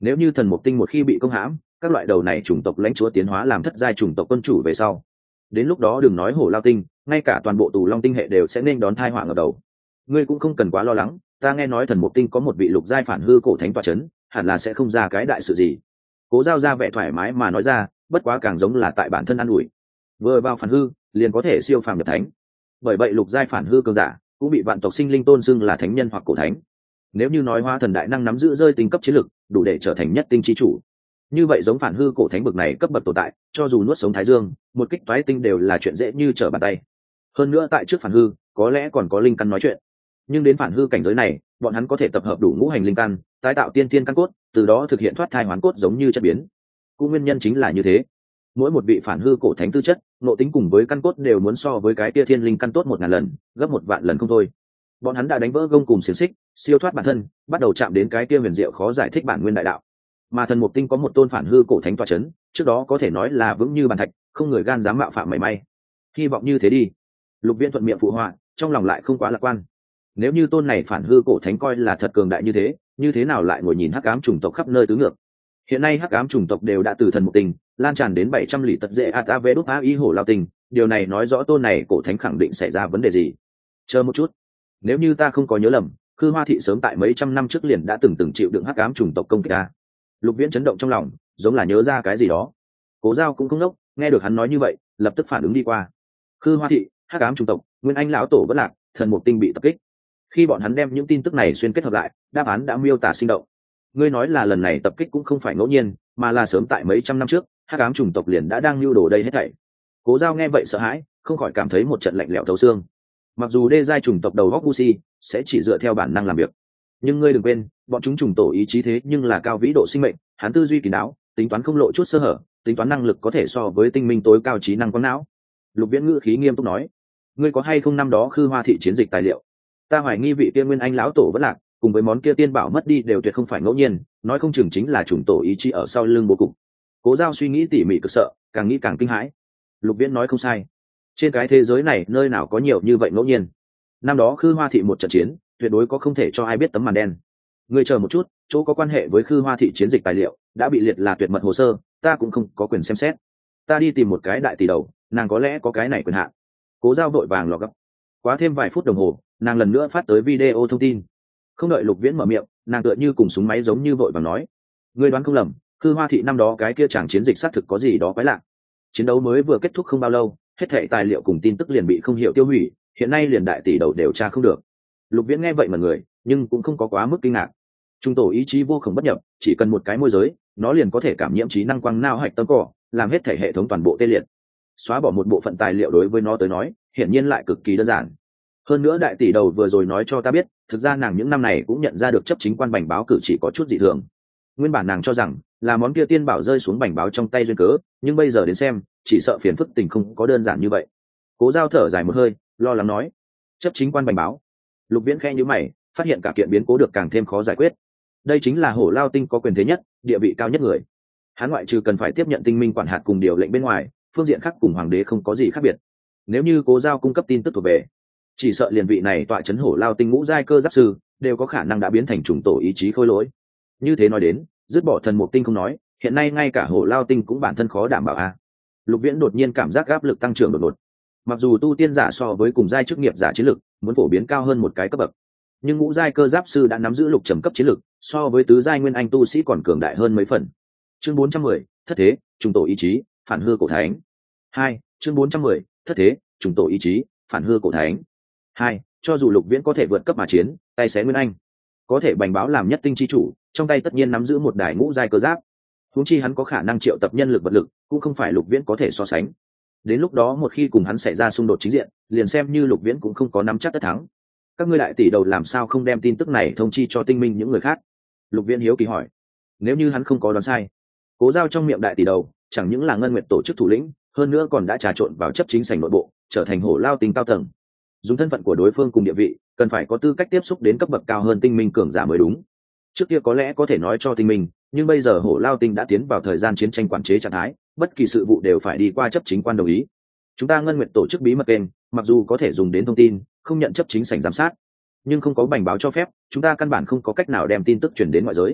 Nếu như thần mục tinh một khi bị công hãm, các loại đầu này chủng tộc lãnh chúa tiến hóa làm thất giai chủng tộc quân chủ về sau, đến lúc đó đừng nói hổ lao tinh, ngay cả toàn bộ tù long tinh hệ đều sẽ nên đón tai họa ngập đầu. Ngươi cũng không cần quá lo lắng, ta nghe nói thần mục tinh có một vị lục giai phản hư cổ thánh tọa chấn, hẳn là sẽ không ra cái đại sự gì. Cố Giao ra vẻ thoải mái mà nói ra, bất quá càng giống là tại bản thân an ủi. Vừa vào phản hư, liền có thể siêu phàm nhập thánh. Bởi vậy lục giai phản hư cường giả cũng bị vạn tộc sinh linh tôn xưng là thánh nhân hoặc cổ thánh. Nếu như nói hóa thần đại năng nắm giữ rơi tinh cấp chiến lực, đủ để trở thành nhất tinh chi chủ. Như vậy giống phản hư cổ thánh bậc này cấp bậc tồn tại, cho dù nuốt sống thái dương, một kích toái tinh đều là chuyện dễ như trở bàn tay. Hơn nữa tại trước phản hư, có lẽ còn có linh căn nói chuyện. Nhưng đến phản hư cảnh giới này, bọn hắn có thể tập hợp đủ ngũ hành linh căn, tái tạo tiên thiên căn cốt, từ đó thực hiện thoát thai hoán cốt giống như chất biến. Cũng nguyên nhân chính là như thế. Mỗi một vị phản hư cổ thánh tư chất, nội tính cùng với căn cốt đều muốn so với cái kia thiên linh căn tốt 1000 lần, gấp 1 vạn lần không thôi. Bọn hắn đã đánh vỡ gông cùng xiềng xích, siêu thoát bản thân, bắt đầu chạm đến cái kia huyền diệu khó giải thích bản nguyên đại đạo. Mà thần mục tinh có một tôn phản hư cổ thánh tọa chấn, trước đó có thể nói là vững như bàn thạch, không người gan dám mạo phạm mảy may. Hy vọng như thế đi. Lục Viễn thuận miệng phụ họa, trong lòng lại không quá lạc quan. Nếu như tôn này phản hư cổ thánh coi là thật cường đại như thế nào lại ngồi nhìn hắc ám chủng tộc khắp nơi tứ ngược. Hiện nay hắc ám chủng tộc đều đã từ thần mục tinh lan tràn đến 700 里tật dễ atav đúc ai hổ lao tinh, điều này nói rõ tôn này cổ thánh khẳng định xảy ra vấn đề gì. Chờ một chút, nếu như ta không có nhớ lầm, Khư Hoa thị sớm tại mấy trăm năm trước liền đã từng chịu đựng hắc ám chủng tộc công kích ta. Lục Viễn chấn động trong lòng, giống là nhớ ra cái gì đó. Cố Giao cũng không ngốc, nghe được hắn nói như vậy, lập tức phản ứng đi qua. Khư Hoa thị, hắc ám chủng tộc, Nguyên Anh lão tổ vẫn lạc, thần mục tinh bị tập kích. Khi bọn hắn đem những tin tức này xuyên kết hợp lại, đáp án đã miêu tả sinh động. Ngươi nói là lần này tập kích cũng không phải ngẫu nhiên, mà là sớm tại mấy trăm năm trước, hắc ám chủng tộc liền đã đang lưu đồ đây hết thảy. Cố Giao nghe vậy sợ hãi, không khỏi cảm thấy một trận lạnh lẽo thấu xương. Mặc dù đê giai chủng tộc đầu góc Gucci sẽ chỉ dựa theo bản năng làm việc, nhưng ngươi đừng quên, bọn chúng trùng tổ ý chí thế nhưng là cao vĩ độ sinh mệnh, hắn tư duy kỳ não, tính toán không lộ chút sơ hở, tính toán năng lực có thể so với tinh minh tối cao trí năng quang não. Lục Viễn ngữ khí nghiêm túc nói, ngươi có hay không năm đó Khư Hoa thị chiến dịch tài liệu? Ta hoài nghi vị kia Nguyên Anh lão tổ vẫn lạc, cùng với món kia tiên bảo mất đi đều tuyệt không phải ngẫu nhiên, nói không chừng chính là chủng tổ ý chí ở sau lưng bố cục. Cố Giao suy nghĩ tỉ mỉ cực sợ, càng nghĩ càng kinh hãi. Lục Viễn nói không sai, trên cái thế giới này nơi nào có nhiều như vậy ngẫu nhiên. Năm đó Khư Hoa thị một trận chiến, tuyệt đối có không thể cho ai biết tấm màn đen. Ngươi chờ một chút, chỗ có quan hệ với Khư Hoa thị chiến dịch tài liệu đã bị liệt là tuyệt mật hồ sơ, ta cũng không có quyền xem xét. Ta đi tìm một cái đại tỷ đầu, nàng có lẽ có cái này quyền hạn. Cố Giao vội vàng lọ gấp. Quá thêm vài phút đồng hồ, nàng lần nữa phát tới video thông tin. Không đợi Lục Viễn mở miệng, nàng tựa như cùng súng máy giống như vội vàng nói, ngươi đoán không lầm, Khư Hoa thị năm đó cái kia chẳng chiến dịch xác thực có gì đó quái lạ. Chiến đấu mới vừa kết thúc không bao lâu, hết thảy tài liệu cùng tin tức liền bị không hiểu tiêu hủy, hiện nay liền đại tỷ đầu đều tra không được. Lục Viễn nghe vậy mà người, nhưng cũng không có quá mức kinh ngạc. Trung tổ ý chí vô cùng bất nhập, chỉ cần một cái môi giới, nó liền có thể cảm nhiễm trí năng quang não hạch tâm cỏ, làm hết thể hệ thống toàn bộ tê liệt. Xóa bỏ một bộ phận tài liệu đối với nó tới nói, hiển nhiên lại cực kỳ đơn giản. Hơn nữa đại tỷ đầu vừa rồi nói cho ta biết, thực ra nàng những năm này cũng nhận ra được chấp chính quan bành báo cử chỉ có chút dị thường. Nguyên bản nàng cho rằng là món kia tiên bảo rơi xuống bành báo trong tay duyên cớ, nhưng bây giờ đến xem, chỉ sợ phiền phức tình không có đơn giản như vậy. Cố Giao thở dài một hơi, lo lắng nói, chấp chính quan bành báo. Lục Viễn khẽ nhíu mày, phát hiện cả kiện biến cố được càng thêm khó giải quyết. Đây chính là Hổ Lao Tinh có quyền thế nhất, địa vị cao nhất người. Hắn ngoại trừ cần phải tiếp nhận tinh minh quản hạt cùng điều lệnh bên ngoài, phương diện khác cùng hoàng đế không có gì khác biệt. Nếu như Cố Giao cung cấp tin tức thuộc về, chỉ sợ liền vị này tọa chấn Hổ Lao Tinh ngũ giai cơ giáp sư đều có khả năng đã biến thành chủng tổ ý chí khôi lỗi. Như thế nói đến, dứt bỏ thần mục tinh không nói, hiện nay ngay cả Hổ Lao Tinh cũng bản thân khó đảm bảo a. Lục Viễn đột nhiên cảm giác áp lực tăng trưởng đột ngột. Mặc dù tu tiên giả so với cùng giai chức nghiệp giả chiến lực muốn phổ biến cao hơn một cái cấp bậc, nhưng ngũ giai cơ giáp sư đã nắm giữ lục trầm cấp chiến lực, so với tứ giai nguyên anh tu sĩ còn cường đại hơn mấy phần. Chương 410, thất thế, trùng tổ ý chí, phản hư cổ thánh. 2, chương 410, thất thế, trùng tổ ý chí, phản hư cổ thánh. 2, cho dù Lục Viễn có thể vượt cấp mà chiến, tay xé nguyên anh, có thể bành báo làm nhất tinh chi chủ, trong tay tất nhiên nắm giữ một đài ngũ giai cơ giáp. Huống chi hắn có khả năng triệu tập nhân lực vật lực, cũng không phải Lục Viễn có thể so sánh. Đến lúc đó một khi cùng hắn xảy ra xung đột chính diện, liền xem như Lục Viễn cũng không có nắm chắc tất thắng. Các ngươi đại tỷ đầu làm sao không đem tin tức này thông chi cho tinh minh những người khác? Lục Viễn hiếu kỳ hỏi. Nếu như hắn không có đoán sai, Cố Giao trong miệng đại tỷ đầu chẳng những là ngân nguyệt tổ chức thủ lĩnh, hơn nữa còn đã trà trộn vào chấp chính sảnh nội bộ, trở thành Hổ Lao Tinh cao tầng. Dùng thân phận của đối phương cùng địa vị, cần phải có tư cách tiếp xúc đến cấp bậc cao hơn tinh minh cường giả mới đúng. Trước kia có lẽ có thể nói cho tinh minh, nhưng bây giờ Hổ Lao Tinh đã tiến vào thời gian chiến tranh quản chế trạng thái, bất kỳ sự vụ đều phải đi qua chấp chính quan đồng ý. Chúng ta ngân nguyệt tổ chức bí mật kênh, mặc dù có thể dùng đến thông tin, không nhận chấp chính sảnh giám sát, nhưng không có bành báo cho phép, chúng ta căn bản không có cách nào đem tin tức truyền đến ngoại giới.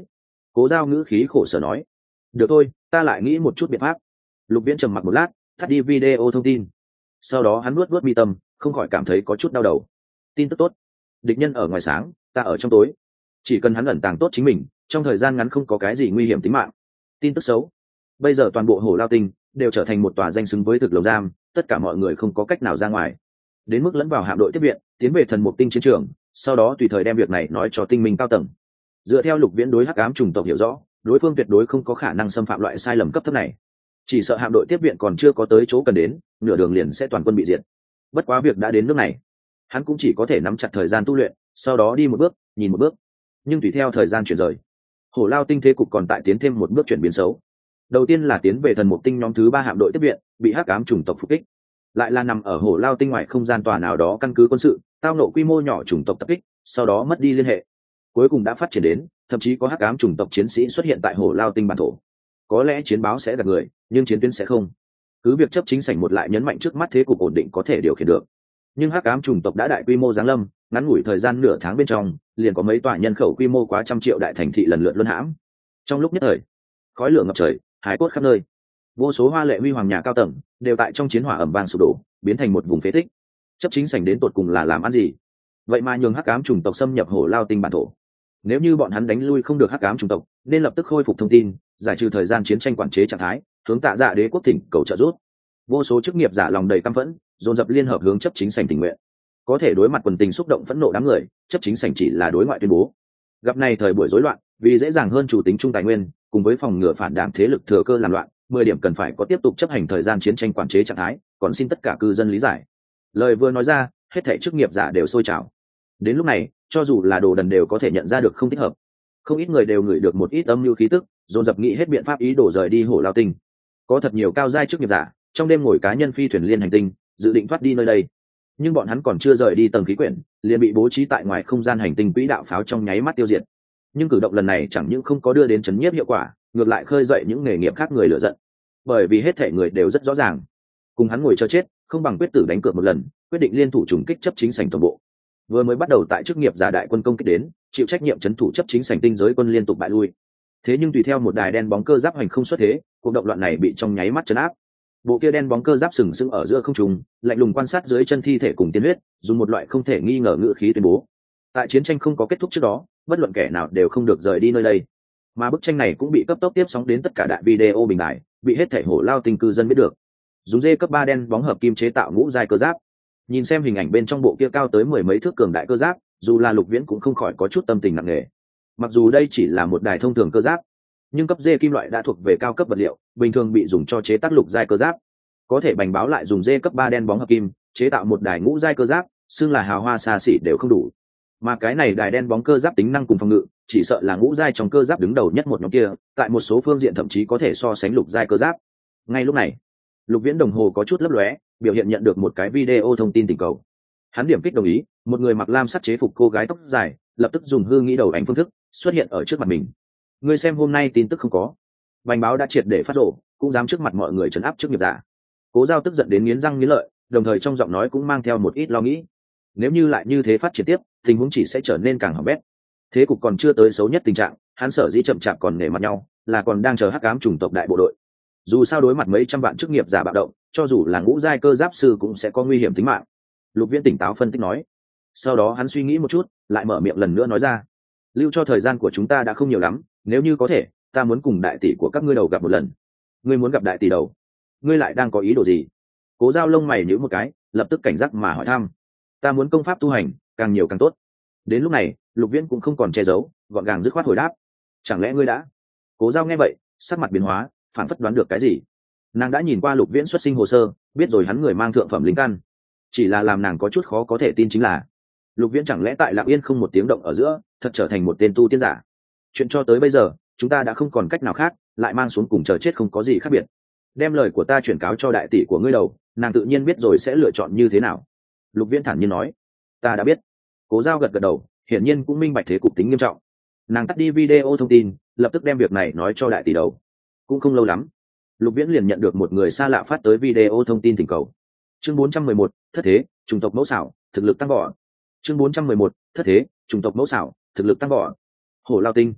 Cố Giao ngữ khí khổ sở nói. Được thôi, ta lại nghĩ một chút biện pháp. Lục Viễn trầm mặc một lát, tắt đi video thông tin. Sau đó hắn nuốt mi tâm, không khỏi cảm thấy có chút đau đầu. Tin tức tốt, địch nhân ở ngoài sáng, ta ở trong tối. Chỉ cần hắn ẩn tàng tốt chính mình, trong thời gian ngắn không có cái gì nguy hiểm tính mạng. Tin tức xấu, bây giờ toàn bộ Hổ Lao Tinh đều trở thành một tòa danh xứng với thực lồng giam, tất cả mọi người không có cách nào ra ngoài, đến mức lẫn vào hạm đội tiếp viện, tiến về Thần Mục Tinh chiến trường, sau đó tùy thời đem việc này nói cho tinh minh cao tầng. Dựa theo Lục Viễn đối hắc ám chủng tộc hiểu rõ, đối phương tuyệt đối không có khả năng xâm phạm loại sai lầm cấp thấp này. Chỉ sợ hạm đội tiếp viện còn chưa có tới chỗ cần đến, nửa đường liền sẽ toàn quân bị diệt. Bất quá việc đã đến nước này, hắn cũng chỉ có thể nắm chặt thời gian tu luyện, sau đó đi một bước nhìn một bước. Nhưng tùy theo thời gian chuyển rời, Hổ Lao Tinh thế cục còn tại tiến thêm một bước chuyển biến xấu. Đầu tiên là tiến về Thần Mục Tinh nhóm thứ 3 hạm đội tiếp viện, bị hắc ám chủng tộc phục kích. Lại là nằm ở Hổ Lao Tinh ngoài không gian tòa nào đó căn cứ quân sự, tao nộ quy mô nhỏ chủng tộc tập kích, sau đó mất đi liên hệ. Cuối cùng đã phát triển đến, thậm chí có hắc ám chủng tộc chiến sĩ xuất hiện tại Hổ Lao Tinh bản thổ. Có lẽ chiến báo sẽ gặp người, nhưng chiến tuyến sẽ không. Cứ việc chấp chính sảnh một lại nhấn mạnh trước mắt thế cục ổn định có thể điều khiển được, nhưng hắc ám chủng tộc đã đại quy mô giáng lâm, ngắn ngủi thời gian nửa tháng bên trong, liền có mấy tòa nhân khẩu quy mô quá trăm triệu đại thành thị lần lượt luân hãm. Trong lúc nhất thời, khói lửa ngập trời, hải cốt khắp nơi. Vô số hoa lệ huy hoàng nhà cao tầng đều tại trong chiến hỏa ầm vang sụp đổ, biến thành một vùng phế tích. Chấp chính sảnh đến tột cùng là làm ăn gì? Vậy mà nhường hắc ám chủng tộc xâm nhập Hổ Lao Tinh bản thổ. Nếu như bọn hắn đánh lui không được hắc ám chủng tộc, nên lập tức khôi phục thông tin, giải trừ thời gian chiến tranh quản chế trạng thái, hướng Tạ Dạ Đế quốc thỉnh cầu trợ giúp. Vô số chức nghiệp giả lòng đầy căm phẫn, dồn dập liên hợp hướng chấp chính sảnh tình nguyện. Có thể đối mặt quần tình xúc động phẫn nộ đám người, chấp chính sảnh chỉ là đối ngoại tuyên bố. Gặp này thời buổi rối loạn, vì dễ dàng hơn chủ tính trung tài nguyên, cùng với phòng ngừa phản đảng thế lực thừa cơ làm loạn, 10 điểm cần phải có tiếp tục chấp hành thời gian chiến tranh quản chế trạng thái, còn xin tất cả cư dân lý giải. Lời vừa nói ra, hết thảy chức nghiệp giả đều sôi trào. Đến lúc này, cho dù là đồ đần đều có thể nhận ra được không thích hợp. Không ít người đều ngửi được một ít âm mưu khí tức, dồn dập nghĩ hết biện pháp ý đồ rời đi Hổ Lao Tinh. Có thật nhiều cao giai chức nghiệp giả, trong đêm ngồi cá nhân phi thuyền liên hành tinh, dự định thoát đi nơi đây. Nhưng bọn hắn còn chưa rời đi tầng khí quyển, liền bị bố trí tại ngoài không gian hành tinh quỹ đạo pháo trong nháy mắt tiêu diệt. Nhưng cử động lần này chẳng những không có đưa đến chấn nhiếp hiệu quả, ngược lại khơi dậy những nghề nghiệp khác người lựa giận. Bởi vì hết thể người đều rất rõ ràng, cùng hắn ngồi chờ chết, không bằng quyết tử đánh cược một lần, quyết định liên thủ trùng kích chấp chính sảnh toàn bộ. Vừa mới bắt đầu tại chức nghiệp giả đại quân công kích đến, chịu trách nhiệm trấn thủ chấp chính sảnh tinh giới quân liên tục bại lui. Thế nhưng tùy theo một đài đen bóng cơ giáp hành không xuất thế, cuộc động loạn này bị trong nháy mắt trấn áp. Bộ kia đen bóng cơ giáp sừng sững ở giữa không trung, lạnh lùng quan sát dưới chân thi thể cùng tiên huyết, dùng một loại không thể nghi ngờ ngữ khí tuyên bố: tại chiến tranh không có kết thúc trước đó, bất luận kẻ nào đều không được rời đi nơi đây. Mà bức tranh này cũng bị cấp tốc tiếp sóng đến tất cả đại video bình đại, bị hết thảy Hổ Lao Tinh cư dân biết được. Dùng dê cấp 3 đen bóng hợp kim chế tạo ngũ giai cơ giáp. Nhìn xem hình ảnh bên trong bộ kia cao tới mười mấy thước cường đại cơ giáp, dù là Lục Viễn cũng không khỏi có chút tâm tình nặng nề. Mặc dù đây chỉ là một đài thông thường cơ giáp, nhưng cấp dê kim loại đã thuộc về cao cấp vật liệu, bình thường bị dùng cho chế tác lục giai cơ giáp. Có thể bành báo lại dùng dê cấp 3 đen bóng hợp kim chế tạo một đài ngũ giai cơ giáp, xưng là hào hoa xa xỉ đều không đủ. Mà cái này đài đen bóng cơ giáp tính năng cùng phòng ngự, chỉ sợ là ngũ giai trong cơ giáp đứng đầu nhất một nhóm kia, tại một số phương diện thậm chí có thể so sánh lục giai cơ giáp. Ngay lúc này, Lục Viễn đồng hồ có chút lấp lóe, biểu hiện nhận được một cái video thông tin tình cầu. Hắn điểm kích đồng ý, một người mặc lam sắc chế phục cô gái tóc dài, lập tức dùng hư nghĩ đầu ảnh phương thức xuất hiện ở trước mặt mình. Ngươi xem hôm nay tin tức không có? Bành báo đã triệt để phát rồ, cũng dám trước mặt mọi người trấn áp trước nghiệp giả. Cố Giao tức giận đến nghiến răng nghiến lợi, đồng thời trong giọng nói cũng mang theo một ít lo nghĩ. Nếu như lại như thế phát triển tiếp, tình huống chỉ sẽ trở nên càng hỏng bét. Thế cục còn chưa tới xấu nhất tình trạng, hắn sở dĩ chậm chạp còn nể mặt nhau, là còn đang chờ hắc ám chủng tộc đại bộ đội. Dù sao đối mặt mấy trăm vạn chức nghiệp giả bạo động, cho dù là ngũ giai cơ giáp sư cũng sẽ có nguy hiểm tính mạng. Lục Viễn tỉnh táo phân tích nói. Sau đó hắn suy nghĩ một chút, lại mở miệng lần nữa nói ra: lưu cho thời gian của chúng ta đã không nhiều lắm, nếu như có thể, ta muốn cùng đại tỷ của các ngươi đầu gặp một lần. Ngươi muốn gặp đại tỷ đầu? Ngươi lại đang có ý đồ gì? Cố Giao lông mày nhíu một cái, lập tức cảnh giác mà hỏi thăm. Ta muốn công pháp tu hành, càng nhiều càng tốt. Đến lúc này, Lục Viễn cũng không còn che giấu, gọn gàng dứt khoát hồi đáp. Chẳng lẽ ngươi đã? Cố Giao nghe vậy, sắc mặt biến hóa, phản phất đoán được cái gì. Nàng đã nhìn qua Lục Viễn xuất sinh hồ sơ, biết rồi hắn người mang thượng phẩm linh căn. Chỉ là làm nàng có chút khó có thể tin chính là, Lục Viễn chẳng lẽ tại lặng yên không một tiếng động ở giữa, thật trở thành một tên tu tiên giả. Chuyện cho tới bây giờ, chúng ta đã không còn cách nào khác, lại mang xuống cùng chờ chết không có gì khác biệt. Đem lời của ta chuyển cáo cho đại tỷ của ngươi đầu, nàng tự nhiên biết rồi sẽ lựa chọn như thế nào. Lục Viễn thản nhiên nói. Ta đã biết. Cố Giao gật gật đầu, hiển nhiên cũng minh bạch thế cục tính nghiêm trọng. Nàng tắt đi video thông tin, lập tức đem việc này nói cho đại tỷ đầu. Cũng không lâu lắm, Lục Viễn liền nhận được một người xa lạ phát tới video thông tin thỉnh cầu. Chương 411, thất thế, chủng tộc mẫu xảo, thực lực tăng vọt. Chương 411, thất thế, chủng tộc mẫu xảo, thực lực tăng vọt. Hổ Lao Tinh.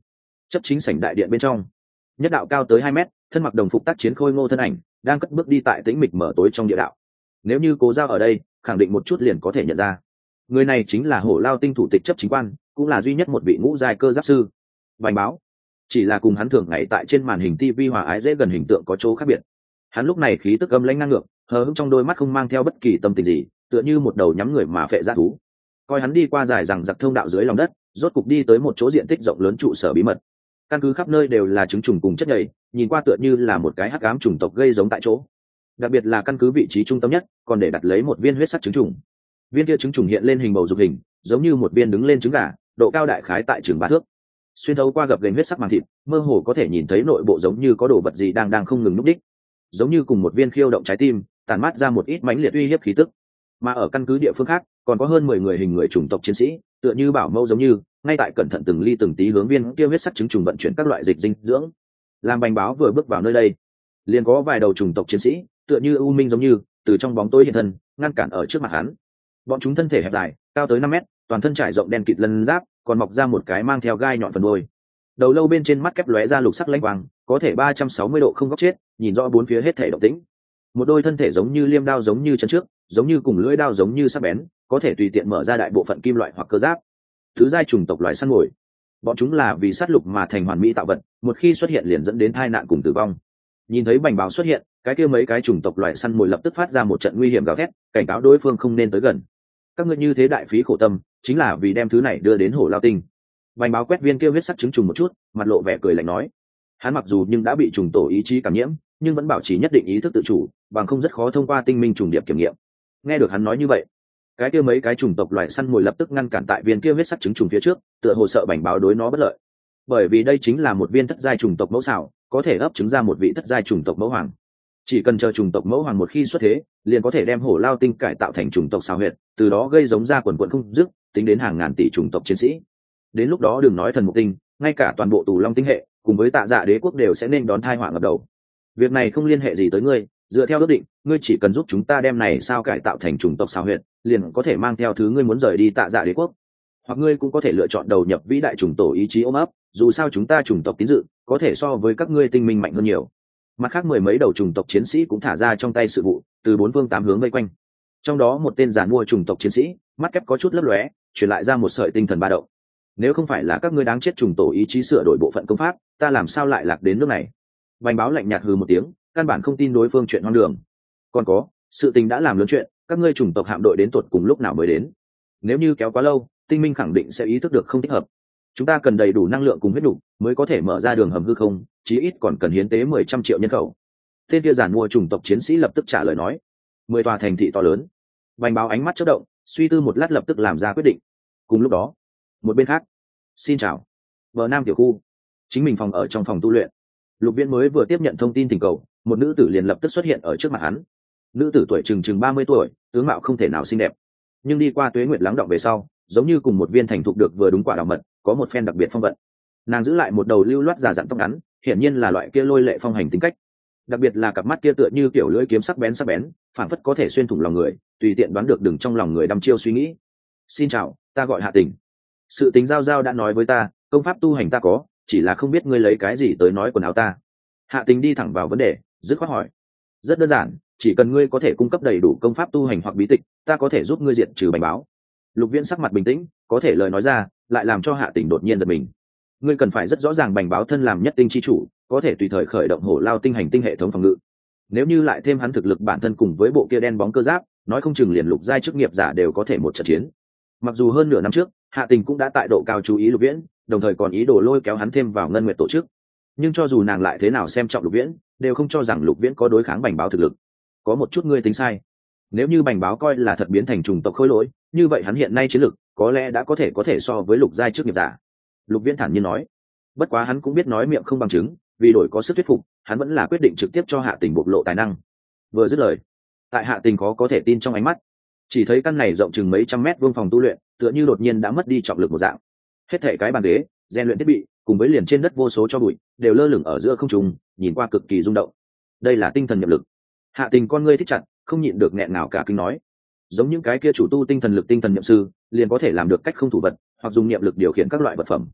Chấp chính sảnh đại điện bên trong, nhất đạo cao tới 2 mét, thân mặc đồng phục tác chiến khôi ngô thân ảnh đang cất bước đi tại tĩnh mịch mở tối trong địa đạo. Nếu như Cố Giao ở đây, khẳng định một chút liền có thể nhận ra, người này chính là Hổ Lao Tinh thủ tịch chấp chính quan, cũng là duy nhất một vị ngũ giai cơ giáp sư. Bành Báo chỉ là cùng hắn thường ngày tại trên màn hình TV hòa ái dễ gần hình tượng có chỗ khác biệt. Hắn lúc này khí tức âm lãnh ngang ngược, hờ hững trong đôi mắt không mang theo bất kỳ tâm tình gì, tựa như một đầu nhắm người mà phệ dã thú. Coi hắn đi qua dài rằng giặc thông đạo dưới lòng đất, rốt cục đi tới một chỗ diện tích rộng lớn trụ sở bí mật. Căn cứ khắp nơi đều là trứng trùng cùng chất nhầy, nhìn qua tựa như là một cái hắc ám chủng tộc gây giống tại chỗ. Đặc biệt là căn cứ vị trí trung tâm nhất, còn để đặt lấy một viên huyết sắc trứng trùng. Viên kia trứng trùng hiện lên hình bầu dục hình, giống như một viên đứng lên trứng gà, độ cao đại khái tại chừng 3 thước. Xuyên thấu qua gập ghềnh huyết sắc màng thịt, mơ hồ có thể nhìn thấy nội bộ giống như có đồ vật gì đang không ngừng núp đích, giống như cùng một viên khiêu động trái tim, tàn mát ra một ít mãnh liệt uy hiếp khí tức. Mà ở căn cứ địa phương khác, còn có hơn 10 người hình người chủng tộc chiến sĩ, tựa như bảo mẫu giống như, ngay tại cẩn thận từng ly từng tí hướng viên kia huyết sắc trứng trùng vận chuyển các loại dịch dinh dưỡng. Làm Bành Báo vừa bước vào nơi đây, liền có vài đầu chủng tộc chiến sĩ, tựa như u minh giống như, từ trong bóng tối hiện thân, ngăn cản ở trước mặt hắn. Bọn chúng thân thể hẹp dài, cao tới 5 mét, toàn thân trải rộng đen kịt lân giáp, còn mọc ra một cái mang theo gai nhọn phần đuôi. Đầu lâu bên trên mắt kép lóe ra lục sắc lanh quang, có thể 360 độ không góc chết, nhìn rõ bốn phía hết thể động tĩnh. Một đôi thân thể giống như liêm đao giống như chân trước, giống như cùng lưỡi đao giống như sắc bén, có thể tùy tiện mở ra đại bộ phận kim loại hoặc cơ giáp. Thứ giai chủng tộc loài săn mồi. Bọn chúng là vì sát lục mà thành hoàn mỹ tạo vật, một khi xuất hiện liền dẫn đến tai nạn cùng tử vong. Nhìn thấy Bành Báo xuất hiện, cái kia mấy cái chủng tộc loài săn mồi lập tức phát ra một trận nguy hiểm gào thét, cảnh cáo đối phương không nên tới gần. Các ngươi như thế đại phí khổ tâm, chính là vì đem thứ này đưa đến Hổ Lao Tinh. Bành Báo quét viên kia huyết sắc trứng trùng một chút, mặt lộ vẻ cười lạnh nói: hắn mặc dù nhưng đã bị trùng tổ ý chí cảm nhiễm, nhưng vẫn bảo trì nhất định ý thức tự chủ, bằng không rất khó thông qua tinh minh trùng điệp kiểm nghiệm. Nghe được hắn nói như vậy, cái kia mấy cái chủng tộc loài săn mồi lập tức ngăn cản tại viên kia huyết sắc trứng trùng phía trước, tựa hồ sợ Bành Báo đối nó bất lợi, bởi vì đây chính là một viên thất giai chủng tộc mẫu xảo, có thể ấp trứng ra một vị thất giai chủng tộc mẫu hoàng. Chỉ cần chờ chủng tộc mẫu hoàng một khi xuất thế, liền có thể đem Hổ Lao Tinh cải tạo thành chủng tộc xào huyệt, từ đó gây giống ra quần quần không dứt, tính đến hàng ngàn tỷ chủng tộc chiến sĩ. Đến lúc đó đừng nói thần mục tinh, ngay cả toàn bộ Tù Long tinh hệ cùng với Tạ Dạ đế quốc đều sẽ nên đón tai họa ngập đầu. Việc này không liên hệ gì tới ngươi, dựa theo ước định, ngươi chỉ cần giúp chúng ta đem này sao cải tạo thành chủng tộc xào huyệt, liền có thể mang theo thứ ngươi muốn rời đi Tạ Dạ đế quốc. Hoặc ngươi cũng có thể lựa chọn đầu nhập vĩ đại chủng tổ ý chí ôm ấp, dù sao chúng ta chủng tộc tín dự có thể so với các ngươi tinh minh mạnh hơn nhiều. Mặt khác 10 mấy đầu chủng tộc chiến sĩ cũng thả ra trong tay sự vụ, từ 4 phương 8 hướng vây quanh. Trong đó một tên giàn mua chủng tộc chiến sĩ, mắt kép có chút lấp lóe, truyền lại ra một sợi tinh thần ba động. Nếu không phải là các ngươi đáng chết chủng tổ ý chí sửa đổi bộ phận công pháp, ta làm sao lại lạc đến nước này? Bành Báo lạnh nhạt hừ một tiếng, căn bản không tin đối phương chuyện hoang đường. Còn có, sự tình đã làm lớn chuyện, các ngươi chủng tộc hạm đội đến tụt cùng lúc nào mới đến? Nếu như kéo quá lâu, tinh minh khẳng định sẽ ý thức được không thích hợp. Chúng ta cần đầy đủ năng lượng cùng huyết đủ mới có thể mở ra đường hầm hư không, chí ít còn cần hiến tế 100 triệu nhân khẩu. Tên kia giản mua chủng tộc chiến sĩ lập tức trả lời nói: 10 tòa thành thị to lớn. Bành Báo ánh mắt chớp động, suy tư một lát lập tức làm ra quyết định. Cùng lúc đó, một bên khác, xin chào, Bờ Nam tiểu khu, chính mình phòng ở trong phòng tu luyện. Lục Viễn mới vừa tiếp nhận thông tin tình cầu, một nữ tử liền lập tức xuất hiện ở trước mặt hắn. Nữ tử tuổi chừng 30 tuổi, tướng mạo không thể nào xinh đẹp, nhưng đi qua tuế nguyệt lắng đọng về sau, giống như cùng một viên thành thục được vừa đúng quả đào mật, có một phen đặc biệt phong vận. Nàng giữ lại một đầu lưu loát già dặn tóc ngắn, hiển nhiên là loại kia lôi lệ phong hành tính cách. Đặc biệt là cặp mắt kia tựa như kiểu lưỡi kiếm sắc bén, phản phất có thể xuyên thủng lòng người, tùy tiện đoán được đường trong lòng người đăm chiêu suy nghĩ. Xin chào, ta gọi Hạ Tình. Sự tình giao đã nói với ta, công pháp tu hành ta có, chỉ là không biết ngươi lấy cái gì tới nói quần áo ta. Hạ Tình đi thẳng vào vấn đề, dứt khoát hỏi. Rất đơn giản, chỉ cần ngươi có thể cung cấp đầy đủ công pháp tu hành hoặc bí tịch, ta có thể giúp ngươi diệt trừ Bành Báo. Lục Viễn sắc mặt bình tĩnh, có thể lời nói ra lại làm cho Hạ Tình đột nhiên giật mình. Ngươi cần phải rất rõ ràng Bành Báo thân làm nhất tinh chi chủ, có thể tùy thời khởi động Hổ Lao Tinh hành tinh hệ thống phòng ngự. Nếu như lại thêm hắn thực lực bản thân cùng với bộ kia đen bóng cơ giáp, nói không chừng liền lục giai chức nghiệp giả đều có thể một trận chiến. Mặc dù hơn nửa năm trước, Hạ Tình cũng đã tại độ cao chú ý Lục Viễn, đồng thời còn ý đồ lôi kéo hắn thêm vào Ngân Nguyệt tổ chức. Nhưng cho dù nàng lại thế nào xem trọng Lục Viễn, đều không cho rằng Lục Viễn có đối kháng Bành Báo thực lực. Có một chút ngươi tính sai. Nếu như Bành Báo coi là thật biến thành chủng tộc khối lỗi, như vậy hắn hiện nay chiến lực có lẽ đã có thể so với lục giai chức nghiệp giả. Lục Viễn thản nhiên nói. Bất quá hắn cũng biết nói miệng không bằng chứng, vì đổi có sức thuyết phục, hắn vẫn là quyết định trực tiếp cho Hạ Tình bộc lộ tài năng. Vừa dứt lời, tại Hạ Tình có thể tin trong ánh mắt, chỉ thấy căn này rộng chừng mấy trăm mét vuông phòng tu luyện, tựa như đột nhiên đã mất đi trọng lực một dạng. Hết thảy cái bàn ghế, rèn luyện thiết bị, cùng với liền trên đất vô số cho bụi, đều lơ lửng ở giữa không trung, nhìn qua cực kỳ rung động. Đây là tinh thần nhập lực. Hạ Tình con ngươi thích chặt, không nhịn được nghẹn ngào cả kinh nói. Giống những cái kia chủ tu tinh thần lực tinh thần niệm sư, liền có thể làm được cách không thủ vật, hoặc dùng niệm lực điều khiển các loại vật phẩm.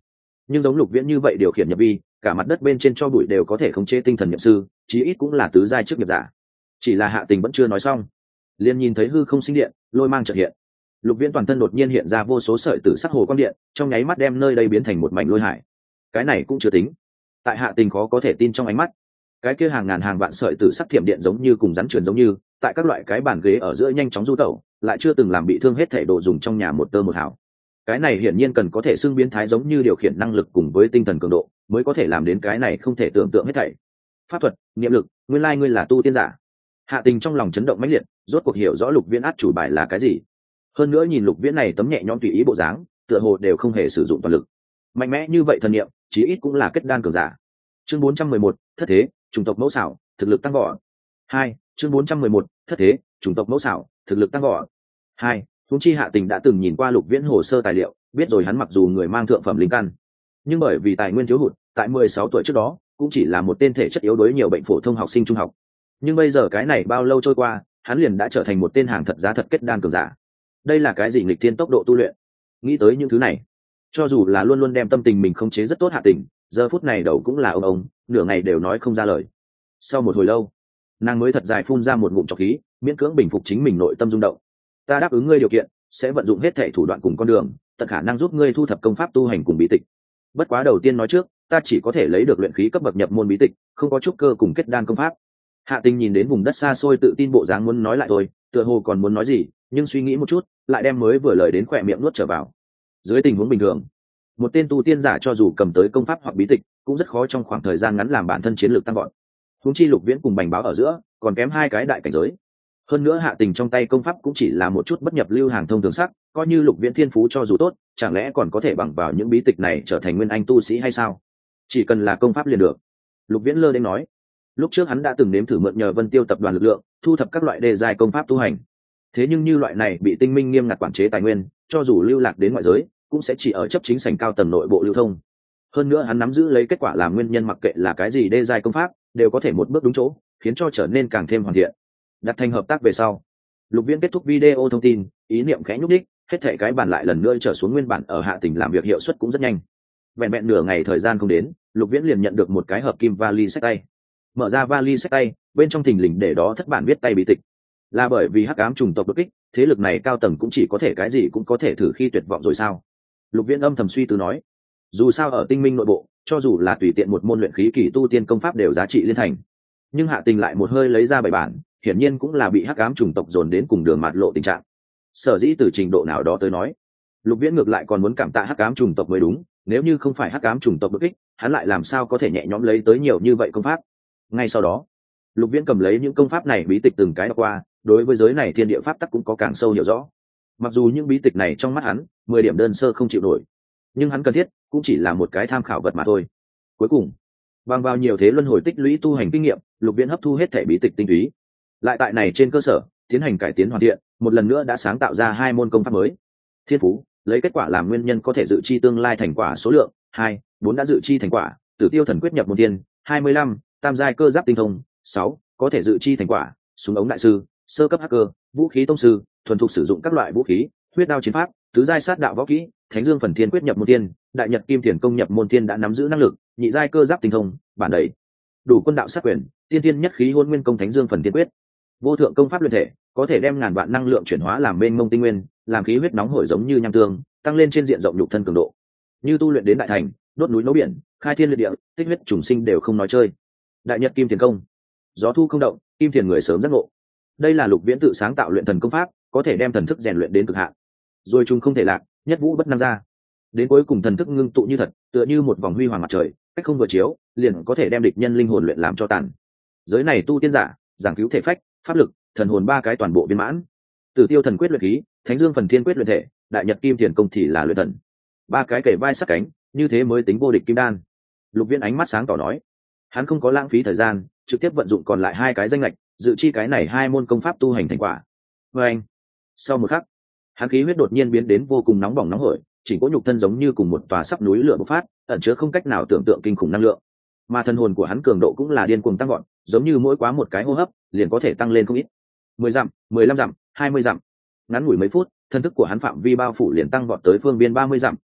nhưng giống Lục Viễn như vậy điều khiển nhập vi, cả mặt đất bên trên cho bụi đều có thể khống chế tinh thần nhập sư, chí ít cũng là tứ giai trước nghiệp giả. Chỉ là Hạ Tình vẫn chưa nói xong, liền nhìn thấy hư không sinh điện, lôi mang chợt hiện. Lục Viễn toàn thân đột nhiên hiện ra vô số sợi tử sắc hồ quang điện, trong nháy mắt đem nơi đây biến thành một mảnh lôi hải. Cái này cũng chưa tính, tại Hạ Tình khó có thể tin trong ánh mắt, cái kia hàng ngàn hàng vạn sợi tử sắc thiểm điện giống như cùng rắn truyền giống như, tại các loại cái bàn ghế ở giữa nhanh chóng du tẩu, lại chưa từng làm bị thương hết thể đồ dùng trong nhà một tơ một hào. Cái này hiển nhiên cần có thể xưng biến thái giống như điều khiển năng lực cùng với tinh thần cường độ, mới có thể làm đến cái này không thể tưởng tượng hết thảy. Pháp thuật, niệm lực, nguyên lai ngươi là tu tiên giả. Hạ Tình trong lòng chấn động mãnh liệt, rốt cuộc hiểu rõ Lục Viễn át chủ bài là cái gì. Hơn nữa nhìn Lục Viễn này tấm nhẹ nhõm tùy ý bộ dáng, tựa hồ đều không hề sử dụng toàn lực. Mạnh mẽ như vậy thần niệm, chí ít cũng là kết đan cường giả. Chương 411, thất thế, chủng tộc mẫu xảo, thực lực tăng vọt. 2, chương 411, thất thế, chủng tộc mẫu xảo, thực lực tăng vọt. 2, huống chi Hạ Tình đã từng nhìn qua Lục Viễn hồ sơ tài liệu, biết rồi hắn mặc dù người mang thượng phẩm linh căn, nhưng bởi vì tài nguyên thiếu hụt, tại 16 tuổi trước đó, cũng chỉ là một tên thể chất yếu đuối nhiều bệnh phổ thông học sinh trung học. Nhưng bây giờ cái này bao lâu trôi qua, hắn liền đã trở thành một tên hàng thật giá thật kết đan cường giả. Đây là cái gì nghịch thiên tốc độ tu luyện? Nghĩ tới những thứ này, cho dù là luôn luôn đem tâm tình mình khống chế rất tốt Hạ Tình, giờ phút này đầu cũng là ông, nửa ngày đều nói không ra lời. Sau một hồi lâu, nàng mới thật dài phun ra một ngụm trọc khí, miễn cưỡng bình phục chính mình nội tâm rung động. Ta đáp ứng ngươi điều kiện, sẽ vận dụng hết thảy thủ đoạn cùng con đường, tận khả năng giúp ngươi thu thập công pháp tu hành cùng bí tịch. Bất quá đầu tiên nói trước, ta chỉ có thể lấy được luyện khí cấp bậc nhập môn bí tịch, không có trúc cơ cùng kết đan công pháp. Hạ Tình nhìn đến vùng đất xa xôi tự tin bộ dáng muốn nói lại thôi, tựa hồ còn muốn nói gì, nhưng suy nghĩ một chút, lại đem mới vừa lời đến khỏe miệng nuốt trở vào. Dưới tình huống bình thường, một tên tu tiên giả cho dù cầm tới công pháp hoặc bí tịch, cũng rất khó trong khoảng thời gian ngắn làm bản thân chiến lược tăng vọt. Huống chi Lục Viễn cùng Bành Báo ở giữa, còn kém hai cái đại cảnh giới. Hơn nữa Hạ Tình trong tay công pháp cũng chỉ là một chút bất nhập lưu hàng thông thường sắc, coi như Lục Viễn thiên phú cho dù tốt, chẳng lẽ còn có thể bằng vào những bí tịch này trở thành nguyên anh tu sĩ hay sao? Chỉ cần là công pháp liền được. Lục Viễn lơ đến nói, lúc trước hắn đã từng nếm thử mượn nhờ Vân Tiêu tập đoàn lực lượng, thu thập các loại đề giai công pháp tu hành. Thế nhưng như loại này bị tinh minh nghiêm ngặt quản chế tài nguyên, cho dù lưu lạc đến ngoại giới, cũng sẽ chỉ ở chấp chính sảnh cao tầng nội bộ lưu thông. Hơn nữa hắn nắm giữ lấy kết quả làm nguyên nhân, mặc kệ là cái gì đề giai công pháp, đều có thể một bước đúng chỗ, khiến cho trở nên càng thêm hoàn thiện. Đặt thành hợp tác về sau, Lục Viễn kết thúc video thông tin, ý niệm khẽ nhúc đích, hết thảy cái bản lại lần nữa trở xuống nguyên bản, ở Hạ Tình làm việc hiệu suất cũng rất nhanh. Vẹn vẹn nửa ngày thời gian không đến, Lục Viễn liền nhận được một cái hợp kim vali xách tay. Mở ra vali xách tay, bên trong thình lình để đó thất bản viết tay bí tịch. Là bởi vì hắc ám chủng tộc đột kích, thế lực này cao tầng cũng chỉ có thể cái gì cũng có thể thử khi tuyệt vọng rồi sao? Lục Viễn âm thầm suy tư nói, dù sao ở tinh minh nội bộ, cho dù là tùy tiện một môn luyện khí kỳ tu tiên công pháp đều giá trị liên thành. Nhưng Hạ Tình lại một hơi lấy ra 7 bản, hiển nhiên cũng là bị hắc ám chủng tộc dồn đến cùng đường mạt lộ tình trạng. Sở dĩ từ trình độ nào đó tới nói, Lục Viễn ngược lại còn muốn cảm tạ hắc ám chủng tộc mới đúng, nếu như không phải hắc ám chủng tộc đột kích, hắn lại làm sao có thể nhẹ nhõm lấy tới nhiều như vậy công pháp. Ngay sau đó, Lục Viễn cầm lấy những công pháp này bí tịch từng cái đọc qua, đối với giới này thiên địa pháp tắc cũng có càng sâu hiểu rõ. Mặc dù những bí tịch này trong mắt hắn 10 điểm đơn sơ không chịu nổi, nhưng hắn cần thiết cũng chỉ là một cái tham khảo vật mà thôi. Cuối cùng, bằng vào nhiều thế luân hồi tích lũy tu hành kinh nghiệm, Lục Viễn hấp thu hết thể bí tịch tinh túy, lại tại này trên cơ sở tiến hành cải tiến hoàn thiện, một lần nữa đã sáng tạo ra 2 môn công pháp mới. Thiên phú, lấy kết quả làm nguyên nhân có thể dự chi tương lai thành quả số lượng 2, 4 đã dự chi thành quả, Tử Tiêu Thần Quyết nhập môn tiên 25, tam giai cơ giáp tinh thông 6, có thể dự chi thành quả, súng ống đại sư, sơ cấp hacker, vũ khí tông sư, thuần thục sử dụng các loại vũ khí, huyết đao chiến pháp, tứ giai sát đạo võ kỹ, Thánh Dương Phần Thiên Quyết nhập môn tiên, Đại Nhật Kim Thiền Công nhập môn tiên đã nắm giữ năng lực, nhị giai cơ giáp tinh thông, bản đầy đủ quân đạo sát quyền, tiên tiên nhất khí hôn nguyên công Thánh Dương Phần Thiên Quyết, vô thượng công pháp luyện thể, có thể đem ngàn vạn năng lượng chuyển hóa làm mênh mông tinh nguyên, làm khí huyết nóng hổi giống như nham tương, tăng lên trên diện rộng nhục thân cường độ. Như tu luyện đến đại thành, đốt núi nấu biển, khai thiên liệt địa, tích huyết trùng sinh đều không nói chơi. Đại Nhật Kim Thiền Công, gió thu không động, kim thiền người sớm giác ngộ. Đây là Lục Viễn tự sáng tạo luyện thần công pháp, có thể đem thần thức rèn luyện đến cực hạn. Rồi chúng không thể lạc, nhất vũ bất năng ra. Đến cuối cùng thần thức ngưng tụ như thật, tựa như một vòng huy hoàng mặt trời, cách không vừa chiếu, liền có thể đem địch nhân linh hồn luyện làm cho tàn. Giới này tu tiên giả, giảng cứu thể phách, pháp lực, thần hồn 3 cái toàn bộ viên mãn. Tử Tiêu Thần Quyết luyện khí, Thánh Dương Phần Thiên Quyết luyện thể, Đại Nhật Kim Thiền Công thì là luyện thần. 3 cái kể vai sát cánh, như thế mới tính vô địch kim đan. Lục Viễn ánh mắt sáng tỏ nói, hắn không có lãng phí thời gian, trực tiếp vận dụng còn lại 2 cái danh lệch, dự chi cái này 2 môn công pháp tu hành thành quả. Và anh, sau một khắc, hắn khí huyết đột nhiên biến đến vô cùng nóng bỏng nóng hổi, chỉnh cỗ nhục thân giống như cùng một tòa sắp núi lửa bộc phát, ẩn chứa không cách nào tưởng tượng kinh khủng năng lượng. Mà thân hồn của hắn cường độ cũng là điên cuồng tăng gọn, giống như mỗi quá một cái hô hấp, liền có thể tăng lên không ít. 10 dặm, 15 dặm, 20 dặm. Ngắn ngủi mấy phút, thân thức của hắn phạm vi bao phủ liền tăng vọt tới phương biên 30 dặm,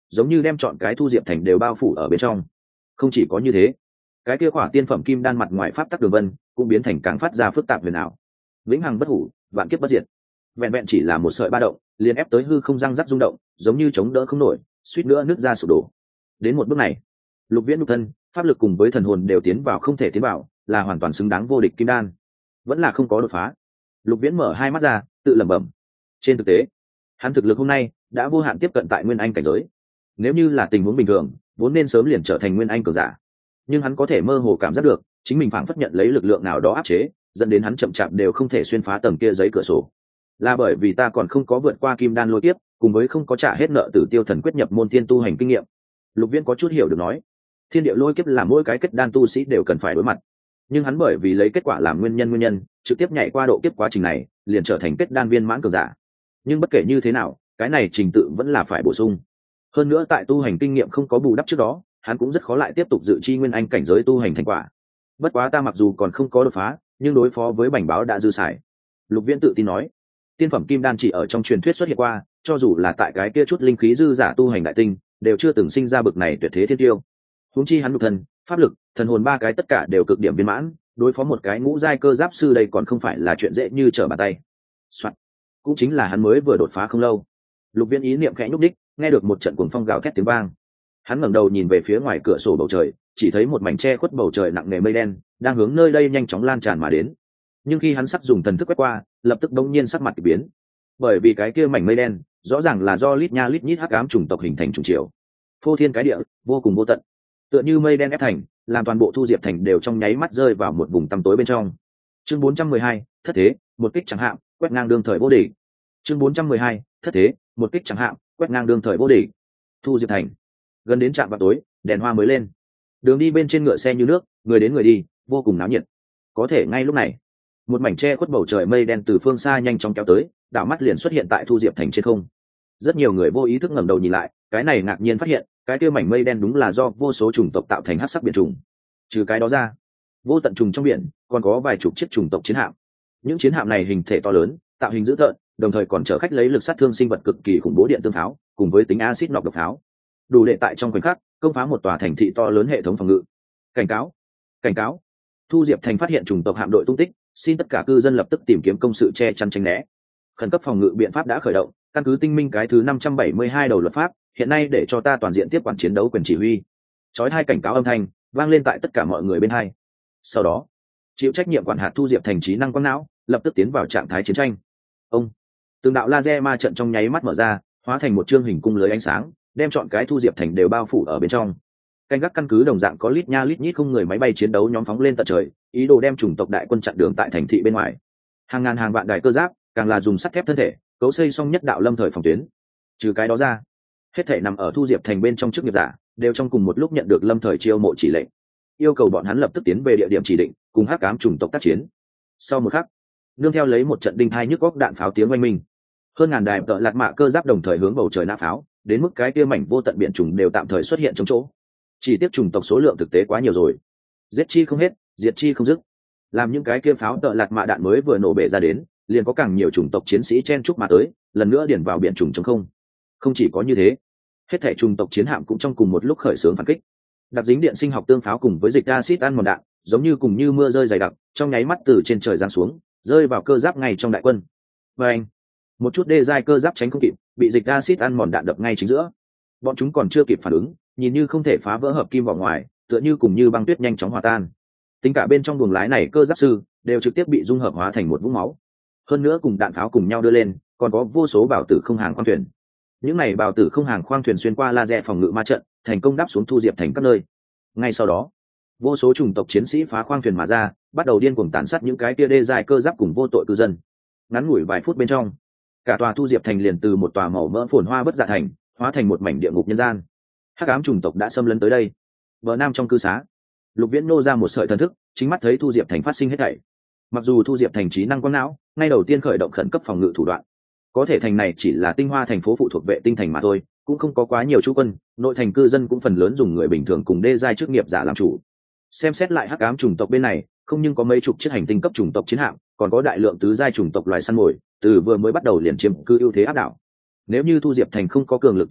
giống như đem chọn cái thu diệp thành đều bao phủ ở bên trong. Không chỉ có như thế, cái kia khỏa tiên phẩm kim đan mặt ngoài pháp tắc đường vân cũng biến thành càng phát ra phức tạp huyền ảo, vĩnh hằng bất hủ, vạn kiếp bất diệt. Vẹn vẹn chỉ là một sợi ba động, liền ép tới hư không răng rắc rung động, giống như chống đỡ không nổi, suýt nữa nứt ra sụp đổ. Đến một bước này, Lục Viễn nhục thân, pháp lực cùng với thần hồn đều tiến vào không thể tiến vào, là hoàn toàn xứng đáng vô địch kim đan. Vẫn là không có đột phá. Lục Viễn mở hai mắt ra, tự lẩm bẩm. Trên thực tế, hắn thực lực hôm nay đã vô hạn tiếp cận tại nguyên anh cảnh giới. Nếu như là tình huống bình thường, vốn nên sớm liền trở thành nguyên anh cường giả. Nhưng hắn có thể mơ hồ cảm giác được, chính mình phảng phất nhận lấy lực lượng nào đó áp chế, dẫn đến hắn chậm chạp đều không thể xuyên phá tầng kia giấy cửa sổ. Là bởi vì ta còn không có vượt qua kim đan lôi kiếp, cùng với không có trả hết nợ Tử Tiêu Thần quyết nhập môn tiên tu hành kinh nghiệm. Lục Viễn có chút hiểu được nói, thiên địa lôi kiếp là mỗi cái kết đan tu sĩ đều cần phải đối mặt, nhưng hắn bởi vì lấy kết quả làm nguyên nhân trực tiếp nhảy qua độ kiếp quá trình này, liền trở thành kết đan viên mãn cường giả. Nhưng bất kể như thế nào, cái này trình tự vẫn là phải bổ sung. Hơn nữa tại tu hành kinh nghiệm không có bù đắp trước đó, hắn cũng rất khó lại tiếp tục dự chi nguyên anh cảnh giới tu hành thành quả. Bất quá ta mặc dù còn không có đột phá, nhưng đối phó với bảnh báo đã dư xài. Lục Viễn tự tin nói, tiên phẩm kim đan chỉ ở trong truyền thuyết xuất hiện qua, cho dù là tại cái kia chút linh khí dư giả tu hành đại tinh, đều chưa từng sinh ra bực này tuyệt thế thiên tiêu. Huống chi hắn nhục thân, pháp lực, thần hồn ba cái tất cả đều cực điểm viên mãn, đối phó một cái ngũ giai cơ giáp sư đây còn không phải là chuyện dễ như trở bàn tay. Soạn. Cũng chính là hắn mới vừa đột phá không lâu. Lục Viễn ý niệm khẽ nhúc đích, nghe được một trận cuồng phong gào thét tiếng vang. Hắn ngẩng đầu nhìn về phía ngoài cửa sổ bầu trời, chỉ thấy một mảnh che khuất bầu trời nặng nề mây đen đang hướng nơi đây nhanh chóng lan tràn mà đến. Nhưng khi hắn sắp dùng thần thức quét qua, lập tức đống nhiên sắc mặt kỳ biến, bởi vì cái kia mảnh mây đen rõ ràng là do lít nha lít nhít hắc ám chủng tộc hình thành chủng triều, phô thiên cái địa, vô cùng vô tận, tựa như mây đen ép thành, làm toàn bộ Thu Diệp thành đều trong nháy mắt rơi vào một vùng tăm tối bên trong. Chương 412, thất thế, một kích chẳng hạn, quét ngang đương thời vô địch. Chương 412, thất thế, một kích chẳng hạn, quét ngang đương thời vô địch. Thu Diệp thành, gần đến trạm vào tối, đèn hoa mới lên, đường đi bên trên ngựa xe như nước, người đến người đi, vô cùng náo nhiệt. Có thể ngay lúc này, một mảnh che khuất bầu trời mây đen từ phương xa nhanh chóng kéo tới, đảo mắt liền xuất hiện tại Thu Diệp thành trên không. Rất nhiều người vô ý thức ngẩng đầu nhìn lại, cái này ngạc nhiên phát hiện, cái kia mảnh mây đen đúng là do vô số chủng tộc tạo thành hắc sắc biển trùng. Trừ cái đó ra, vô tận trùng trong biển còn có vài chục chiếc chủng tộc chiến hạm. Những chiến hạm này hình thể to lớn, tạo hình dữ tợn, đồng thời còn chở khách lấy lực sát thương sinh vật cực kỳ khủng bố điện tương pháo, cùng với tính axit nọc độc pháo, đủ để tại trong khoảnh khắc công phá một tòa thành thị to lớn hệ thống phòng ngự. Cảnh cáo, cảnh cáo! Thu Diệp thành phát hiện chủng tộc hạm đội tung tích, xin tất cả cư dân lập tức tìm kiếm công sự che chắn tránh né. Khẩn cấp phòng ngự biện pháp đã khởi động, căn cứ tinh minh cái thứ 572 đầu luật pháp, hiện nay để cho ta toàn diện tiếp quản chiến đấu quyền chỉ huy. Chói hai cảnh cáo âm thanh vang lên tại tất cả mọi người bên hai. Sau đó, chịu trách nhiệm quản hạt Thu Diệp thành trí năng quang não lập tức tiến vào trạng thái chiến tranh. Ông, từng đạo laser ma trận trong nháy mắt mở ra, hóa thành một chương hình cung lưới ánh sáng, đem chọn cái Thu Diệp thành đều bao phủ ở bên trong. Canh gác căn cứ đồng dạng có lít nha lít nhít không người máy bay chiến đấu nhóm phóng lên tận trời, ý đồ đem chủng tộc đại quân chặn đường tại thành thị bên ngoài. Hàng ngàn hàng vạn đại cơ giáp càng là dùng sắt thép thân thể cấu xây xong nhất đạo lâm thời phòng tuyến. Trừ cái đó ra, hết thể nằm ở Thu Diệp thành bên trong chức nghiệp giả đều trong cùng một lúc nhận được lâm thời chiêu mộ chỉ lệnh, yêu cầu bọn hắn lập tức tiến về địa điểm chỉ định, cùng hắc ám chủng tộc tác chiến. Sau một khắc, nương theo lấy một trận đinh thai nhức góc đạn pháo tiếng oanh minh, hơn ngàn đài tợ lạt mạ cơ giáp đồng thời hướng bầu trời nã pháo, đến mức cái kia mảnh vô tận biển trùng đều tạm thời xuất hiện trong chỗ. Chỉ tiếc chủng tộc số lượng thực tế quá nhiều rồi, giết chi không hết, diệt chi không dứt. Làm những cái kia pháo tợ lạt mạ đạn mới vừa nổ bể ra đến, liền có càng nhiều chủng tộc chiến sĩ chen chúc mà tới, lần nữa điền vào biển trùng trống không. Không chỉ có như thế, hết thảy chủng tộc chiến hạm cũng trong cùng một lúc khởi xướng phản kích. Đặc dính điện sinh học tương pháo cùng với dịch acid ăn mòn đạn, giống như cùng như mưa rơi dày đặc, trong nháy mắt từ trên trời giáng xuống, rơi vào cơ giáp ngay trong đại quân. Và anh, một chút đê giai cơ giáp tránh không kịp, bị dịch acid ăn mòn đạn đập ngay chính giữa. Bọn chúng còn chưa kịp phản ứng, nhìn như không thể phá vỡ hợp kim vào ngoài, tựa như cùng như băng tuyết nhanh chóng hòa tan. Tính cả bên trong buồng lái này cơ giáp sư đều trực tiếp bị dung hợp hóa thành một vũng máu. Hơn nữa cùng đạn pháo cùng nhau đưa lên, còn có vô số bảo tử không hàng khoang thuyền. Những này bảo tử không hàng khoang thuyền xuyên qua laser phòng ngự ma trận, thành công đáp xuống Thu Diệp thành các nơi. Ngay sau đó, vô số chủng tộc chiến sĩ phá khoang thuyền mà ra, bắt đầu điên cuồng tàn sát những cái kia đê dài cơ giáp cùng vô tội cư dân. Ngắn ngủi vài phút bên trong, cả tòa Thu Diệp thành liền từ một tòa màu mỡ phồn hoa bất dạ thành hóa thành một mảnh địa ngục nhân gian. Hắc ám chủng tộc đã xâm lấn tới đây. Bờ nam trong cư xá, Lục Viễn nô ra một sợi thần thức, chính mắt thấy Thu Diệp thành phát sinh hết thảy. Mặc dù Thu Diệp thành trí năng quang não ngay đầu tiên khởi động khẩn cấp phòng ngự thủ đoạn, có thể thành này chỉ là tinh hoa thành phố phụ thuộc vệ tinh thành mà thôi, cũng không có quá nhiều chú quân, nội thành cư dân cũng phần lớn dùng người bình thường cùng đê giai chức nghiệp giả làm chủ. Xem xét lại hắc ám chủng tộc bên này, không nhưng có mấy chục chiếc hành tinh cấp chủng tộc chiến hạm, còn có đại lượng tứ giai chủng tộc loài săn mồi, từ vừa mới bắt đầu liền chiếm cư ưu thế áp đảo. Nếu như Thu Diệp thành không có cường lực trợ giúp,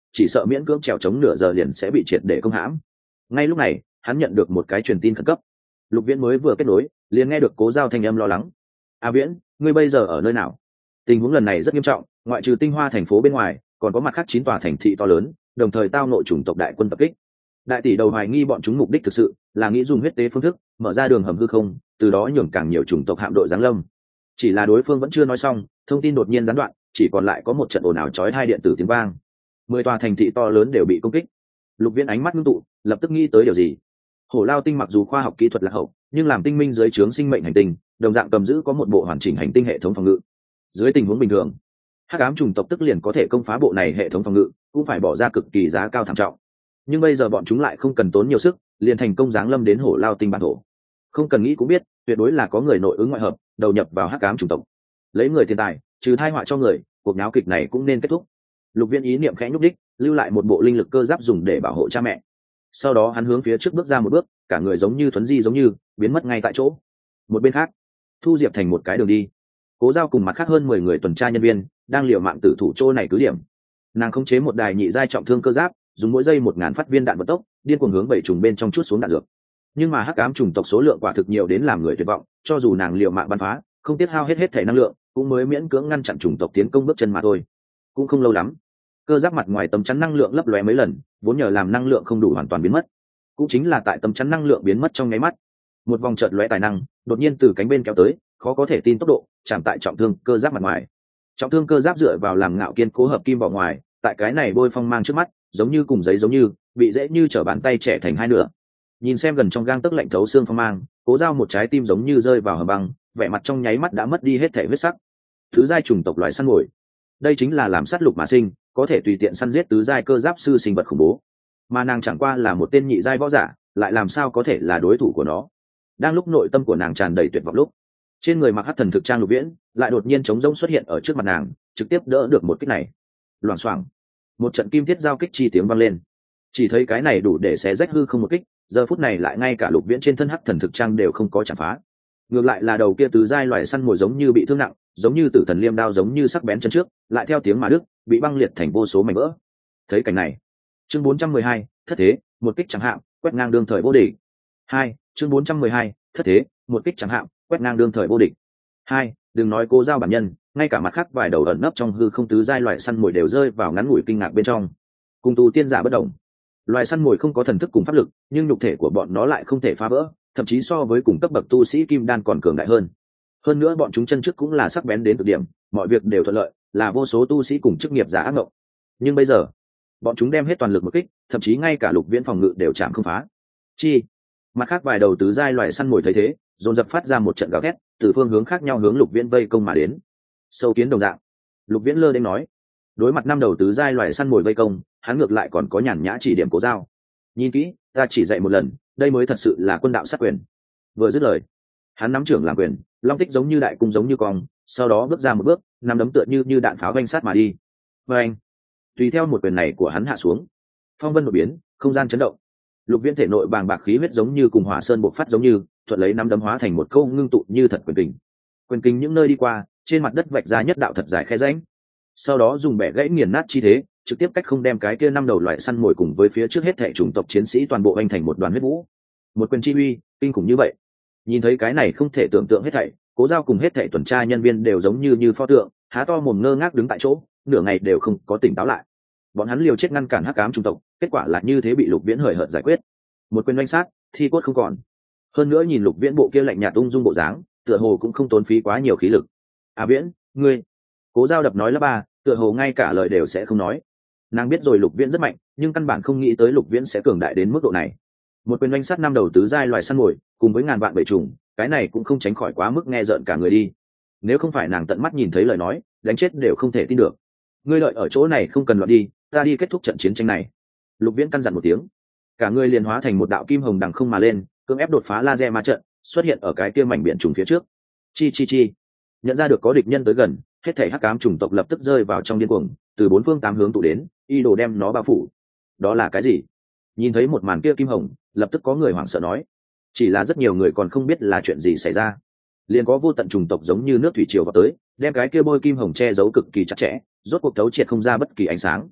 chỉ sợ miễn cưỡng trèo chống nửa giờ liền sẽ bị triệt để công hãm. Ngay lúc này hắn nhận được một cái truyền tin khẩn cấp. Lục Viễn mới vừa kết nối liền nghe được Cố Giao thanh âm lo lắng. A Viễn, ngươi bây giờ ở nơi nào? Tình huống lần này rất nghiêm trọng, ngoại trừ Tinh Hoa thành phố bên ngoài còn có mặt khác 9 tòa thành thị to lớn đồng thời tao nội chủng tộc đại quân tập kích. Đại tỷ đầu hoài nghi bọn chúng mục đích thực sự là nghĩ dùng huyết tế phương thức mở ra đường hầm hư không, từ đó nhường càng nhiều chủng tộc hạm đội giáng lâm. Chỉ là đối phương vẫn chưa nói xong, thông tin đột nhiên gián đoạn, chỉ còn lại có một trận ồn ào chói tai điện tử tiếng vang. 10 tòa thành thị to lớn đều bị công kích. Lục Viễn ánh mắt ngưng tụ, lập tức nghĩ tới điều gì. Hổ Lao Tinh mặc dù khoa học kỹ thuật lạc hậu, nhưng làm tinh minh dưới trướng sinh mệnh hành tinh, đồng dạng cầm giữ có một bộ hoàn chỉnh hành tinh hệ thống phòng ngự. Dưới tình huống bình thường, hắc ám chủng tộc tức liền có thể công phá bộ này hệ thống phòng ngự, cũng phải bỏ ra cực kỳ giá cao thảm trọng. Nhưng bây giờ bọn chúng lại không cần tốn nhiều sức, liền thành công giáng lâm đến Hổ Lao Tinh bản thổ. Không cần nghĩ cũng biết, tuyệt đối là có người nội ứng ngoại hợp, đầu nhập vào hắc ám chủng tộc. Lấy người tiền tài, trừ thai họa cho người, cuộc náo kịch này cũng nên kết thúc. Lục Viễn ý niệm khẽ nhúc đích, lưu lại một bộ linh lực cơ giáp dùng để bảo hộ cha mẹ. Sau đó hắn hướng phía trước bước ra một bước, cả người giống như thuấn di giống như biến mất ngay tại chỗ. Một bên khác, Thu Diệp thành một cái đường đi. Cố Giao cùng mặt khác hơn 10 người tuần tra nhân viên đang liều mạng tử thủ chỗ này cứ điểm. Nàng khống chế một đài nhị giai trọng thương cơ giáp, dùng mỗi giây 1000 phát viên đạn vận tốc, điên cuồng hướng bảy trùng bên trong chuốt xuống đạn dược. Nhưng mà hắc ám chủng tộc số lượng quả thực nhiều đến làm người tuyệt vọng, cho dù nàng liều mạng bắn phá, không tiết hao hết thể năng lượng, cũng mới miễn cưỡng ngăn chặn chủng tộc tiến công bước chân mà thôi. Cũng không lâu lắm, cơ giáp mặt ngoài tấm chắn năng lượng lấp lóe mấy lần, vốn nhờ làm năng lượng không đủ hoàn toàn biến mất. Cũng chính là tại tấm chắn năng lượng biến mất trong nháy mắt, một vòng chợt lóe tài năng đột nhiên từ cánh bên kéo tới, khó có thể tin tốc độ chạm tại trọng thương cơ giáp mặt ngoài. Trọng thương cơ giáp dựa vào làm ngạo kiên cố hợp kim vỏ ngoài, tại cái này bôi phong mang trước mắt, giống như cùng giấy giống như bị dễ như trở bàn tay trẻ thành hai nửa. Nhìn xem gần trong gang tấc lạnh thấu xương phong mang, Cố Giao một trái tim giống như rơi vào hầm băng, vẻ mặt trong nháy mắt đã mất đi hết thể huyết sắc. Thứ giai chủng tộc loài săn mồi, đây chính là làm sát lục mà sinh, có thể tùy tiện săn giết tứ giai cơ giáp sư sinh vật khủng bố. Mà nàng chẳng qua là một tên nhị giai võ giả, lại làm sao có thể là đối thủ của nó. Đang lúc nội tâm của nàng tràn đầy tuyệt vọng lúc, trên người mặc hắc thần thực trang Lục Viễn lại đột nhiên trống rỗng xuất hiện ở trước mặt nàng, trực tiếp đỡ được một kích này. Loảng xoảng, một trận kim thiết giao kích chi tiếng vang lên. Chỉ thấy cái này đủ để xé rách hư không một kích, giờ phút này lại ngay cả Lục Viễn trên thân hắc thần thực trang đều không có chạm phá. Ngược lại là đầu kia tứ giai loài săn mồi giống như bị thương nặng, giống như tử thần liêm đao giống như sắc bén chân trước, lại theo tiếng mà đứt, bị băng liệt thành vô số mảnh vỡ. Thấy cảnh này, chương 412, thất thế, một kích chẳng hạn, quét ngang đương thời vô địch. 2, chương 412, thất thế, một kích chẳng hạn, quét ngang đương thời vô địch. 2, đừng nói Cố Giao bản nhân, ngay cả mặt khác vài đầu ẩn nấp trong hư không tứ giai loài săn mồi đều rơi vào ngắn ngủi kinh ngạc bên trong. Cùng tu tiên giả bất động, loài săn mồi không có thần thức cùng pháp lực, nhưng nhục thể của bọn nó lại không thể phá vỡ, thậm chí so với cùng cấp bậc tu sĩ kim đan còn cường đại hơn. Hơn nữa bọn chúng chân trước cũng là sắc bén đến cực điểm, mọi việc đều thuận lợi, là vô số tu sĩ cùng chức nghiệp giả ác mộng. Nhưng bây giờ, bọn chúng đem hết toàn lực một kích, thậm chí ngay cả Lục Viễn phòng ngự đều chạm không phá. Chi, mặt khác vài đầu tứ giai loài săn mồi thấy thế, dồn dập phát ra một trận gào thét, từ phương hướng khác nhau hướng Lục Viễn vây công mà đến. Sâu kiến đồng dạng, Lục Viễn lơ đến nói, đối mặt 5 đầu tứ giai loài săn mồi vây công, hắn ngược lại còn có nhàn nhã chỉ điểm Cố Giao. Nhìn kỹ, ta chỉ dạy một lần, đây mới thật sự là quân đạo sát quyền. Vừa dứt lời, hắn nắm trưởng làm quyền, long tích giống như đại cung giống như cong, sau đó bước ra một bước, nắm đấm tựa như đạn pháo vanh sát mà đi. Và anh, tùy theo một quyền này của hắn hạ xuống, phong vân đột biến, không gian chấn động. Lục Viễn thể nội bàng bạc khí huyết giống như cùng hỏa sơn bộc phát giống như, thuận lấy nắm đấm hóa thành một câu ngưng tụ như thật quyền kình. Quyền kình những nơi đi qua, trên mặt đất vạch ra nhất đạo thật dài khe rãnh. Sau đó dùng bẻ gãy nghiền nát chi thế, trực tiếp cách không đem cái kia 5 đầu loại săn mồi cùng với phía trước hết thảy chủng tộc chiến sĩ toàn bộ anh thành một đoàn huyết vũ. Một quyền chi uy kinh khủng như vậy, nhìn thấy cái này không thể tưởng tượng hết thảy, Cố Giao cùng hết thảy tuần tra nhân viên đều giống như pho tượng, há to mồm ngơ ngác đứng tại chỗ, nửa ngày đều không có tỉnh táo lại. Bọn hắn liều chết ngăn cản hắc ám chủng tộc, kết quả là như thế bị Lục Viễn hời hợt giải quyết. Một quyền oanh sát, thi cốt không còn. Hơn nữa nhìn Lục Viễn bộ kia lạnh nhạt ung dung bộ dáng, tựa hồ cũng không tốn phí quá nhiều khí lực. À Viễn, ngươi. Cố Giao đập nói ba, tựa hồ ngay cả lời đều sẽ không nói. Nàng biết rồi Lục Viễn rất mạnh, nhưng căn bản không nghĩ tới Lục Viễn sẽ cường đại đến mức độ này. Một quyền oanh sát 5 đầu tứ giai loài săn mồi, cùng với ngàn vạn bầy trùng, cái này cũng không tránh khỏi quá mức nghe rợn cả người đi. Nếu không phải nàng tận mắt nhìn thấy lời nói, đánh chết đều không thể tin được. Ngươi lợi ở chỗ này không cần loạn đi, ta đi kết thúc trận chiến tranh này. Lục Viễn căn dặn một tiếng, cả người liền hóa thành một đạo kim hồng đằng không mà lên, cưỡng ép đột phá laser ma trận, xuất hiện ở cái kia mảnh biển trùng phía trước. Chi, nhận ra được có địch nhân tới gần, hết thảy hắc ám chủng tộc lập tức rơi vào trong điên cuồng, từ 4 phương 8 hướng tụ đến, y đồ đem nó bao phủ. Đó là cái gì? Nhìn thấy một màn kia kim hồng, lập tức có người hoảng sợ nói, chỉ là rất nhiều người còn không biết là chuyện gì xảy ra. Liền có vô tận chủng tộc giống như nước thủy triều vào tới, đem cái kia bôi kim hồng che giấu cực kỳ chặt chẽ, rốt cuộc thấu triệt không ra bất kỳ ánh sáng.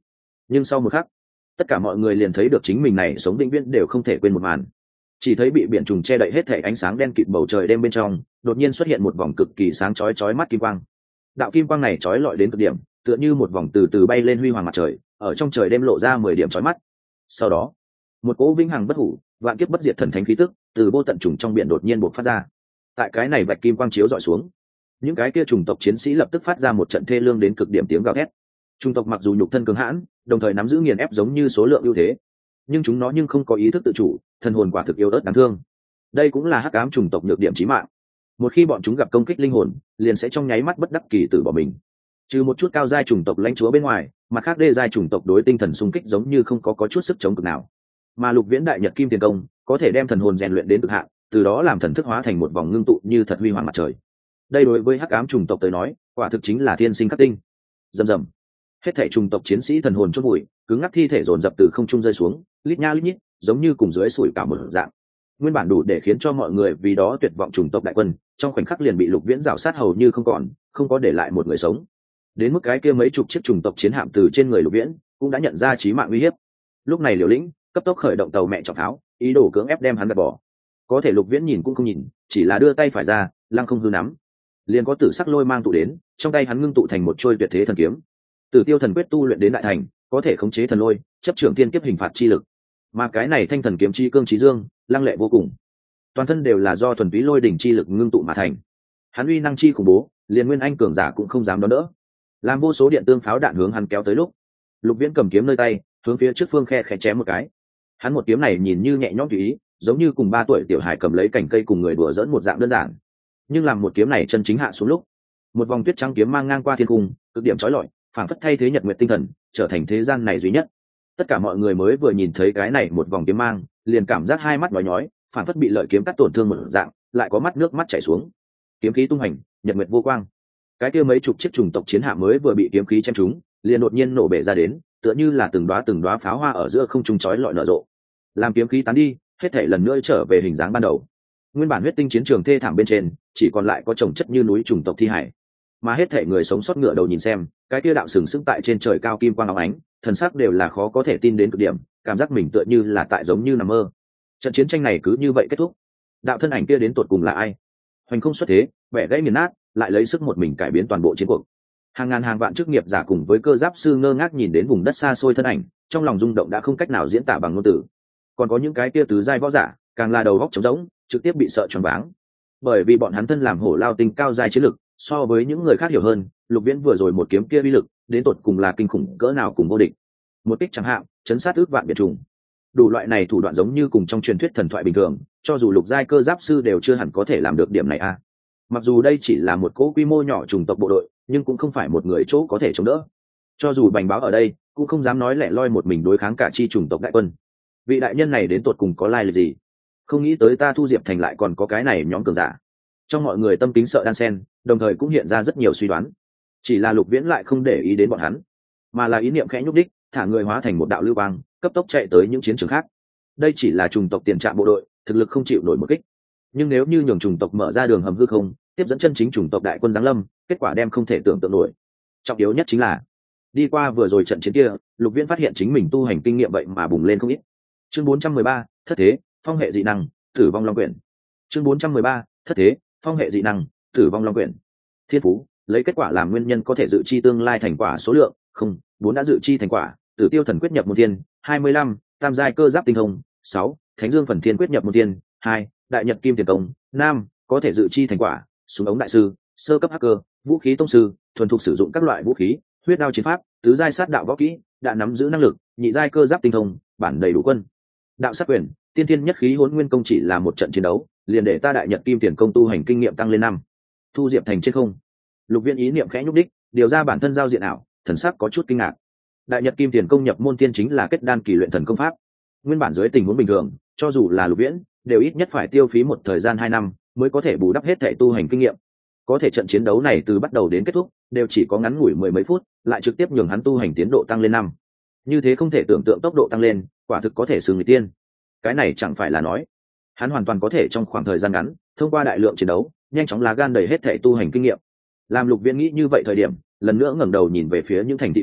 Nhưng sau một khắc, tất cả mọi người liền thấy được chính mình này sống vĩnh viễn đều không thể quên một màn. Chỉ thấy bị biển trùng che đậy hết thể ánh sáng đen kịt bầu trời đêm bên trong, đột nhiên xuất hiện một vòng cực kỳ sáng chói mắt kim quang. Đạo kim quang này chói lọi đến cực điểm, tựa như một vòng từ từ bay lên huy hoàng mặt trời, ở trong trời đêm lộ ra 10 điểm chói mắt. Sau đó, một cỗ vĩnh hằng bất hủ, vạn kiếp bất diệt thần thánh khí tức từ vô tận trùng trong biển đột nhiên bộc phát ra. Tại cái này vạch kim quang chiếu dọi xuống, những cái kia trùng tộc chiến sĩ lập tức phát ra một trận thê lương đến cực điểm tiếng gào thét. Trùng tộc mặc dù nhục thân cứng hãn, đồng thời nắm giữ nghiền ép giống như số lượng ưu thế, nhưng chúng nó không có ý thức tự chủ, thần hồn quả thực yếu ớt đáng thương. Đây cũng là hắc ám trùng tộc nhược điểm chí mạng. Một khi bọn chúng gặp công kích linh hồn, liền sẽ trong nháy mắt bất đắc kỳ tử bỏ mình. Trừ một chút cao giai chủng tộc lãnh chúa bên ngoài, mặt khác đê giai chủng tộc đối tinh thần xung kích giống như không có chút sức chống cực nào. Mà Lục Viễn đại nhật kim tiền công có thể đem thần hồn rèn luyện đến cực hạn, từ đó làm thần thức hóa thành một vòng ngưng tụ như thật huy hoàng mặt trời. Đây đối với hắc ám chủng tộc tới nói, quả thực chính là thiên sinh khắc tinh. Rầm rầm, hết thảy chủng tộc chiến sĩ thần hồn chốt bụi, cứng ngắc thi thể dồn dập từ không trung rơi xuống, lít nha lít nhít, giống như cùng dưới sủi cảo một dạng. Nguyên bản đủ để khiến cho mọi người vì đó tuyệt vọng chủng tộc đại quân, trong khoảnh khắc liền bị Lục Viễn rào sát hầu như không còn, không có để lại một người sống. Đến mức cái kia mấy chục chiếc chủng tộc chiến hạm từ trên người Lục Viễn cũng đã nhận ra chí mạng uy hiếp. Lúc này Liều Lĩnh cấp tốc khởi động tàu mẹ trọng tháo, ý đồ cưỡng ép đem hắn gạt bỏ. Có thể Lục Viễn nhìn cũng không nhìn, chỉ là đưa tay phải ra, lăng không hư nắm, liền có tử sắc lôi mang tụ đến, trong tay hắn ngưng tụ thành một trôi tuyệt thế thần kiếm. Tử Tiêu thần quyết tu luyện đến đại thành, có thể khống chế thần lôi, chấp trưởng thiên kiếp hình phạt chi lực. Mà cái này thanh thần kiếm chi cương chí dương, lăng lệ vô cùng. Toàn thân đều là do thuần túy lôi đỉnh chi lực ngưng tụ mà thành. Hắn uy năng chi khủng bố, liền nguyên anh cường giả cũng không dám đón đỡ. Làm vô số điện tương pháo đạn hướng hắn kéo tới lúc, Lục Viễn cầm kiếm nơi tay, hướng phía trước phương khe khẽ chém một cái. Hắn một kiếm này nhìn như nhẹ nhõm tùy ý, giống như cùng 3 tuổi tiểu hải cầm lấy cành cây cùng người đùa giỡn một dạng đơn giản. Nhưng làm một kiếm này chân chính hạ xuống lúc, một vòng tuyết trắng kiếm mang ngang qua thiên cung, cực điểm chói lọi, phảng phất thay thế nhật nguyệt tinh thần, trở thành thế gian này duy nhất. Tất cả mọi người mới vừa nhìn thấy cái này một vòng kiếm mang, liền cảm giác hai mắt nhói nhói, phảng phất bị lợi kiếm cắt tổn thương một dạng, lại có mắt nước mắt chảy xuống. Kiếm khí tung hành, nhật nguyệt vô quang. Cái kia mấy chục chiếc chủng tộc chiến hạm mới vừa bị kiếm khí chém trúng, liền đột nhiên nổ bể ra đến, tựa như là từng đóa pháo hoa ở giữa không trung chói lọi nở rộ. Làm kiếm khí tán đi, hết thảy lần nữa trở về hình dáng ban đầu. Nguyên bản huyết tinh chiến trường thê thảm bên trên, chỉ còn lại có chồng chất như núi chủng tộc thi hải. Mà hết thảy người sống sót ngựa đầu nhìn xem, cái kia đạo sừng sững tại trên trời cao kim quang óng ánh, thần sắc đều là khó có thể tin đến cực điểm, cảm giác mình tựa như là tại giống như nằm mơ. Trận chiến tranh này cứ như vậy kết thúc. Đạo thân ảnh kia đến tột cùng là ai? Hoành không xuất thế, vẻ gãy nghiền nát, lại lấy sức một mình cải biến toàn bộ chiến cuộc. Hàng ngàn hàng vạn chức nghiệp giả cùng với cơ giáp sư ngơ ngác nhìn đến vùng đất xa xôi thân ảnh, trong lòng rung động đã không cách nào diễn tả bằng ngôn từ. Còn có những cái kia tứ giai võ giả, càng là đầu góc trống rỗng, trực tiếp bị sợ choáng váng. Bởi vì bọn hắn thân làm hổ lao tinh cao giai chiến lực, so với những người khác hiểu hơn, Lục Viễn vừa rồi một kiếm kia uy lực, đến tột cùng là kinh khủng cỡ nào cùng vô địch. Một kích chẳng hạn, chấn sát ước vạn biệt trùng. Đủ loại này thủ đoạn giống như cùng trong truyền thuyết thần thoại bình thường, cho dù lục giai cơ giáp sư đều chưa hẳn có thể làm được điểm này a. Mặc dù đây chỉ là một cỗ quy mô nhỏ chủng tộc bộ đội, nhưng cũng không phải một người chỗ có thể chống đỡ. Cho dù Bành Báo ở đây, cũng không dám nói lẻ loi một mình đối kháng cả chi chủng tộc đại quân. Vị đại nhân này đến tột cùng có lai lịch gì? Không nghĩ tới ta Thu Diệp Thành lại còn có cái này nhóm cường giả. Trong mọi người tâm tính sợ đan sen, đồng thời cũng hiện ra rất nhiều suy đoán. Chỉ là Lục Viễn lại không để ý đến bọn hắn, mà là ý niệm khẽ nhúc đích, thả người hóa thành một đạo lưu quang, cấp tốc chạy tới những chiến trường khác. Đây chỉ là chủng tộc tiền trạm bộ đội, thực lực không chịu nổi một kích. Nhưng nếu như nhường chủng tộc mở ra đường hầm hư không, tiếp dẫn chân chính chủng tộc đại quân giáng lâm, kết quả đem không thể tưởng tượng nổi. Trọng yếu nhất chính là, đi qua vừa rồi trận chiến kia, Lục Viễn phát hiện chính mình tu hành kinh nghiệm vậy mà bùng lên không ít. Chương 413, thất thế, phong hệ dị năng, tử vong long quyển. Chương 413, thất thế, phong hệ dị năng, tử vong long quyển. Thiên phú, lấy kết quả làm nguyên nhân có thể dự chi tương lai thành quả số lượng, không, 4 đã dự chi thành quả, Tử Tiêu thần quyết nhập môn thiên, 25, tam giai cơ giáp tinh thông, 6, Thánh Dương phần thiên quyết nhập môn thiên, 2, đại nhật kim tiền công, 5, có thể dự chi thành quả, súng ống đại sư, sơ cấp hacker, vũ khí tông sư, thuần thục sử dụng các loại vũ khí, huyết đao chiến pháp, tứ giai sát đạo võ kỹ, đã nắm giữ năng lực, nhị giai cơ giáp tinh thông, bản đầy đủ quân. Đạo sát quyền, tiên thiên nhất khí hỗn nguyên công chỉ là một trận chiến đấu, liền để ta đại nhật kim tiền công tu hành kinh nghiệm tăng lên 5. Thu Diệp Thành trên không. Lục Viễn ý niệm khẽ nhúc đích, điều ra bản thân giao diện ảo, thần sắc có chút kinh ngạc. Đại nhật kim tiền công nhập môn tiên chính là kết đan kỳ luyện thần công pháp. Nguyên bản dưới tình huống bình thường, cho dù là Lục Viễn, đều ít nhất phải tiêu phí một thời gian 2 năm mới có thể bù đắp hết thể tu hành kinh nghiệm. Có thể trận chiến đấu này từ bắt đầu đến kết thúc đều chỉ có ngắn ngủi 10 mấy phút, lại trực tiếp nhường hắn tu hành tiến độ tăng lên 5. Như thế không thể tưởng tượng tốc độ tăng lên, quả thực có thể xưng người tiên. Cái này chẳng phải là nói, hắn hoàn toàn có thể trong khoảng thời gian ngắn, thông qua đại lượng chiến đấu, nhanh chóng lá gan đầy hết thể tu hành kinh nghiệm. Làm Lục Viễn nghĩ như vậy thời điểm, lần nữa ngẩng đầu nhìn về phía những thành thị khác,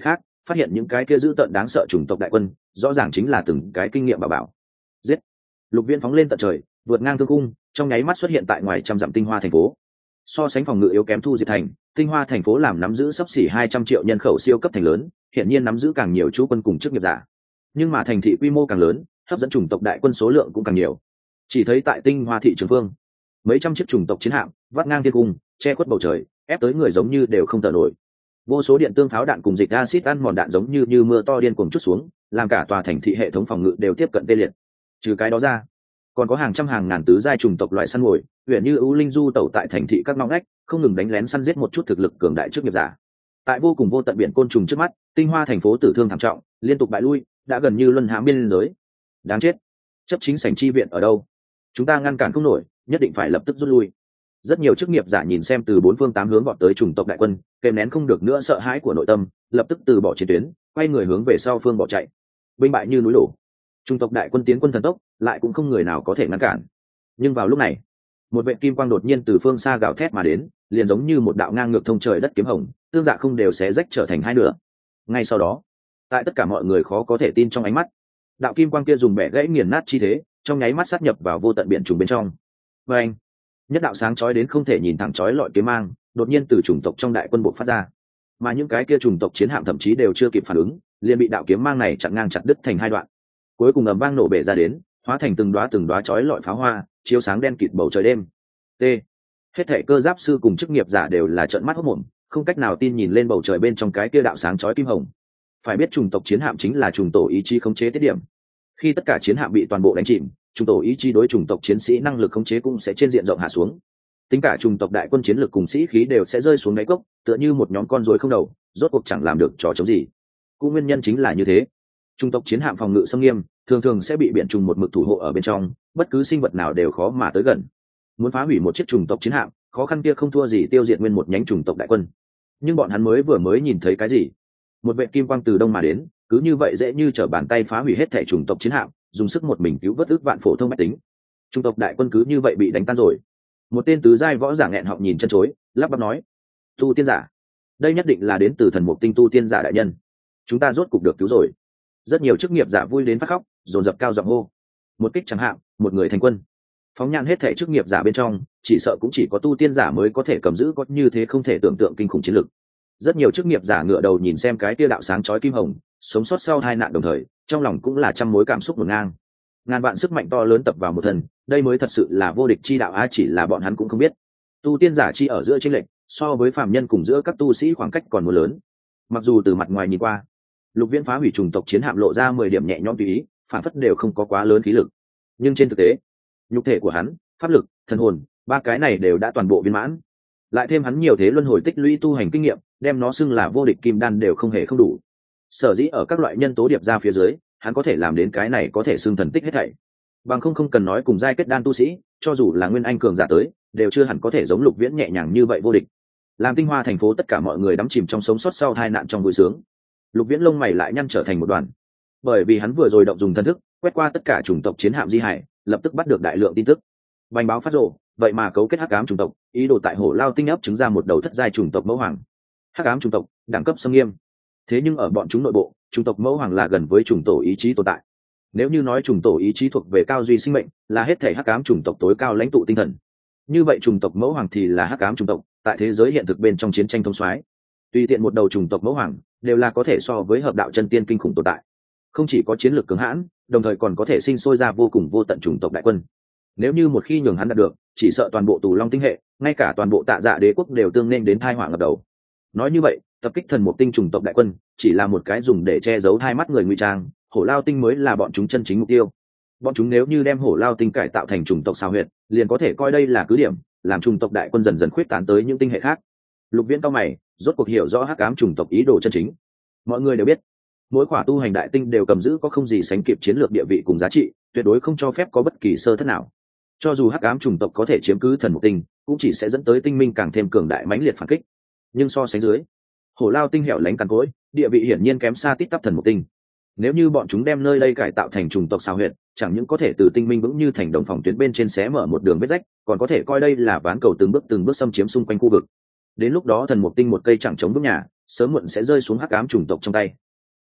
phát hiện những cái kia dữ tợn đáng sợ chủng tộc đại quân rõ ràng chính là từng cái kinh nghiệm bảo giết. Lục Viễn phóng lên tận trời, vượt ngang thương cung, trong nháy mắt xuất hiện tại ngoài trăm dặm Tinh Hoa thành phố. So sánh phòng ngự yếu kém Thu Diệp thành, Tinh Hoa thành phố làm nắm giữ sấp xỉ 200 triệu nhân khẩu siêu cấp thành lớn, hiện nhiên nắm giữ càng nhiều trú quân cùng chức nghiệp giả. Nhưng mà thành thị quy mô càng lớn, hấp dẫn chủng tộc đại quân số lượng cũng càng nhiều. Chỉ thấy tại Tinh Hoa thị trường phương, mấy trăm chiếc chủng tộc chiến hạm vắt ngang thiên cung, che khuất bầu trời, ép tới người giống như đều không thở nổi. Vô số điện tương pháo đạn cùng dịch acid ăn mòn đạn giống như mưa to điên cuồng trút xuống, làm cả tòa thành thị hệ thống phòng ngự đều tiếp cận tê liệt. Trừ cái đó ra, còn có hàng trăm hàng ngàn tứ giai chủng tộc loại săn mồi, huyện như ưu linh du tẩu tại thành thị các ngõ ngách, không ngừng đánh lén săn giết một chút thực lực cường đại trước nghiệp giả. Tại vô cùng vô tận biển côn trùng trước mắt, Tinh Hoa thành phố tử thương thảm trọng, liên tục bại lui, đã gần như luân hãm biên giới. Đáng chết, chấp chính sảnh chi viện ở đâu? Chúng ta ngăn cản không nổi, nhất định phải lập tức rút lui. Rất nhiều chức nghiệp giả nhìn xem từ bốn phương tám hướng vọt tới chủng tộc đại quân, kèm nén không được nữa sợ hãi của nội tâm, lập tức từ bỏ chiến tuyến, quay người hướng về sau phương bỏ chạy. Binh bại như núi đổ, chủng tộc đại quân tiến quân thần tốc, lại cũng không người nào có thể ngăn cản. Nhưng vào lúc này, một vệt kim quang đột nhiên từ phương xa gào thét mà đến, liền giống như một đạo ngang ngược thông trời đất kiếm hồng, tương dạ không đều xé rách trở thành hai nửa. Ngay sau đó, tại tất cả mọi người khó có thể tin trong ánh mắt, đạo kim quang kia dùng bẻ gãy nghiền nát chi thế, trong nháy mắt sát nhập vào vô tận biển trùng bên trong. Và anh, nhất đạo sáng chói đến không thể nhìn thẳng chói lọi kiếm mang, đột nhiên từ chủng tộc trong đại quân bộ phát ra. Mà những cái kia chủng tộc chiến hạm thậm chí đều chưa kịp phản ứng, liền bị đạo kiếm mang này chặn ngang chặt đứt thành hai đoạn. Cuối cùng ầm vang nổ bể ra đến, hóa thành từng đóa chói lọi pháo hoa, chiếu sáng đen kịt bầu trời đêm. T. Hết thảy cơ giáp sư cùng chức nghiệp giả đều là trợn mắt hốt mồm, không cách nào tin nhìn lên bầu trời bên trong cái kia đạo sáng chói kim hồng. Phải biết chủng tộc chiến hạm chính là chủng tổ ý chí khống chế tiết điểm. Khi tất cả chiến hạm bị toàn bộ đánh chìm, chủng tổ ý chí đối chủng tộc chiến sĩ năng lực khống chế cũng sẽ trên diện rộng hạ xuống. Tính cả chủng tộc đại quân chiến lực cùng sĩ khí đều sẽ rơi xuống đáy cốc, tựa như một nhóm con rối không đầu, rốt cuộc chẳng làm được trò chống gì. Cũng nguyên nhân chính là như thế, chủng tộc chiến hạm phòng ngự xâm nghiêm, thường thường sẽ bị biển trùng một mực thủ hộ ở bên trong, bất cứ sinh vật nào đều khó mà tới gần. Muốn phá hủy một chiếc chủng tộc chiến hạm, khó khăn kia không thua gì tiêu diệt nguyên một nhánh chủng tộc đại quân. Nhưng bọn hắn mới nhìn thấy cái gì? Một vệ kim quang từ đông mà đến, cứ như vậy dễ như trở bàn tay phá hủy hết thể chủng tộc chiến hạm, dùng sức một mình cứu vớt ước vạn phổ thông bách tính. Chủng tộc đại quân cứ như vậy bị đánh tan rồi. Một tên tứ giai võ giả nghẹn họng nhìn chân chối, lắp bắp nói: "Tu tiên giả, đây nhất định là đến từ thần mục tinh tu tiên giả đại nhân. Chúng ta rốt cục được cứu rồi." Rất nhiều chức nghiệp giả vui đến phát khóc, dồn dập cao giọng hô: "Một kích chẳng hạn, một người thành quân." Phóng nhan hết thể chức nghiệp giả bên trong, chỉ sợ cũng chỉ có tu tiên giả mới có thể cầm giữ có như thế không thể tưởng tượng kinh khủng chiến lực. Rất nhiều chức nghiệp giả ngựa đầu nhìn xem cái tia đạo sáng chói kim hồng, sống sót sau hai nạn đồng thời, trong lòng cũng là trăm mối cảm xúc ngổn ngang. Ngàn vạn sức mạnh to lớn tập vào một thần, đây mới thật sự là vô địch chi đạo a, chỉ là bọn hắn cũng không biết. Tu tiên giả chi ở giữa chênh lệch, so với phàm nhân cùng giữa các tu sĩ khoảng cách còn muốn lớn. Mặc dù từ mặt ngoài nhìn qua, Lục Viễn phá hủy chủng tộc chiến hạm lộ ra 10 điểm nhẹ nhõm tùy ý, phản phất đều không có quá lớn khí lực. Nhưng trên thực tế, nhục thể của hắn, pháp lực, thần hồn, ba cái này đều đã toàn bộ viên mãn. Lại thêm hắn nhiều thế luân hồi tích lũy tu hành kinh nghiệm, đem nó xưng là vô địch kim đan đều không hề không đủ. Sở dĩ ở các loại nhân tố điệp ra phía dưới, hắn có thể làm đến cái này có thể xưng thần tích hết thảy. Bằng không cần nói cùng giai kết đan tu sĩ, cho dù là nguyên anh cường giả tới, đều chưa hẳn có thể giống Lục Viễn nhẹ nhàng như vậy vô địch. Làm Tinh Hoa thành phố tất cả mọi người đắm chìm trong sống sót sau tai nạn trong vui sướng. Lục Viễn lông mày lại nhăn trở thành một đoàn, bởi vì hắn vừa rồi động dùng thần thức, quét qua tất cả chủng tộc chiến hạm di hải, lập tức bắt được đại lượng tin tức. Bành báo phát rồ, vậy mà cấu kết hắc ám chủng tộc, ý đồ tại Hổ Lao Tinh ấp trứng ra một đầu thất giai chủng tộc mẫu hoàng. Hắc ám chủng tộc, đẳng cấp xâm nghiêm. Thế nhưng ở bọn chúng nội bộ, chủng tộc mẫu hoàng là gần với chủng tổ ý chí tồn tại. Nếu như nói chủng tổ ý chí thuộc về cao duy sinh mệnh, là hết thể hắc ám chủng tộc tối cao lãnh tụ tinh thần. Như vậy chủng tộc mẫu hoàng thì là hắc ám chủng tộc, tại thế giới hiện thực bên trong chiến tranh thông soái. Tùy tiện một đầu chủng tộc mẫu hoàng, đều là có thể so với hợp đạo chân tiên kinh khủng tồn tại. Không chỉ có chiến lược cường hãn, đồng thời còn có thể sinh sôi ra vô cùng vô tận chủng tộc đại quân. Nếu như một khi nhường hắn đạt được, chỉ sợ toàn bộ Tù Long tinh hệ, ngay cả toàn bộ Tạ Dạ đế quốc đều tương nên đến tai họa ngập đầu. Nói như vậy, tập kích thần mục tinh chủng tộc đại quân, chỉ là một cái dùng để che giấu hai mắt người ngụy trang, Hổ Lao tinh mới là bọn chúng chân chính mục tiêu. Bọn chúng nếu như đem Hổ Lao tinh cải tạo thành chủng tộc sao huyệt, liền có thể coi đây là cứ điểm, làm chủng tộc đại quân dần dần khuyết tán tới những tinh hệ khác. Lục Viễn cao mày, rốt cuộc hiểu rõ hắc ám chủng tộc ý đồ chân chính. Mọi người đều biết, mỗi khỏa tu hành đại tinh đều cầm giữ có không gì sánh kịp chiến lược địa vị cùng giá trị, tuyệt đối không cho phép có bất kỳ sơ thất nào. Cho dù hắc ám chủng tộc có thể chiếm cứ thần mục tinh, cũng chỉ sẽ dẫn tới tinh minh càng thêm cường đại mãnh liệt phản kích. Nhưng so sánh dưới, Hổ Lao tinh hẻo lánh cằn cỗi, địa vị hiển nhiên kém xa tít tắp thần mục tinh. Nếu như bọn chúng đem nơi đây cải tạo thành chủng tộc sao huyệt, chẳng những có thể từ tinh minh vững như thành đồng phòng tuyến bên trên xé mở một đường vết rách, còn có thể coi đây là ván cầu từng bước xâm chiếm xung quanh khu vực. Đến lúc đó thần mục tinh một cây chẳng chống bước nhà, sớm muộn sẽ rơi xuống hắc ám chủng tộc trong tay.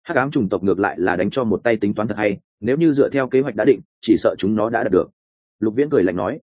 hắc ám chủng tộc ngược lại là đánh cho một tay tính toán thật hay, nếu như dựa theo kế hoạch đã định chỉ sợ chúng nó đã đạt được. Lục Viễn cười lạnh nói,